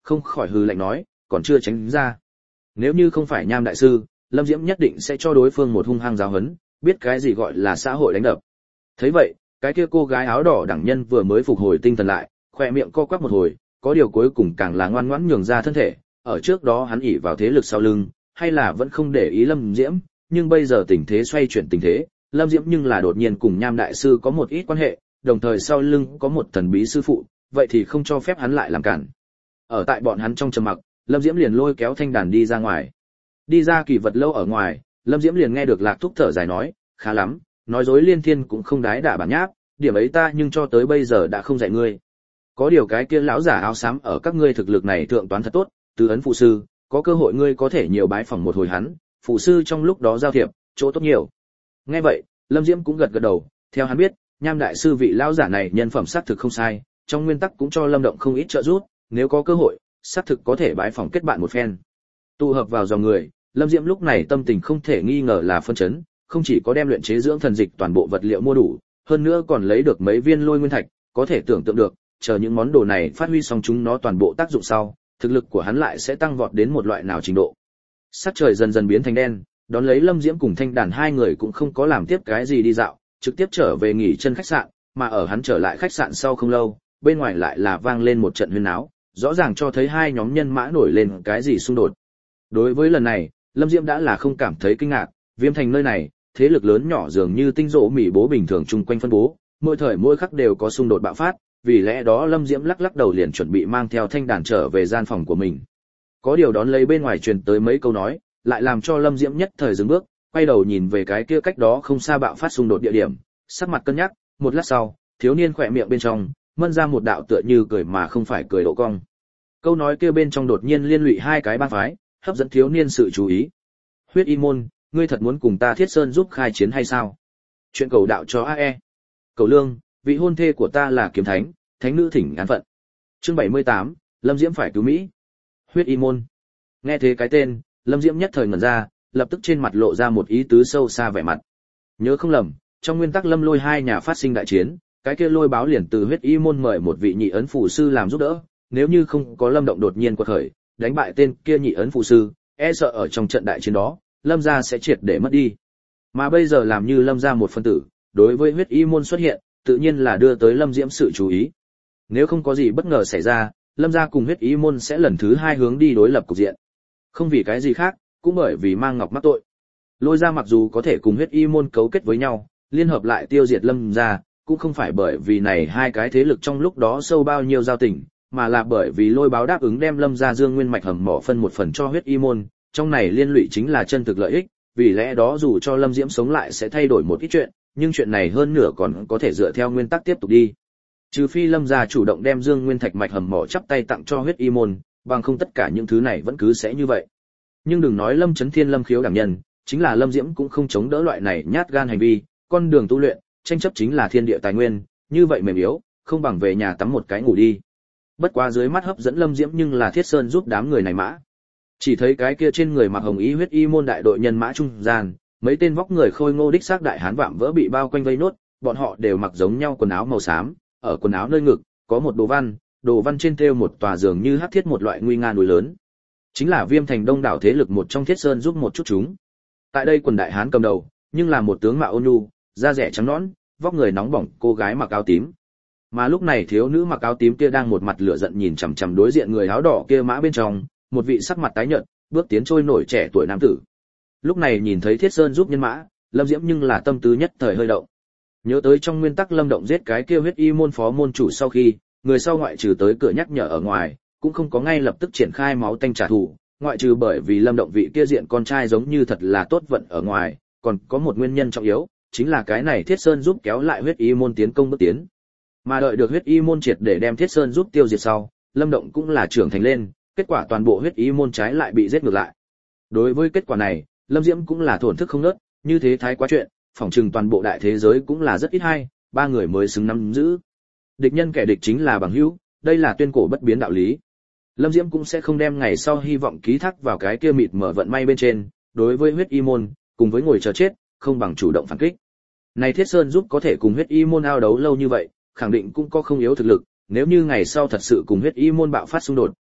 không khỏi hừ lạnh nói, còn chưa tránh ra. Nếu như không phải Nham đại sư, Lâm Diễm nhất định sẽ cho đối phương một hung hăng giáo huấn, biết cái gì gọi là xã hội đánh đập. Thấy vậy, cái kia cô gái áo đỏ đẳng nhân vừa mới phục hồi tinh thần lại, khỏe miệng co quắp một hồi, có điều cuối cùng càng là ngoan ngoãn nhường ra thân thể, ở trước đó hắn ỷ vào thế lực sau lưng, hay là vẫn không để ý Lâm Diễm, nhưng bây giờ tình thế xoay chuyển tình thế, Lâm Diễm nhưng là đột nhiên cùng Nham đại sư có một ít quan hệ, đồng thời sau lưng có một thần bí sư phụ, vậy thì không cho phép hắn lại làm cản. Ở tại bọn hắn trong trầm mặc, Lâm Diễm liền lôi kéo thanh đàn đi ra ngoài. Đi ra kỳ vật lâu ở ngoài, Lâm Diễm liền nghe được Lạc Thúc thở dài nói, khá lắm, nói dối liên thiên cũng không đái đả bản nháp, điểm ấy ta nhưng cho tới bây giờ đã không dạy ngươi. Có điều cái kia lão giả áo xám ở các ngươi thực lực này thượng toán thật tốt, tứ ấn phụ sư, có cơ hội ngươi có thể nhiều bái phỏng một hồi hắn, phụ sư trong lúc đó giao thiệp, chỗ tốt nhiều. Nghe vậy, Lâm Diễm cũng gật gật đầu, theo hắn biết, Nham đại sư vị lão giả này nhân phẩm xác thực không sai, trong nguyên tắc cũng cho Lâm Động không ít trợ giúp, nếu có cơ hội, xác thực có thể bái phỏng kết bạn một phen. Tụ hợp vào dòng người, Lâm Diễm lúc này tâm tình không thể nghi ngờ là phân chấn, không chỉ có đem luyện chế dưỡng thần dịch toàn bộ vật liệu mua đủ, hơn nữa còn lấy được mấy viên lôi nguyên thạch, có thể tưởng tượng được, chờ những món đồ này phát huy xong chúng nó toàn bộ tác dụng sau, thực lực của hắn lại sẽ tăng vọt đến một loại nào trình độ. Sắc trời dần dần biến thành đen, đón lấy Lâm Diễm cùng Thanh Đàn hai người cũng không có làm tiếp cái gì đi dạo, trực tiếp trở về nghỉ chân khách sạn, mà ở hắn trở lại khách sạn sau không lâu, bên ngoài lại là vang lên một trận huyên náo, rõ ràng cho thấy hai nhóm nhân mã nổi lên cái gì xung đột. Đối với lần này, Lâm Diễm đã là không cảm thấy kinh ngạc, Viêm Thành nơi này, thế lực lớn nhỏ dường như tinh rỗ mỉ bố bình thường chung quanh phân bố, mỗi thời mỗi khắc đều có xung đột bạo phát, vì lẽ đó Lâm Diễm lắc lắc đầu liền chuẩn bị mang theo Thanh Đàn trở về gian phòng của mình. Có điều đón lấy bên ngoài truyền tới mấy câu nói, lại làm cho Lâm Diễm nhất thời dừng bước, quay đầu nhìn về cái kia cách đó không xa bạo phát xung đột địa điểm, sắc mặt cân nhắc, một lát sau, thiếu niên khỏe miệng bên trong mân ra một đạo tựa như cười mà không phải cười độ cong. Câu nói kia bên trong đột nhiên liên lụy hai cái bang phái, hấp dẫn thiếu niên sự chú ý. Huyết Y môn, ngươi thật muốn cùng ta Thiết Sơn giúp khai chiến hay sao? Chuyện cầu đạo cho a e. Cầu lương, vị hôn thê của ta là kiếm thánh, thánh nữ thỉnh án phận. Chương bảy mươi tám, Lâm Diễm phải cứu Mỹ. Huyết Y môn. Nghe thế cái tên, Lâm Diễm nhất thời ngẩn ra, lập tức trên mặt lộ ra một ý tứ sâu xa vẻ mặt. Nhớ không lầm, trong nguyên tắc Lâm Lôi hai nhà phát sinh đại chiến, cái kia Lôi báo liền từ Huyết Y môn mời một vị nhị ấn phù sư làm giúp đỡ, nếu như không có Lâm Động đột nhiên quật khởi, đánh bại tên kia nhị ấn phù sư, e sợ ở trong trận đại chiến đó, Lâm gia sẽ triệt để mất đi. Mà bây giờ làm như Lâm gia một phân tử, đối với Huyết Y môn xuất hiện, tự nhiên là đưa tới Lâm Diễm sự chú ý. Nếu không có gì bất ngờ xảy ra, Lâm gia cùng Huyết Y môn sẽ lần thứ hai hướng đi đối lập cục diện. Không vì cái gì khác, cũng bởi vì mang ngọc mắc tội. Lôi gia mặc dù có thể cùng Huyết Y môn cấu kết với nhau, liên hợp lại tiêu diệt Lâm gia, cũng không phải bởi vì này hai cái thế lực trong lúc đó sâu bao nhiêu giao tình, mà là bởi vì Lôi báo đáp ứng đem Lâm gia Dương Nguyên mạch hầm mỏ phân một phần cho Huyết Y môn, trong này liên lụy chính là chân thực lợi ích, vì lẽ đó dù cho Lâm Diễm sống lại sẽ thay đổi một ít chuyện, nhưng chuyện này hơn nửa còn có thể dựa theo nguyên tắc tiếp tục đi. Trừ phi Lâm gia chủ động đem Dương Nguyên thạch mạch hầm mỏ chắp tay tặng cho Huyết Y môn, bằng không tất cả những thứ này vẫn cứ sẽ như vậy. Nhưng đừng nói Lâm Chấn Thiên Lâm Khiếu đảm nhân, chính là Lâm Diễm cũng không chống đỡ loại này nhát gan hành vi, con đường tu luyện, tranh chấp chính là thiên địa tài nguyên, như vậy mềm yếu, không bằng về nhà tắm một cái ngủ đi. Bất quá dưới mắt hấp dẫn Lâm Diễm nhưng là Thiết Sơn giúp đám người này mã. Chỉ thấy cái kia trên người mặc hồng ý Huyết Y môn đại đội nhân mã trung gian, mấy tên vóc người khôi ngô đích xác đại hán vạm vỡ bị bao quanh vây nốt, bọn họ đều mặc giống nhau quần áo màu xám, ở quần áo nơi ngực có một đồ văn, đồ văn trên thêu một tòa giường như hắc thiết một loại nguy nga núi lớn. Chính là Viêm Thành đông đảo thế lực một trong Thiết Sơn giúp một chút chúng. Tại đây quần đại hán cầm đầu, nhưng là một tướng mạo ôn nhu, da rẻ trắng nõn, vóc người nóng bỏng cô gái mặc áo tím. Mà lúc này thiếu nữ mặc áo tím kia đang một mặt lửa giận nhìn chằm chằm đối diện người áo đỏ kia mã bên trong, một vị sắc mặt tái nhợt, bước tiến trôi nổi trẻ tuổi nam tử. Lúc này nhìn thấy Thiết Sơn giúp nhân mã, Lâm Diễm nhưng là tâm tư nhất thời hơi động. Nhớ tới trong nguyên tắc Lâm Động giết cái kia Huyết Y môn phó môn chủ sau khi, người sau ngoại trừ tới cửa nhắc nhở ở ngoài, cũng không có ngay lập tức triển khai máu tanh trả thù, ngoại trừ bởi vì Lâm Động vị kia diện con trai giống như thật là tốt vận ở ngoài, còn có một nguyên nhân trọng yếu, chính là cái này Thiết Sơn giúp kéo lại Huyết Y môn tiến công bước tiến. Mà đợi được Huyết Y môn triệt để đem Thiết Sơn giúp tiêu diệt sau, Lâm Động cũng là trưởng thành lên, kết quả toàn bộ Huyết Y môn trái lại bị giết ngược lại. Đối với kết quả này, Lâm Diễm cũng là thổn thức không ngớt, như thế thái quá chuyện, phỏng chừng toàn bộ đại thế giới cũng là rất ít hay, ba người mới xứng nắm giữ. Địch nhân kẻ địch chính là bằng hữu, đây là tuyên cổ bất biến đạo lý. Lâm Diễm cũng sẽ không đem ngày sau hy vọng ký thác vào cái kia mịt mở vận may bên trên, đối với Huyết Y môn, cùng với ngồi chờ chết, không bằng chủ động phản kích. Này Thiết Sơn giúp có thể cùng Huyết Y môn ao đấu lâu như vậy, khẳng định cũng có không yếu thực lực, nếu như ngày sau thật sự cùng Huyết Y môn bạo phát xung đột,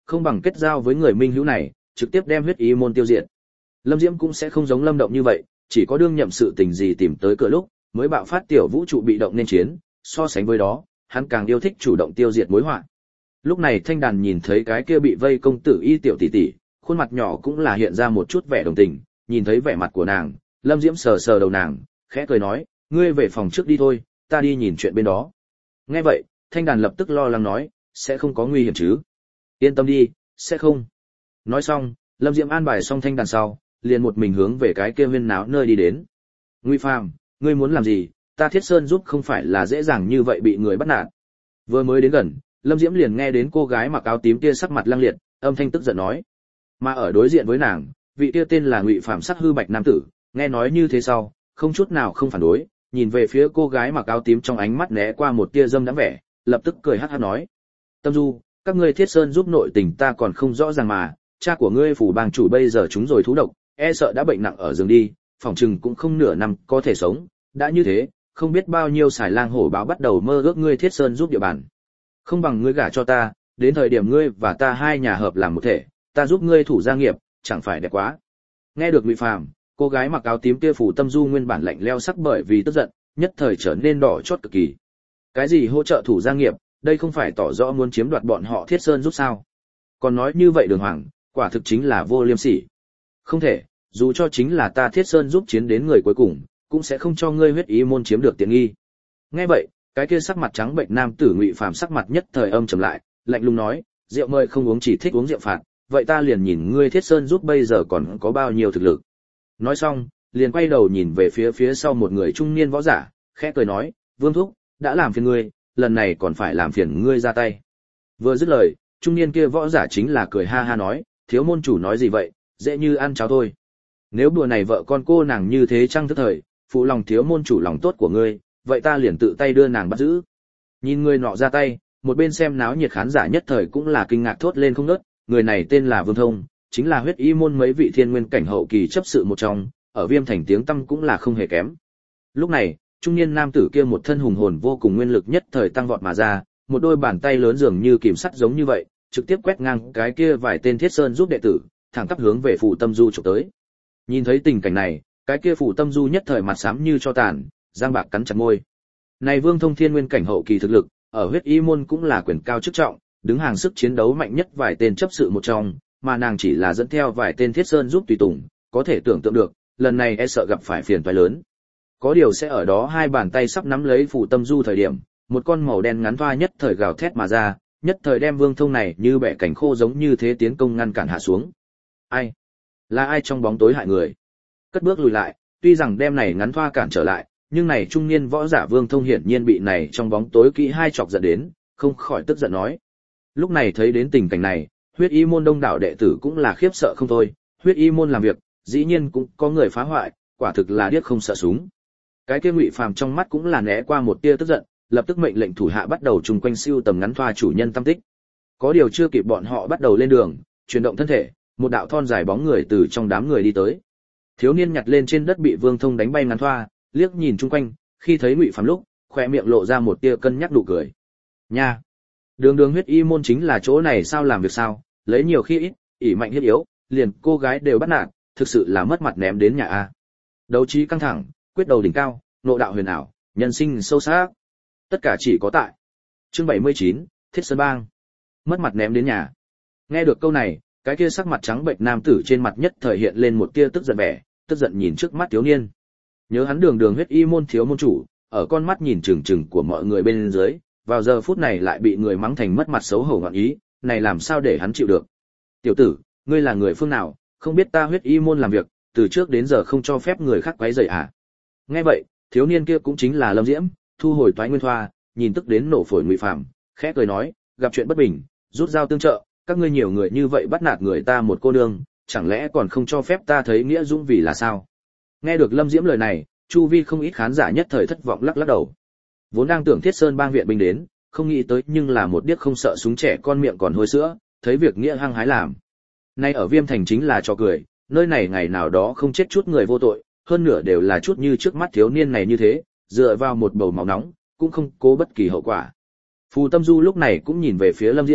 không bằng kết giao với người minh hữu này, trực tiếp đem huyết y môn tiêu diệt. Lâm Diễm cũng sẽ không giống Lâm Động như vậy, chỉ có đương nhậm sự tình gì tìm tới cửa lúc, mới bạo phát tiểu vũ trụ bị động nên chiến, so sánh với đó, hắn càng yêu thích chủ động tiêu diệt mối họa. Lúc này Thanh Đàn nhìn thấy cái kia bị vây công tử y tiểu tỷ tỷ, khuôn mặt nhỏ cũng là hiện ra một chút vẻ đồng tình, nhìn thấy vẻ mặt của nàng, Lâm Diễm sờ sờ đầu nàng, khẽ cười nói, ngươi về phòng trước đi thôi, ta đi nhìn chuyện bên đó. Nghe vậy, Thanh Đàn lập tức lo lắng nói, sẽ không có nguy hiểm chứ? Yên tâm đi, sẽ không. Nói xong, Lâm Diễm an bài xong Thanh Đàn sau, liền một mình hướng về cái kia huyên náo nơi đi đến. Ngụy Phàm, ngươi muốn làm gì? Ta Thiết Sơn giúp không phải là dễ dàng như vậy bị người bắt nạt. Vừa mới đến gần, Lâm Diễm liền nghe đến cô gái mặc áo tím kia sắc mặt lăng liệt, âm thanh tức giận nói. Mà ở đối diện với nàng, vị kia tên là Ngụy Phàm sắc hư bạch nam tử, nghe nói như thế sau, không chút nào không phản đối, nhìn về phía cô gái mặc áo tím trong ánh mắt né qua một tia dâm đãng vẻ, lập tức cười hắc hắc nói: "Tâm Du, các ngươi Thiết Sơn giúp nội tình ta còn không rõ ràng mà, cha của ngươi phủ bang chủ bây giờ chúng rồi thú độc, e sợ đã bệnh nặng ở giường đi, phòng trừng cũng không nửa năm có thể sống, đã như thế, không biết bao nhiêu xài lang hổ báo bắt đầu mơ ước ngươi Thiết Sơn giúp địa bàn. Không bằng ngươi gả cho ta, đến thời điểm ngươi và ta hai nhà hợp làm một thể, ta giúp ngươi thủ gia nghiệp, chẳng phải đẹp quá." Nghe được Ngụy Phàm, cô gái mặc áo tím kia phủ Tâm Du nguyên bản lạnh lẽo sắc bởi vì tức giận, nhất thời trở nên đỏ chót cực kỳ. Cái gì hỗ trợ thủ gia nghiệp, đây không phải tỏ rõ muốn chiếm đoạt bọn họ Thiết Sơn giúp sao? Còn nói như vậy Đường Hoàng, quả thực chính là vô liêm sỉ. Không thể, dù cho chính là ta Thiết Sơn giúp chiến đến người cuối cùng, cũng sẽ không cho ngươi huyết ý môn chiếm được tiện nghi. Nghe vậy, cái kia sắc mặt trắng bệnh nam tử Ngụy Phàm sắc mặt nhất thời âm trầm lại, lạnh lùng nói, rượu mời không uống chỉ thích uống rượu phạt, vậy ta liền nhìn ngươi Thiết Sơn giúp bây giờ còn có bao nhiêu thực lực. Nói xong, liền quay đầu nhìn về phía phía sau một người trung niên võ giả, khẽ cười nói, Vương thúc, đã làm phiền ngươi, lần này còn phải làm phiền ngươi ra tay. Vừa dứt lời, trung niên kia võ giả chính là cười ha ha nói, thiếu môn chủ nói gì vậy, dễ như ăn cháo thôi. Nếu đùa này vợ con cô nàng như thế chăng thức thời, phụ lòng thiếu môn chủ lòng tốt của ngươi, vậy ta liền tự tay đưa nàng bắt giữ. Nhìn người nọ ra tay, một bên xem náo nhiệt khán giả nhất thời cũng là kinh ngạc thốt lên không ngớt, người này tên là Vương Thông, chính là huyết y môn mấy vị thiên nguyên cảnh hậu kỳ chấp sự một trong, ở Viêm Thành tiếng tăm cũng là không hề kém. Lúc này, trung niên nam tử kia một thân hùng hồn vô cùng nguyên lực nhất thời tăng vọt mà ra, một đôi bàn tay lớn dường như kìm sắt giống như vậy, trực tiếp quét ngang cái kia vài tên Thiết Sơn giúp đệ tử, thẳng tắp hướng về phủ Tâm Du chụp tới. Nhìn thấy tình cảnh này, cái kia phủ Tâm Du nhất thời mặt xám như cho tàn, giang bạc cắn chặt môi. Này Vương Thông thiên nguyên cảnh hậu kỳ thực lực, ở huyết y môn cũng là quyền cao chức trọng, đứng hàng sức chiến đấu mạnh nhất vài tên chấp sự một trong, mà nàng chỉ là dẫn theo vài tên Thiết Sơn giúp tùy tùng, có thể tưởng tượng được, lần này e sợ gặp phải phiền toái lớn. Có điều sẽ ở đó hai bàn tay sắp nắm lấy phủ Tâm Du thời điểm, một con màu đen ngắn thoa nhất thời gào thét mà ra, nhất thời đem Vương Thông này như bẻ cảnh khô giống như thế tiến công ngăn cản hạ xuống. Ai? Là ai trong bóng tối hại người? Cất bước lùi lại, tuy rằng đem này ngắn thoa cản trở lại, nhưng này trung niên võ giả Vương Thông hiển nhiên bị này trong bóng tối kỹ hai chọc giận đến, không khỏi tức giận nói. Lúc này thấy đến tình cảnh này, huyết y môn đông đảo đệ tử cũng là khiếp sợ không thôi, huyết y môn làm việc, dĩ nhiên cũng có người phá hoại, quả thực là điếc không sợ súng. Cái kia Ngụy Phàm trong mắt cũng là né qua một tia tức giận, lập tức mệnh lệnh thủ hạ bắt đầu trùng quanh siêu tầm ngắn thoa chủ nhân tâm tích. Có điều chưa kịp bọn họ bắt đầu lên đường, chuyển động thân thể, một đạo thon dài bóng người từ trong đám người đi tới. Thiếu niên nhặt lên trên đất bị Vương Thông đánh bay ngắn thoa, liếc nhìn chung quanh, khi thấy Ngụy Phàm lúc, khóe miệng lộ ra một tia cân nhắc nụ cười. Nha, đường đường huyết y môn chính là chỗ này sao làm việc sao, lấy nhiều khi ít, ỷ mạnh hiếp yếu, liền cô gái đều bắt nạt, thực sự là mất mặt ném đến nhà a. Đấu trí căng thẳng, quyết đầu đỉnh cao, nộ đạo huyền ảo, nhân sinh sâu sắc. Tất cả chỉ có tại chương bảy mươi chín, Thiết Sơn Bang. Mất mặt ném đến nhà. Nghe được câu này, cái kia sắc mặt trắng bệch nam tử trên mặt nhất thời hiện lên một tia tức giận vẻ, tức giận nhìn trước mắt thiếu niên. Nhớ hắn đường đường huyết y môn thiếu môn chủ, ở con mắt nhìn trừng trừng của mọi người bên dưới, vào giờ phút này lại bị người mắng thành mất mặt xấu hổ ngọn ý, này làm sao để hắn chịu được. Tiểu tử, ngươi là người phương nào, không biết ta huyết y môn làm việc, từ trước đến giờ không cho phép người khác quấy rầy à? Nghe vậy, thiếu niên kia cũng chính là Lâm Diễm, thu hồi toái nguyên thoa, nhìn tức đến nổ phổi Ngụy Phàm, khẽ cười nói, gặp chuyện bất bình, rút dao tương trợ, các ngươi nhiều người như vậy bắt nạt người ta một cô nương, chẳng lẽ còn không cho phép ta thấy nghĩa dũng vì là sao? Nghe được Lâm Diễm lời này, chu vi không ít khán giả nhất thời thất vọng lắc lắc đầu. Vốn đang tưởng Thiết Sơn Bang viện binh đến, không nghĩ tới nhưng là một điếc không sợ súng trẻ con miệng còn hôi sữa, thấy việc nghĩa hăng hái làm. Nay ở Viêm Thành chính là trò cười, nơi này ngày nào đó không chết chút người vô tội, hơn nửa đều là chút như trước mắt thiếu niên này như thế, dựa vào một bầu máu nóng, cũng không cố bất kỳ hậu quả. Phù Tâm Du lúc này cũng nhìn về phía Lâm Diễm,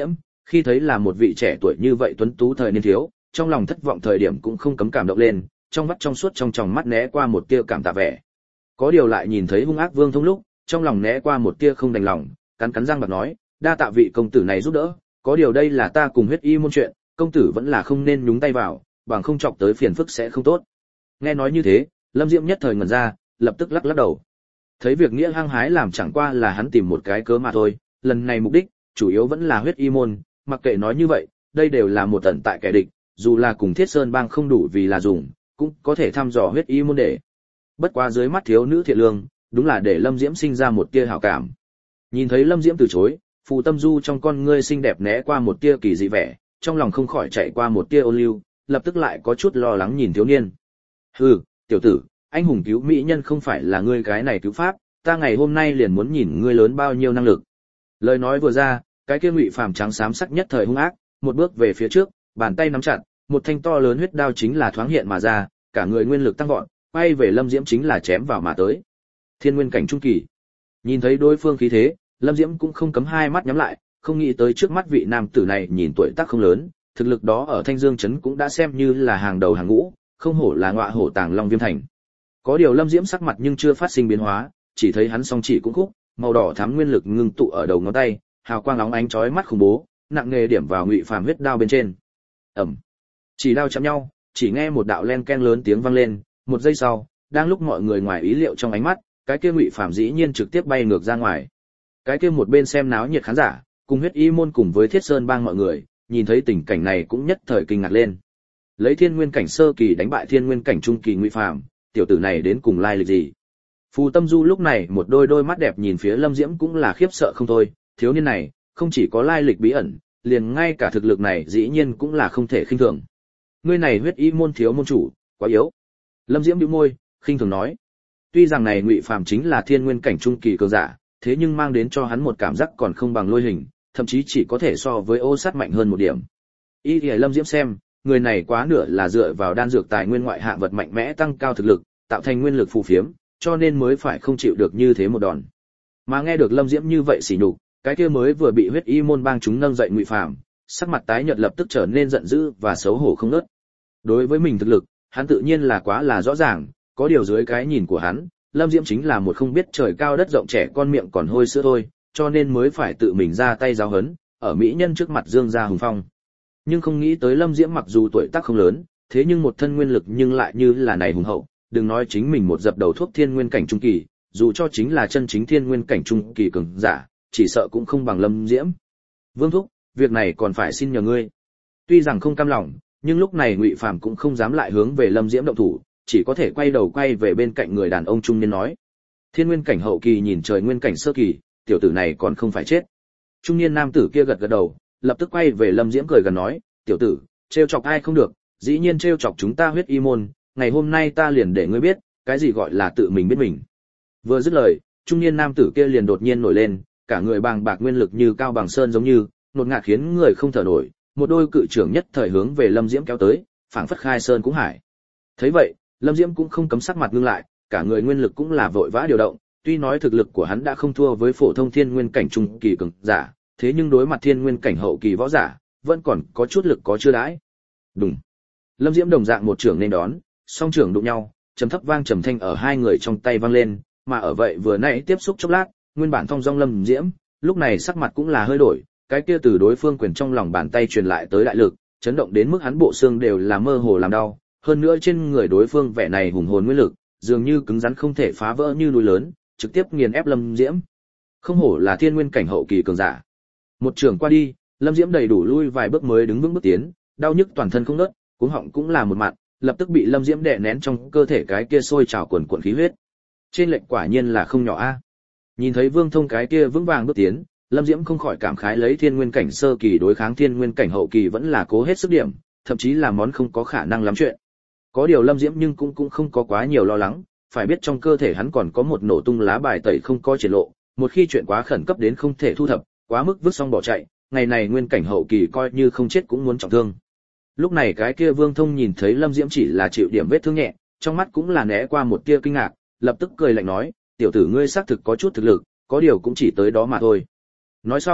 khi thấy là một vị trẻ tuổi như vậy tuấn tú thời niên thiếu, trong lòng thất vọng thời điểm cũng không cấm cảm động lên, trong mắt trong suốt trong tròng mắt né qua một tia cảm tạ vẻ. Có điều lại nhìn thấy hung ác Vương Thông lúc, trong lòng né qua một tia không đành lòng, cắn cắn răng bạc nói, đa tạ vị công tử này giúp đỡ, có điều đây là ta cùng huyết y môn chuyện, công tử vẫn là không nên nhúng tay vào, bằng không chọc tới phiền phức sẽ không tốt. Nghe nói như thế, Lâm Diễm nhất thời ngẩn ra, lập tức lắc lắc đầu. Thấy việc nghĩa hăng hái làm chẳng qua là hắn tìm một cái cớ mà thôi, lần này mục đích chủ yếu vẫn là huyết y môn, mặc kệ nói như vậy, đây đều là một tận tại kẻ địch, dù là cùng Thiết Sơn Bang không đủ vì là dùng, cũng có thể thăm dò huyết y môn để. Bất quá dưới mắt thiếu nữ thiện lương, đúng là để Lâm Diễm sinh ra một tia hảo cảm. Nhìn thấy Lâm Diễm từ chối, Phù Tâm Du trong con ngươi xinh đẹp né qua một tia kỳ dị vẻ, trong lòng không khỏi chạy qua một tia ôn lưu, lập tức lại có chút lo lắng nhìn thiếu niên. Hừ, tiểu tử, anh hùng cứu mỹ nhân không phải là ngươi cái này cứu pháp, ta ngày hôm nay liền muốn nhìn ngươi lớn bao nhiêu năng lực. Lời nói vừa ra, cái kia Ngụy Phàm trắng xám sắc nhất thời hung ác, một bước về phía trước, bàn tay nắm chặt, một thanh to lớn huyết đao chính là thoáng hiện mà ra, cả người nguyên lực tăng vọt, quay về Lâm Diễm chính là chém vào mà tới. Thiên nguyên cảnh trung kỳ. Nhìn thấy đối phương khí thế, Lâm Diễm cũng không cấm hai mắt nhắm lại, không nghĩ tới trước mắt vị nam tử này nhìn tuổi tác không lớn, thực lực đó ở Thanh Dương trấn cũng đã xem như là hàng đầu hàng ngũ, không hổ là ngọa hổ tàng long viêm thành. Có điều Lâm Diễm sắc mặt nhưng chưa phát sinh biến hóa, chỉ thấy hắn song chỉ cũng khúc, màu đỏ thắm nguyên lực ngưng tụ ở đầu ngón tay, hào quang óng ánh chói mắt khủng bố, nặng nề điểm vào Ngụy Phàm huyết đao bên trên. Ầm. Chỉ đao chạm nhau, chỉ nghe một đạo len ken lớn tiếng vang lên, một giây sau, đang lúc mọi người ngoài ý liệu trong ánh mắt, cái kia Ngụy Phàm dĩ nhiên trực tiếp bay ngược ra ngoài. Cái kia một bên xem náo nhiệt khán giả, cùng huyết y môn cùng với Thiết Sơn Bang mọi người, nhìn thấy tình cảnh này cũng nhất thời kinh ngạc lên. Lấy thiên nguyên cảnh sơ kỳ đánh bại thiên nguyên cảnh trung kỳ Ngụy Phàm, tiểu tử này đến cùng lai lịch gì? Phù Tâm Du lúc này một đôi đôi mắt đẹp nhìn phía Lâm Diễm cũng là khiếp sợ không thôi, thiếu niên này không chỉ có lai lịch bí ẩn, liền ngay cả thực lực này dĩ nhiên cũng là không thể khinh thường. Ngươi này huyết y môn thiếu môn chủ, quá yếu. Lâm Diễm bĩu môi, khinh thường nói. Tuy rằng này Ngụy Phàm chính là thiên nguyên cảnh trung kỳ cường giả, thế nhưng mang đến cho hắn một cảm giác còn không bằng Lôi Hình, thậm chí chỉ có thể so với Ô Sát mạnh hơn một điểm. Y Y Lâm Diễm xem, người này quá nửa là dựa vào đan dược tài nguyên ngoại hạng vật mạnh mẽ tăng cao thực lực, tạo thành nguyên lực phù phiếm, cho nên mới phải không chịu được như thế một đòn. Mà nghe được Lâm Diễm như vậy sỉ nhục, cái kia mới vừa bị huyết y môn bang chúng nâng dậy Ngụy Phàm, sắc mặt tái nhợt lập tức trở nên giận dữ và xấu hổ không ngớt. Đối với mình thực lực, hắn tự nhiên là quá là rõ ràng, có điều dưới cái nhìn của hắn, Lâm Diễm chính là một không biết trời cao đất rộng trẻ con miệng còn hôi sữa thôi, cho nên mới phải tự mình ra tay giáo huấn, ở mỹ nhân trước mặt dương ra hùng phong. Nhưng không nghĩ tới Lâm Diễm mặc dù tuổi tác không lớn, thế nhưng một thân nguyên lực nhưng lại như là này hùng hậu, đừng nói chính mình một dập đầu thuốc thiên nguyên cảnh trung kỳ, dù cho chính là chân chính thiên nguyên cảnh trung kỳ cường giả, chỉ sợ cũng không bằng Lâm Diễm. Vương thúc, việc này còn phải xin nhờ ngươi. Tuy rằng không cam lòng, nhưng lúc này Ngụy Phàm cũng không dám lại hướng về Lâm Diễm động thủ, chỉ có thể quay đầu quay về bên cạnh người đàn ông trung niên nói: Thiên nguyên cảnh hậu kỳ nhìn trời nguyên cảnh sơ kỳ, tiểu tử này còn không phải chết. Trung niên nam tử kia gật gật đầu, lập tức quay về Lâm Diễm cười gần nói: Tiểu tử, trêu chọc ai không được, dĩ nhiên trêu chọc chúng ta huyết y môn, ngày hôm nay ta liền để ngươi biết, cái gì gọi là tự mình biết mình. Vừa dứt lời, trung niên nam tử kia liền đột nhiên nổi lên, cả người bàng bạc nguyên lực như cao bằng sơn giống như, nột ngạt khiến người không thở nổi, một đôi cự trưởng nhất thời hướng về Lâm Diễm kéo tới, phảng phất khai sơn cũng hải. Thấy vậy, Lâm Diễm cũng không cấm sắc mặt ngưng lại, cả người nguyên lực cũng là vội vã điều động, tuy nói thực lực của hắn đã không thua với phổ thông thiên nguyên cảnh trung kỳ cường giả, thế nhưng đối mặt thiên nguyên cảnh hậu kỳ võ giả, vẫn còn có chút lực có chưa đãi. Đùng. Lâm Diễm đồng dạng một trưởng nên đón, song trưởng đụng nhau, trầm thấp vang trầm thanh ở hai người trong tay vang lên, mà ở vậy vừa nãy tiếp xúc chốc lát, nguyên bản thong dong Lâm Diễm, lúc này sắc mặt cũng là hơi đổi, cái kia từ đối phương quyền trong lòng bàn tay truyền lại tới đại lực, chấn động đến mức hắn bộ xương đều là mơ hồ làm đau, hơn nữa trên người đối phương vẻ này hùng hồn nguyên lực, dường như cứng rắn không thể phá vỡ như núi lớn, trực tiếp nghiền ép Lâm Diễm. Không hổ là thiên nguyên cảnh hậu kỳ cường giả. Một trường qua đi, Lâm Diễm đầy đủ lui vài bước mới đứng vững bước tiến, đau nhức toàn thân không ngớt, cuống họng cũng là một mặn, lập tức bị Lâm Diễm đè nén trong cơ thể cái kia sôi trào cuồn cuộn khí huyết. Trên lệnh quả nhiên là không nhỏ a. Nhìn thấy Vương Thông cái kia vững vàng bước tiến, Lâm Diễm không khỏi cảm khái lấy thiên nguyên cảnh sơ kỳ đối kháng thiên nguyên cảnh hậu kỳ vẫn là cố hết sức điểm, thậm chí là món không có khả năng lắm chuyện. Có điều Lâm Diễm nhưng cũng cũng không có quá nhiều lo lắng, phải biết trong cơ thể hắn còn có một nổ tung lá bài tẩy không có triển lộ, một khi chuyện quá khẩn cấp đến không thể thu thập, quá mức vứt xong bỏ chạy, ngày này nguyên cảnh hậu kỳ coi như không chết cũng muốn trọng thương. Lúc này cái kia Vương Thông nhìn thấy Lâm Diễm chỉ là chịu điểm vết thương nhẹ, trong mắt cũng là né qua một tia kinh ngạc, lập tức cười lạnh nói: "Tiểu tử ngươi xác thực có chút thực lực, có điều cũng chỉ tới đó mà thôi." Nói xong,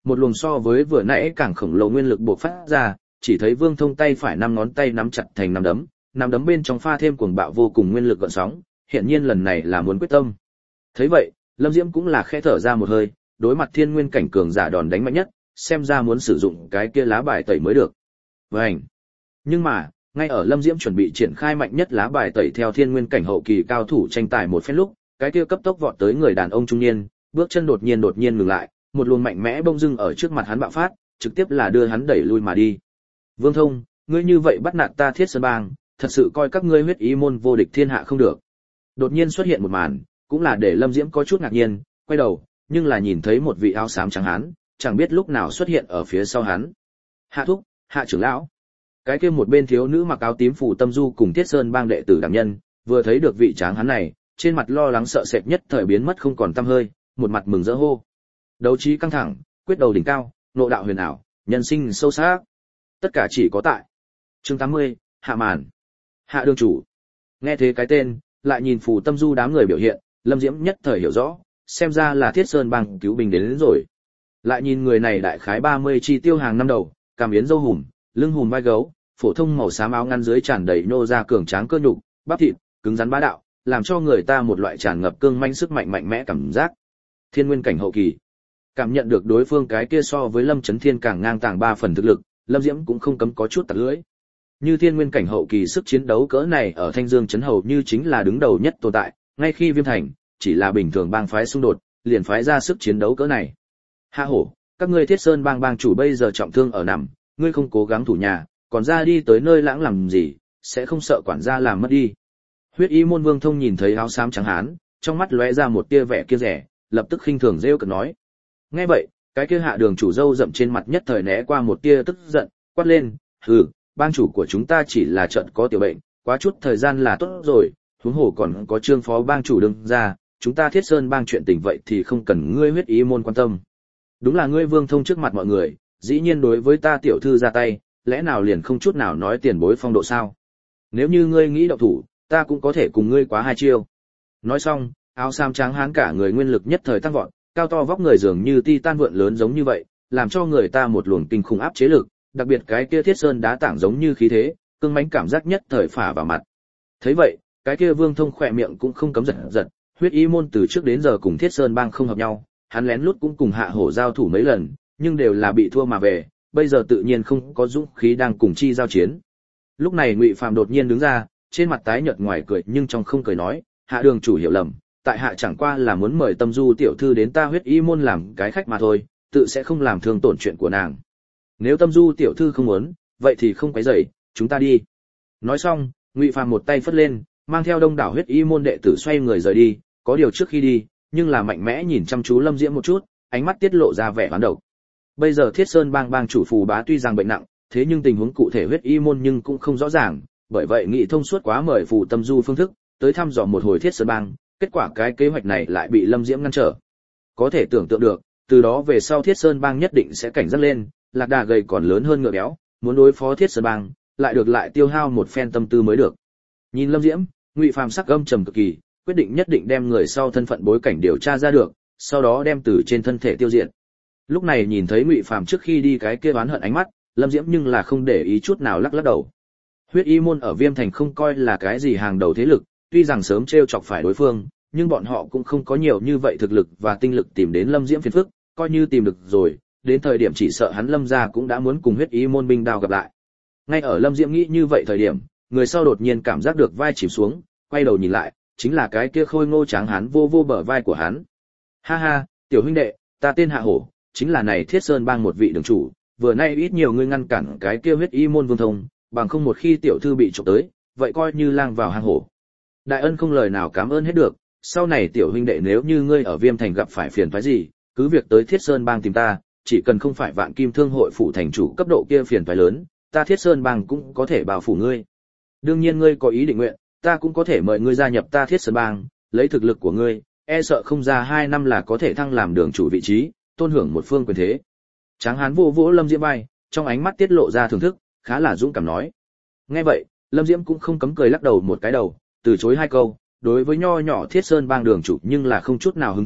một luồng so với vừa nãy càng khổng lồ nguyên lực bộc phát ra, chỉ thấy Vương Thông tay phải năm ngón tay nắm chặt thành nắm đấm, nắm đấm bên trong pha thêm cuồng bạo vô cùng nguyên lực gợn sóng, hiện nhiên lần này là muốn quyết tâm. Thấy vậy, Lâm Diễm cũng là khẽ thở ra một hơi, đối mặt thiên nguyên cảnh cường giả đòn đánh mạnh nhất, xem ra muốn sử dụng cái kia lá bài tẩy mới được. Vành. Nhưng mà, ngay ở Lâm Diễm chuẩn bị triển khai mạnh nhất lá bài tẩy theo thiên nguyên cảnh hậu kỳ cao thủ tranh tài một phen lúc, cái kia cấp tốc vọt tới người đàn ông trung niên, bước chân đột nhiên đột nhiên ngừng lại, một luồng mạnh mẽ bông dưng ở trước mặt hắn bạo phát, trực tiếp là đưa hắn đẩy lui mà đi. Vương Thông, ngươi như vậy bắt nạt ta Thiết Sơn Bang, thật sự coi các ngươi huyết ý môn vô địch thiên hạ không được. Đột nhiên xuất hiện một màn, cũng là để Lâm Diễm có chút ngạc nhiên, quay đầu, nhưng là nhìn thấy một vị áo xám trắng hán, chẳng biết lúc nào xuất hiện ở phía sau hắn. Hạ thúc, Hạ trưởng lão. Cái kia một bên thiếu nữ mặc áo tím phủ Tâm Du cùng Thiết Sơn Bang đệ tử đảm nhân, vừa thấy được vị tráng hán này, trên mặt lo lắng sợ sệt nhất thời biến mất không còn tăm hơi, một mặt mừng rỡ hô. Đấu trí căng thẳng, quyết đầu đỉnh cao, nội đạo huyền ảo, nhân sinh sâu sắc. Tất cả chỉ có tại. Chương tám mươi, Hạ màn. Hạ đường chủ. Nghe thế cái tên, lại nhìn phủ Tâm Du đám người biểu hiện, Lâm Diễm nhất thời hiểu rõ, xem ra là Thiết Sơn Bang cứu bình đến, đến rồi. Lại nhìn người này đại khái ba mươi chi tiêu hàng năm đầu, cằm yến râu hùm, lưng hùm vai gấu, phổ thông màu xám áo ngắn dưới tràn đầy nô ra cường tráng cơ nhục, bắp thịt, cứng rắn bá đạo, làm cho người ta một loại tràn ngập cương manh sức mạnh mạnh mẽ cảm giác. Thiên nguyên cảnh hậu kỳ. Cảm nhận được đối phương cái kia so với Lâm Chấn Thiên càng ngang tàng ba phần thực lực, Lâm Diễm cũng không cấm có chút tặc lưỡi. Như thiên nguyên cảnh hậu kỳ sức chiến đấu cỡ này ở Thanh Dương trấn hầu như chính là đứng đầu nhất tồn tại, ngay khi Viêm Thành chỉ là bình thường bang phái xung đột, liền phái ra sức chiến đấu cỡ này. Hạ hổ, các ngươi Thiết Sơn Bang bang chủ bây giờ trọng thương ở nằm, ngươi không cố gắng thủ nhà, còn ra đi tới nơi lãng làm gì, sẽ không sợ quản gia làm mất đi. Huyết Y môn Vương Thông nhìn thấy áo xám trắng hán, trong mắt lóe ra một tia vẻ kia rẻ, lập tức khinh thường rêu cợt nói. Nghe vậy, cái kia Hạ đường chủ râu rậm trên mặt nhất thời né qua một tia tức giận, quát lên, hừ, bang chủ của chúng ta chỉ là trận có tiểu bệnh, quá chút thời gian là tốt rồi, huống hồ còn có Trương phó bang chủ đương ra, chúng ta Thiết Sơn Bang chuyện tình vậy thì không cần ngươi Huyết Y môn quan tâm. Đúng là ngươi Vương Thông trước mặt mọi người, dĩ nhiên đối với ta tiểu thư ra tay, lẽ nào liền không chút nào nói tiền bối phong độ sao? Nếu như ngươi nghĩ động thủ, ta cũng có thể cùng ngươi quá hai chiêu. Nói xong, áo xám trắng hán cả người nguyên lực nhất thời tăng vọt, cao to vóc người dường như titan vượn lớn giống như vậy, làm cho người ta một luồng kinh khủng áp chế lực, đặc biệt cái kia Thiết Sơn đá tảng giống như khí thế, cương mãnh cảm giác nhất thời phả vào mặt. Thấy vậy, cái kia Vương Thông khỏe miệng cũng không cấm giật giật, Huyết Y môn từ trước đến giờ cùng Thiết Sơn Bang không hợp nhau, hắn lén lút cũng cùng Hạ hổ giao thủ mấy lần, nhưng đều là bị thua mà về, bây giờ tự nhiên không có dũng khí đang cùng chi giao chiến. Lúc này Ngụy Phàm đột nhiên đứng ra, trên mặt tái nhợt ngoài cười nhưng trong không cười nói, Hạ đường chủ hiểu lầm, tại hạ chẳng qua là muốn mời Tâm Du tiểu thư đến ta Huyết Y môn làm cái khách mà thôi, tự sẽ không làm thương tổn chuyện của nàng. Nếu Tâm Du tiểu thư không muốn, vậy thì không quấy rầy, chúng ta đi. Nói xong, Ngụy Phàm một tay phất lên, mang theo đông đảo Huyết Y môn đệ tử xoay người rời đi, có điều trước khi đi, nhưng là mạnh mẽ nhìn chăm chú Lâm Diễm một chút, ánh mắt tiết lộ ra vẻ oán độc. Bây giờ Thiết Sơn Bang bang chủ Phù Bá tuy rằng bệnh nặng, thế nhưng tình huống cụ thể Huyết Y môn nhưng cũng không rõ ràng, bởi vậy nghị thông suốt quá mời Phù Tâm Du phương thức, tới thăm dò một hồi Thiết Sơn Bang, kết quả cái kế hoạch này lại bị Lâm Diễm ngăn trở. Có thể tưởng tượng được, từ đó về sau Thiết Sơn Bang nhất định sẽ cảnh giác lên, lạc đà gầy còn lớn hơn ngựa béo, muốn đối phó Thiết Sơn Bang, lại được lại tiêu hao một phen tâm tư mới được. Nhìn Lâm Diễm, Ngụy Phàm sắc âm trầm cực kỳ, quyết định nhất định đem người sau thân phận bối cảnh điều tra ra được, sau đó đem từ trên thân thể tiêu diệt. Lúc này nhìn thấy Ngụy Phàm trước khi đi cái kia oán hận ánh mắt, Lâm Diễm nhưng là không để ý chút nào lắc lắc đầu. Huyết Y môn ở Viêm Thành không coi là cái gì hàng đầu thế lực, tuy rằng sớm trêu chọc phải đối phương, nhưng bọn họ cũng không có nhiều như vậy thực lực và tinh lực tìm đến Lâm Diễm phiền phức, coi như tìm được rồi, đến thời điểm chỉ sợ hắn Lâm gia cũng đã muốn cùng Huyết Y môn binh đao gặp lại. Ngay ở Lâm Diễm nghĩ như vậy thời điểm, người sau đột nhiên cảm giác được vai chìm xuống, quay đầu nhìn lại, chính là cái kia khôi ngô tráng hán vô vô bờ vai của hắn. Ha ha, tiểu huynh đệ, ta tên Hạ Hổ, chính là này Thiết Sơn Bang một vị đường chủ, vừa nay ít nhiều ngươi ngăn cản cái kia Huyết Y môn Vương Thông, bằng không một khi tiểu thư bị trộm tới, vậy coi như lang vào hang hổ. Đại ân không lời nào cảm ơn hết được, sau này tiểu huynh đệ nếu như ngươi ở Viêm Thành gặp phải phiền toái gì, cứ việc tới Thiết Sơn Bang tìm ta, chỉ cần không phải Vạn Kim Thương hội phụ thành chủ cấp độ kia phiền toái lớn, ta Thiết Sơn Bang cũng có thể bảo phủ ngươi. Đương nhiên ngươi có ý định nguyện, ta cũng có thể mời ngươi gia nhập ta Thiết Sơn Bang, lấy thực lực của ngươi, e sợ không ra hai năm là có thể thăng làm đường chủ vị trí, tôn hưởng một phương quyền thế. Tráng hán vô vỗ Lâm Diễm vai, trong ánh mắt tiết lộ ra thưởng thức, khá là dũng cảm nói. Nghe vậy, Lâm Diễm cũng không cấm cười lắc đầu một cái đầu, từ chối hai câu, đối với nho nhỏ Thiết Sơn Bang đường chủ nhưng là không chút nào hứng thú,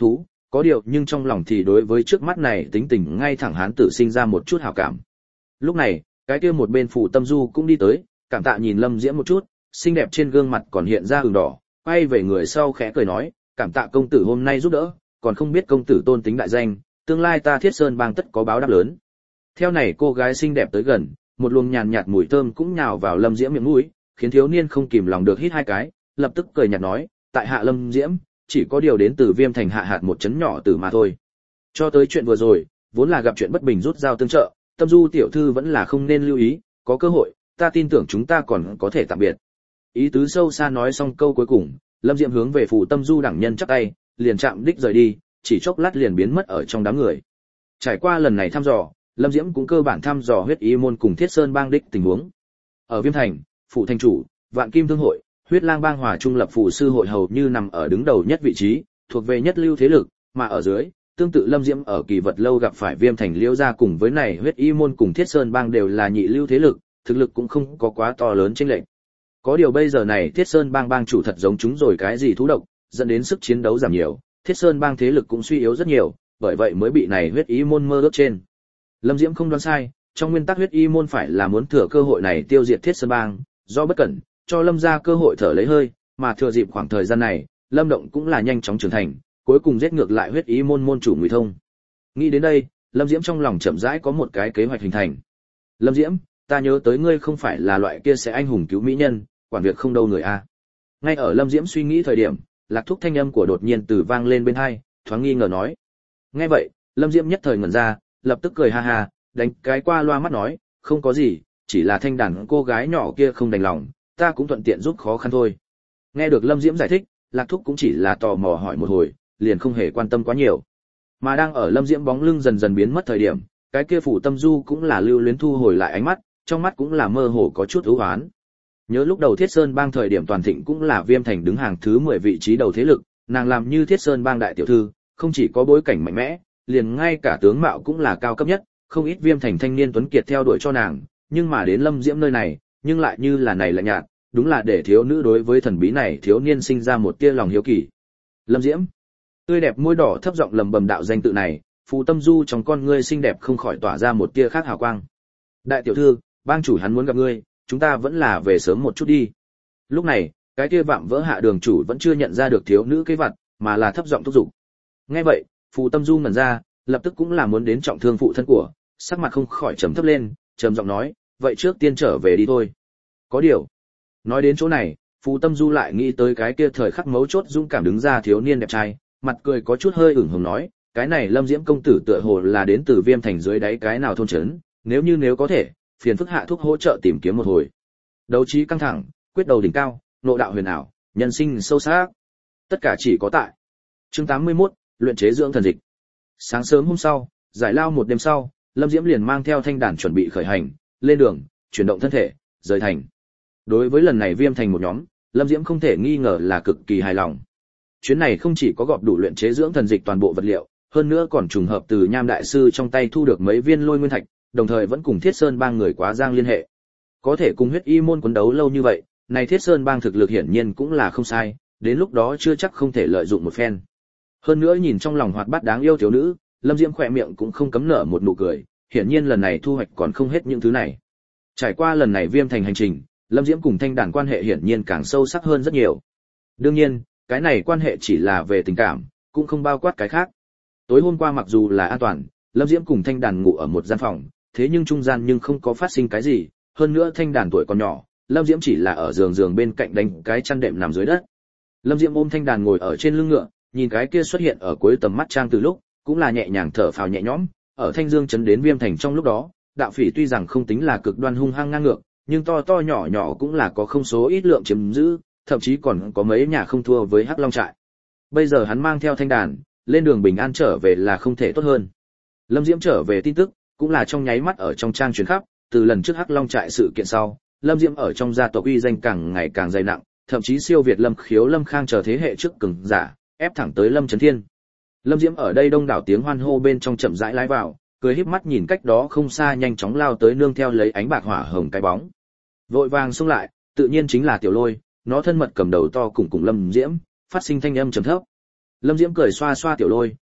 có điều nhưng trong lòng thì đối với trước mắt này tính tình ngay thẳng hán tử sinh ra một chút hảo cảm. Lúc này, cái kia một bên Phù Tâm Du cũng đi tới, cảm tạ nhìn Lâm Diễm một chút, xinh đẹp trên gương mặt còn hiện ra ửng đỏ, quay về người sau khẽ cười nói, cảm tạ công tử hôm nay giúp đỡ, còn không biết công tử tôn tính đại danh, tương lai ta Thiết Sơn bang tất có báo đáp lớn. Theo này cô gái xinh đẹp tới gần, một luồng nhàn nhạt mùi thơm cũng nhào vào Lâm Diễm miệng mũi, khiến thiếu niên không kìm lòng được hít hai cái, lập tức cười nhạt nói, tại hạ Lâm Diễm, chỉ có điều đến từ Viêm Thành hạ hạt một trấn nhỏ tử mà thôi. Cho tới chuyện vừa rồi, vốn là gặp chuyện bất bình rút dao tương trợ, Tâm Du tiểu thư vẫn là không nên lưu ý, có cơ hội, ta tin tưởng chúng ta còn có thể tạm biệt. Ý tứ sâu xa nói xong câu cuối cùng, Lâm Diễm hướng về Phù Tâm Du đẳng nhân chắp tay, liền chạm đích rời đi, chỉ chốc lát liền biến mất ở trong đám người. Trải qua lần này thăm dò, Lâm Diễm cũng cơ bản thăm dò huyết y môn cùng Thiết Sơn bang đích tình huống. Ở Viêm Thành, phủ thành chủ, Vạn Kim thương hội, Huyết Lang bang hòa trung lập phù sư hội hầu như nằm ở đứng đầu nhất vị trí, thuộc về nhất lưu thế lực, mà ở dưới, tương tự Lâm Diễm ở Kỳ Vật lâu gặp phải Viêm Thành Liễu gia cùng với này huyết y môn cùng Thiết Sơn bang đều là nhị lưu thế lực, thực lực cũng không có quá to lớn chênh lệch. Có điều bây giờ này Thiết Sơn bang bang chủ thật giống chúng rồi cái gì thú độc, dẫn đến sức chiến đấu giảm nhiều, Thiết Sơn bang thế lực cũng suy yếu rất nhiều, bởi vậy mới bị này huyết y môn mơ ước trên. Lâm Diễm không đoán sai, trong nguyên tắc huyết y môn phải là muốn thừa cơ hội này tiêu diệt Thiết Sơn bang, do bất cẩn, cho Lâm gia cơ hội thở lấy hơi, mà thừa dịp khoảng thời gian này, Lâm Động cũng là nhanh chóng trưởng thành, cuối cùng giết ngược lại huyết y môn môn chủ Ngụy Thông. Nghĩ đến đây, Lâm Diễm trong lòng chậm rãi có một cái kế hoạch hình thành. Lâm Diễm, ta nhớ tới ngươi không phải là loại kia sẽ anh hùng cứu mỹ nhân, quản việc không đâu người a. Ngay ở Lâm Diễm suy nghĩ thời điểm, Lạc Thúc thanh âm của đột nhiên từ vang lên bên tai, thoáng nghi ngờ nói. Nghe vậy, Lâm Diễm nhất thời ngẩn ra, lập tức cười ha ha, đánh cái qua loa mắt nói, không có gì, chỉ là thanh đàn cô gái nhỏ kia không đành lòng, ta cũng thuận tiện giúp khó khăn thôi. Nghe được Lâm Diễm giải thích, Lạc Thúc cũng chỉ là tò mò hỏi một hồi, liền không hề quan tâm quá nhiều. Mà đang ở Lâm Diễm bóng lưng dần dần biến mất thời điểm, cái kia Phủ Tâm Du cũng là lưu luyến thu hồi lại ánh mắt, trong mắt cũng là mơ hồ có chút ưu hoán. Nhớ lúc đầu Thiết Sơn bang thời điểm toàn thịnh cũng là Viêm Thành đứng hàng thứ mười vị trí đầu thế lực, nàng làm như Thiết Sơn bang đại tiểu thư, không chỉ có bối cảnh mạnh mẽ, liền ngay cả tướng mạo cũng là cao cấp nhất, không ít Viêm Thành thanh niên tuấn kiệt theo đuổi cho nàng, nhưng mà đến Lâm Diễm nơi này, nhưng lại như là này lạnh nhạt, đúng là để thiếu nữ đối với thần bí này thiếu niên sinh ra một tia lòng hiếu kỳ. Lâm Diễm, tươi đẹp môi đỏ thấp giọng lầm bầm đạo danh tự này, Phù Tâm Du trong con ngươi xinh đẹp không khỏi tỏa ra một tia khác hào quang. Đại tiểu thư, bang chủ hắn muốn gặp ngươi, chúng ta vẫn là về sớm một chút đi. Lúc này, cái kia vạm vỡ hạ đường chủ vẫn chưa nhận ra được thiếu nữ kế vật, mà là thấp giọng thúc giục. Nghe vậy, Phù Tâm Du ngẩn ra, lập tức cũng là muốn đến trọng thương phụ thân của, sắc mặt không khỏi trầm thấp lên, trầm giọng nói, vậy trước tiên trở về đi thôi. Có điều, nói đến chỗ này, Phù Tâm Du lại nghĩ tới cái kia thời khắc mấu chốt dũng cảm đứng ra thiếu niên đẹp trai, mặt cười có chút hơi ửng hồng nói, cái này Lâm Diễm công tử tựa hồ là đến từ Viêm Thành dưới đáy cái nào thôn trấn, nếu như nếu có thể, phiền phức hạ thúc hỗ trợ tìm kiếm một hồi. Đấu trí căng thẳng, quyết đầu đỉnh cao, nội đạo huyền ảo, nhân sinh sâu sắc. Tất cả chỉ có tại. Chương tám mươi mốt, luyện chế dưỡng thần dịch. Sáng sớm hôm sau, giải lao một đêm sau, Lâm Diễm liền mang theo thanh đàn chuẩn bị khởi hành, lên đường, chuyển động thân thể, rời thành. Đối với lần này Viêm Thành một nhóm, Lâm Diễm không thể nghi ngờ là cực kỳ hài lòng. Chuyến này không chỉ có gọp đủ luyện chế dưỡng thần dịch toàn bộ vật liệu, hơn nữa còn trùng hợp từ Nham đại sư trong tay thu được mấy viên lôi nguyên thạch, đồng thời vẫn cùng Thiết Sơn bang người quá giang liên hệ. Có thể cùng huyết y môn quấn đấu lâu như vậy, này Thiết Sơn bang thực lực hiển nhiên cũng là không sai, đến lúc đó chưa chắc không thể lợi dụng một phen. Hơn nữa nhìn trong lòng hoạt bát đáng yêu thiếu nữ, Lâm Diễm khỏe miệng cũng không cấm nở một nụ cười, hiển nhiên lần này thu hoạch còn không hết những thứ này. Trải qua lần này Viêm Thành hành trình, Lâm Diễm cùng thanh đàn quan hệ hiển nhiên càng sâu sắc hơn rất nhiều. Đương nhiên, cái này quan hệ chỉ là về tình cảm, cũng không bao quát cái khác. Tối hôm qua mặc dù là an toàn, Lâm Diễm cùng thanh đàn ngủ ở một gian phòng, thế nhưng trung gian nhưng không có phát sinh cái gì, hơn nữa thanh đàn tuổi còn nhỏ, Lâm Diễm chỉ là ở giường giường bên cạnh đánh cái chăn đệm nằm dưới đất. Lâm Diễm ôm thanh đàn ngồi ở trên lưng ngựa, nhìn cái kia xuất hiện ở cuối tầm mắt trang từ lúc, cũng là nhẹ nhàng thở phào nhẹ nhõm, ở Thanh Dương trấn đến Viêm Thành trong lúc đó, đạo phỉ tuy rằng không tính là cực đoan hung hăng ngang ngược, nhưng to to nhỏ nhỏ cũng là có không số ít lượng chiếm giữ, thậm chí còn có mấy nhà không thua với Hắc Long trại. Bây giờ hắn mang theo thanh đàn, lên đường bình an trở về là không thể tốt hơn. Lâm Diễm trở về tin tức, cũng là trong nháy mắt ở trong trang truyền khắp, từ lần trước Hắc Long trại sự kiện sau, Lâm Diễm ở trong gia tộc uy danh càng ngày càng dày nặng, thậm chí siêu việt Lâm Khiếu Lâm Khang chờ thế hệ trước cường giả, ép thẳng tới Lâm Chấn Thiên. Lâm Diễm ở đây đông đảo tiếng hoan hô bên trong chậm rãi lái vào, cười híp mắt nhìn cách đó không xa nhanh chóng lao tới nương theo lấy ánh bạc hỏa hồng cái bóng. Vội vàng xông lại, tự nhiên chính là Tiểu Lôi, nó thân mật cầm đầu to cùng cùng Lâm Diễm, phát sinh thanh âm trầm thấp. Lâm Diễm cười xoa xoa Tiểu Lôi,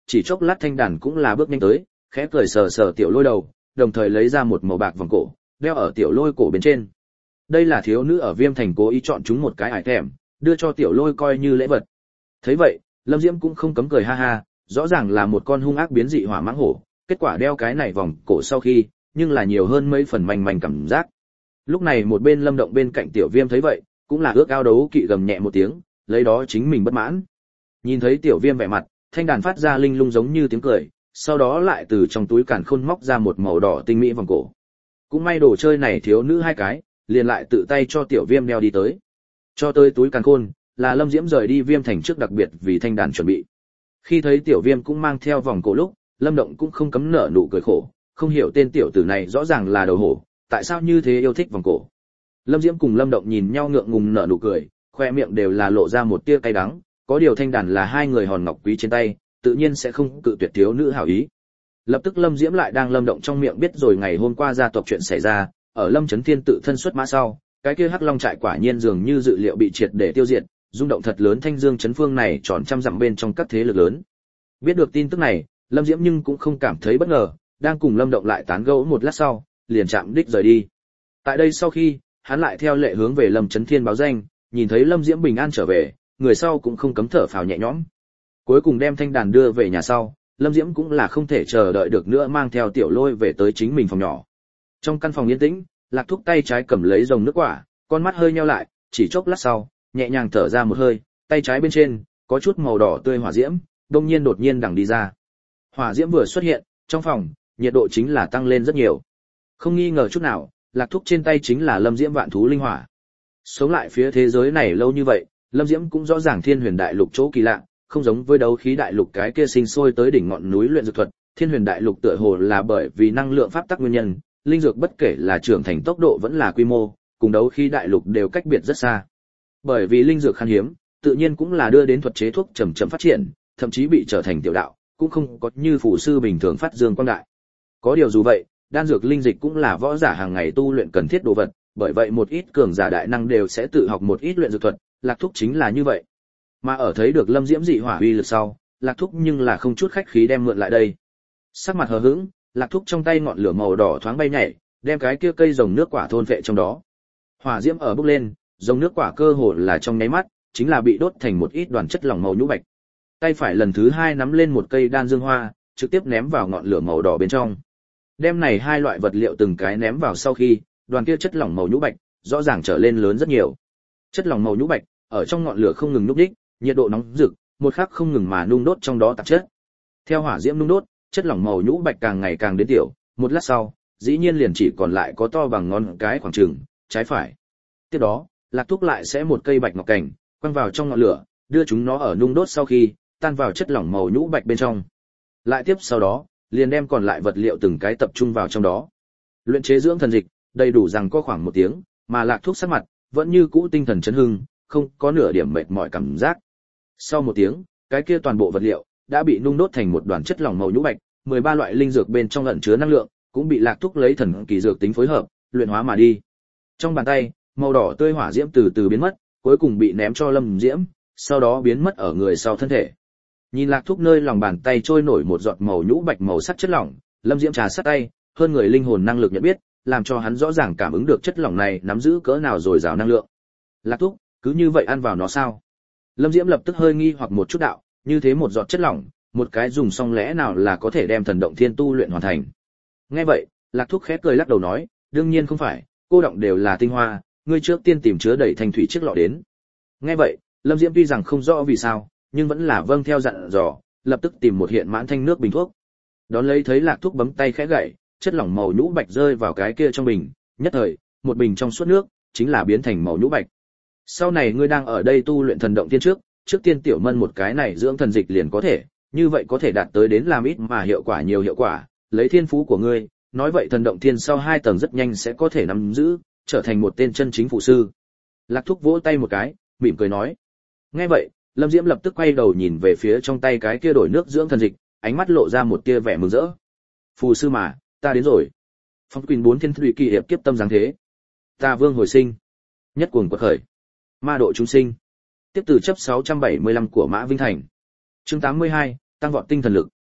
chỉ chốc lát thanh đàn cũng là bước nhanh tới, khẽ cười sờ sờ tiểu lôi đầu, đồng thời lấy ra một màu bạc vòng cổ, đeo ở tiểu lôi cổ bên trên. Đây là thiếu nữ ở Viêm Thành cố ý chọn chúng một cái ải thèm, đưa cho tiểu lôi coi như lễ vật. Thấy vậy, Lâm Diễm cũng không cấm cười ha ha, rõ ràng là một con hung ác biến dị hỏa mãng hổ, kết quả đeo cái này vòng cổ sau khi, nhưng là nhiều hơn mấy phần manh manh cảm giác. Lúc này một bên Lâm Động bên cạnh tiểu Viêm thấy vậy, cũng là ước ao đấu kỵ gầm nhẹ một tiếng, lấy đó chính mình bất mãn. Nhìn thấy tiểu Viêm vẻ mặt, thanh đàn phát ra linh lung giống như tiếng cười, sau đó lại từ trong túi càn khôn móc ra một màu đỏ tinh mỹ vòng cổ. Cũng may đồ chơi này thiếu nữ hai cái, liền lại tự tay cho tiểu Viêm đeo đi tới. Cho tới túi càn khôn, là Lâm Diễm rời đi Viêm Thành trước đặc biệt vì thanh đàn chuẩn bị. Khi thấy tiểu Viêm cũng mang theo vòng cổ lúc, Lâm Động cũng không cấm nở nụ cười khổ, không hiểu tên tiểu tử này rõ ràng là đầu hổ, tại sao như thế yêu thích vòng cổ. Lâm Diễm cùng Lâm Động nhìn nhau ngượng ngùng nở nụ cười, khoe miệng đều là lộ ra một tia cay đắng, có điều thanh đàn là hai người hòn ngọc quý trên tay, tự nhiên sẽ không cự tuyệt thiếu nữ hảo ý. Lập tức Lâm Diễm lại đang Lâm Động trong miệng biết rồi ngày hôm qua gia tộc chuyện xảy ra, ở Lâm Chấn Thiên tự thân xuất mã sau, cái kia Hắc Long trại quả nhiên dường như dự liệu bị triệt để tiêu diệt, rung động thật lớn Thanh Dương chấn phương này tròn trăm dặm bên trong các thế lực lớn. Biết được tin tức này, Lâm Diễm nhưng cũng không cảm thấy bất ngờ, đang cùng Lâm Động lại tán gẫu một lát sau, liền chạm đích rời đi. Tại đây sau khi, hắn lại theo lệ hướng về Lâm Chấn Thiên báo danh, nhìn thấy Lâm Diễm bình an trở về, người sau cũng không cấm thở phào nhẹ nhõm. Cuối cùng đem thanh đàn đưa về nhà sau, Lâm Diễm cũng là không thể chờ đợi được nữa mang theo tiểu lôi về tới chính mình phòng nhỏ. Trong căn phòng yên tĩnh, Lạc Thúc tay trái cầm lấy dòng nước quả, con mắt hơi nheo lại, chỉ chốc lát sau, nhẹ nhàng thở ra một hơi, tay trái bên trên có chút màu đỏ tươi hỏa diễm, đột nhiên đột nhiên đằng đi ra. Hỏa diễm vừa xuất hiện, trong phòng, nhiệt độ chính là tăng lên rất nhiều. Không nghi ngờ chút nào, Lạc Thúc trên tay chính là Lâm Diễm vạn thú linh hỏa. Sống lại phía thế giới này lâu như vậy, Lâm Diễm cũng rõ ràng Thiên Huyền Đại Lục chỗ kỳ lạ, không giống với đấu khí đại lục cái kia sinh sôi tới đỉnh ngọn núi luyện dược thuật, Thiên Huyền Đại Lục tựa hồ là bởi vì năng lượng pháp tắc nguyên nhân, linh dược bất kể là trưởng thành tốc độ vẫn là quy mô, cùng đấu khí đại lục đều cách biệt rất xa. Bởi vì linh dược khan hiếm, tự nhiên cũng là đưa đến thuật chế thuốc chậm chậm phát triển, thậm chí bị trở thành tiểu đạo, cũng không có như phù sư bình thường phát dương quang đại. Có điều dù vậy, đan dược linh dịch cũng là võ giả hàng ngày tu luyện cần thiết đồ vật, bởi vậy một ít cường giả đại năng đều sẽ tự học một ít luyện dược thuật, Lạc Thúc chính là như vậy. Mà ở thấy được Lâm Diễm dị hỏa uy lực sau, Lạc Thúc nhưng là không chút khách khí đem mượn lại đây. Sắc mặt hờ hững, Lạc Thúc trong tay ngọn lửa màu đỏ thoáng bay nhảy, đem cái kia cây rồng nước quả thôn vệ trong đó. Hỏa diễm ở bốc lên, rồng nước quả cơ hồ là trong nháy mắt, chính là bị đốt thành một ít đoàn chất lỏng màu nhũ bạch. Tay phải lần thứ hai nắm lên một cây đan dương hoa, trực tiếp ném vào ngọn lửa màu đỏ bên trong. Đem này hai loại vật liệu từng cái ném vào sau khi, đoàn kia chất lỏng màu nhũ bạch rõ ràng trở lên lớn rất nhiều. Chất lỏng màu nhũ bạch ở trong ngọn lửa không ngừng núp đích, nhiệt độ nóng rực, một khắc không ngừng mà nung đốt trong đó tạp chất. Theo hỏa diễm nung đốt, chất lỏng màu nhũ bạch càng ngày càng đến tiểu, một lát sau, dĩ nhiên liền chỉ còn lại có to bằng ngón cái khoảng chừng, trái phải. Tiếp đó, Lạc Thúc lại sẽ một cây bạch ngọc cảnh, quăng vào trong ngọn lửa, đưa chúng nó ở nung đốt sau khi, tan vào chất lỏng màu nhũ bạch bên trong. Lại tiếp sau đó, liền đem còn lại vật liệu từng cái tập trung vào trong đó. Luyện chế dưỡng thần dịch, đầy đủ rằng có khoảng một tiếng, mà Lạc Thúc sắc mặt vẫn như cũ tinh thần chấn hưng, không có nửa điểm mệt mỏi cảm giác. Sau một tiếng, cái kia toàn bộ vật liệu đã bị nung đốt thành một đoàn chất lỏng màu nhũ bạch, mười ba loại linh dược bên trong ẩn chứa năng lượng, cũng bị Lạc Thúc lấy thần kỳ dược tính phối hợp, luyện hóa mà đi. Trong bàn tay, màu đỏ tươi hỏa diễm từ từ biến mất, cuối cùng bị ném cho Lâm Diễm, sau đó biến mất ở người sau thân thể. Nhìn Lạc Thúc nơi lòng bàn tay trôi nổi một giọt màu nhũ bạch màu sắc chất lỏng, Lâm Diễm trà sát tay, hơn người linh hồn năng lực nhận biết, làm cho hắn rõ ràng cảm ứng được chất lỏng này nắm giữ cỡ nào dồi dào năng lượng. Lạc Thúc, cứ như vậy ăn vào nó sao? Lâm Diễm lập tức hơi nghi hoặc một chút đạo, như thế một giọt chất lỏng, một cái dùng xong lẽ nào là có thể đem thần động thiên tu luyện hoàn thành. Nghe vậy, Lạc Thúc khẽ cười lắc đầu nói, đương nhiên không phải, cô động đều là tinh hoa, ngươi trước tiên tìm chứa đầy thanh thủy chiếc lọ đến. Nghe vậy, Lâm Diễm tuy rằng không rõ vì sao, nhưng vẫn là vâng theo dặn dò, lập tức tìm một hiện mãn thanh nước bình thuốc. Đón lấy thấy Lạc Thúc bấm tay khẽ gậy, chất lỏng màu nhũ bạch rơi vào cái kia trong bình, nhất thời, một bình trong suốt nước chính là biến thành màu nhũ bạch. Sau này ngươi đang ở đây tu luyện thần động thiên trước, trước tiên tiểu mân một cái này dưỡng thần dịch liền có thể, như vậy có thể đạt tới đến làm ít mà hiệu quả nhiều hiệu quả, lấy thiên phú của ngươi, nói vậy thần động thiên sau hai tầng rất nhanh sẽ có thể nắm giữ, trở thành một tên chân chính phụ sư. Lạc Thúc vỗ tay một cái, mỉm cười nói. Nghe vậy, Lâm Diễm lập tức quay đầu nhìn về phía trong tay cái kia đổi nước dưỡng thần dịch, ánh mắt lộ ra một tia vẻ mừng rỡ. Phù sư mà, ta đến rồi. Phong Quỳnh bốn thiên thủy kỳ hiệp kiếp tâm dáng thế. Ta vương hồi sinh. Nhất cuồng quật khởi. Ma độ chúng sinh. Tiếp từ chấp sáu trăm bảy mươi lăm của Mã Vinh Thành. Chương tám mươi hai, tăng vọt tinh thần lực,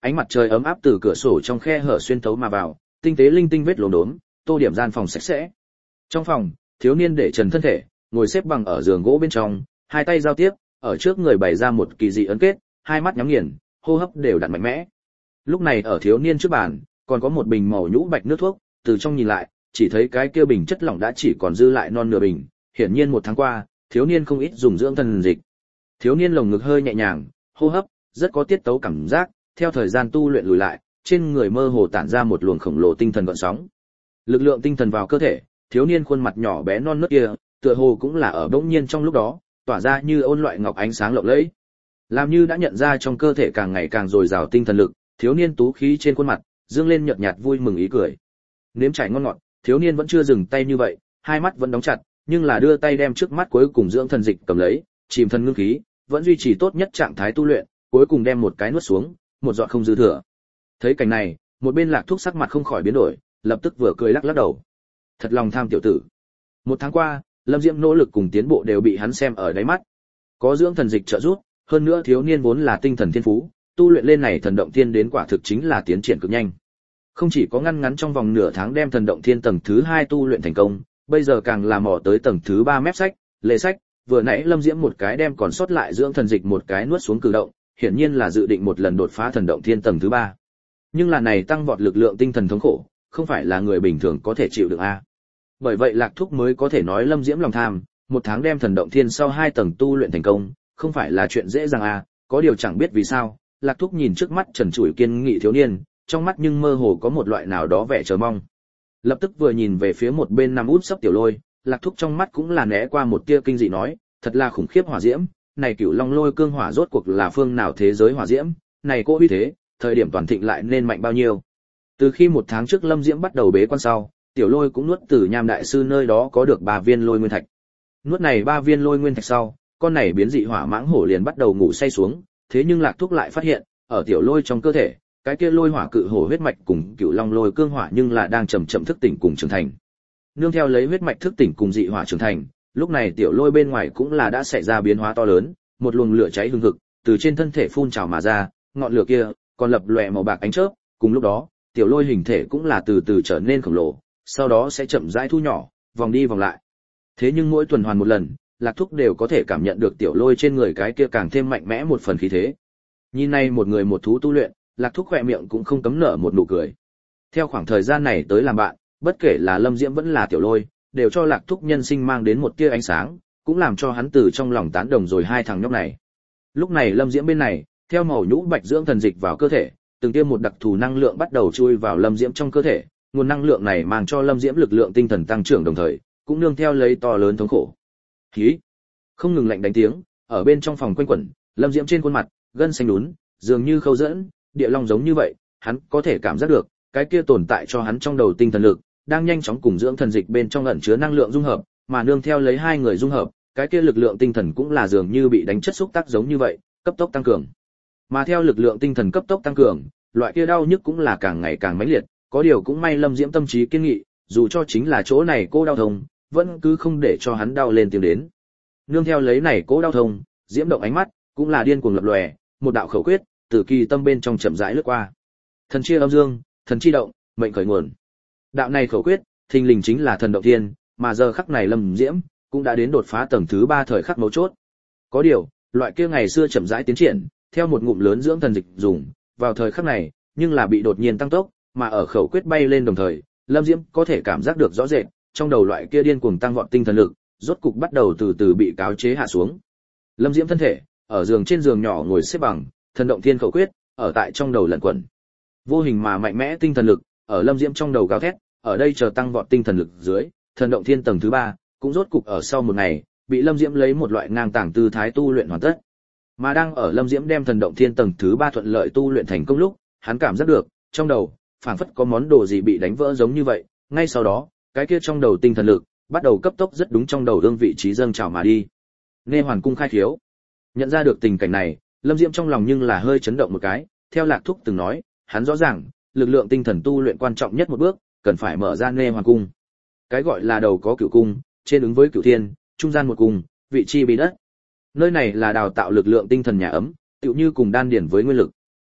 Ánh mặt trời ấm áp từ cửa sổ trong khe hở xuyên thấu mà vào, tinh tế linh tinh vết lốm đốm, tô điểm gian phòng sạch sẽ. Trong phòng, thiếu niên để trần thân thể, ngồi xếp bằng ở giường gỗ bên trong, hai tay giao tiếp, ở trước người bày ra một kỳ dị ấn kết, hai mắt nhắm nghiền, hô hấp đều đặn mạnh mẽ. Lúc này ở thiếu niên trước bàn, còn có một bình màu nhũ bạch nước thuốc, từ trong nhìn lại, chỉ thấy cái kia bình chất lỏng đã chỉ còn dư lại non nửa bình, hiển nhiên một tháng qua, thiếu niên không ít dùng dưỡng thần dịch. Thiếu niên lồng ngực hơi nhẹ nhàng, hô hấp rất có tiết tấu cảm giác, theo thời gian tu luyện lùi lại, trên người mơ hồ tản ra một luồng khổng lồ tinh thần gợn sóng. Lực lượng tinh thần vào cơ thể, thiếu niên khuôn mặt nhỏ bé non nớt kia, tựa hồ cũng là ở bỗng nhiên trong lúc đó, tỏa ra như ôn loại ngọc ánh sáng lộng lẫy. Làm như đã nhận ra trong cơ thể càng ngày càng dồi dào tinh thần lực, thiếu niên tú khí trên khuôn mặt dương lên nhợt nhạt vui mừng ý cười. Nếm trải ngon ngọt, thiếu niên vẫn chưa dừng tay như vậy, hai mắt vẫn đóng chặt, nhưng là đưa tay đem trước mắt cuối cùng dưỡng thần dịch cầm lấy, chìm thân ngưng khí, vẫn duy trì tốt nhất trạng thái tu luyện, cuối cùng đem một cái nuốt xuống, một giọt không dư thừa. Thấy cảnh này, một bên Lạc Thúc sắc mặt không khỏi biến đổi, lập tức vừa cười lắc lắc đầu. Thật lòng tham tiểu tử. Một tháng qua, Lâm Diễm nỗ lực cùng tiến bộ đều bị hắn xem ở đáy mắt. Có dưỡng thần dịch trợ giúp, hơn nữa thiếu niên vốn là tinh thần thiên phú, tu luyện lên này thần động thiên đến quả thực chính là tiến triển cực nhanh. Không chỉ có ngăn ngắn trong vòng nửa tháng đem thần động thiên tầng thứ hai tu luyện thành công, bây giờ càng là mò tới tầng thứ ba mép sách, lệ sách, vừa nãy Lâm Diễm một cái đem còn sót lại dưỡng thần dịch một cái nuốt xuống cử động, hiển nhiên là dự định một lần đột phá thần động thiên tầng thứ ba. Nhưng là này tăng vọt lực lượng tinh thần thống khổ, không phải là người bình thường có thể chịu được a. Bởi vậy Lạc Thúc mới có thể nói Lâm Diễm lòng tham, một tháng đem thần động thiên sau hai tầng tu luyện thành công, không phải là chuyện dễ dàng a, có điều chẳng biết vì sao, Lạc Thúc nhìn trước mắt trần trụi kiên nghị thiếu niên, trong mắt nhưng mơ hồ có một loại nào đó vẻ chờ mong. Lập tức vừa nhìn về phía một bên nằm út sấp Tiểu Lôi, Lạc Thúc trong mắt cũng là né qua một tia kinh dị nói, thật là khủng khiếp hỏa diễm, này Cửu Long Lôi cương hỏa rốt cuộc là phương nào thế giới hỏa diễm, này cô uy thế, thời điểm toàn thịnh lại nên mạnh bao nhiêu. Từ khi một tháng trước Lâm Diễm bắt đầu bế quan sau, Tiểu Lôi cũng nuốt từ Nham đại sư nơi đó có được ba viên lôi nguyên thạch. Nuốt này ba viên lôi nguyên thạch sau, con này biến dị hỏa mãng hổ liền bắt đầu ngủ say xuống, thế nhưng Lạc Thúc lại phát hiện, ở Tiểu Lôi trong cơ thể, cái kia lôi hỏa cự hổ huyết mạch cùng Cửu Long Lôi cương hỏa nhưng là đang chậm chậm thức tỉnh cùng trưởng thành. Nương theo lấy huyết mạch thức tỉnh cùng dị hỏa trưởng thành, lúc này Tiểu Lôi bên ngoài cũng là đã xảy ra biến hóa to lớn, một luồng lửa cháy hừng hực từ trên thân thể phun trào mà ra, ngọn lửa kia còn lập lòe màu bạc ánh chớp, cùng lúc đó, Tiểu Lôi hình thể cũng là từ từ trở nên khổng lồ, sau đó sẽ chậm rãi thu nhỏ, vòng đi vòng lại. Thế nhưng mỗi tuần hoàn một lần, Lạc Thúc đều có thể cảm nhận được Tiểu Lôi trên người cái kia càng thêm mạnh mẽ một phần khí thế. Nhìn nay một người một thú tu luyện, Lạc Thúc khỏe miệng cũng không cấm nở một nụ cười. Theo khoảng thời gian này tới làm bạn, bất kể là Lâm Diễm vẫn là Tiểu Lôi, đều cho Lạc Thúc nhân sinh mang đến một tia ánh sáng, cũng làm cho hắn từ trong lòng tán đồng rồi hai thằng nhóc này. Lúc này Lâm Diễm bên này, theo màu nhũ bạch dưỡng thần dịch vào cơ thể, từng tiêm một đặc thù năng lượng bắt đầu chui vào Lâm Diễm trong cơ thể, nguồn năng lượng này mang cho Lâm Diễm lực lượng tinh thần tăng trưởng đồng thời, cũng nương theo lấy to lớn thống khổ. Hí! Không ngừng lạnh đánh tiếng, ở bên trong phòng quanh quẩn, Lâm Diễm trên khuôn mặt, gân xanh đún, dường như khâu dẫn, địa long giống như vậy, hắn có thể cảm giác được, cái kia tồn tại cho hắn trong đầu tinh thần lực, đang nhanh chóng cùng dưỡng thần dịch bên trong ẩn chứa năng lượng dung hợp, mà nương theo lấy hai người dung hợp, cái kia lực lượng tinh thần cũng là dường như bị đánh chất xúc tác giống như vậy, cấp tốc tăng cường. Mà theo lực lượng tinh thần cấp tốc tăng cường, loại kia đau nhức cũng là càng ngày càng mãnh liệt, có điều cũng may Lâm Diễm tâm trí kiên nghị, dù cho chính là chỗ này cô đau thông, vẫn cứ không để cho hắn đau lên tiếng đến. Nương theo lấy này cố đau thông, Diễm động ánh mắt, cũng là điên cuồng lập lòe, một đạo khẩu quyết, từ kỳ tâm bên trong chậm rãi lướt qua. Thần chia âm dương, thần chi động, mệnh khởi nguồn. Đạo này khẩu quyết, thình lình chính là thần động thiên, mà giờ khắc này Lâm Diễm cũng đã đến đột phá tầng thứ ba thời khắc mấu chốt. Có điều, loại kia ngày xưa chậm rãi tiến triển, theo một ngụm lớn dưỡng thần dịch dùng, vào thời khắc này, nhưng là bị đột nhiên tăng tốc, mà ở khẩu quyết bay lên đồng thời, Lâm Diễm có thể cảm giác được rõ rệt, trong đầu loại kia điên cuồng tăng vọt tinh thần lực, rốt cục bắt đầu từ từ bị cáo chế hạ xuống. Lâm Diễm thân thể, ở giường trên giường nhỏ ngồi xếp bằng, thần động thiên khẩu quyết, ở tại trong đầu lẩn quẩn. Vô hình mà mạnh mẽ tinh thần lực, ở Lâm Diễm trong đầu gào thét, ở đây chờ tăng vọt tinh thần lực dưới, thần động thiên tầng thứ ba, cũng rốt cục ở sau một ngày, bị Lâm Diễm lấy một loại ngang tàng tư thái tu luyện hoàn tất. Mà đang ở Lâm Diễm đem thần động thiên tầng thứ ba thuận lợi tu luyện thành công lúc, hắn cảm giác được, trong đầu, phảng phất có món đồ gì bị đánh vỡ giống như vậy, ngay sau đó, cái kia trong đầu tinh thần lực bắt đầu cấp tốc rất đúng trong đầu đương vị trí dâng trào mà đi. Nghe hoàn cung khai khiếu. Nhận ra được tình cảnh này, Lâm Diễm trong lòng nhưng là hơi chấn động một cái, theo Lạc Thúc từng nói, hắn rõ ràng, lực lượng tinh thần tu luyện quan trọng nhất một bước, cần phải mở ra nghe hoàn cung. Cái gọi là đầu có cửu cung, trên ứng với cửu thiên, trung gian một cung, vị chi bí đất. Nơi này là đào tạo lực lượng tinh thần nhà ấm, tựu như cùng đan điển với nguyên lực.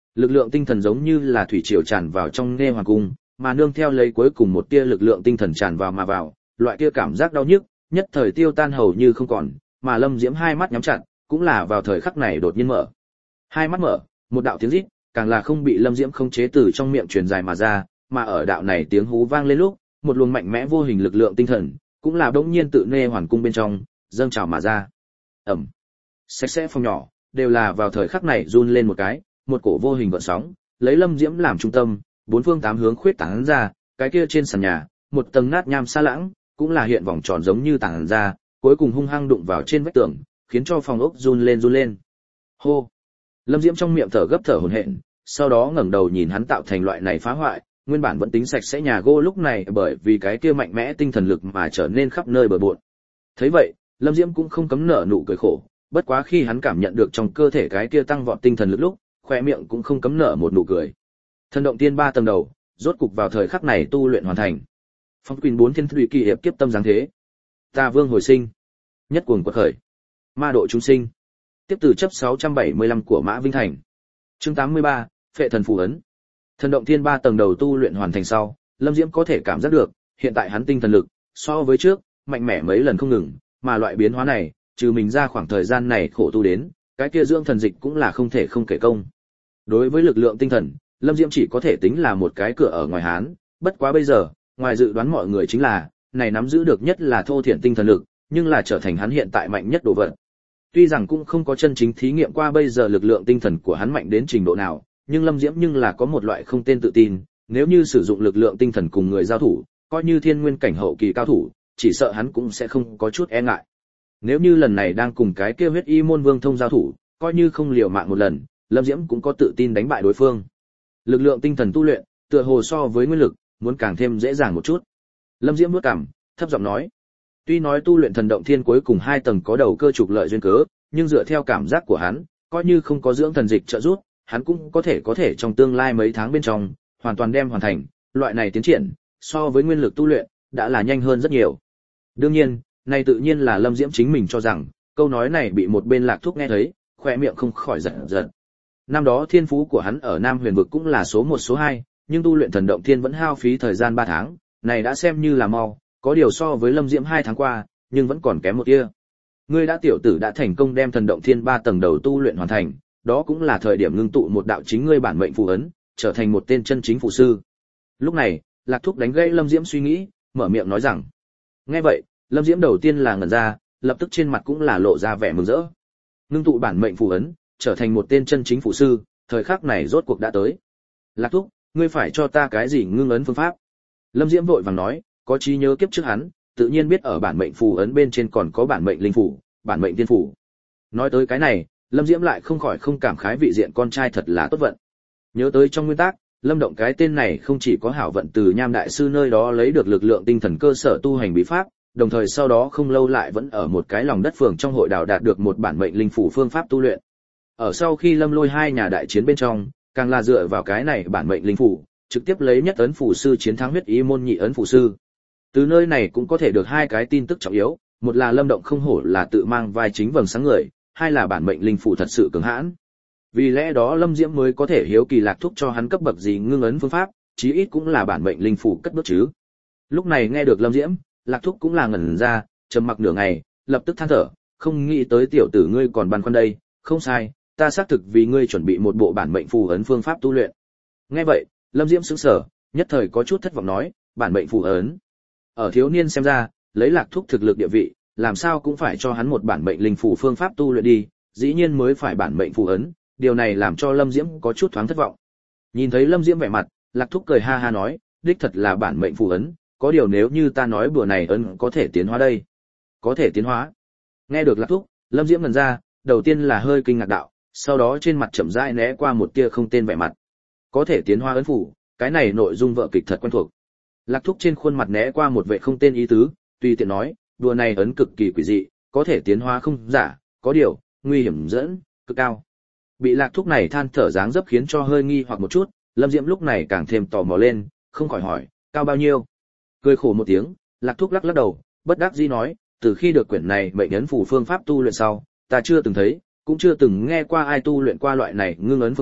Lực lượng tinh thần giống như là thủy triều tràn vào trong nghe hoàng cung, mà nương theo lấy cuối cùng một tia lực lượng tinh thần tràn vào mà vào, loại kia cảm giác đau nhức, nhất thời tiêu tan hầu như không còn, mà Lâm Diễm hai mắt nhắm chặt, cũng là vào thời khắc này đột nhiên mở. Hai mắt mở, một đạo tiếng rít, càng là không bị Lâm Diễm không chế từ trong miệng truyền dài mà ra, mà ở đạo này tiếng hú vang lên lúc, một luồng mạnh mẽ vô hình lực lượng tinh thần, cũng là đống nhiên tự nê hoàn cung bên trong, dâng trào mà ra. Ầm. Sạch sẽ phòng nhỏ, đều là vào thời khắc này run lên một cái, một cổ vô hình gợn sóng, lấy Lâm Diễm làm trung tâm, bốn phương tám hướng khuyết tán ra, cái kia trên sàn nhà, một tầng nát nham sa lãng, cũng là hiện vòng tròn giống như tảng ra, cuối cùng hung hăng đụng vào trên vách tường, khiến cho phòng ốc run lên run lên. Hô. Lâm Diễm trong miệng thở gấp thở hổn hển, sau đó ngẩng đầu nhìn hắn tạo thành loại này phá hoại, nguyên bản vẫn tính sạch sẽ nhà gỗ lúc này bởi vì cái kia mạnh mẽ tinh thần lực mà trở nên khắp nơi bừa bộn. Thấy vậy, Lâm Diễm cũng không cấm nở nụ cười khổ, bất quá khi hắn cảm nhận được trong cơ thể cái kia tăng vọt tinh thần lực lúc, khóe miệng cũng không cấm nở một nụ cười. Thần động tiên ba tầng đầu, rốt cục vào thời khắc này tu luyện hoàn thành. Phong Quỳnh bốn thiên thủy kỳ hiệp kiếp tâm giáng thế. Ta vương hồi sinh, nhất cuồng quật khởi. Ma độ chúng sinh. Tiếp từ chấp sáu trăm bảy mươi lăm của Mã Vinh Thành. Chương tám mươi ba, Phệ thần phù ấn. Thần động thiên ba tầng đầu tu luyện hoàn thành sau, Lâm Diễm có thể cảm giác được, hiện tại hắn tinh thần lực so với trước, mạnh mẽ mấy lần không ngừng, mà loại biến hóa này, trừ mình ra khoảng thời gian này khổ tu đến, cái kia dưỡng thần dịch cũng là không thể không kể công. Đối với lực lượng tinh thần, Lâm Diễm chỉ có thể tính là một cái cửa ở ngoài hán, bất quá bây giờ, ngoài dự đoán mọi người chính là, này nắm giữ được nhất là thô thiển tinh thần lực, nhưng là trở thành hắn hiện tại mạnh nhất đồ vật. Tuy rằng cũng không có chân chính thí nghiệm qua bây giờ lực lượng tinh thần của hắn mạnh đến trình độ nào, nhưng Lâm Diễm nhưng là có một loại không tên tự tin, nếu như sử dụng lực lượng tinh thần cùng người giao thủ, coi như thiên nguyên cảnh hậu kỳ cao thủ, chỉ sợ hắn cũng sẽ không có chút e ngại. Nếu như lần này đang cùng cái kia huyết y môn vương thông giao thủ, coi như không liều mạng một lần, Lâm Diễm cũng có tự tin đánh bại đối phương. Lực lượng tinh thần tu luyện, tựa hồ so với nguyên lực, muốn càng thêm dễ dàng một chút. Lâm Diễm nuốt cằm, thấp giọng nói: Tuy nói tu luyện thần động thiên cuối cùng hai tầng có đầu cơ trục lợi duyên cớ, nhưng dựa theo cảm giác của hắn, coi như không có dưỡng thần dịch trợ giúp, hắn cũng có thể có thể trong tương lai mấy tháng bên trong, hoàn toàn đem hoàn thành, loại này tiến triển, so với nguyên lực tu luyện, đã là nhanh hơn rất nhiều. Đương nhiên, này tự nhiên là Lâm Diễm chính mình cho rằng, câu nói này bị một bên Lạc Thúc nghe thấy, khỏe miệng không khỏi giật giật. Năm đó thiên phú của hắn ở Nam Huyền vực cũng là số một số hai, nhưng tu luyện thần động thiên vẫn hao phí thời gian ba tháng, này đã xem như là mau, có điều so với Lâm Diễm hai tháng qua, nhưng vẫn còn kém một tia. Ngươi đã tiểu tử đã thành công đem thần động thiên ba tầng đầu tu luyện hoàn thành, đó cũng là thời điểm ngưng tụ một đạo chính ngươi bản mệnh phù ấn, trở thành một tên chân chính phù sư. Lúc này, Lạc Thúc đánh gãy Lâm Diễm suy nghĩ, mở miệng nói rằng. Nghe vậy, Lâm Diễm đầu tiên là ngẩn ra, lập tức trên mặt cũng là lộ ra vẻ mừng rỡ. Ngưng tụ bản mệnh phù ấn, trở thành một tên chân chính phù sư, thời khắc này rốt cuộc đã tới. Lạc Thúc, ngươi phải cho ta cái gì ngưng ấn phương pháp? Lâm Diễm vội vàng nói, có trí nhớ kiếp trước hắn, tự nhiên biết ở bản mệnh phù ấn bên trên còn có bản mệnh linh phù, bản mệnh tiên phù. Nói tới cái này, Lâm Diễm lại không khỏi không cảm khái vị diện con trai thật là tốt vận. Nhớ tới trong nguyên tắc, Lâm Động cái tên này không chỉ có hảo vận từ Nham đại sư nơi đó lấy được lực lượng tinh thần cơ sở tu hành bí pháp, đồng thời sau đó không lâu lại vẫn ở một cái lòng đất phường trong hội đào đạt được một bản mệnh linh phù phương pháp tu luyện. Ở sau khi Lâm Lôi hai nhà đại chiến bên trong, càng là dựa vào cái này bản mệnh linh phù, trực tiếp lấy nhất ấn phù sư chiến thắng huyết ý môn nhị ấn phù sư. Từ nơi này cũng có thể được hai cái tin tức trọng yếu, một là Lâm Động không hổ là tự mang vai chính vầng sáng người, hai là bản mệnh linh phù thật sự cường hãn. Vì lẽ đó Lâm Diễm mới có thể hiếu kỳ Lạc Thúc cho hắn cấp bậc gì ngưng ấn phương pháp, chí ít cũng là bản mệnh linh phù cất bước chứ. Lúc này nghe được Lâm Diễm, Lạc Thúc cũng là ngẩn ra, trầm mặc nửa ngày, lập tức than thở, không nghĩ tới tiểu tử ngươi còn băn khoăn đây, không sai, ta xác thực vì ngươi chuẩn bị một bộ bản mệnh phù ấn phương pháp tu luyện. Nghe vậy, Lâm Diễm sững sờ, nhất thời có chút thất vọng nói, bản mệnh phù ấn. Ở thiếu niên xem ra, lấy Lạc Thúc thực lực địa vị, làm sao cũng phải cho hắn một bản mệnh linh phù phương pháp tu luyện đi, dĩ nhiên mới phải bản mệnh phù ấn, điều này làm cho Lâm Diễm có chút thoáng thất vọng. Nhìn thấy Lâm Diễm vẻ mặt, Lạc Thúc cười ha ha nói, đích thật là bản mệnh phù ấn, có điều nếu như ta nói bữa này ấn có thể tiến hóa đây. Có thể tiến hóa. Nghe được Lạc Thúc, Lâm Diễm ngẩn ra, đầu tiên là hơi kinh ngạc đạo, sau đó trên mặt chậm rãi né qua một tia không tên vẻ mặt. Có thể tiến hóa ấn phù, cái này nội dung vở kịch thật quen thuộc. Lạc Thúc trên khuôn mặt né qua một vẻ không tên ý tứ, tùy tiện nói, đùa này ấn cực kỳ quỷ dị, có thể tiến hóa không giả, có điều, nguy hiểm dẫn, cực cao. Bị Lạc Thúc này than thở dáng dấp khiến cho hơi nghi hoặc một chút, Lâm Diễm lúc này càng thêm tò mò lên, không khỏi hỏi, cao bao nhiêu? Cười khổ một tiếng, Lạc Thúc lắc lắc đầu, bất đắc dĩ nói, từ khi được quyển này mệnh ấn phù phương pháp tu luyện sau, ta chưa từng thấy, cũng chưa từng nghe qua ai tu luyện qua loại này ngưng ấn phương pháp,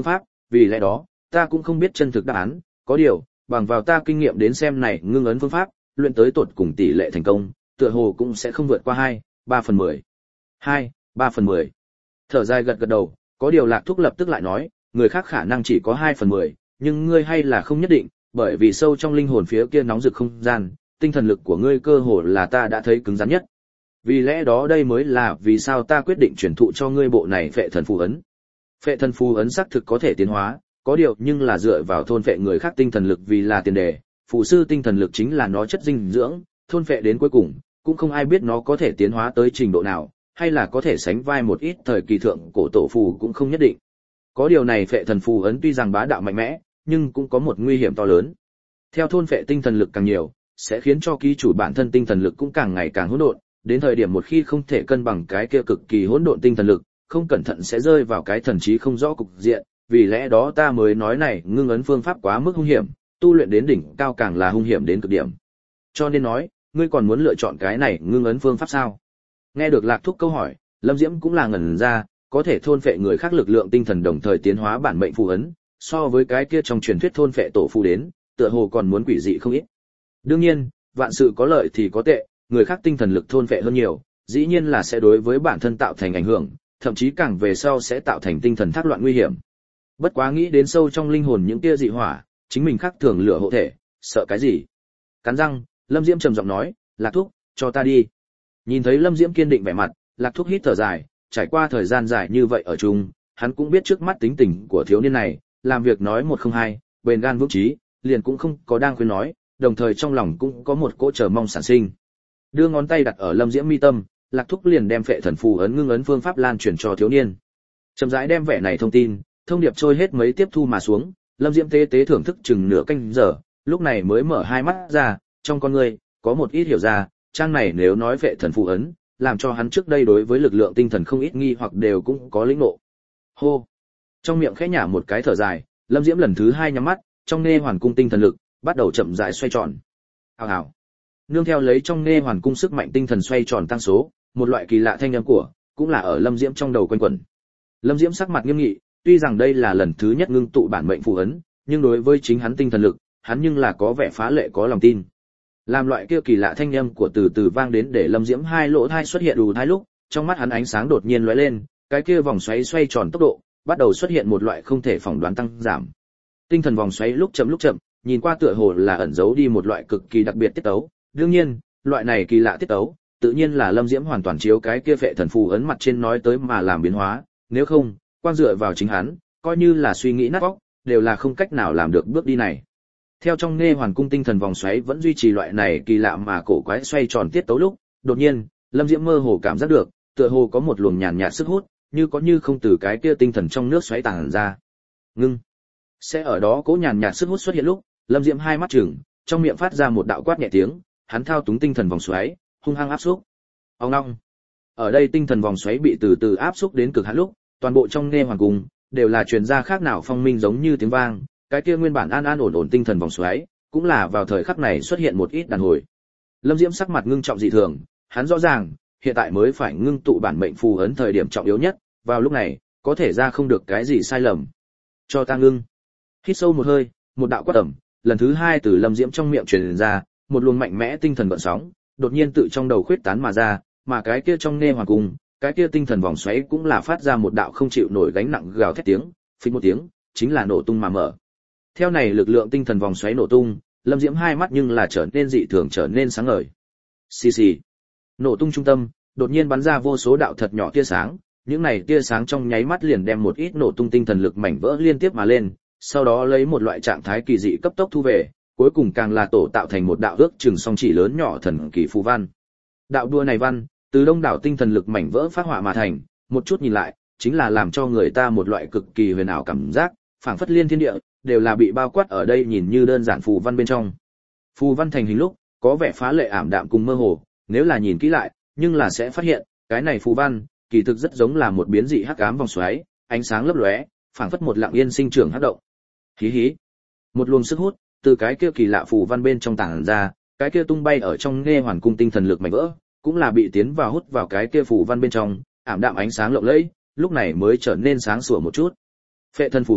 vì lẽ đó, ta cũng không biết chân thực đáp án, có điều, bằng vào ta kinh nghiệm đến xem này ngưng ấn phương pháp, luyện tới tột cùng tỷ lệ thành công, tựa hồ cũng sẽ không vượt qua hai, ba phần mười. hai, ba phần mười. Thở dài gật gật đầu, có điều Lạc Thúc lập tức lại nói, người khác khả năng chỉ có hai phần mười, nhưng ngươi hay là không nhất định, bởi vì sâu trong linh hồn phía kia nóng rực không gian, tinh thần lực của ngươi cơ hồ là ta đã thấy cứng rắn nhất. Vì lẽ đó đây mới là vì sao ta quyết định truyền thụ cho ngươi bộ này Phệ Thần Phù ấn. Phệ Thần Phù ấn xác thực có thể tiến hóa, có điều nhưng là dựa vào thôn phệ người khác tinh thần lực vì là tiền đề, phù sư tinh thần lực chính là nó chất dinh dưỡng, thôn phệ đến cuối cùng, cũng không ai biết nó có thể tiến hóa tới trình độ nào, hay là có thể sánh vai một ít thời kỳ thượng cổ tổ phù cũng không nhất định. Có điều này Phệ Thần Phù ấn tuy rằng bá đạo mạnh mẽ, nhưng cũng có một nguy hiểm to lớn. Theo thôn phệ tinh thần lực càng nhiều, sẽ khiến cho ký chủ bản thân tinh thần lực cũng càng ngày càng hỗn độn, đến thời điểm một khi không thể cân bằng cái kia cực kỳ hỗn độn tinh thần lực, không cẩn thận sẽ rơi vào cái thần trí không rõ cục diện, vì lẽ đó ta mới nói này ngưng ấn phương pháp quá mức hung hiểm, tu luyện đến đỉnh cao càng là hung hiểm đến cực điểm. Cho nên nói, ngươi còn muốn lựa chọn cái này ngưng ấn phương pháp sao? Nghe được Lạc Thúc câu hỏi, Lâm Diễm cũng là ngẩn ra, có thể thôn phệ người khác lực lượng tinh thần đồng thời tiến hóa bản mệnh phù ấn, so với cái kia trong truyền thuyết thôn phệ tổ phù đến, tựa hồ còn muốn quỷ dị không ít. Đương nhiên, vạn sự có lợi thì có tệ, người khác tinh thần lực thôn phệ hơn nhiều, dĩ nhiên là sẽ đối với bản thân tạo thành ảnh hưởng, thậm chí càng về sau sẽ tạo thành tinh thần thác loạn nguy hiểm. Bất quá nghĩ đến sâu trong linh hồn những kia dị hỏa, chính mình khắc thường lửa hộ thể, sợ cái gì? Cắn răng, Lâm Diễm trầm giọng nói, Lạc Thúc, cho ta đi. Nhìn thấy Lâm Diễm kiên định vẻ mặt, Lạc Thúc hít thở dài, trải qua thời gian dài như vậy ở chung, hắn cũng biết trước mắt tính tình của thiếu niên này, làm việc nói một không hai, bền gan vững chí, liền cũng không có đang khuyên nói, đồng thời trong lòng cũng có một cỗ chờ mong sản sinh. Đưa ngón tay đặt ở Lâm Diễm mi tâm, Lạc Thúc liền đem Phệ Thần Phù ấn ngưng ấn phương pháp lan truyền cho thiếu niên. Chậm rãi đem vẻ này thông tin, thông điệp trôi hết mấy tiếp thu mà xuống, Lâm Diễm tế tế thưởng thức chừng nửa canh giờ, lúc này mới mở hai mắt ra, trong con người có một ít hiểu ra, trang này nếu nói Phệ Thần Phù ấn, làm cho hắn trước đây đối với lực lượng tinh thần không ít nghi hoặc đều cũng có lĩnh ngộ. Hô. Trong miệng khẽ nhả một cái thở dài, Lâm Diễm lần thứ hai nhắm mắt, trong nê hoàn cung tinh thần lực bắt đầu chậm rãi xoay tròn. Hào hào. Nương theo lấy trong nê hoàn cung sức mạnh tinh thần xoay tròn tăng số, một loại kỳ lạ thanh âm của, cũng là ở Lâm Diễm trong đầu quanh quẩn. Lâm Diễm sắc mặt nghiêm nghị, tuy rằng đây là lần thứ nhất ngưng tụ bản mệnh phù ấn, nhưng đối với chính hắn tinh thần lực, hắn nhưng là có vẻ phá lệ có lòng tin. Làm loại kia kỳ lạ thanh âm của từ từ vang đến để Lâm Diễm hai lỗ tai xuất hiện đủ hai lúc, trong mắt hắn ánh sáng đột nhiên lóe lên, cái kia vòng xoáy xoay tròn tốc độ, bắt đầu xuất hiện một loại không thể phỏng đoán tăng giảm. Tinh thần vòng xoáy lúc chậm lúc chậm, nhìn qua tựa hồ là ẩn giấu đi một loại cực kỳ đặc biệt tiết tấu, đương nhiên, loại này kỳ lạ tiết tấu, tự nhiên là Lâm Diễm hoàn toàn chiếu cái kia Phệ Thần Phù ấn mặt trên nói tới mà làm biến hóa, nếu không, quan dựa vào chính hắn, coi như là suy nghĩ nát óc, đều là không cách nào làm được bước đi này. Theo trong nê hoàn cung tinh thần vòng xoáy vẫn duy trì loại này kỳ lạ mà cổ quái xoay tròn tiết tấu lúc, đột nhiên, Lâm Diễm mơ hồ cảm giác được, tựa hồ có một luồng nhàn nhạt sức hút, như có như không từ cái kia tinh thần trong nước xoáy tàng ra. Ngưng. Sẽ ở đó cố nhàn nhạt sức hút xuất hiện lúc, Lâm Diễm hai mắt trừng, trong miệng phát ra một đạo quát nhẹ tiếng, hắn thao túng tinh thần vòng xoáy, hung hăng áp xúc. Ong ong. Ở đây tinh thần vòng xoáy bị từ từ áp xúc đến cực hạn lúc, toàn bộ trong nê hoàn cung đều là truyền ra khác nào phong minh giống như tiếng vang, cái kia nguyên bản an an ổn ổn tinh thần vòng xoáy, cũng là vào thời khắc này xuất hiện một ít đàn hồi. Lâm Diễm sắc mặt ngưng trọng dị thường, hắn rõ ràng, hiện tại mới phải ngưng tụ bản mệnh phù ấn thời điểm trọng yếu nhất, vào lúc này, có thể ra không được cái gì sai lầm. Cho ta ngưng. Hít sâu một hơi, một đạo quát ẩm, lần thứ hai từ Lâm Diễm trong miệng truyền ra, một luồng mạnh mẽ tinh thần gợn sóng, đột nhiên tự trong đầu khuyết tán mà ra, mà cái kia trong nê hoàng cung, cái kia tinh thần vòng xoáy cũng là phát ra một đạo không chịu nổi gánh nặng gào thét tiếng, phịch một tiếng, chính là nổ tung mà mở. Theo này lực lượng tinh thần vòng xoáy nổ tung, Lâm Diễm hai mắt nhưng là trở nên dị thường trở nên sáng ngời. Xì xì. Nổ tung trung tâm, đột nhiên bắn ra vô số đạo thật nhỏ tia sáng, những này tia sáng trong nháy mắt liền đem một ít nổ tung tinh thần lực mảnh vỡ liên tiếp mà lên, sau đó lấy một loại trạng thái kỳ dị cấp tốc thu về, cuối cùng càng là tổ tạo thành một đạo ước chừng song chỉ lớn nhỏ thần kỳ phù văn. Đạo đua này văn, từ đông đảo tinh thần lực mảnh vỡ phát họa mà thành, một chút nhìn lại, chính là làm cho người ta một loại cực kỳ huyền ảo cảm giác, phảng phất liên thiên địa đều là bị bao quát ở đây nhìn như đơn giản phù văn bên trong. Phù văn thành hình lúc, có vẻ phá lệ ảm đạm cùng mơ hồ, nếu là nhìn kỹ lại, nhưng là sẽ phát hiện, cái này phù văn, kỳ thực rất giống là một biến dị hắc ám vòng xoáy, ánh sáng lấp lóe, phảng phất một lặng yên sinh trưởng hắc động. Hí hí. Một luồng sức hút từ cái kia kỳ lạ phù văn bên trong tản ra, cái kia tung bay ở trong nghe hoàn cung tinh thần lực mảnh vỡ, cũng là bị tiến vào hút vào cái kia phù văn bên trong, ảm đạm ánh sáng lộng lẫy, lúc này mới trở nên sáng sủa một chút. Phệ Thần Phù ấn,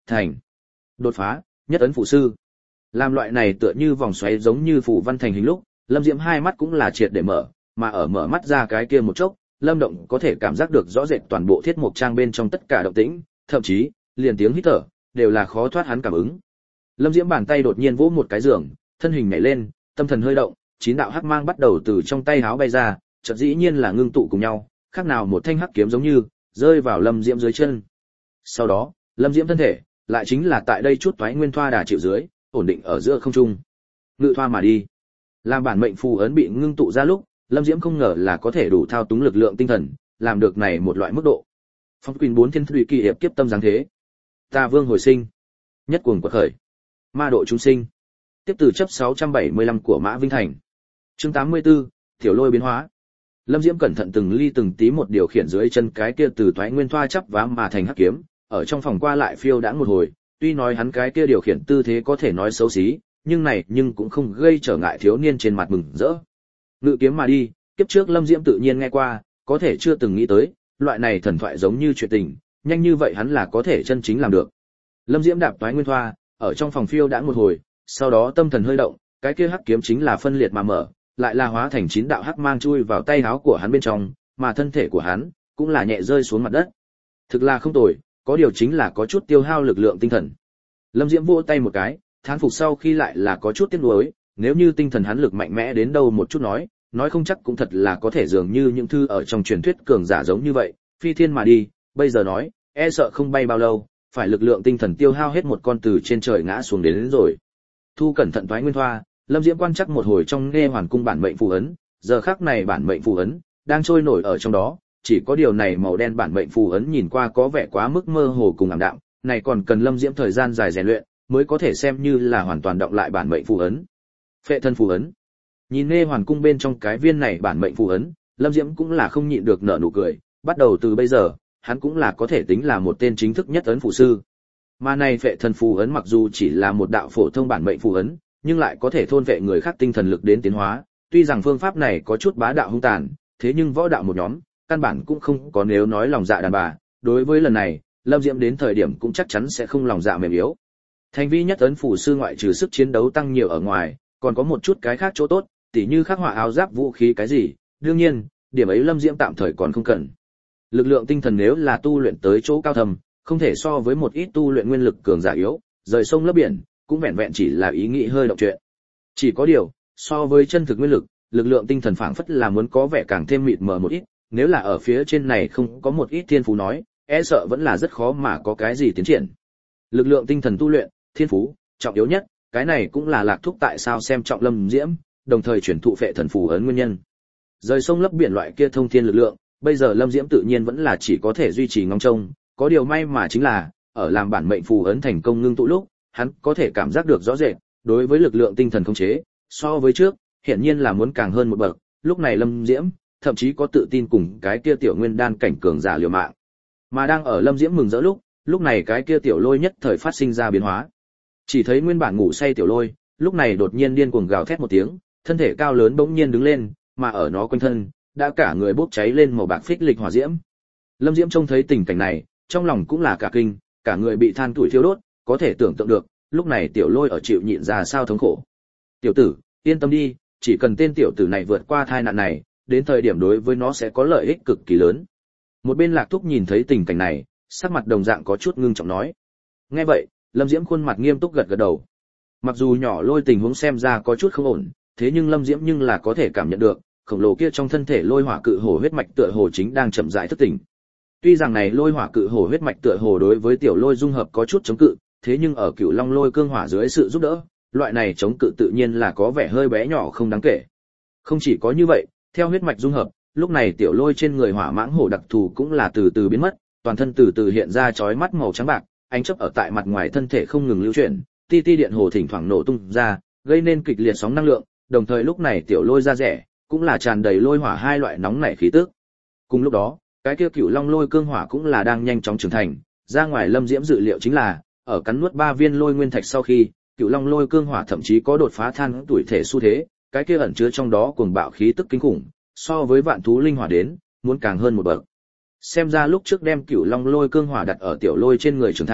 thành. Đột phá, nhất ấn phụ sư. Làm loại này tựa như vòng xoáy giống như phù văn thành hình lúc, Lâm Diễm hai mắt cũng là triệt để mở, mà ở mở mắt ra cái kia một chốc, Lâm Động có thể cảm giác được rõ rệt toàn bộ thiết mục trang bên trong tất cả động tĩnh, thậm chí, liền tiếng hít thở đều là khó thoát hắn cảm ứng. Lâm Diễm bàn tay đột nhiên vỗ một cái giường, thân hình nhảy lên, tâm thần hơi động, chín đạo hắc mang bắt đầu từ trong tay háo bay ra, chợt dĩ nhiên là ngưng tụ cùng nhau, khác nào một thanh hắc kiếm giống như rơi vào Lâm Diễm dưới chân. Sau đó, Lâm Diễm thân thể lại chính là tại đây chút toái nguyên thoa đà chịu dưới, ổn định ở giữa không trung. Ngự thoa mà đi. Làm bản mệnh phù ấn bị ngưng tụ ra lúc, Lâm Diễm không ngờ là có thể đủ thao túng lực lượng tinh thần, làm được này một loại mức độ. Phong Quỳnh bốn thiên thủy kỳ hiệp kiếp tâm giáng thế. Ta vương hồi sinh, nhất cuồng quật khởi. Ma độ chúng sinh. Tiếp từ chấp sáu trăm bảy mươi lăm của Mã Vinh Thành. Chương tám mươi tư, Tiểu Lôi biến hóa. Lâm Diễm cẩn thận từng ly từng tí một điều khiển dưới chân cái kia từ thoái nguyên thoa chắp vá mà thành hắc kiếm, ở trong phòng qua lại phiêu đãng một hồi, tuy nói hắn cái kia điều khiển tư thế có thể nói xấu xí, nhưng này nhưng cũng không gây trở ngại thiếu niên trên mặt mừng rỡ. Ngự kiếm mà đi, kiếp trước Lâm Diễm tự nhiên nghe qua, có thể chưa từng nghĩ tới, loại này thần thoại giống như chuyện tình, nhanh như vậy hắn là có thể chân chính làm được. Lâm Diễm đạp toái nguyên thoa, ở trong phòng phiêu đãng một hồi, sau đó tâm thần hơi động, cái kia hắc kiếm chính là phân liệt mà mở, lại là hóa thành chín đạo hắc mang chui vào tay áo của hắn bên trong, mà thân thể của hắn cũng là nhẹ rơi xuống mặt đất. Thực là không tồi, có điều chính là có chút tiêu hao lực lượng tinh thần. Lâm Diễm vỗ tay một cái, thán phục sau khi lại là có chút tiếc nuối, nếu như tinh thần hắn lực mạnh mẽ đến đâu một chút nói, nói không chắc cũng thật là có thể dường như những thư ở trong truyền thuyết cường giả giống như vậy, phi thiên mà đi, bây giờ nói, e sợ không bay bao lâu, phải lực lượng tinh thần tiêu hao hết một con từ trên trời ngã xuống đến, đến rồi. Thu cẩn thận thoái nguyên thoa, Lâm Diễm quan chắc một hồi trong nghe hoàn cung bản mệnh phù ấn, giờ khắc này bản mệnh phù ấn đang trôi nổi ở trong đó, chỉ có điều này màu đen bản mệnh phù ấn nhìn qua có vẻ quá mức mơ hồ cùng ảm đạm, này còn cần Lâm Diễm thời gian dài rèn luyện mới có thể xem như là hoàn toàn đọc lại bản mệnh phù ấn. Phệ thân phù ấn. Nhìn nghe hoàn cung bên trong cái viên này bản mệnh phù ấn, Lâm Diễm cũng là không nhịn được nở nụ cười, bắt đầu từ bây giờ, hắn cũng là có thể tính là một tên chính thức nhất ấn phù sư. Mà này phệ thân phù ấn mặc dù chỉ là một đạo phổ thông bản mệnh phù ấn, nhưng lại có thể thôn vệ người khác tinh thần lực đến tiến hóa, tuy rằng phương pháp này có chút bá đạo hung tàn, thế nhưng võ đạo một nhóm, căn bản cũng không có nếu nói lòng dạ đàn bà, đối với lần này, Lâm Diễm đến thời điểm cũng chắc chắn sẽ không lòng dạ mềm yếu. Thành vi nhất ấn phù sư ngoại trừ sức chiến đấu tăng nhiều ở ngoài, còn có một chút cái khác chỗ tốt, tỉ như khắc họa áo giáp vũ khí cái gì, đương nhiên, điểm ấy Lâm Diễm tạm thời còn không cần. Lực lượng tinh thần nếu là tu luyện tới chỗ cao thầm, không thể so với một ít tu luyện nguyên lực cường giả yếu, rời sông lấp biển, cũng vẹn vẹn chỉ là ý nghĩ hơi động chuyện. Chỉ có điều, so với chân thực nguyên lực, lực lượng tinh thần phảng phất là muốn có vẻ càng thêm mịt mờ một ít, nếu là ở phía trên này không có một ít thiên phú nói, e sợ vẫn là rất khó mà có cái gì tiến triển. Lực lượng tinh thần tu luyện, thiên phú, trọng yếu nhất, cái này cũng là Lạc Thúc tại sao xem trọng Lâm Diễm, đồng thời chuyển thụ phệ thần phù ấn nguyên nhân. Rời sông lấp biển loại kia thông thiên lực lượng, bây giờ Lâm Diễm tự nhiên vẫn là chỉ có thể duy trì ngóng trông, có điều may mà chính là, ở làm bản mệnh phù ấn thành công ngưng tụ lúc, hắn có thể cảm giác được rõ rệt, đối với lực lượng tinh thần khống chế, so với trước, hiển nhiên là muốn càng hơn một bậc, lúc này Lâm Diễm, thậm chí có tự tin cùng cái kia tiểu nguyên đan cảnh cường giả liều mạng. Mà đang ở Lâm Diễm mừng rỡ lúc, lúc này cái kia tiểu lôi nhất thời phát sinh ra biến hóa. Chỉ thấy nguyên bản ngủ say tiểu lôi, lúc này đột nhiên điên cuồng gào thét một tiếng, thân thể cao lớn bỗng nhiên đứng lên, mà ở nó quanh thân, đã cả người bốc cháy lên màu bạc phích lịch hỏa diễm. Lâm Diễm trông thấy tình cảnh này, trong lòng cũng là cả kinh, cả người bị than tuổi thiêu đốt, có thể tưởng tượng được, lúc này tiểu lôi ở chịu nhịn ra sao thống khổ. Tiểu tử, yên tâm đi, chỉ cần tên tiểu tử này vượt qua tai nạn này, đến thời điểm đối với nó sẽ có lợi ích cực kỳ lớn. Một bên Lạc Thúc nhìn thấy tình cảnh này, sắc mặt đồng dạng có chút ngưng trọng nói. Nghe vậy, Lâm Diễm khuôn mặt nghiêm túc gật gật đầu. Mặc dù nhỏ lôi tình huống xem ra có chút không ổn, thế nhưng Lâm Diễm nhưng là có thể cảm nhận được, khổng lồ kia trong thân thể lôi hỏa cự hổ huyết mạch tựa hồ chính đang chậm rãi thức tỉnh. Tuy rằng này lôi hỏa cự hổ huyết mạch tựa hồ đối với tiểu lôi dung hợp có chút chống cự, thế nhưng ở Cửu Long lôi cương hỏa dưới sự giúp đỡ, loại này chống cự tự nhiên là có vẻ hơi bé nhỏ không đáng kể. Không chỉ có như vậy, theo huyết mạch dung hợp, lúc này tiểu lôi trên người hỏa mãng hổ đặc thù cũng là từ từ biến mất, toàn thân từ từ hiện ra chói mắt màu trắng bạc, ánh chớp ở tại mặt ngoài thân thể không ngừng lưu chuyển, ti ti điện hồ thỉnh thoảng nổ tung ra, gây nên kịch liệt sóng năng lượng, đồng thời lúc này tiểu lôi da rẻ, cũng là tràn đầy lôi hỏa hai loại nóng nảy khí tức. Cùng lúc đó, cái kia Cửu Long lôi cương hỏa cũng là đang nhanh chóng trưởng thành, ra ngoài Lâm Diễm dự liệu chính là, ở cắn nuốt ba viên lôi nguyên thạch sau khi, Cửu Long lôi cương hỏa thậm chí có đột phá than tuổi thể xu thế, cái kia ẩn chứa trong đó cuồng bạo khí tức kinh khủng, so với vạn thú linh hỏa đến, muốn càng hơn một bậc. Xem ra lúc trước đem Cửu Long lôi cương hỏa đặt ở tiểu lôi trên người trưởng thành,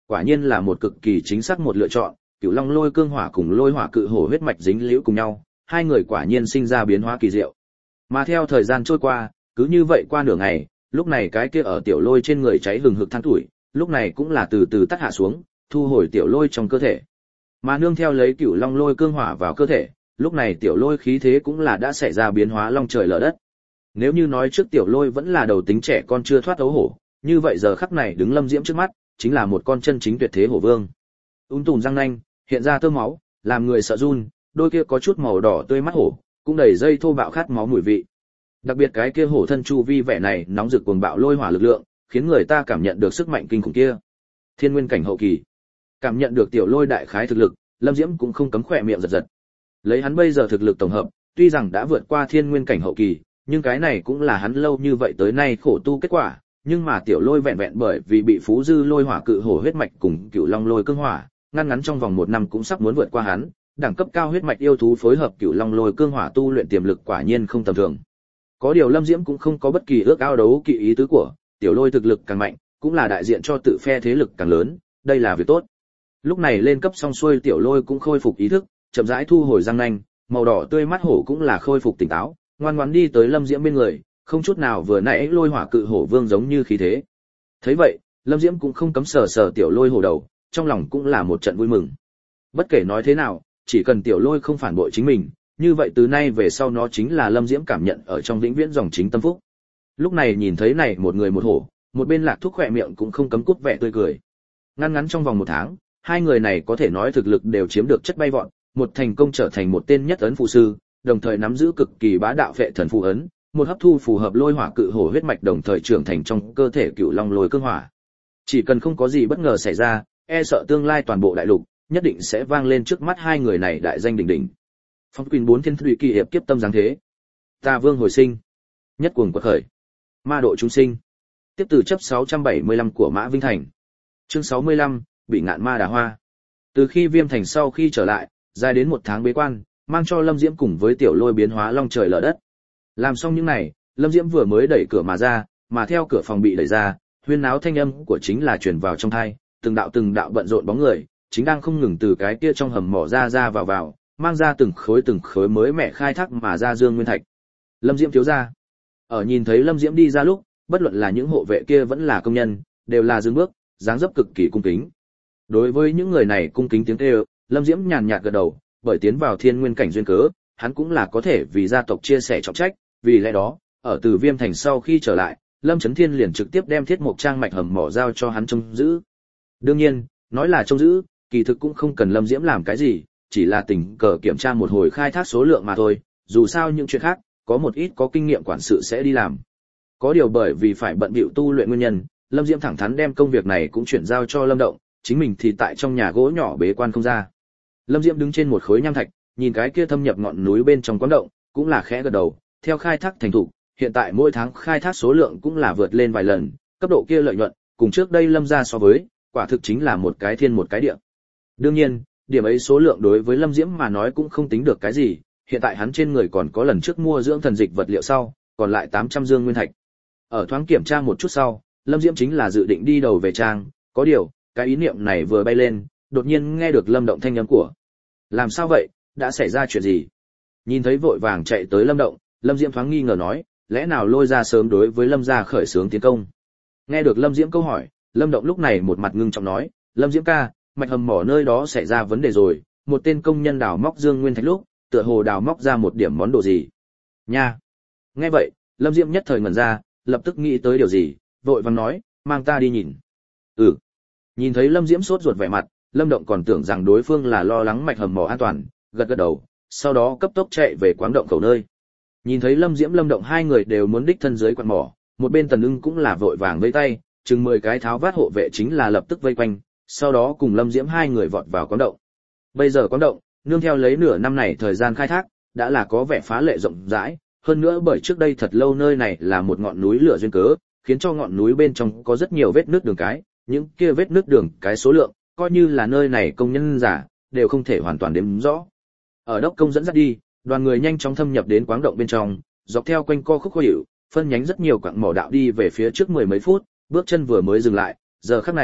quả nhiên là một cực kỳ chính xác một lựa chọn, Cửu Long Lôi Cương Hỏa cùng Lôi Hỏa Cự Hổ huyết mạch dính liễu cùng nhau, hai người quả nhiên sinh ra biến hóa kỳ diệu. Mà theo thời gian trôi qua, cứ như vậy qua nửa ngày, lúc này cái kia ở tiểu lôi trên người cháy hừng hực than tuổi, lúc này cũng là từ từ tắt hạ xuống, thu hồi tiểu lôi trong cơ thể. Mà nương theo lấy Cửu Long Lôi Cương Hỏa vào cơ thể, lúc này tiểu lôi khí thế cũng là đã xảy ra biến hóa long trời lở đất. Nếu như nói trước tiểu lôi vẫn là đầu tính trẻ con chưa thoát ấu hổ, như vậy giờ khắc này đứng Lâm Diễm trước mắt, chính là một con chân chính tuyệt thế hổ vương. Ung tùm răng nanh, hiện ra tơ máu, làm người sợ run, đôi kia có chút màu đỏ tươi mắt hổ, cũng đầy dây thô bạo khát máu mùi vị. Đặc biệt cái kia hổ thân chu vi vẻ này nóng rực cuồng bạo lôi hỏa lực lượng, khiến người ta cảm nhận được sức mạnh kinh khủng kia. Thiên nguyên cảnh hậu kỳ. Cảm nhận được tiểu lôi đại khái thực lực, Lâm Diễm cũng không cấm khỏe miệng giật giật. Lấy hắn bây giờ thực lực tổng hợp, tuy rằng đã vượt qua thiên nguyên cảnh hậu kỳ, nhưng cái này cũng là hắn lâu như vậy tới nay khổ tu kết quả, nhưng mà tiểu lôi vẹn vẹn bởi vì bị phú dư lôi hỏa cự hổ huyết mạch cùng Cửu Long Lôi Cương Hỏa, ngăn ngắn trong vòng một năm cũng sắp muốn vượt qua hắn, đẳng cấp cao huyết mạch yêu thú phối hợp Cửu Long Lôi Cương Hỏa tu luyện tiềm lực quả nhiên không tầm thường. Có điều Lâm Diễm cũng không có bất kỳ ước ao đấu kỵ ý tứ của, tiểu lôi thực lực càng mạnh, cũng là đại diện cho tự phe thế lực càng lớn, đây là việc tốt. Lúc này lên cấp xong xuôi tiểu lôi cũng khôi phục ý thức, chậm rãi thu hồi răng nanh, màu đỏ tươi mắt hổ cũng là khôi phục tỉnh táo, ngoan ngoãn đi tới Lâm Diễm bên người, không chút nào vừa nãy lôi hỏa cự hổ vương giống như khí thế. Thấy vậy, Lâm Diễm cũng không cấm sờ sờ tiểu lôi hổ đầu, trong lòng cũng là một trận vui mừng. Bất kể nói thế nào, chỉ cần tiểu lôi không phản bội chính mình, như vậy từ nay về sau nó chính là Lâm Diễm cảm nhận ở trong vĩnh viễn dòng chính tâm phúc. Lúc này nhìn thấy này một người một hổ, một bên Lạc Thúc khỏe miệng cũng không cấm cút vẻ tươi cười. Ngắn ngắn trong vòng một tháng, hai người này có thể nói thực lực đều chiếm được chất bay vọt, một thành công trở thành một tên nhất ấn phụ sư, đồng thời nắm giữ cực kỳ bá đạo phệ thần phù ấn, một hấp thu phù hợp lôi hỏa cự hổ huyết mạch đồng thời trưởng thành trong cơ thể Cửu Long Lôi Cương Hỏa. Chỉ cần không có gì bất ngờ xảy ra, e sợ tương lai toàn bộ đại lục nhất định sẽ vang lên trước mắt hai người này đại danh đỉnh đỉnh. Phong Quỳnh bốn thiên thủy kỳ hiệp kiếp tâm dáng thế. Ta vương hồi sinh, nhất cuồng quật khởi. Ma độ chúng sinh. Tiếp từ chấp sáu trăm bảy mươi lăm của Mã Vinh Thành. Chương sáu mươi lăm, bị ngạn ma đà hoa. Từ khi Viêm Thành sau khi trở lại, dài đến một tháng bế quan, mang cho Lâm Diễm cùng với tiểu lôi biến hóa long trời lở đất. Làm xong những này, Lâm Diễm vừa mới đẩy cửa mà ra, mà theo cửa phòng bị đẩy ra, huyên náo thanh âm của chính là truyền vào trong tai, từng đạo từng đạo bận rộn bóng người, chính đang không ngừng từ cái kia trong hầm mỏ ra ra vào vào, mang ra từng khối từng khối mới mẻ khai thác mà ra dương nguyên thạch. Lâm Diễm thiếu gia. Ở nhìn thấy Lâm Diễm đi ra lúc, bất luận là những hộ vệ kia vẫn là công nhân, đều là dừng bước, dáng dấp cực kỳ cung kính. Đối với những người này cung kính tiếng kêu, Lâm Diễm nhàn nhạt gật đầu, bởi tiến vào thiên nguyên cảnh duyên cớ, hắn cũng là có thể vì gia tộc chia sẻ trọng trách, vì lẽ đó, ở từ Viêm Thành sau khi trở lại, Lâm Chấn Thiên liền trực tiếp đem thiết mục trang mạch hầm mỏ giao cho hắn trông giữ. Đương nhiên, nói là trông giữ, kỳ thực cũng không cần Lâm Diễm làm cái gì, chỉ là tình cờ kiểm tra một hồi khai thác số lượng mà thôi, dù sao những chuyện khác, có một ít có kinh nghiệm quản sự sẽ đi làm. Có điều bởi vì phải bận bịu tu luyện nguyên nhân, Lâm Diễm thẳng thắn đem công việc này cũng chuyển giao cho Lâm Động, chính mình thì tại trong nhà gỗ nhỏ bế quan không ra. Lâm Diễm đứng trên một khối nham thạch, nhìn cái kia thâm nhập ngọn núi bên trong quán động, cũng là khẽ gật đầu, theo khai thác thành thục, hiện tại mỗi tháng khai thác số lượng cũng là vượt lên vài lần, cấp độ kia lợi nhuận, cùng trước đây Lâm gia so với, quả thực chính là một cái thiên một cái địa. Đương nhiên, điểm ấy số lượng đối với Lâm Diễm mà nói cũng không tính được cái gì, hiện tại hắn trên người còn có lần trước mua dưỡng thần dịch vật liệu sau, còn lại tám trăm dương nguyên thạch. Ở thoáng kiểm tra một chút sau, Lâm Diễm chính là dự định đi đầu về trang, có điều, cái ý niệm này vừa bay lên, đột nhiên nghe được Lâm Động thanh âm của. Làm sao vậy, đã xảy ra chuyện gì? Nhìn thấy vội vàng chạy tới Lâm Động, Lâm Diễm thoáng nghi ngờ nói, lẽ nào Lôi gia sớm đối với Lâm gia khởi xướng tiến công? Nghe được Lâm Diễm câu hỏi, Lâm Động lúc này một mặt ngưng trọng nói, Lâm Diễm ca, mạch hầm mỏ nơi đó xảy ra vấn đề rồi, một tên công nhân đào móc dương nguyên thạch lúc, tựa hồ đào móc ra một điểm món đồ gì. Nha. Nghe vậy, Lâm Diễm nhất thời ngẩn ra, lập tức nghĩ tới điều gì, vội vàng nói, mang ta đi nhìn. Ừ. Nhìn thấy Lâm Diễm sốt ruột vẻ mặt, Lâm Động còn tưởng rằng đối phương là lo lắng mạch hầm mỏ an toàn, gật gật đầu, sau đó cấp tốc chạy về quán động khẩu nơi. Nhìn thấy Lâm Diễm Lâm Động hai người đều muốn đích thân dưới quán mỏ, một bên Tần Ưng cũng là vội vàng vẫy tay, chừng mười cái tháo vát hộ vệ chính là lập tức vây quanh, sau đó cùng Lâm Diễm hai người vọt vào quán động. Bây giờ quán động, nương theo lấy nửa năm này thời gian khai thác, đã là có vẻ phá lệ rộng rãi, hơn nữa bởi trước đây thật lâu nơi này là một ngọn núi lửa duyên cớ, khiến cho ngọn núi bên trong có rất nhiều vết nứt đường cái, những kia vết nứt đường cái số lượng, coi như là nơi này công nhân giả, đều không thể hoàn toàn đếm rõ. Ở đốc công dẫn dắt đi, đoàn người nhanh chóng thâm nhập đến quáng động bên trong, dọc theo quanh co khúc khó hiểu, phân nhánh rất nhiều quặng mỏ đạo đi về phía trước mười mấy phút, bước chân vừa mới dừng lại, giờ khắc này,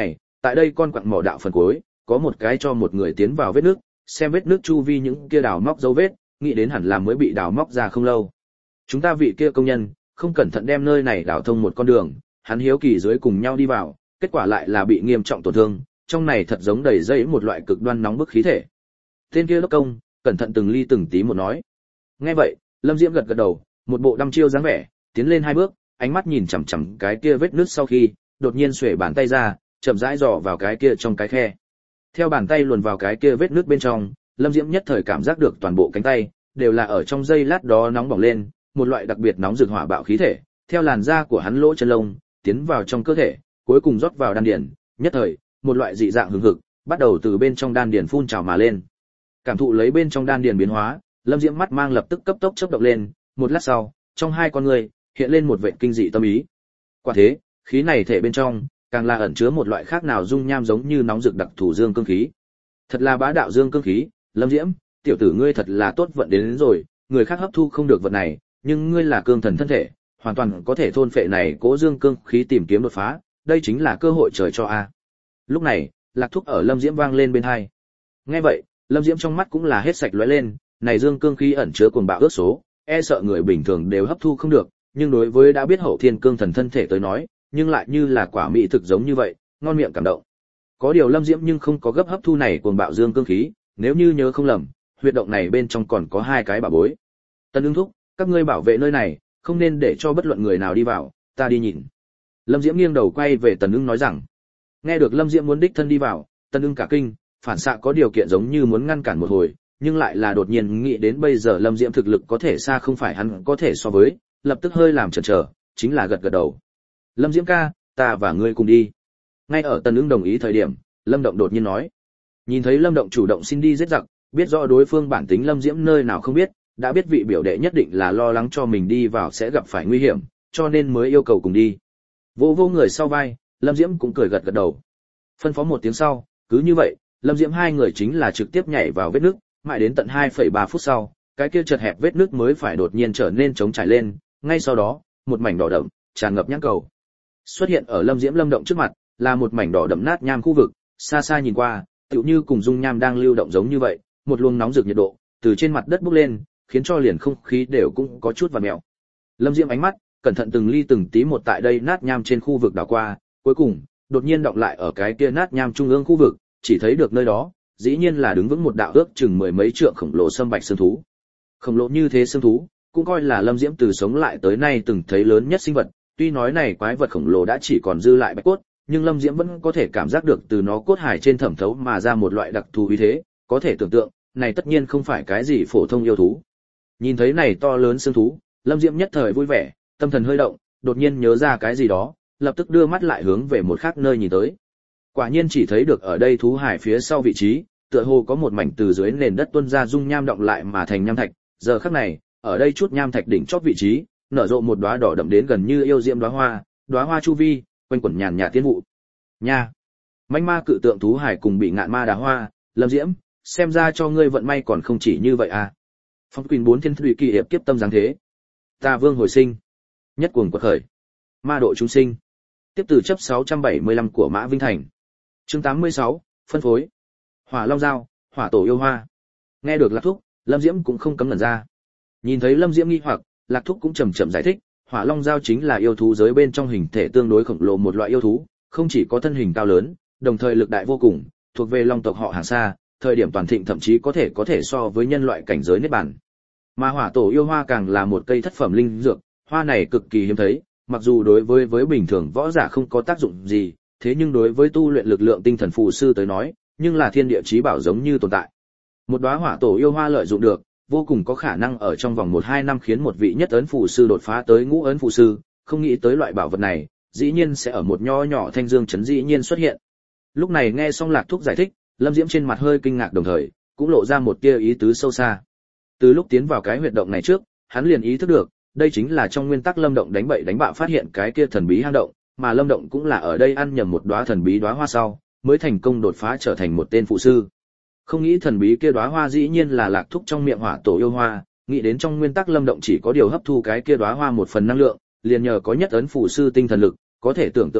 Tại đây con quặng mỏ đạo phần cuối, có một cái cho một người tiến vào vết nước, xem vết nước chu vi những kia đào móc dấu vết, nghĩ đến hẳn là mới bị đào móc ra không lâu. Chúng ta vị kia công nhân, không cẩn thận đem nơi này đào thông một con đường, hắn hiếu kỳ dưới cùng nhau đi vào, kết quả lại là bị nghiêm trọng tổn thương, trong này thật giống đầy dây một loại cực đoan nóng bức khí thể. Tên kia đốc công, cẩn thận từng ly từng tí một nói. Nghe vậy, Lâm Diễm gật gật đầu, một bộ đăm chiêu dáng vẻ, tiến lên hai bước, ánh mắt nhìn chằm chằm cái kia vết nứt sau khi, đột nhiên xuề bàn tay ra, chậm rãi dò vào cái kia trong cái khe. Theo bàn tay luồn vào cái kia vết nứt bên trong, Lâm Diễm nhất thời cảm giác được toàn bộ cánh tay đều là ở trong giây lát đó nóng bỏng lên, một loại đặc biệt nóng rực hỏa bạo khí thể, theo làn da của hắn lỗ chân lông, tiến vào trong cơ thể, cuối cùng rót vào đan điền, nhất thời, một loại dị dạng hừng hực, bắt đầu từ bên trong đan điền phun trào mà lên. Cảm thụ lấy bên trong đan điền biến hóa, Lâm Diễm mắt mang lập tức cấp tốc chớp động lên, một lát sau, trong hai con người hiện lên một vẻ kinh dị tâm ý. Quả thế, khí này thể bên trong, càng là ẩn chứa một loại khác nào dung nham giống như nóng rực đặc thù dương cương khí. Thật là bá đạo dương cương khí, Lâm Diễm, tiểu tử ngươi thật là tốt vận đến, đến rồi, người khác hấp thu không được vật này, nhưng ngươi là cương thần thân thể, hoàn toàn có thể thôn phệ này cố dương cương khí tìm kiếm đột phá, đây chính là cơ hội trời cho a. Lúc này, Lạc Thúc ở Lâm Diễm vang lên bên tai. Nghe vậy, Lâm Diễm trong mắt cũng là hết sạch lóe lên, này dương cương khí ẩn chứa cuồng bạo ước số, e sợ người bình thường đều hấp thu không được, nhưng đối với đã biết hậu thiên cương thần thân thể tới nói, nhưng lại như là quả mỹ thực giống như vậy, ngon miệng cảm động. Có điều Lâm Diễm nhưng không có gấp hấp thu này cuồng bạo dương cương khí, nếu như nhớ không lầm, huyệt động này bên trong còn có hai cái bảo bối. Tân Ưng thúc, các ngươi bảo vệ nơi này, không nên để cho bất luận người nào đi vào, ta đi nhìn. Lâm Diễm nghiêng đầu quay về Tần Ưng nói rằng. Nghe được Lâm Diễm muốn đích thân đi vào, Tần Ưng cả kinh, phản xạ có điều kiện giống như muốn ngăn cản một hồi, nhưng lại là đột nhiên nghĩ đến bây giờ Lâm Diễm thực lực có thể xa không phải hắn có thể so với, lập tức hơi làm chần chờ, chính là gật gật đầu. Lâm Diễm ca, ta và ngươi cùng đi. Ngay ở Tần Ưng đồng ý thời điểm, Lâm Động đột nhiên nói. Nhìn thấy Lâm Động chủ động xin đi giết giặc, biết rõ đối phương bản tính Lâm Diễm nơi nào không biết, đã biết vị biểu đệ nhất định là lo lắng cho mình đi vào sẽ gặp phải nguy hiểm, cho nên mới yêu cầu cùng đi. Vô vô người sau vai, Lâm Diễm cũng cười gật gật đầu. Phân phó một tiếng sau, cứ như vậy, Lâm Diễm hai người chính là trực tiếp nhảy vào vết nước, mãi đến tận hai phẩy ba phút sau, cái kia chật hẹp vết nước mới phải đột nhiên trở nên trống trải lên, ngay sau đó, một mảnh đỏ đậm, tràn ngập nhãn cầu. Xuất hiện ở Lâm Diễm Lâm Động trước mặt, là một mảnh đỏ đậm nát nham khu vực, xa xa nhìn qua, tựu như cùng dung nham đang lưu động giống như vậy, một luồng nóng rực nhiệt độ từ trên mặt đất bốc lên, khiến cho liền không khí đều cũng có chút vặn mèo. Lâm Diễm ánh mắt cẩn thận từng ly từng tí một tại đây nát nham trên khu vực đảo qua, cuối cùng đột nhiên đọng lại ở cái kia nát nham trung ương khu vực, chỉ thấy được nơi đó, dĩ nhiên là đứng vững một đạo ước chừng mười mấy trượng khổng lồ sâm bạch xương thú. Khổng lồ như thế xương thú, cũng coi là Lâm Diễm từ sống lại tới nay từng thấy lớn nhất sinh vật, tuy nói này quái vật khổng lồ đã chỉ còn dư lại bạch cốt, nhưng Lâm Diễm vẫn có thể cảm giác được từ nó cốt hải trên thẩm thấu mà ra một loại đặc thù uy thế, có thể tưởng tượng, này tất nhiên không phải cái gì phổ thông yêu thú. Nhìn thấy này to lớn xương thú, Lâm Diễm nhất thời vui vẻ, tâm thần hơi động, đột nhiên nhớ ra cái gì đó, lập tức đưa mắt lại hướng về một khác nơi nhìn tới. Quả nhiên chỉ thấy được ở đây thú hải phía sau vị trí, tựa hồ có một mảnh từ dưới nền đất tuôn ra dung nham động lại mà thành nham thạch, giờ khắc này, ở đây chút nham thạch đỉnh chót vị trí, nở rộ một đóa đỏ đậm đến gần như yêu diễm đóa hoa, đóa hoa chu vi, quanh quẩn nhàn nhạt tiên vụ. Nha. Manh ma cự tượng thú hải cùng bị ngạn ma đá hoa, Lâm Diễm, xem ra cho ngươi vận may còn không chỉ như vậy à. Phong Quỳnh bốn thiên thủy kỳ hiệp kiếp tâm dáng thế. Ta vương hồi sinh. Nhất cuồng quật khởi. Ma độ chúng sinh. Tiếp từ chấp sáu trăm bảy mươi lăm của Mã Vinh Thành. Chương tám mươi sáu, phân phối. Hỏa Long Giao, Hỏa Tổ yêu hoa. Nghe được Lạc Thúc, Lâm Diễm cũng không cấm ngẩn ra. Nhìn thấy Lâm Diễm nghi hoặc, Lạc Thúc cũng chậm chậm giải thích, Hỏa Long Giao chính là yêu thú giới bên trong hình thể tương đối khổng lồ một loại yêu thú, không chỉ có thân hình cao lớn, đồng thời lực đại vô cùng, thuộc về long tộc họ hàng xa, thời điểm toàn thịnh thậm chí có thể có thể so với nhân loại cảnh giới niết bàn. Mà Hỏa Tổ yêu hoa càng là một cây thất phẩm linh dược, hoa này cực kỳ hiếm thấy, mặc dù đối với với bình thường võ giả không có tác dụng gì, thế nhưng đối với tu luyện lực lượng tinh thần phù sư tới nói, nhưng là thiên địa chí bảo giống như tồn tại. Một đóa Hỏa Tổ yêu hoa lợi dụng được, vô cùng có khả năng ở trong vòng một hai năm khiến một vị nhất ấn phù sư đột phá tới ngũ ấn phù sư, không nghĩ tới loại bảo vật này, dĩ nhiên sẽ ở một nho nhỏ thanh dương trấn dĩ nhiên xuất hiện. Lúc này nghe xong Lạc Thúc giải thích, Lâm Diễm trên mặt hơi kinh ngạc đồng thời, cũng lộ ra một tia ý tứ sâu xa. Từ lúc tiến vào cái huyệt động này trước, hắn liền ý thức được, đây chính là trong nguyên tắc Lâm Động đánh bậy đánh bạ phát hiện cái kia thần bí hang động, mà Lâm Động cũng là ở đây ăn nhầm một đóa thần bí đóa hoa sau, mới thành công đột phá trở thành một tên phụ sư. Không nghĩ thần bí kia đóa hoa dĩ nhiên là Lạc Thúc trong miệng Hỏa Tổ yêu hoa, nghĩ đến trong nguyên tắc Lâm Động chỉ có điều hấp thu cái kia đóa hoa một phần năng lượng, liền nhờ có nhất ấn phụ sư tinh thần lực, có thể tưởng tượng được,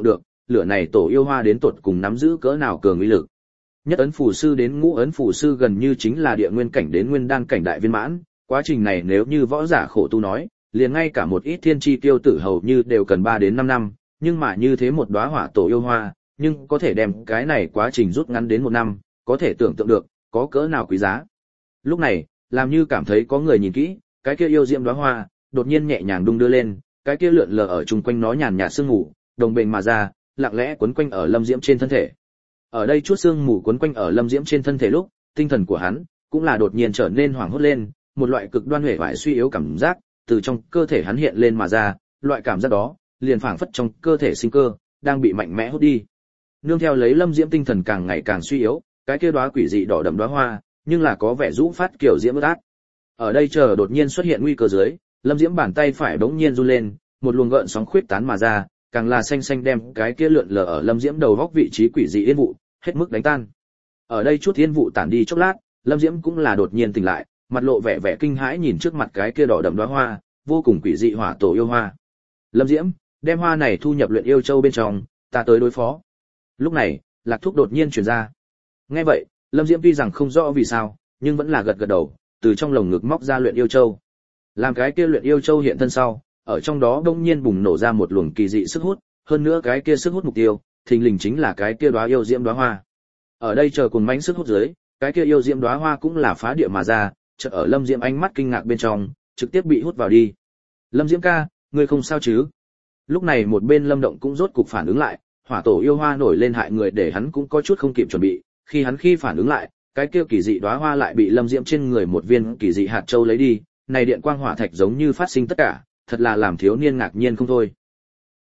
lửa này tổ yêu hoa đến tột cùng nắm giữ cỡ nào cường uy lực. Nhất ấn phù sư đến ngũ ấn phù sư gần như chính là địa nguyên cảnh đến nguyên đan cảnh đại viên mãn, quá trình này nếu như võ giả khổ tu nói, liền ngay cả một ít thiên chi tiêu tử hầu như đều cần ba đến năm năm, nhưng mà như thế một đóa hỏa tổ yêu hoa, nhưng có thể đem cái này quá trình rút ngắn đến một năm, có thể tưởng tượng được, có cỡ nào quý giá. Lúc này, làm như cảm thấy có người nhìn kỹ, cái kia yêu diễm đóa hoa, đột nhiên nhẹ nhàng đung đưa lên, cái kia lượn lờ ở chung quanh nó nhàn nhạt sương mù, đồng bền mà ra, lặng lẽ quấn quanh ở Lâm Diễm trên thân thể. Ở đây chút sương mù quấn quanh ở Lâm Diễm trên thân thể lúc, tinh thần của hắn cũng là đột nhiên trở nên hoảng hốt lên, một loại cực đoan huệ vải suy yếu cảm giác từ trong cơ thể hắn hiện lên mà ra, loại cảm giác đó liền phảng phất trong cơ thể sinh cơ đang bị mạnh mẽ hút đi. Nương theo lấy Lâm Diễm tinh thần càng ngày càng suy yếu, cái kia đóa quỷ dị đỏ đậm đóa hoa, nhưng là có vẻ rũ phát kiểu diễm ướt át. Ở đây chờ đột nhiên xuất hiện nguy cơ dưới, Lâm Diễm bàn tay phải bỗng nhiên run lên, một luồng gợn sóng khuyết tán mà ra, càng là xanh xanh đem cái kia lượn lờ ở Lâm Diễm đầu góc vị trí quỷ dị yên vụ hết mức đánh tan. Ở đây chút yên vụ tản đi chốc lát, Lâm Diễm cũng là đột nhiên tỉnh lại, mặt lộ vẻ vẻ kinh hãi nhìn trước mặt cái kia đỏ đậm đóa hoa, vô cùng quỷ dị hỏa tổ yêu hoa. Lâm Diễm, đem hoa này thu nhập luyện yêu châu bên trong, ta tới đối phó. Lúc này, Lạc Thúc đột nhiên truyền ra. Nghe vậy, Lâm Diễm tuy rằng không rõ vì sao, nhưng vẫn là gật gật đầu, từ trong lồng ngực móc ra luyện yêu châu. Làm cái kia luyện yêu châu hiện thân sau, ở trong đó đông nhiên bùng nổ ra một luồng kỳ dị sức hút, hơn nữa cái kia sức hút mục tiêu, thình lình chính là cái kia đóa yêu diễm đóa hoa. Ở đây chờ cùng mãnh sức hút dưới, cái kia yêu diễm đóa hoa cũng là phá địa mà ra, chợt ở Lâm Diễm ánh mắt kinh ngạc bên trong, trực tiếp bị hút vào đi. Lâm Diễm ca, ngươi không sao chứ? Lúc này một bên Lâm Động cũng rốt cục phản ứng lại, hỏa tổ yêu hoa nổi lên hại người để hắn cũng có chút không kịp chuẩn bị, khi hắn khi phản ứng lại, cái kia kỳ dị đóa hoa lại bị Lâm Diễm trên người một viên kỳ dị hạt châu lấy đi, này điện quang hỏa thạch giống như phát sinh tất cả, thật là làm thiếu niên ngạc nhiên không thôi.